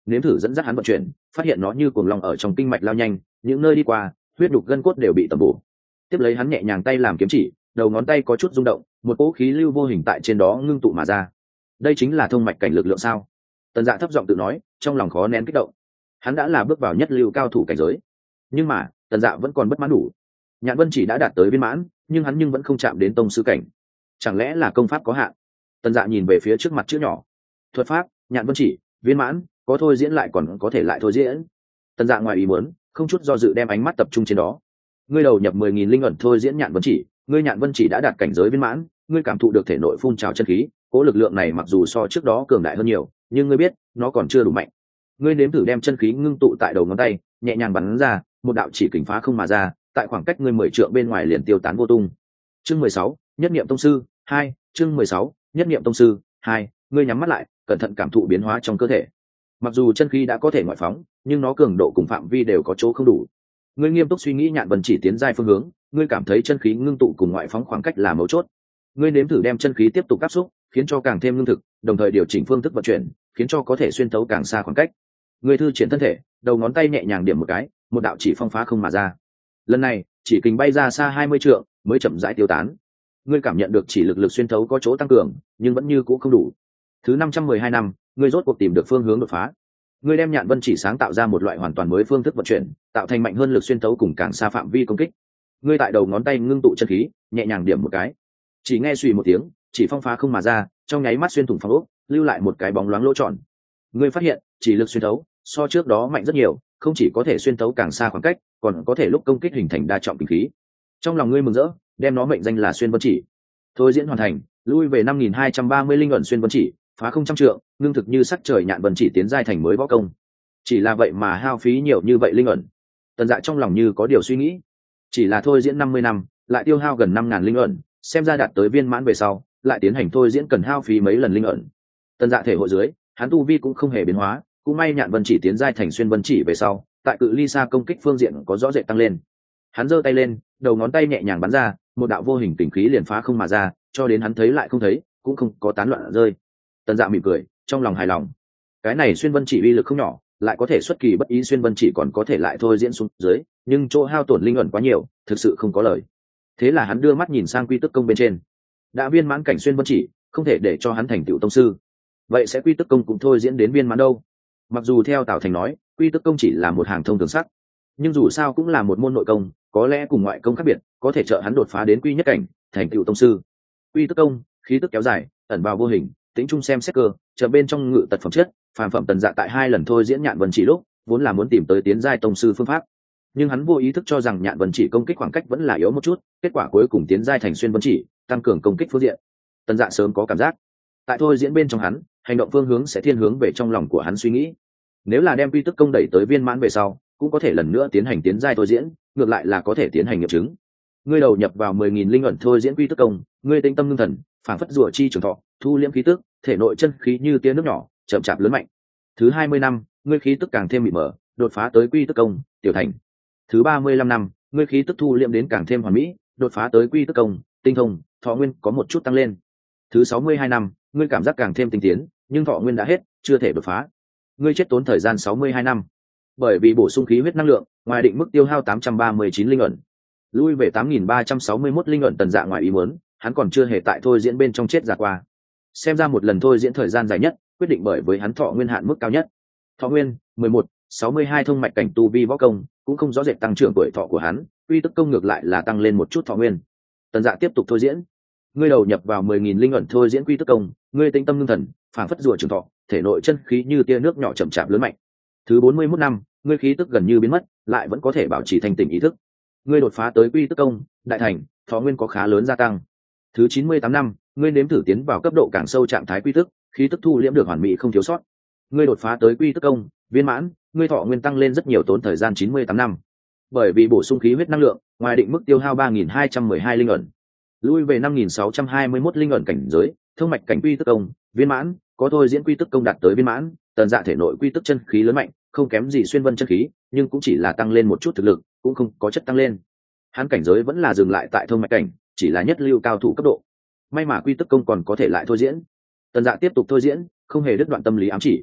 nếm thử dẫn dắt hắn vận chuyển, phát hiện nó như cuồng long ở trong kinh mạch lao nhanh, những nơi đi qua huyết đục gân cốt đều bị tầm bổ. Tiếp lấy hắn nhẹ nhàng tay làm kiếm chỉ, đầu ngón tay có chút rung động, một cỗ khí lưu vô hình tại trên đó ngưng tụ mà ra. Đây chính là thông mạch cảnh lực lượng sao? Tần Dạ thấp giọng tự nói, trong lòng khó nén kích động. Hắn đã là bước vào nhất lưu cao thủ cảnh giới, nhưng mà Tần Dạ vẫn còn bất mãn đủ. Nhạn Vân chỉ đã đạt tới viên mãn, nhưng hắn nhưng vẫn không chạm đến tông sư cảnh. Chẳng lẽ là công pháp có hạn? Tần Dạ nhìn về phía trước mặt chữ nhỏ. Thuật pháp, Nhạn Vân chỉ, viên mãn, có thôi diễn lại còn có thể lại thôi diễn. Tần Dạ ngoài ý muốn, không chút do dự đem ánh mắt tập trung trên đó. Ngươi đầu nhập mười nghìn linh ẩn thôi diễn Nhạn Vân chỉ, ngươi Nhạn Vân chỉ đã đạt cảnh giới viên mãn, ngươi cảm thụ được thể nội phun trào chân khí, cố lực lượng này mặc dù so trước đó cường đại hơn nhiều, nhưng ngươi biết, nó còn chưa đủ mạnh. Ngươi nếm thử đem chân khí ngưng tụ tại đầu ngón tay, nhẹ nhàng bắn ra, một đạo chỉ kình phá không mà ra, tại khoảng cách ngươi mười trượng bên ngoài liền tiêu tán vô tung. Chương mười sáu, nhất niệm tông sư hai, chương mười sáu, nhất niệm tông sư hai, ngươi nhắm mắt lại, cẩn thận cảm thụ biến hóa trong cơ thể. Mặc dù chân khí đã có thể ngoại phóng, nhưng nó cường độ cùng phạm vi đều có chỗ không đủ. Ngươi nghiêm túc suy nghĩ Nhạn Vân chỉ tiến giai phương hướng, ngươi cảm thấy chân khí ngưng tụ cùng ngoại phóng khoảng cách là mấu chốt. Ngươi nếm thử đem chân khí tiếp tục áp xúc, khiến cho càng thêm lương thực, đồng thời điều chỉnh phương thức vận chuyển, khiến cho có thể xuyên thấu càng xa khoảng cách. Ngươi thư triển thân thể, đầu ngón tay nhẹ nhàng điểm một cái, một đạo chỉ phong phá không mà ra. Lần này, chỉ kình bay ra xa hai mươi trượng, mới chậm rãi tiêu tán. Ngươi cảm nhận được chỉ lực lực xuyên thấu có chỗ tăng cường, nhưng vẫn như cũ không đủ. Thứ năm trăm mười hai năm, ngươi rốt cuộc tìm được phương hướng đột phá. Ngươi đem Nhạn Vân chỉ sáng tạo ra một loại hoàn toàn mới phương thức vận chuyển, tạo thành mạnh hơn lực xuyên thấu cùng càng xa phạm vi công kích. Ngươi tại đầu ngón tay ngưng tụ chân khí, nhẹ nhàng điểm một cái, chỉ nghe suy một tiếng, chỉ phong phá không mà ra, trong nháy mắt xuyên thủng phong ốc, lưu lại một cái bóng loáng lỗ tròn. Ngươi phát hiện, chỉ lực xuyên thấu so trước đó mạnh rất nhiều, không chỉ có thể xuyên thấu càng xa khoảng cách, còn có thể lúc công kích hình thành đa trọng kinh khí. Trong lòng ngươi mừng rỡ, đem nó mệnh danh là xuyên vân chỉ. Thôi diễn hoàn thành, lui về năm nghìn hai trăm ba mươi linh ẩn xuyên vân chỉ, phá không trăm trượng, ngưng thực như sắc trời Nhạn Vân chỉ tiến giai thành mới võ công. Chỉ là vậy mà hao phí nhiều như vậy linh ẩn. Tần Dạ trong lòng như có điều suy nghĩ. Chỉ là thôi diễn năm mươi năm, lại tiêu hao gần năm ngàn linh ẩn, xem ra đạt tới viên mãn về sau, lại tiến hành thôi diễn cần hao phí mấy lần linh ẩn. Tần Dạ thể hội dưới, hắn tu vi cũng không hề biến hóa, cũng may Nhạn Vân chỉ tiến giai thành xuyên vân chỉ về sau, tại cự ly xa công kích phương diện có rõ rệt tăng lên. Hắn giơ tay lên, đầu ngón tay nhẹ nhàng bắn ra, một đạo vô hình kình khí liền phá không mà ra, cho đến hắn thấy lại không thấy, cũng không có tán loạn rơi. Tần Dạ mỉm cười, trong lòng hài lòng. Cái này xuyên vân chỉ uy lực không nhỏ, lại có thể xuất kỳ bất ý, xuyên vân chỉ còn có thể lại thôi diễn xuống dưới, nhưng chỗ hao tổn linh ẩn quá nhiều, thực sự không có lời. Thế là hắn đưa mắt nhìn sang quy tức công bên trên. Đã viên mãn cảnh xuyên vân chỉ, không thể để cho hắn thành tựu tông sư. Vậy sẽ quy tức công cũng thôi diễn đến viên mãn đâu? Mặc dù theo Tào Thành nói, quy tức công chỉ là một hàng thông thường sắc, nhưng dù sao cũng là một môn nội công, có lẽ cùng ngoại công khác biệt, có thể trợ hắn đột phá đến quy nhất cảnh, thành tựu tông sư. Quy tức công, khí tức kéo dài, ẩn vào vô hình, tính trung xem xét cơ, chờ bên trong ngự tật phẩm chất, phàm phẩm Tần Dạ tại hai lần thôi diễn Nhạn Vân chỉ lúc, vốn là muốn tìm tới tiến giai tông sư phương pháp, nhưng hắn vô ý thức cho rằng Nhạn Vân chỉ công kích khoảng cách vẫn là yếu một chút, kết quả cuối cùng tiến giai thành xuyên vân chỉ, tăng cường công kích phương diện. Tần Dạ sớm có cảm giác, tại thôi diễn bên trong hắn, hành động phương hướng sẽ thiên hướng về trong lòng của hắn suy nghĩ. Nếu là đem quy tức công đẩy tới viên mãn về sau, cũng có thể lần nữa tiến hành tiến giai thôi diễn, ngược lại là có thể tiến hành nghiệm chứng. Ngươi đầu nhập vào mười nghìn linh ẩn thôi diễn quy tức công, ngươi tinh tâm ngưng thần, phảng phất rùa chi trường thọ, thu liễm khí tức, thể nội chân khí như tia nước nhỏ, chậm chạp lớn mạnh. Thứ hai mươi năm, ngươi khí tức càng thêm mịt mờ, đột phá tới quy tức công, tiểu thành. Thứ ba mươi lăm năm, ngươi khí tức thu liễm đến càng thêm hoàn mỹ, đột phá tới quy tức công, tinh thông, thọ nguyên có một chút tăng lên. Thứ sáu mươi hai năm, ngươi cảm giác càng thêm tinh tiến, nhưng thọ nguyên đã hết, chưa thể đột phá. Ngươi chết tốn thời gian sáu mươi hai năm. Bởi vì bổ sung khí huyết năng lượng, ngoài định mức tiêu hao tám trăm ba mươi chín linh ẩn, lui về tám nghìn ba trăm sáu mươi mốt linh ẩn. Tần Dạ ngoài ý muốn, hắn còn chưa hề tại thôi diễn bên trong chết ra qua. Xem ra một lần thôi diễn thời gian dài nhất, quyết định bởi với hắn thọ nguyên hạn mức cao nhất. Thọ nguyên mười một, sáu mươi hai thông mạch cảnh tu vi võ công, cũng không rõ rệt tăng trưởng tuổi thọ của hắn, uy tức công ngược lại là tăng lên một chút thọ nguyên. Tần Dạ tiếp tục thôi diễn. Ngươi đầu nhập vào mười nghìn linh ẩn thôi diễn quy tức công, ngươi tinh tâm ngưng thần, phảng phất rùa trường thọ, thể nội chân khí như tia nước nhỏ chậm chạp lớn mạnh. Thứ bốn mươi mốt năm, ngươi khí tức gần như biến mất, lại vẫn có thể bảo trì thanh tỉnh ý thức. Ngươi đột phá tới quy tức công, đại thành, thọ nguyên có khá lớn gia tăng. Thứ chín mươi tám năm, ngươi nếm thử tiến vào cấp độ càng sâu trạng thái quy tức, khí tức thu liễm được hoàn mỹ không thiếu sót. Ngươi đột phá tới quy tức công, viên mãn, ngươi thọ nguyên tăng lên rất nhiều, tốn thời gian chín mươi tám năm. Bởi vì bổ sung khí huyết năng lượng, ngoài định mức tiêu hao ba nghìn hai trăm mười hai linh ẩn, lui về năm nghìn sáu trăm hai mươi mốt linh ẩn cảnh giới, thông mạch cảnh quy tức công, viên mãn, có thôi diễn quy tức công đạt tới viên mãn. Tần Dạ thể nội quy tức chân khí lớn mạnh, không kém gì xuyên vân chân khí, nhưng cũng chỉ là tăng lên một chút thực lực, cũng không có chất tăng lên. Hắn cảnh giới vẫn là dừng lại tại thông mạch cảnh, chỉ là nhất lưu cao thủ cấp độ. May mà quy tức công còn có thể lại thôi diễn. Tần Dạ tiếp tục thôi diễn, không hề đứt đoạn tâm lý ám chỉ.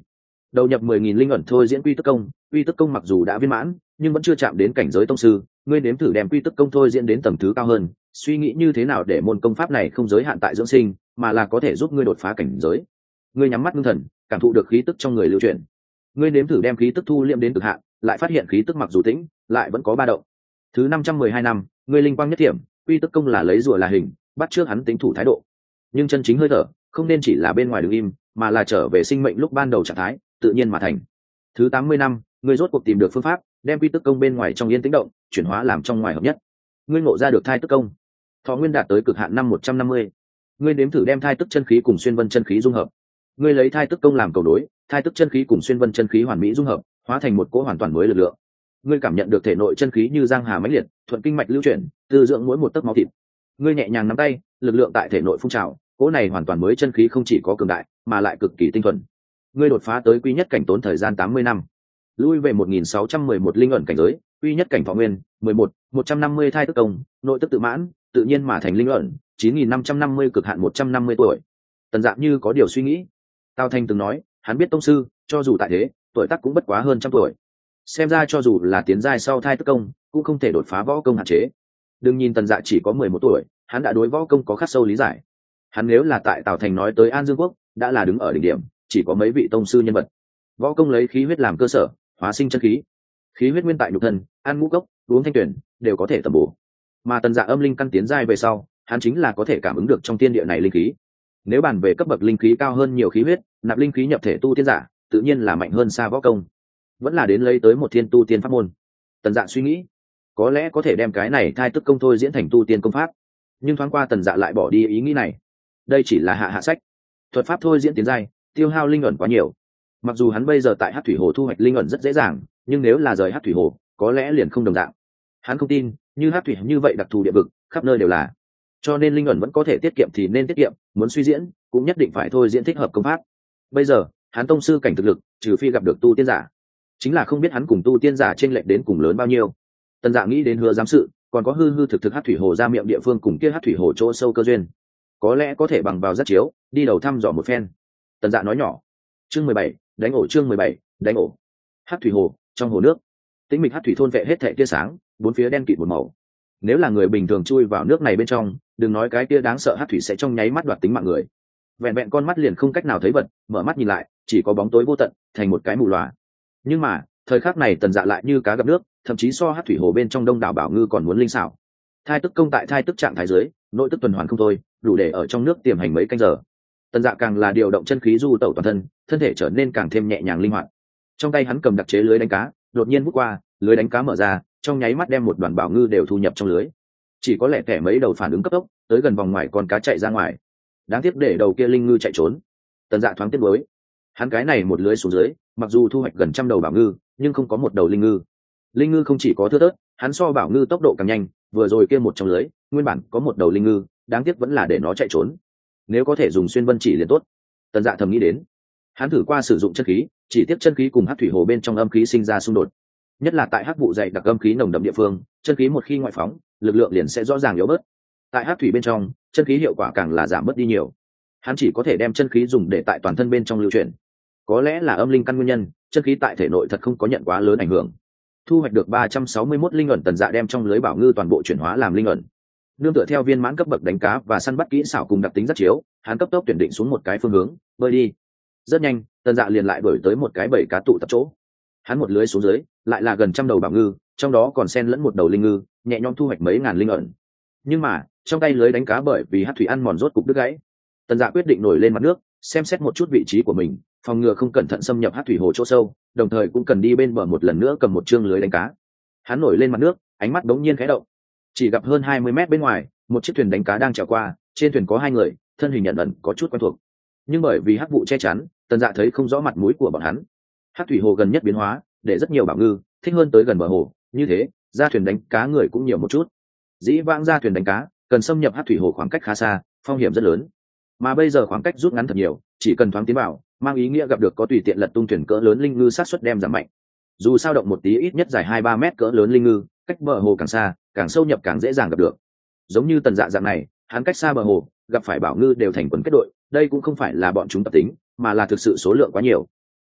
đầu nhập mười nghìn linh ẩn thôi diễn quy tức công. Quy tức công mặc dù đã viên mãn nhưng vẫn chưa chạm đến cảnh giới tông sư, ngươi nếm thử đem quy tức công thôi diễn đến tầng thứ cao hơn, suy nghĩ như thế nào để môn công pháp này không giới hạn tại dưỡng sinh mà là có thể giúp ngươi đột phá cảnh giới. Ngươi nhắm mắt ngưng thần, cảm thụ được khí tức trong người lưu chuyển. Ngươi nếm thử đem khí tức thu liệm đến cực hạn, lại phát hiện khí tức mặc dù tĩnh lại vẫn có ba động. Thứ năm trăm mười hai năm, ngươi linh quang nhất điểm, quy tức công là lấy rùa là hình, bắt trước hắn tính thủ thái độ. Nhưng chân chính hơi thở không nên chỉ là bên ngoài đứng im, mà là trở về sinh mệnh lúc ban đầu trạng thái, tự nhiên mà thành. Thứ tám mươi năm, ngươi rốt cuộc tìm được phương pháp, đem quy tức công bên ngoài trong yên tĩnh động, chuyển hóa làm trong ngoài hợp nhất. Ngươi ngộ ra được thai tức công, thọ nguyên đạt tới cực hạn năm một trăm năm mươi. Ngươi nếm thử đem thai tức chân khí cùng xuyên vân chân khí dung hợp. Ngươi lấy thai tức công làm cầu đối, thai tức chân khí cùng xuyên vân chân khí hoàn mỹ dung hợp, hóa thành một cỗ hoàn toàn mới lực lượng. Ngươi cảm nhận được thể nội chân khí như giang hà mãnh liệt, thuận kinh mạch lưu chuyển, tư dưỡng mỗi một tấc máu thịt. Ngươi nhẹ nhàng nắm tay, lực lượng tại thể nội phun trào, cỗ này hoàn toàn mới chân khí không chỉ có cường đại, mà lại cực kỳ tinh thuần. Ngươi đột phá tới quy nhất cảnh tốn thời gian tám mươi năm, lui về một nghìn sáu trăm mười một linh ẩn cảnh giới, quy nhất cảnh thọ nguyên mười một, một trăm năm mươi thai tức công, nội tức tự mãn, tự nhiên mà thành linh ẩn chín nghìn năm trăm năm mươi cực hạn một trăm năm mươi tuổi. Tần Dạng như có điều suy nghĩ. Tào Thanh từng nói, hắn biết tông sư, cho dù tại thế, tuổi tác cũng bất quá hơn trăm tuổi. Xem ra cho dù là tiến giai sau thai tức công, cũng không thể đột phá võ công hạn chế. Đừng nhìn Tần Dạ chỉ có mười một tuổi, hắn đã đối võ công có khắc sâu lý giải. Hắn nếu là tại Tào Thành nói tới An Dương Quốc, đã là đứng ở đỉnh điểm, chỉ có mấy vị tông sư nhân vật. Võ công lấy khí huyết làm cơ sở, hóa sinh chân khí. Khí huyết nguyên tại nhục thân, ăn ngũ cốc, uống thanh tuyển, đều có thể tầm bổ. Mà Tần Dạ âm linh căn tiến giai về sau, hắn chính là có thể cảm ứng được trong thiên địa này linh khí. Nếu bàn về cấp bậc linh khí cao hơn nhiều khí huyết, nạp linh khí nhập thể tu tiên giả, tự nhiên là mạnh hơn xa võ công. Vẫn là đến lấy tới một thiên tu tiên pháp môn. Tần Dạ suy nghĩ, có lẽ có thể đem cái này thai tức công thôi diễn thành tu tiên công pháp. Nhưng thoáng qua Tần Dạ lại bỏ đi ý nghĩ này. Đây chỉ là hạ hạ sách. Thuật pháp thôi diễn tiến giai, tiêu hao linh ẩn quá nhiều. Mặc dù hắn bây giờ tại Hắc Thủy Hồ thu hoạch linh ẩn rất dễ dàng, nhưng nếu là rời Hắc Thủy Hồ, có lẽ liền không đồng dạng. Hắn không tin, như Hắc Thủy như vậy đặc thù địa vực, khắp nơi đều là. Cho nên linh ẩn vẫn có thể tiết kiệm thì nên tiết kiệm, muốn suy diễn, cũng nhất định phải thôi diễn thích hợp công pháp. Bây giờ, hắn tông sư cảnh thực lực, trừ phi gặp được tu tiên giả, chính là không biết hắn cùng tu tiên giả chênh lệch đến cùng lớn bao nhiêu. Tần Dạ nghĩ đến Hứa giám sự, còn có hư hư thực thực Hắc Thủy Hồ ra miệng địa phương cùng kia Hắc Thủy Hồ chỗ sâu cơ duyên, có lẽ có thể bằng vào rất chiếu, đi đầu thăm dò một phen. Tần Dạ nói nhỏ. Chương mười bảy, đánh ổ chương mười bảy, đánh ổ. Hắc Thủy Hồ, trong hồ nước, tĩnh mịch Hắc Thủy thôn vệ hết thảy tia sáng, bốn phía đen kịt một màu. Nếu là người bình thường chui vào nước này bên trong, đừng nói cái kia đáng sợ Hắc Thủy sẽ trong nháy mắt đoạt tính mạng người. Vẹn vẹn con mắt liền không cách nào thấy vật, mở mắt nhìn lại, chỉ có bóng tối vô tận, thành một cái mù lòa. Nhưng mà, thời khắc này Tần Dạ lại như cá gặp nước, thậm chí so Hắc Thủy Hồ bên trong đông đảo bảo ngư còn muốn linh xảo. Thai tức công tại thai tức trạng thái dưới, nội tức tuần hoàn không thôi, đủ để ở trong nước tiềm hành mấy canh giờ. Tần Dạ càng là điều động chân khí du tẩu toàn thân, thân thể trở nên càng thêm nhẹ nhàng linh hoạt. Trong tay hắn cầm đặc chế lưới đánh cá, đột nhiên vút qua, lưới đánh cá mở ra, trong nháy mắt đem một đoàn bảo ngư đều thu nhập trong lưới. Chỉ có lẻ tẻ mấy đầu phản ứng cấp tốc, tới gần vòng ngoài con cá chạy ra ngoài. Đáng tiếc để đầu kia linh ngư chạy trốn. Tần Dạ thoáng tiếc nuối. Hắn cái này một lưới xuống dưới, mặc dù thu hoạch gần trăm đầu bảo ngư, nhưng không có một đầu linh ngư. Linh ngư không chỉ có thưa thớt, hắn so bảo ngư tốc độ càng nhanh, vừa rồi kia một trong lưới, nguyên bản có một đầu linh ngư, đáng tiếc vẫn là để nó chạy trốn. Nếu có thể dùng xuyên vân chỉ liền tốt. Tần Dạ thầm nghĩ đến. Hắn thử qua sử dụng chân khí, chỉ tiếp chân khí cùng Hắc Thủy Hồ bên trong âm khí sinh ra xung đột. Nhất là tại Hắc vụ dày đặc âm khí nồng đậm địa phương, chân khí một khi ngoại phóng, lực lượng liền sẽ rõ ràng yếu bớt. Tại Hắc Thủy bên trong, chân khí hiệu quả càng là giảm bớt đi nhiều. Hắn chỉ có thể đem chân khí dùng để tại toàn thân bên trong lưu chuyển. Có lẽ là âm linh căn nguyên nhân, chân khí tại thể nội thật không có nhận quá lớn ảnh hưởng. Thu hoạch được ba trăm sáu mươi mốt linh ẩn, Tần Dạ đem trong lưới bảo ngư toàn bộ chuyển hóa làm linh ẩn. Nương tựa theo viên mãn cấp bậc đánh cá và săn bắt kỹ xảo cùng đặc tính rất chiếu, hắn cấp tốc tuyển định xuống một cái phương hướng, bơi đi. Rất nhanh, Tần Dạ liền lại đuổi tới một cái bầy cá tụ tập chỗ. Hắn một lưới xuống dưới, lại là gần trăm đầu bảo ngư, trong đó còn xen lẫn một đầu linh ngư, nhẹ nhõm thu hoạch mấy ngàn linh ẩn. Nhưng mà, trong tay lưới đánh cá bởi vì Hắc Thủy ăn mòn rốt cục đứt gãy. Tần Dạ quyết định nổi lên mặt nước, xem xét một chút vị trí của mình, phòng ngừa không cẩn thận xâm nhập Hắc Thủy Hồ chỗ sâu, đồng thời cũng cần đi bên bờ một lần nữa cầm một chương lưới đánh cá. Hắn nổi lên mặt nước, ánh mắt đống nhiên khẽ động. Chỉ gặp hơn hai mươi mét bên ngoài, một chiếc thuyền đánh cá đang chèo qua, trên thuyền có hai người, thân hình nhận ẩn có chút quen thuộc. Nhưng bởi vì hắc vụ che chắn, Tần Dạ thấy không rõ mặt mũi của bọn hắn. Hắc Thủy Hồ gần nhất biến hóa, để rất nhiều bảo ngư thích hơn tới gần bờ hồ, như thế, ra thuyền đánh cá người cũng nhiều một chút. Dĩ vãng ra thuyền đánh cá, cần xâm nhập Hắc Thủy Hồ khoảng cách khá xa, phong hiểm rất lớn. Mà bây giờ khoảng cách rút ngắn thật nhiều, chỉ cần thoáng tiến vào, mang ý nghĩa gặp được có tùy tiện lật tung thuyền cỡ lớn linh ngư sát suất đem giảm mạnh. Dù sao động một tí ít nhất dài hai ba mét cỡ lớn linh ngư, cách bờ hồ càng xa, càng sâu nhập càng dễ dàng gặp được. Giống như Tần Dạ dạng này, hắn cách xa bờ hồ, gặp phải bảo ngư đều thành quần kết đội, đây cũng không phải là bọn chúng tập tính, mà là thực sự số lượng quá nhiều.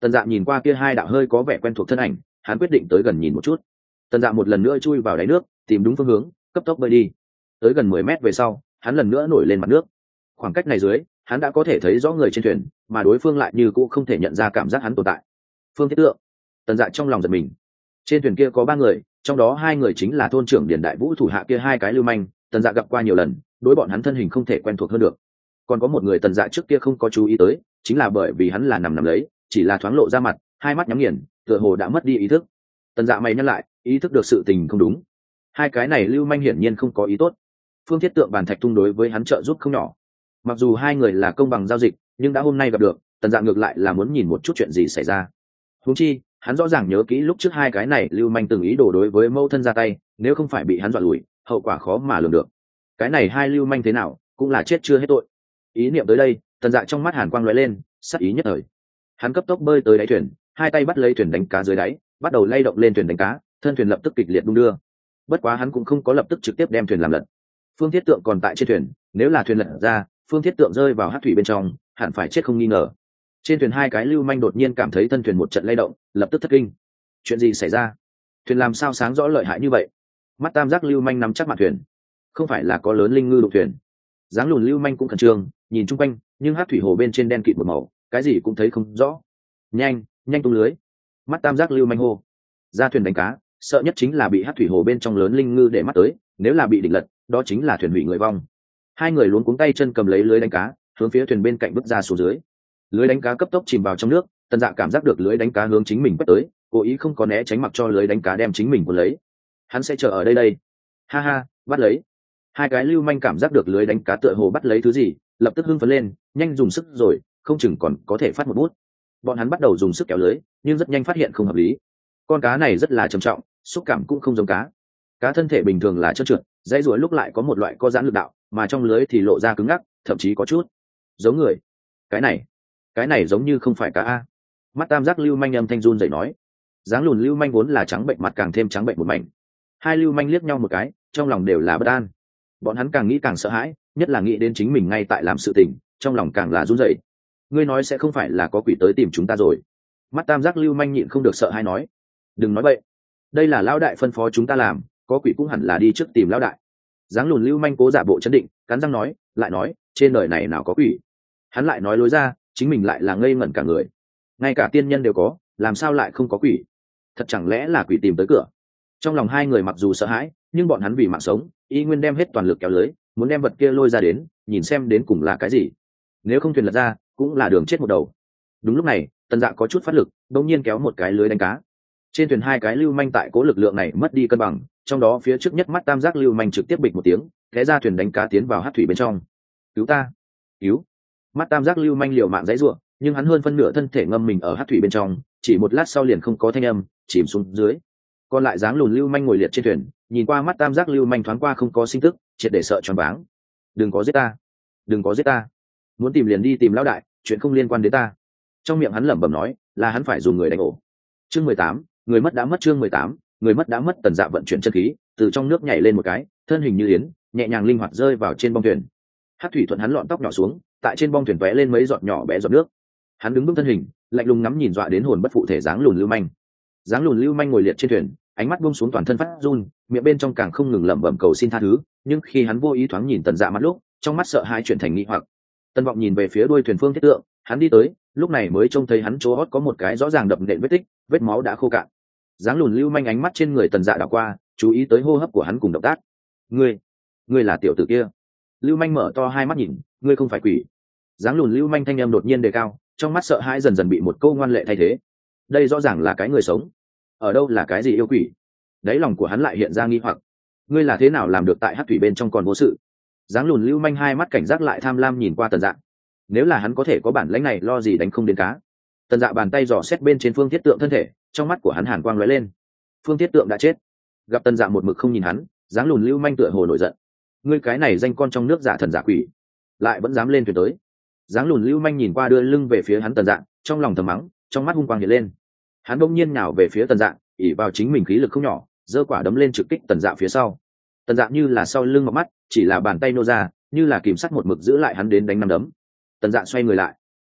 Tần Dạ nhìn qua kia hai đạo hơi có vẻ quen thuộc thân ảnh, hắn quyết định tới gần nhìn một chút. Tần Dạ một lần nữa chui vào đáy nước, tìm đúng phương hướng, cấp tốc bơi đi. Tới gần mười mét về sau, hắn lần nữa nổi lên mặt nước. Khoảng cách này dưới, hắn đã có thể thấy rõ người trên thuyền, mà đối phương lại như cũ không thể nhận ra cảm giác hắn tồn tại. Phương Thiết Tượng. Tần Dạ trong lòng giật mình. Trên thuyền kia có ba người, trong đó hai người chính là thôn trưởng Điền Đại Vũ thủ hạ kia hai cái lưu manh, Tần Dạ gặp qua nhiều lần, đối bọn hắn thân hình không thể quen thuộc hơn được. Còn có một người Tần Dạ trước kia không có chú ý tới, chính là bởi vì hắn là nằm nằm lấy, chỉ là thoáng lộ ra mặt, hai mắt nhắm nghiền, tựa hồ đã mất đi ý thức. Tần Dạ mày nhắc lại, ý thức được sự tình không đúng. Hai cái này lưu manh hiển nhiên không có ý tốt. Phương Thiết Tượng bàn thạch tung đối với hắn trợ giúp không nhỏ. Mặc dù hai người là công bằng giao dịch, nhưng đã hôm nay gặp được, Tần Dạ ngược lại là muốn nhìn một chút chuyện gì xảy ra. Huống chi, hắn rõ ràng nhớ kỹ lúc trước hai cái này lưu manh từng ý đồ đối với mâu thân ra tay, nếu không phải bị hắn dọa lùi, hậu quả khó mà lường được. Cái này hai lưu manh thế nào, cũng là chết chưa hết tội. Ý niệm tới đây, Tần Dạ trong mắt hàn quang lóe lên, sắc ý nhất thời. Hắn cấp tốc bơi tới đáy thuyền, hai tay bắt lấy thuyền đánh cá dưới đáy, bắt đầu lay động lên thuyền đánh cá, thân thuyền lập tức kịch liệt đung đưa. Bất quá hắn cũng không có lập tức trực tiếp đem thuyền làm lật. Phương Thiết Tượng còn tại trên thuyền, nếu là thuyền lật ra, Phương Thiết Tượng rơi vào hắc thủy bên trong, hẳn phải chết không nghi ngờ. Trên thuyền hai cái lưu manh đột nhiên cảm thấy thân thuyền một trận lay động, lập tức thất kinh. Chuyện gì xảy ra? Thuyền làm sao sáng rõ lợi hại như vậy? Mắt tam giác lưu manh nắm chắc mặt thuyền, không phải là có lớn linh ngư đụng thuyền. Dáng lùn lưu manh cũng khẩn trương, nhìn chung quanh, nhưng hắc thủy hồ bên trên đen kịt một màu, cái gì cũng thấy không rõ. Nhanh, nhanh tung lưới! Mắt tam giác lưu manh hô. Ra thuyền đánh cá, sợ nhất chính là bị hắc thủy hồ bên trong lớn linh ngư để mắt tới, nếu là bị địch lật, đó chính là thuyền hủy người vong. Hai người luống cuống tay chân cầm lấy lưới đánh cá, hướng phía thuyền bên cạnh bước ra xuống dưới. Lưới đánh cá cấp tốc chìm vào trong nước, Tần Dạ cảm giác được lưới đánh cá hướng chính mình quét tới, cố ý không có né tránh, mặc cho lưới đánh cá đem chính mình cuốn lấy. Hắn sẽ chờ ở đây đây. Ha ha, bắt lấy! Hai cái lưu manh cảm giác được lưới đánh cá tựa hồ bắt lấy thứ gì, lập tức hưng phấn lên, nhanh dùng sức rồi, không chừng còn có thể phát một bút. Bọn hắn bắt đầu dùng sức kéo lưới, nhưng rất nhanh phát hiện không hợp lý. Con cá này rất là trầm trọng, xúc cảm cũng không giống cá. Cá thân thể bình thường là trơn trượt, dãy ruồi lúc lại có một loại co giãn lực đạo, mà trong lưới thì lộ ra cứng ngắc, thậm chí có chút giống người. Cái này, cái này giống như không phải cá a. Mắt tam giác lưu manh âm thanh run rẩy nói. Dáng lùn lưu manh vốn là trắng bệnh mặt càng thêm trắng bệnh một mảnh. Hai lưu manh liếc nhau một cái, trong lòng đều là bất an. Bọn hắn càng nghĩ càng sợ hãi, nhất là nghĩ đến chính mình ngay tại làm sự tình, trong lòng càng là run rẩy. Ngươi nói sẽ không phải là có quỷ tới tìm chúng ta rồi? Mắt tam giác lưu manh nhịn không được sợ hãi nói. Đừng nói vậy, đây là lão đại phân phó chúng ta làm, có quỷ cũng hẳn là đi trước tìm lão đại. Dáng lùn lưu manh cố giả bộ chấn định, cắn răng nói, lại nói, trên đời này nào có quỷ? Hắn lại nói lối ra, chính mình lại là ngây ngẩn cả người. Ngay cả tiên nhân đều có, làm sao lại không có quỷ? Thật chẳng lẽ là quỷ tìm tới cửa? Trong lòng hai người mặc dù sợ hãi, nhưng bọn hắn vì mạng sống, y nguyên đem hết toàn lực kéo lưới, muốn đem vật kia lôi ra đến, nhìn xem đến cùng là cái gì. Nếu không thuyền lật ra, cũng là đường chết một đầu. Đúng lúc này, Tần Dạ có chút phát lực, đột nhiên kéo một cái lưới đánh cá. Trên thuyền hai cái lưu manh tại cố lực lượng này mất đi cân bằng, trong đó phía trước nhất mắt tam giác lưu manh trực tiếp bịch một tiếng, té ra thuyền đánh cá tiến vào hắc thủy bên trong. Cứu ta! Cứu! Mắt tam giác lưu manh liều mạng dãy ruộng, nhưng hắn hơn phân nửa thân thể ngâm mình ở hắc thủy bên trong, chỉ một lát sau liền không có thanh âm, chìm xuống dưới. Còn lại dáng lùn lưu manh ngồi liệt trên thuyền, nhìn qua mắt tam giác lưu manh thoáng qua không có sinh tức, triệt để sợ choáng váng. Đừng có giết ta! Đừng có giết ta! Muốn tìm liền đi tìm lão đại, chuyện không liên quan đến ta. Trong miệng hắn lẩm bẩm nói, là hắn phải dùng người đánh ổ. Chương mười tám, người mất đã mất. Chương mười tám, người mất đã mất. Tần Dạ vận chuyển chân khí, từ trong nước nhảy lên một cái, thân hình như yến, nhẹ nhàng linh hoạt rơi vào trên bong thuyền. Hắc thủy thuận hắn lọn tóc nhỏ xuống, tại trên bong thuyền tóe lên mấy giọt nhỏ bé giọt nước. Hắn đứng bước thân hình, lạnh lùng ngắm nhìn dọa đến hồn bất phụ thể dáng lùn lưu manh. Dáng lùn lưu manh ngồi liệt trên thuyền, ánh mắt buông xuống toàn thân phát run, miệng bên trong càng không ngừng lẩm bẩm cầu xin tha thứ, nhưng khi hắn vô ý thoáng nhìn Tần Dạ mắt lúc, trong mắt sợ hãi chuyển thành nghi hoặc. Tân Vọng nhìn về phía đuôi thuyền Phương Thiết Tượng, hắn đi tới, lúc này mới trông thấy hắn chỗ hót có một cái rõ ràng đập nện vết tích, vết máu đã khô cạn. Dáng lùn lưu manh ánh mắt trên người Tần Dạ đảo qua, chú ý tới hô hấp của hắn cùng động tác. Ngươi, ngươi là tiểu tử kia? Lưu manh mở to hai mắt nhìn, ngươi không phải quỷ? Dáng lùn lưu manh thanh âm đột nhiên đề cao, trong mắt sợ hãi dần dần bị một câu ngoan lệ thay thế. Đây rõ ràng là cái người sống, ở đâu là cái gì yêu quỷ? Đáy lòng của hắn lại hiện ra nghi hoặc. Ngươi là thế nào làm được tại hắc thủy bên trong còn vô sự? Dáng lùn lưu manh hai mắt cảnh giác lại tham lam nhìn qua Tần Dạ. Nếu là hắn có thể có bản lĩnh này, lo gì đánh không đến cá. Tần Dạ bàn tay dò xét bên trên Phương Thiết Tượng thân thể, trong mắt của hắn hàn quang lóe lên. Phương Thiết Tượng đã chết. Gặp Tần Dạ một mực không nhìn hắn, dáng lùn lưu manh tựa hồ nổi giận. Ngươi cái này danh con trong nước giả thần giả quỷ, lại vẫn dám lên thuyền tới. Dáng lùn lưu manh nhìn qua đưa lưng về phía hắn Tần Dạ, trong lòng thầm mắng, trong mắt hung quang hiện lên. Hắn bỗng nhiên nhào về phía Tần Dạ, ỉ vào chính mình khí lực không nhỏ, giơ quả đấm lên trực kích Tần Dạ phía sau. Tần Dạ như là sau lưng mọc mắt, chỉ là bàn tay nô ra, như là kìm sắt một mực giữ lại hắn đến đánh năm đấm. Tần Dạ xoay người lại,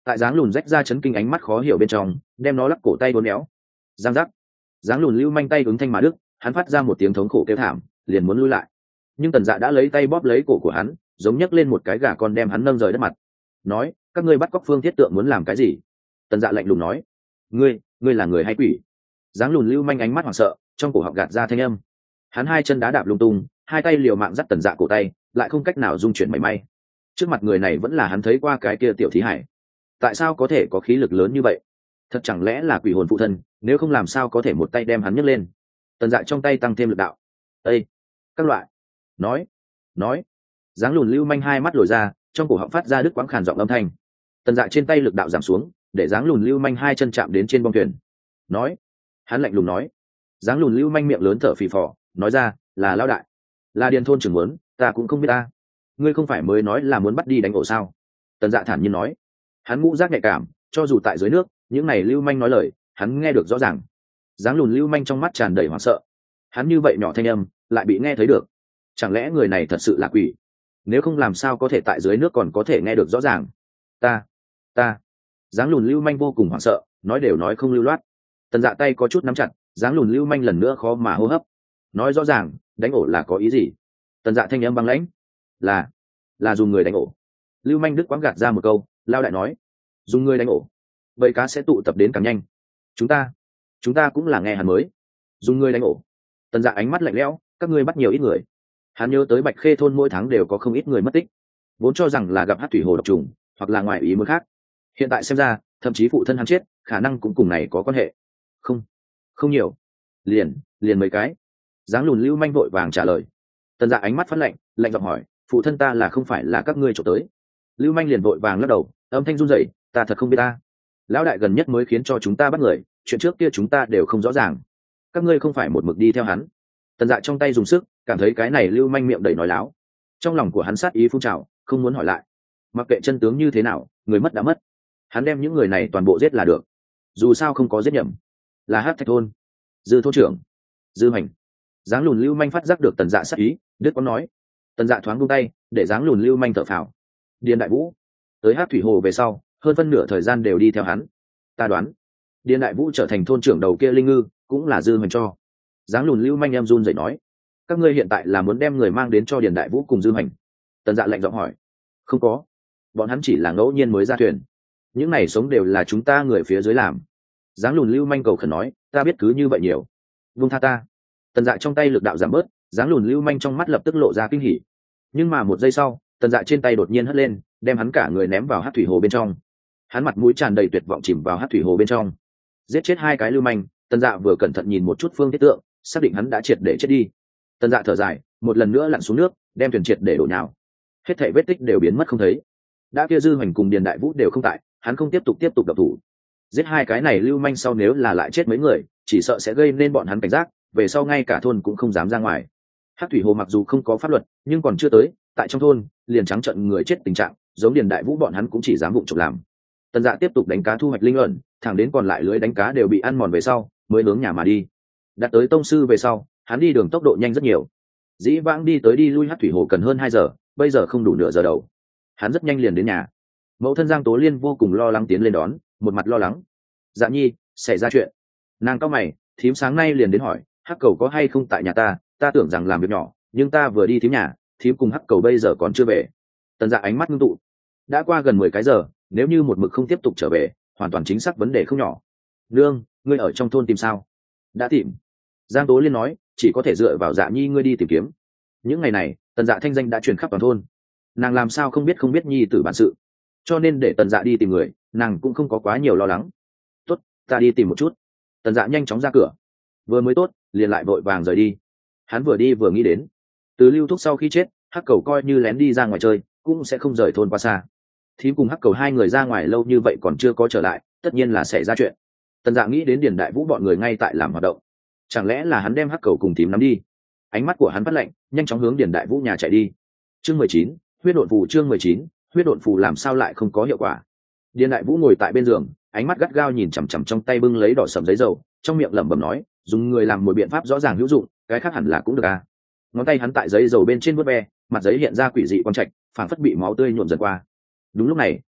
tại dáng lùn rách ra chấn kinh ánh mắt khó hiểu bên trong đem nó lắc cổ tay đốn éo. Giang giác, dáng lùn lưu manh tay ứng thanh mà đức, hắn phát ra một tiếng thống khổ kêu thảm, liền muốn lui lại, nhưng tần dạ đã lấy tay bóp lấy cổ của hắn, giống nhấc lên một cái gà con đem hắn nâng rời đất mặt, nói: các ngươi bắt cóc Phương Thiết Tượng muốn làm cái gì? Tần dạ lạnh lùng nói: ngươi ngươi là người hay quỷ? Dáng lùn lưu manh ánh mắt hoảng sợ, trong cổ họng gạt ra thanh âm. Hắn hai chân đá đạp lung tung, hai tay liều mạng dắt tần dạ cổ tay, lại không cách nào dung chuyển mảy may. Trước mặt người này vẫn là hắn thấy qua cái kia tiểu thí hải, tại sao có thể có khí lực lớn như vậy? Thật chẳng lẽ là quỷ hồn phụ thân? Nếu không làm sao có thể một tay đem hắn nhấc lên? Tần dạ trong tay tăng thêm lực đạo. Ê, các loại, nói nói dáng lùn lưu manh hai mắt lồi ra, trong cổ họng phát ra đứt quãng khàn giọng âm thanh. Tần dạ trên tay lực đạo giảm xuống, để dáng lùn lưu manh hai chân chạm đến trên bong thuyền. Nói, hắn lạnh lùng nói. Dáng lùn lưu manh miệng lớn thở phì phò, nói ra: là lão đại, là điền thôn trưởng muốn, ta cũng không biết ta. Ngươi không phải mới nói là muốn bắt đi đánh ổ sao? Tần dạ thản nhiên nói. Hắn ngũ giác nhạy cảm, cho dù tại dưới nước, những này lưu manh nói lời hắn nghe được rõ ràng. Dáng lùn lưu manh trong mắt tràn đầy hoảng sợ, hắn như vậy nhỏ thanh âm lại bị nghe thấy được, chẳng lẽ người này thật sự là quỷ? Nếu không làm sao có thể tại dưới nước còn có thể nghe được rõ ràng? Ta ta dáng lùn lưu manh vô cùng hoảng sợ, nói đều nói không lưu loát. Tần dạ tay có chút nắm chặt, dáng lùn lưu manh lần nữa khó mà hô hấp. Nói rõ ràng, đánh ổ là có ý gì? Tần dạ thanh âm băng lãnh. là là dùng người đánh ổ. Lưu manh đức quáng gạt ra một câu, lao đại nói: dùng người đánh ổ, vậy cá sẽ tụ tập đến càng nhanh. chúng ta chúng ta cũng là nghe hắn mới dùng người đánh ổ. Tần dạ ánh mắt lạnh lẽo, các ngươi bắt nhiều ít người? Hắn nhớ tới Bạch Khê thôn mỗi tháng đều có không ít người mất tích, vốn cho rằng là gặp hát thủy hồ độc trùng hoặc là ngoại ý muốn khác. Hiện tại xem ra, thậm chí phụ thân hắn chết khả năng cũng cùng này có quan hệ. Không, không nhiều, liền liền mấy cái. Dáng lùn lưu manh vội vàng trả lời. Tần dạ ánh mắt phát lạnh, lạnh giọng hỏi: phụ thân ta là không phải là các ngươi trộm tới? Lưu manh liền vội vàng lắc đầu, âm thanh run rẩy: ta thật không biết ta. Lão đại gần nhất mới khiến cho chúng ta bắt người, chuyện trước kia chúng ta đều không rõ ràng. Các ngươi không phải một mực đi theo hắn? Tần dạ trong tay dùng sức, cảm thấy cái này lưu manh miệng đầy nói láo. Trong lòng của hắn sát ý phun trào, không muốn hỏi lại. Mặc kệ chân tướng như thế nào, người mất đã mất, hắn đem những người này toàn bộ giết là được. Dù sao không có giết nhầm, là hát thạch thôn dư thôn trưởng dư hành. Dáng lùn lưu manh phát giác được tần dạ sát ý, đứt có nói. Tần dạ thoáng buông tay, để dáng lùn lưu manh thở phào. Điền đại vũ tới hát thủy hồ về sau, hơn phân nửa thời gian đều đi theo hắn. Ta đoán Điền đại vũ trở thành thôn trưởng đầu kia linh ngư cũng là dư hành cho. Dáng lùn lưu manh em run dậy nói: các ngươi hiện tại là muốn đem người mang đến cho Điền đại vũ cùng dư hành? Tần dạ lạnh giọng hỏi. Không có, bọn hắn chỉ là ngẫu nhiên mới ra thuyền, những này sống đều là chúng ta người phía dưới làm. Dáng lùn lưu manh cầu khẩn nói: ta biết cứ như vậy nhiều, vung tha ta. Tần dạ trong tay lực đạo giảm bớt, dáng lùn lưu manh trong mắt lập tức lộ ra kinh hỉ. Nhưng mà một giây sau, tần dạ trên tay đột nhiên hất lên, đem hắn cả người ném vào hát thủy hồ bên trong. Hắn mặt mũi tràn đầy tuyệt vọng chìm vào hát thủy hồ bên trong. Giết chết hai cái lưu manh, tần dạ vừa cẩn thận nhìn một chút Phương Thiết Tượng, xác định hắn đã triệt để chết đi. Tần dạ thở dài, một lần nữa lặn xuống nước, đem thuyền triệt để đổ nhào. Hết thảy vết tích đều biến mất không thấy. Đã kia dư hoành cùng Điền đại vũ đều không tại, hắn không tiếp tục tiếp tục độc thủ. Giết hai cái này lưu manh sau nếu là lại chết mấy người, chỉ sợ sẽ gây nên bọn hắn cảnh giác, về sau ngay cả thôn cũng không dám ra ngoài. Hắc thủy hồ mặc dù không có pháp luật, nhưng còn chưa tới, tại trong thôn liền trắng trợn người chết tình trạng, giống Điền đại vũ bọn hắn cũng chỉ dám vụng trộm làm. Tần dạ tiếp tục đánh cá thu hoạch linh ẩn, thẳng đến còn lại lưới đánh cá đều bị ăn mòn về sau, mới hướng nhà mà đi. Đặt tới tông sư về sau, hắn đi đường tốc độ nhanh rất nhiều. Dĩ vãng đi tới đi lui Hắc thủy hồ cần hơn hai giờ, bây giờ không đủ nửa giờ đầu. Hắn rất nhanh liền đến nhà. Mẫu thân Giang Tố Liên vô cùng lo lắng tiến lên đón, một mặt lo lắng. Dạ nhi, xảy ra chuyện. Nàng cao mày, thím sáng nay liền đến hỏi Hắc cầu có hay không tại nhà ta, ta tưởng rằng làm việc nhỏ, nhưng ta vừa đi thím nhà, thím cùng Hắc cầu bây giờ còn chưa về. Tần dạ ánh mắt ngưng tụ. Đã qua gần mười cái giờ, nếu như một mực không tiếp tục trở về, hoàn toàn chính xác vấn đề không nhỏ. Nương, ngươi ở trong thôn tìm sao? Đã tìm. Giang Tố Liên nói, chỉ có thể dựa vào Dạ nhi ngươi đi tìm kiếm. Những ngày này, tần dạ thanh danh đã truyền khắp toàn thôn, nàng làm sao không biết không biết nhi tử bản sự, cho nên để tần dạ đi tìm người, nàng cũng không có quá nhiều lo lắng. Tốt, ta đi tìm một chút. Tần dạ nhanh chóng ra cửa, vừa mới tốt liền lại vội vàng rời đi. Hắn vừa đi vừa nghĩ đến, từ Lưu Thúc sau khi chết, Hắc cầu coi như lén đi ra ngoài chơi, cũng sẽ không rời thôn qua xa. Thím cùng Hắc cầu hai người ra ngoài lâu như vậy còn chưa có trở lại, tất nhiên là xảy ra chuyện. Tần dạ nghĩ đến Điền đại vũ bọn người ngay tại làm hoạt động, chẳng lẽ là hắn đem Hắc cầu cùng thím nắm đi? Ánh mắt của hắn phát lạnh, nhanh chóng hướng Điền đại vũ nhà chạy đi. Chương mười chín, huyết độn phù. Chương mười chín, huyết độn phù làm sao lại không có hiệu quả? Điền đại vũ ngồi tại bên giường, ánh mắt gắt gao nhìn chằm chằm trong tay bưng lấy đỏ sầm giấy dầu, trong miệng lẩm bẩm nói, dùng người làm một biện pháp rõ ràng hữu dụng, cái khác hẳn là cũng được à. Ngón tay hắn tại giấy dầu bên trên vuốt ve, mặt giấy hiện ra quỷ dị quang trạch, phảng phất bị máu tươi nhuộm dần qua. Đúng lúc này,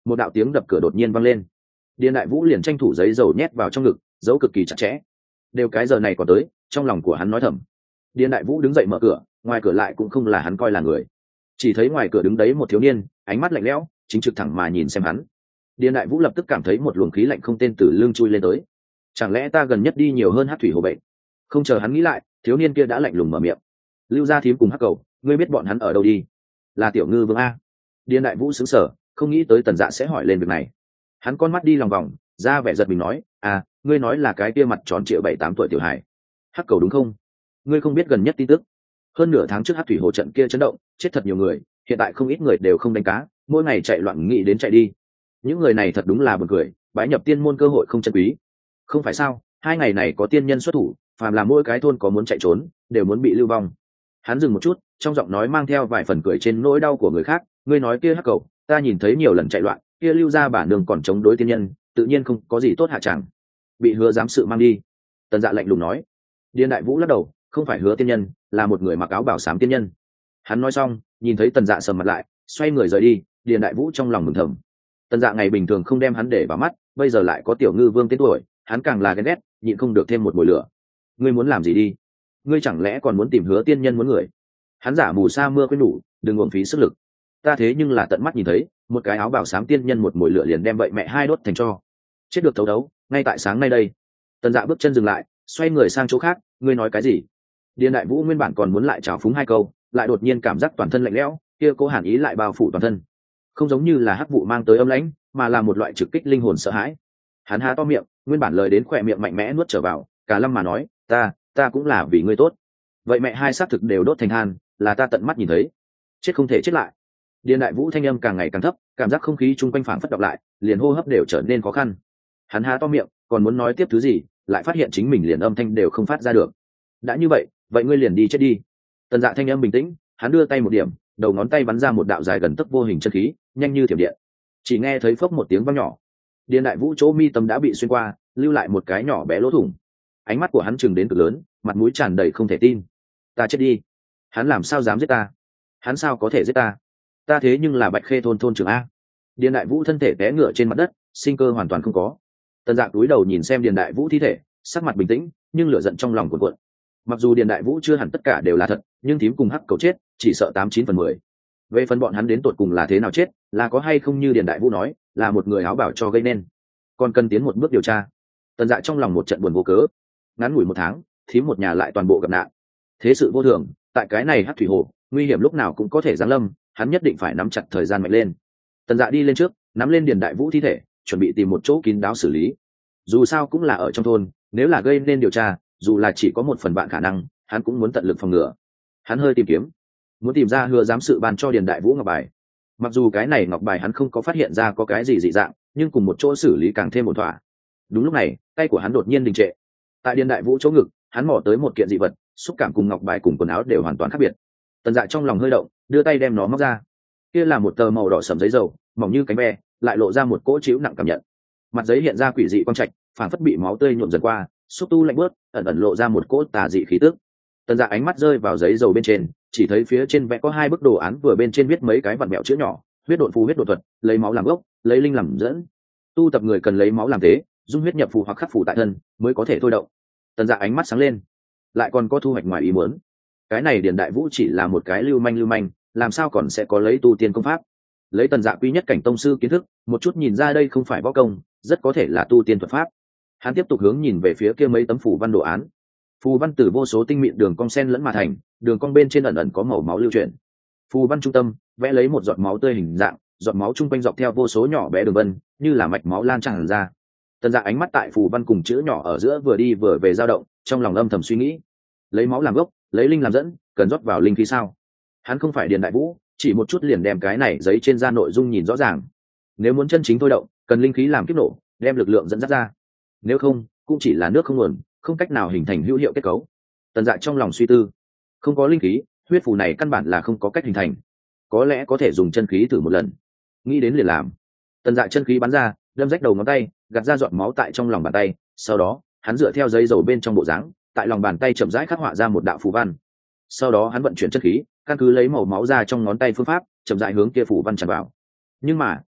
một đạo tiếng đập cửa đột nhiên vang lên. Điền đại vũ liền tranh thủ giấy dầu nhét vào trong ngực, giấu cực kỳ chặt chẽ. Đều cái giờ này còn tới, trong lòng của hắn nói thầm. Điền đại vũ đứng dậy mở cửa, ngoài cửa lại cũng không là hắn coi là người, chỉ thấy ngoài cửa đứng đấy một thiếu niên, ánh mắt lạnh lẽo, chính trực thẳng mà nhìn xem hắn. Điền đại vũ lập tức cảm thấy một luồng khí lạnh không tên từ lưng chui lên tới. Chẳng lẽ ta gần nhất đi nhiều hơn hát thủy hồ bệnh? Không chờ hắn nghĩ lại, thiếu niên kia đã lạnh lùng mở miệng. Lưu gia thím cùng hắc cầu, ngươi biết bọn hắn ở đâu đi? Là tiểu ngư vương a. Điền đại vũ sững sờ, không nghĩ tới Tần Dạ sẽ hỏi lên việc này. Hắn con mắt đi lòng vòng, ra vẻ giật mình nói, à, ngươi nói là cái kia mặt tròn trịa bảy tám tuổi tiểu hải, hắc cầu đúng không? Ngươi không biết gần nhất tin tức? Hơn nửa tháng trước hát thủy hồ trận kia chấn động, chết thật nhiều người, hiện tại không ít người đều không đánh cá, mỗi ngày chạy loạn nghĩ đến chạy đi. Những người này thật đúng là buồn cười, bái nhập tiên môn cơ hội không chân quý. Không phải sao? Hai ngày này có tiên nhân xuất thủ, phàm là mỗi cái thôn có muốn chạy trốn, đều muốn bị lưu vong. Hắn dừng một chút, trong giọng nói mang theo vài phần cười trên nỗi đau của người khác. Ngươi nói kia hắc cầu, ta nhìn thấy nhiều lần chạy loạn, kia lưu ra bản đường còn chống đối tiên nhân, tự nhiên không có gì tốt hạ chẳng. Bị hứa giám sự mang đi. Tần Dạ lạnh lùng nói. Điền đại vũ lắc đầu, không phải hứa tiên nhân, là một người mặc áo bảo xám tiên nhân. Hắn nói xong, nhìn thấy Tần Dạ sầm mặt lại, xoay người rời đi. Điền đại vũ trong lòng mừng thầm. Tần Dạ ngày bình thường không đem hắn để vào mắt, bây giờ lại có tiểu ngư vương tên tuổi, hắn càng là ghen ghét, nhịn không được thêm một mùi lửa. Ngươi muốn làm gì đi? Ngươi chẳng lẽ còn muốn tìm hứa tiên nhân muốn người? Hắn giả mù sa mưa quên đủ, đừng uổng phí sức lực. Ta thế nhưng là tận mắt nhìn thấy, một cái áo bảo xám tiên nhân một mùi lửa liền đem vậy mẹ hai đốt thành tro. Chết được thấu đấu, ngay tại sáng nay đây. Tần Dạ bước chân dừng lại, xoay người sang chỗ khác. Ngươi nói cái gì? Điền đại vũ nguyên bản còn muốn lại trào phúng hai câu, lại đột nhiên cảm giác toàn thân lạnh lẽo, kia cố hàn ý lại bao phủ toàn thân, không giống như là hắc vụ mang tới âm lãnh, mà là một loại trực kích linh hồn sợ hãi. Hắn há to miệng, nguyên bản lời đến khỏe miệng mạnh mẽ nuốt trở vào, cả lâm mà nói, ta ta cũng là vì ngươi tốt. Vậy mẹ hai xác thực đều đốt thành than, là ta tận mắt nhìn thấy. Chết không thể chết lại. Điền đại vũ thanh âm càng ngày càng thấp, cảm giác không khí chung quanh phảng phất đọc lại, liền hô hấp đều trở nên khó khăn. Hắn há to miệng, còn muốn nói tiếp thứ gì, lại phát hiện chính mình liền âm thanh đều không phát ra được. Đã như vậy, vậy ngươi liền đi chết đi. Tần Dạ thanh âm bình tĩnh, hắn đưa tay một điểm, đầu ngón tay bắn ra một đạo dài gần tấc vô hình chân khí, nhanh như thiểm điện. Chỉ nghe thấy phốc một tiếng vang nhỏ, Điền đại vũ chỗ mi tâm đã bị xuyên qua, lưu lại một cái nhỏ bé lỗ thủng. Ánh mắt của hắn trừng đến cực lớn, mặt mũi tràn đầy không thể tin. Ta chết đi. Hắn làm sao dám giết ta? Hắn sao có thể giết ta? Ta thế nhưng là Bạch Khê thôn thôn trưởng a. Điền đại vũ thân thể té ngửa trên mặt đất, sinh cơ hoàn toàn không có. Tần Dạ cúi đầu nhìn xem Điền đại vũ thi thể, sắc mặt bình tĩnh, nhưng lửa giận trong lòng cuộn cuộn. Mặc dù Điền đại vũ chưa hẳn tất cả đều là thật, nhưng thím cùng hắc cầu chết, chỉ sợ tám chín phần mười. Về phần bọn hắn đến tột cùng là thế nào chết, là có hay không như Điền đại vũ nói, là một người áo bảo cho gây nên, còn cần tiến một bước điều tra. Tần Dạ trong lòng một trận buồn vô cớ. Ngắn ngủi một tháng, thím một nhà lại toàn bộ gặp nạn. Thế sự vô thường, tại cái này hắc thủy hồ, nguy hiểm lúc nào cũng có thể giáng lâm, hắn nhất định phải nắm chặt thời gian mạnh lên. Tần Dạ đi lên trước, nắm lên Điền đại vũ thi thể, chuẩn bị tìm một chỗ kín đáo xử lý. Dù sao cũng là ở trong thôn, nếu là gây nên điều tra, dù là chỉ có một phần bạn khả năng, hắn cũng muốn tận lực phòng ngừa. Hắn hơi tìm kiếm, muốn tìm ra hứa giám sự ban cho Điền đại vũ ngọc bài. Mặc dù cái này ngọc bài hắn không có phát hiện ra có cái gì dị dạng, nhưng cùng một chỗ xử lý càng thêm một thỏa. Đúng lúc này, tay của hắn đột nhiên đình trệ. Tại Điền đại vũ chỗ ngực, hắn mò tới một kiện dị vật, xúc cảm cùng ngọc bài cùng quần áo đều hoàn toàn khác biệt. Tần Dạ trong lòng hơi động, đưa tay đem nó móc ra. Kia là một tờ màu đỏ sẫm giấy dầu, mỏng như cánh ve, lại lộ ra một cỗ chiếu nặng cảm nhận. Mặt giấy hiện ra quỷ dị quang trạch, phản phất bị máu tươi nhuộm dần qua, xúc tu lạnh bớt, ẩn ẩn lộ ra một cỗ tà dị khí tức. Tần Dạ ánh mắt rơi vào giấy dầu bên trên, chỉ thấy phía trên vẽ có hai bức đồ án, vừa bên trên viết mấy cái vặn mẹo chữ nhỏ: huyết độn phù, huyết độn thuật, lấy máu làm gốc, lấy linh làm dẫn. Tu tập người cần lấy máu làm thế, dung huyết nhập phù hoặc khắc phù tại thân, mới có thể thôi động. Tần Dạ ánh mắt sáng lên, lại còn có thu hoạch ngoài ý muốn. Cái này Điền đại vũ chỉ là một cái lưu manh lưu manh, làm sao còn sẽ có lấy tu tiên công pháp? Lấy Tần Dạ quy nhất cảnh tông sư kiến thức, một chút nhìn ra đây không phải võ công, rất có thể là tu tiên thuật pháp. Hắn tiếp tục hướng nhìn về phía kia mấy tấm phù văn đồ án. Phù văn từ vô số tinh mịn đường cong sen lẫn mà thành, đường cong bên trên ẩn ẩn có màu máu lưu chuyển. Phù văn trung tâm vẽ lấy một giọt máu tươi hình dạng, giọt máu trung quanh dọc theo vô số nhỏ bé đường vân, như là mạch máu lan tràn ra. Tần Dạ ánh mắt tại phù văn cùng chữ nhỏ ở giữa vừa đi vừa về dao động, trong lòng âm thầm suy nghĩ: lấy máu làm gốc, lấy linh làm dẫn, cần rót vào linh khí sao? Hắn không phải Điền đại vũ, chỉ một chút liền đem cái này giấy trên da nội dung nhìn rõ ràng. Nếu muốn chân chính thôi động, cần linh khí làm kiếp nổ, đem lực lượng dẫn dắt ra. Nếu không, cũng chỉ là nước không nguồn, không cách nào hình thành hữu hiệu kết cấu. Tần Dạ trong lòng suy tư, không có linh khí, huyết phù này căn bản là không có cách hình thành. Có lẽ có thể dùng chân khí thử một lần. Nghĩ đến liền làm. Tần Dạ chân khí bắn ra, đâm rách đầu ngón tay, gạt ra giọt máu tại trong lòng bàn tay. Sau đó, hắn dựa theo giấy dầu bên trong bộ dáng, tại lòng bàn tay chậm rãi khắc họa ra một đạo phù văn. Sau đó hắn vận chuyển chân khí, căn cứ lấy màu máu ra trong ngón tay phương pháp, chậm rãi hướng kia phù văn tràn vào. Nhưng mà,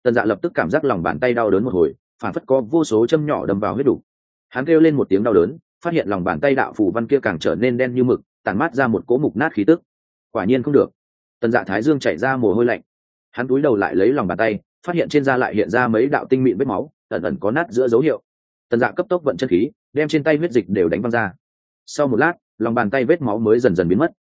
tần dạ lập tức cảm giác lòng bàn tay đau đớn một hồi, phản phất có vô số châm nhỏ đâm vào huyết đủ. Hắn kêu lên một tiếng đau đớn, phát hiện lòng bàn tay đạo phù văn kia càng trở nên đen như mực, tàn mát ra một cỗ mục nát khí tức. Quả nhiên không được. Tần dạ thái dương chảy ra mồ hôi lạnh. Hắn cúi đầu lại lấy lòng bàn tay, phát hiện trên da lại hiện ra mấy đạo tinh mịn vết máu, ẩn ẩn có nát giữa dấu hiệu. Tần dạ cấp tốc vận chân khí, đem trên tay huyết dịch đều đánh văng ra. Sau một lát, lòng bàn tay vết máu mới dần dần biến mất.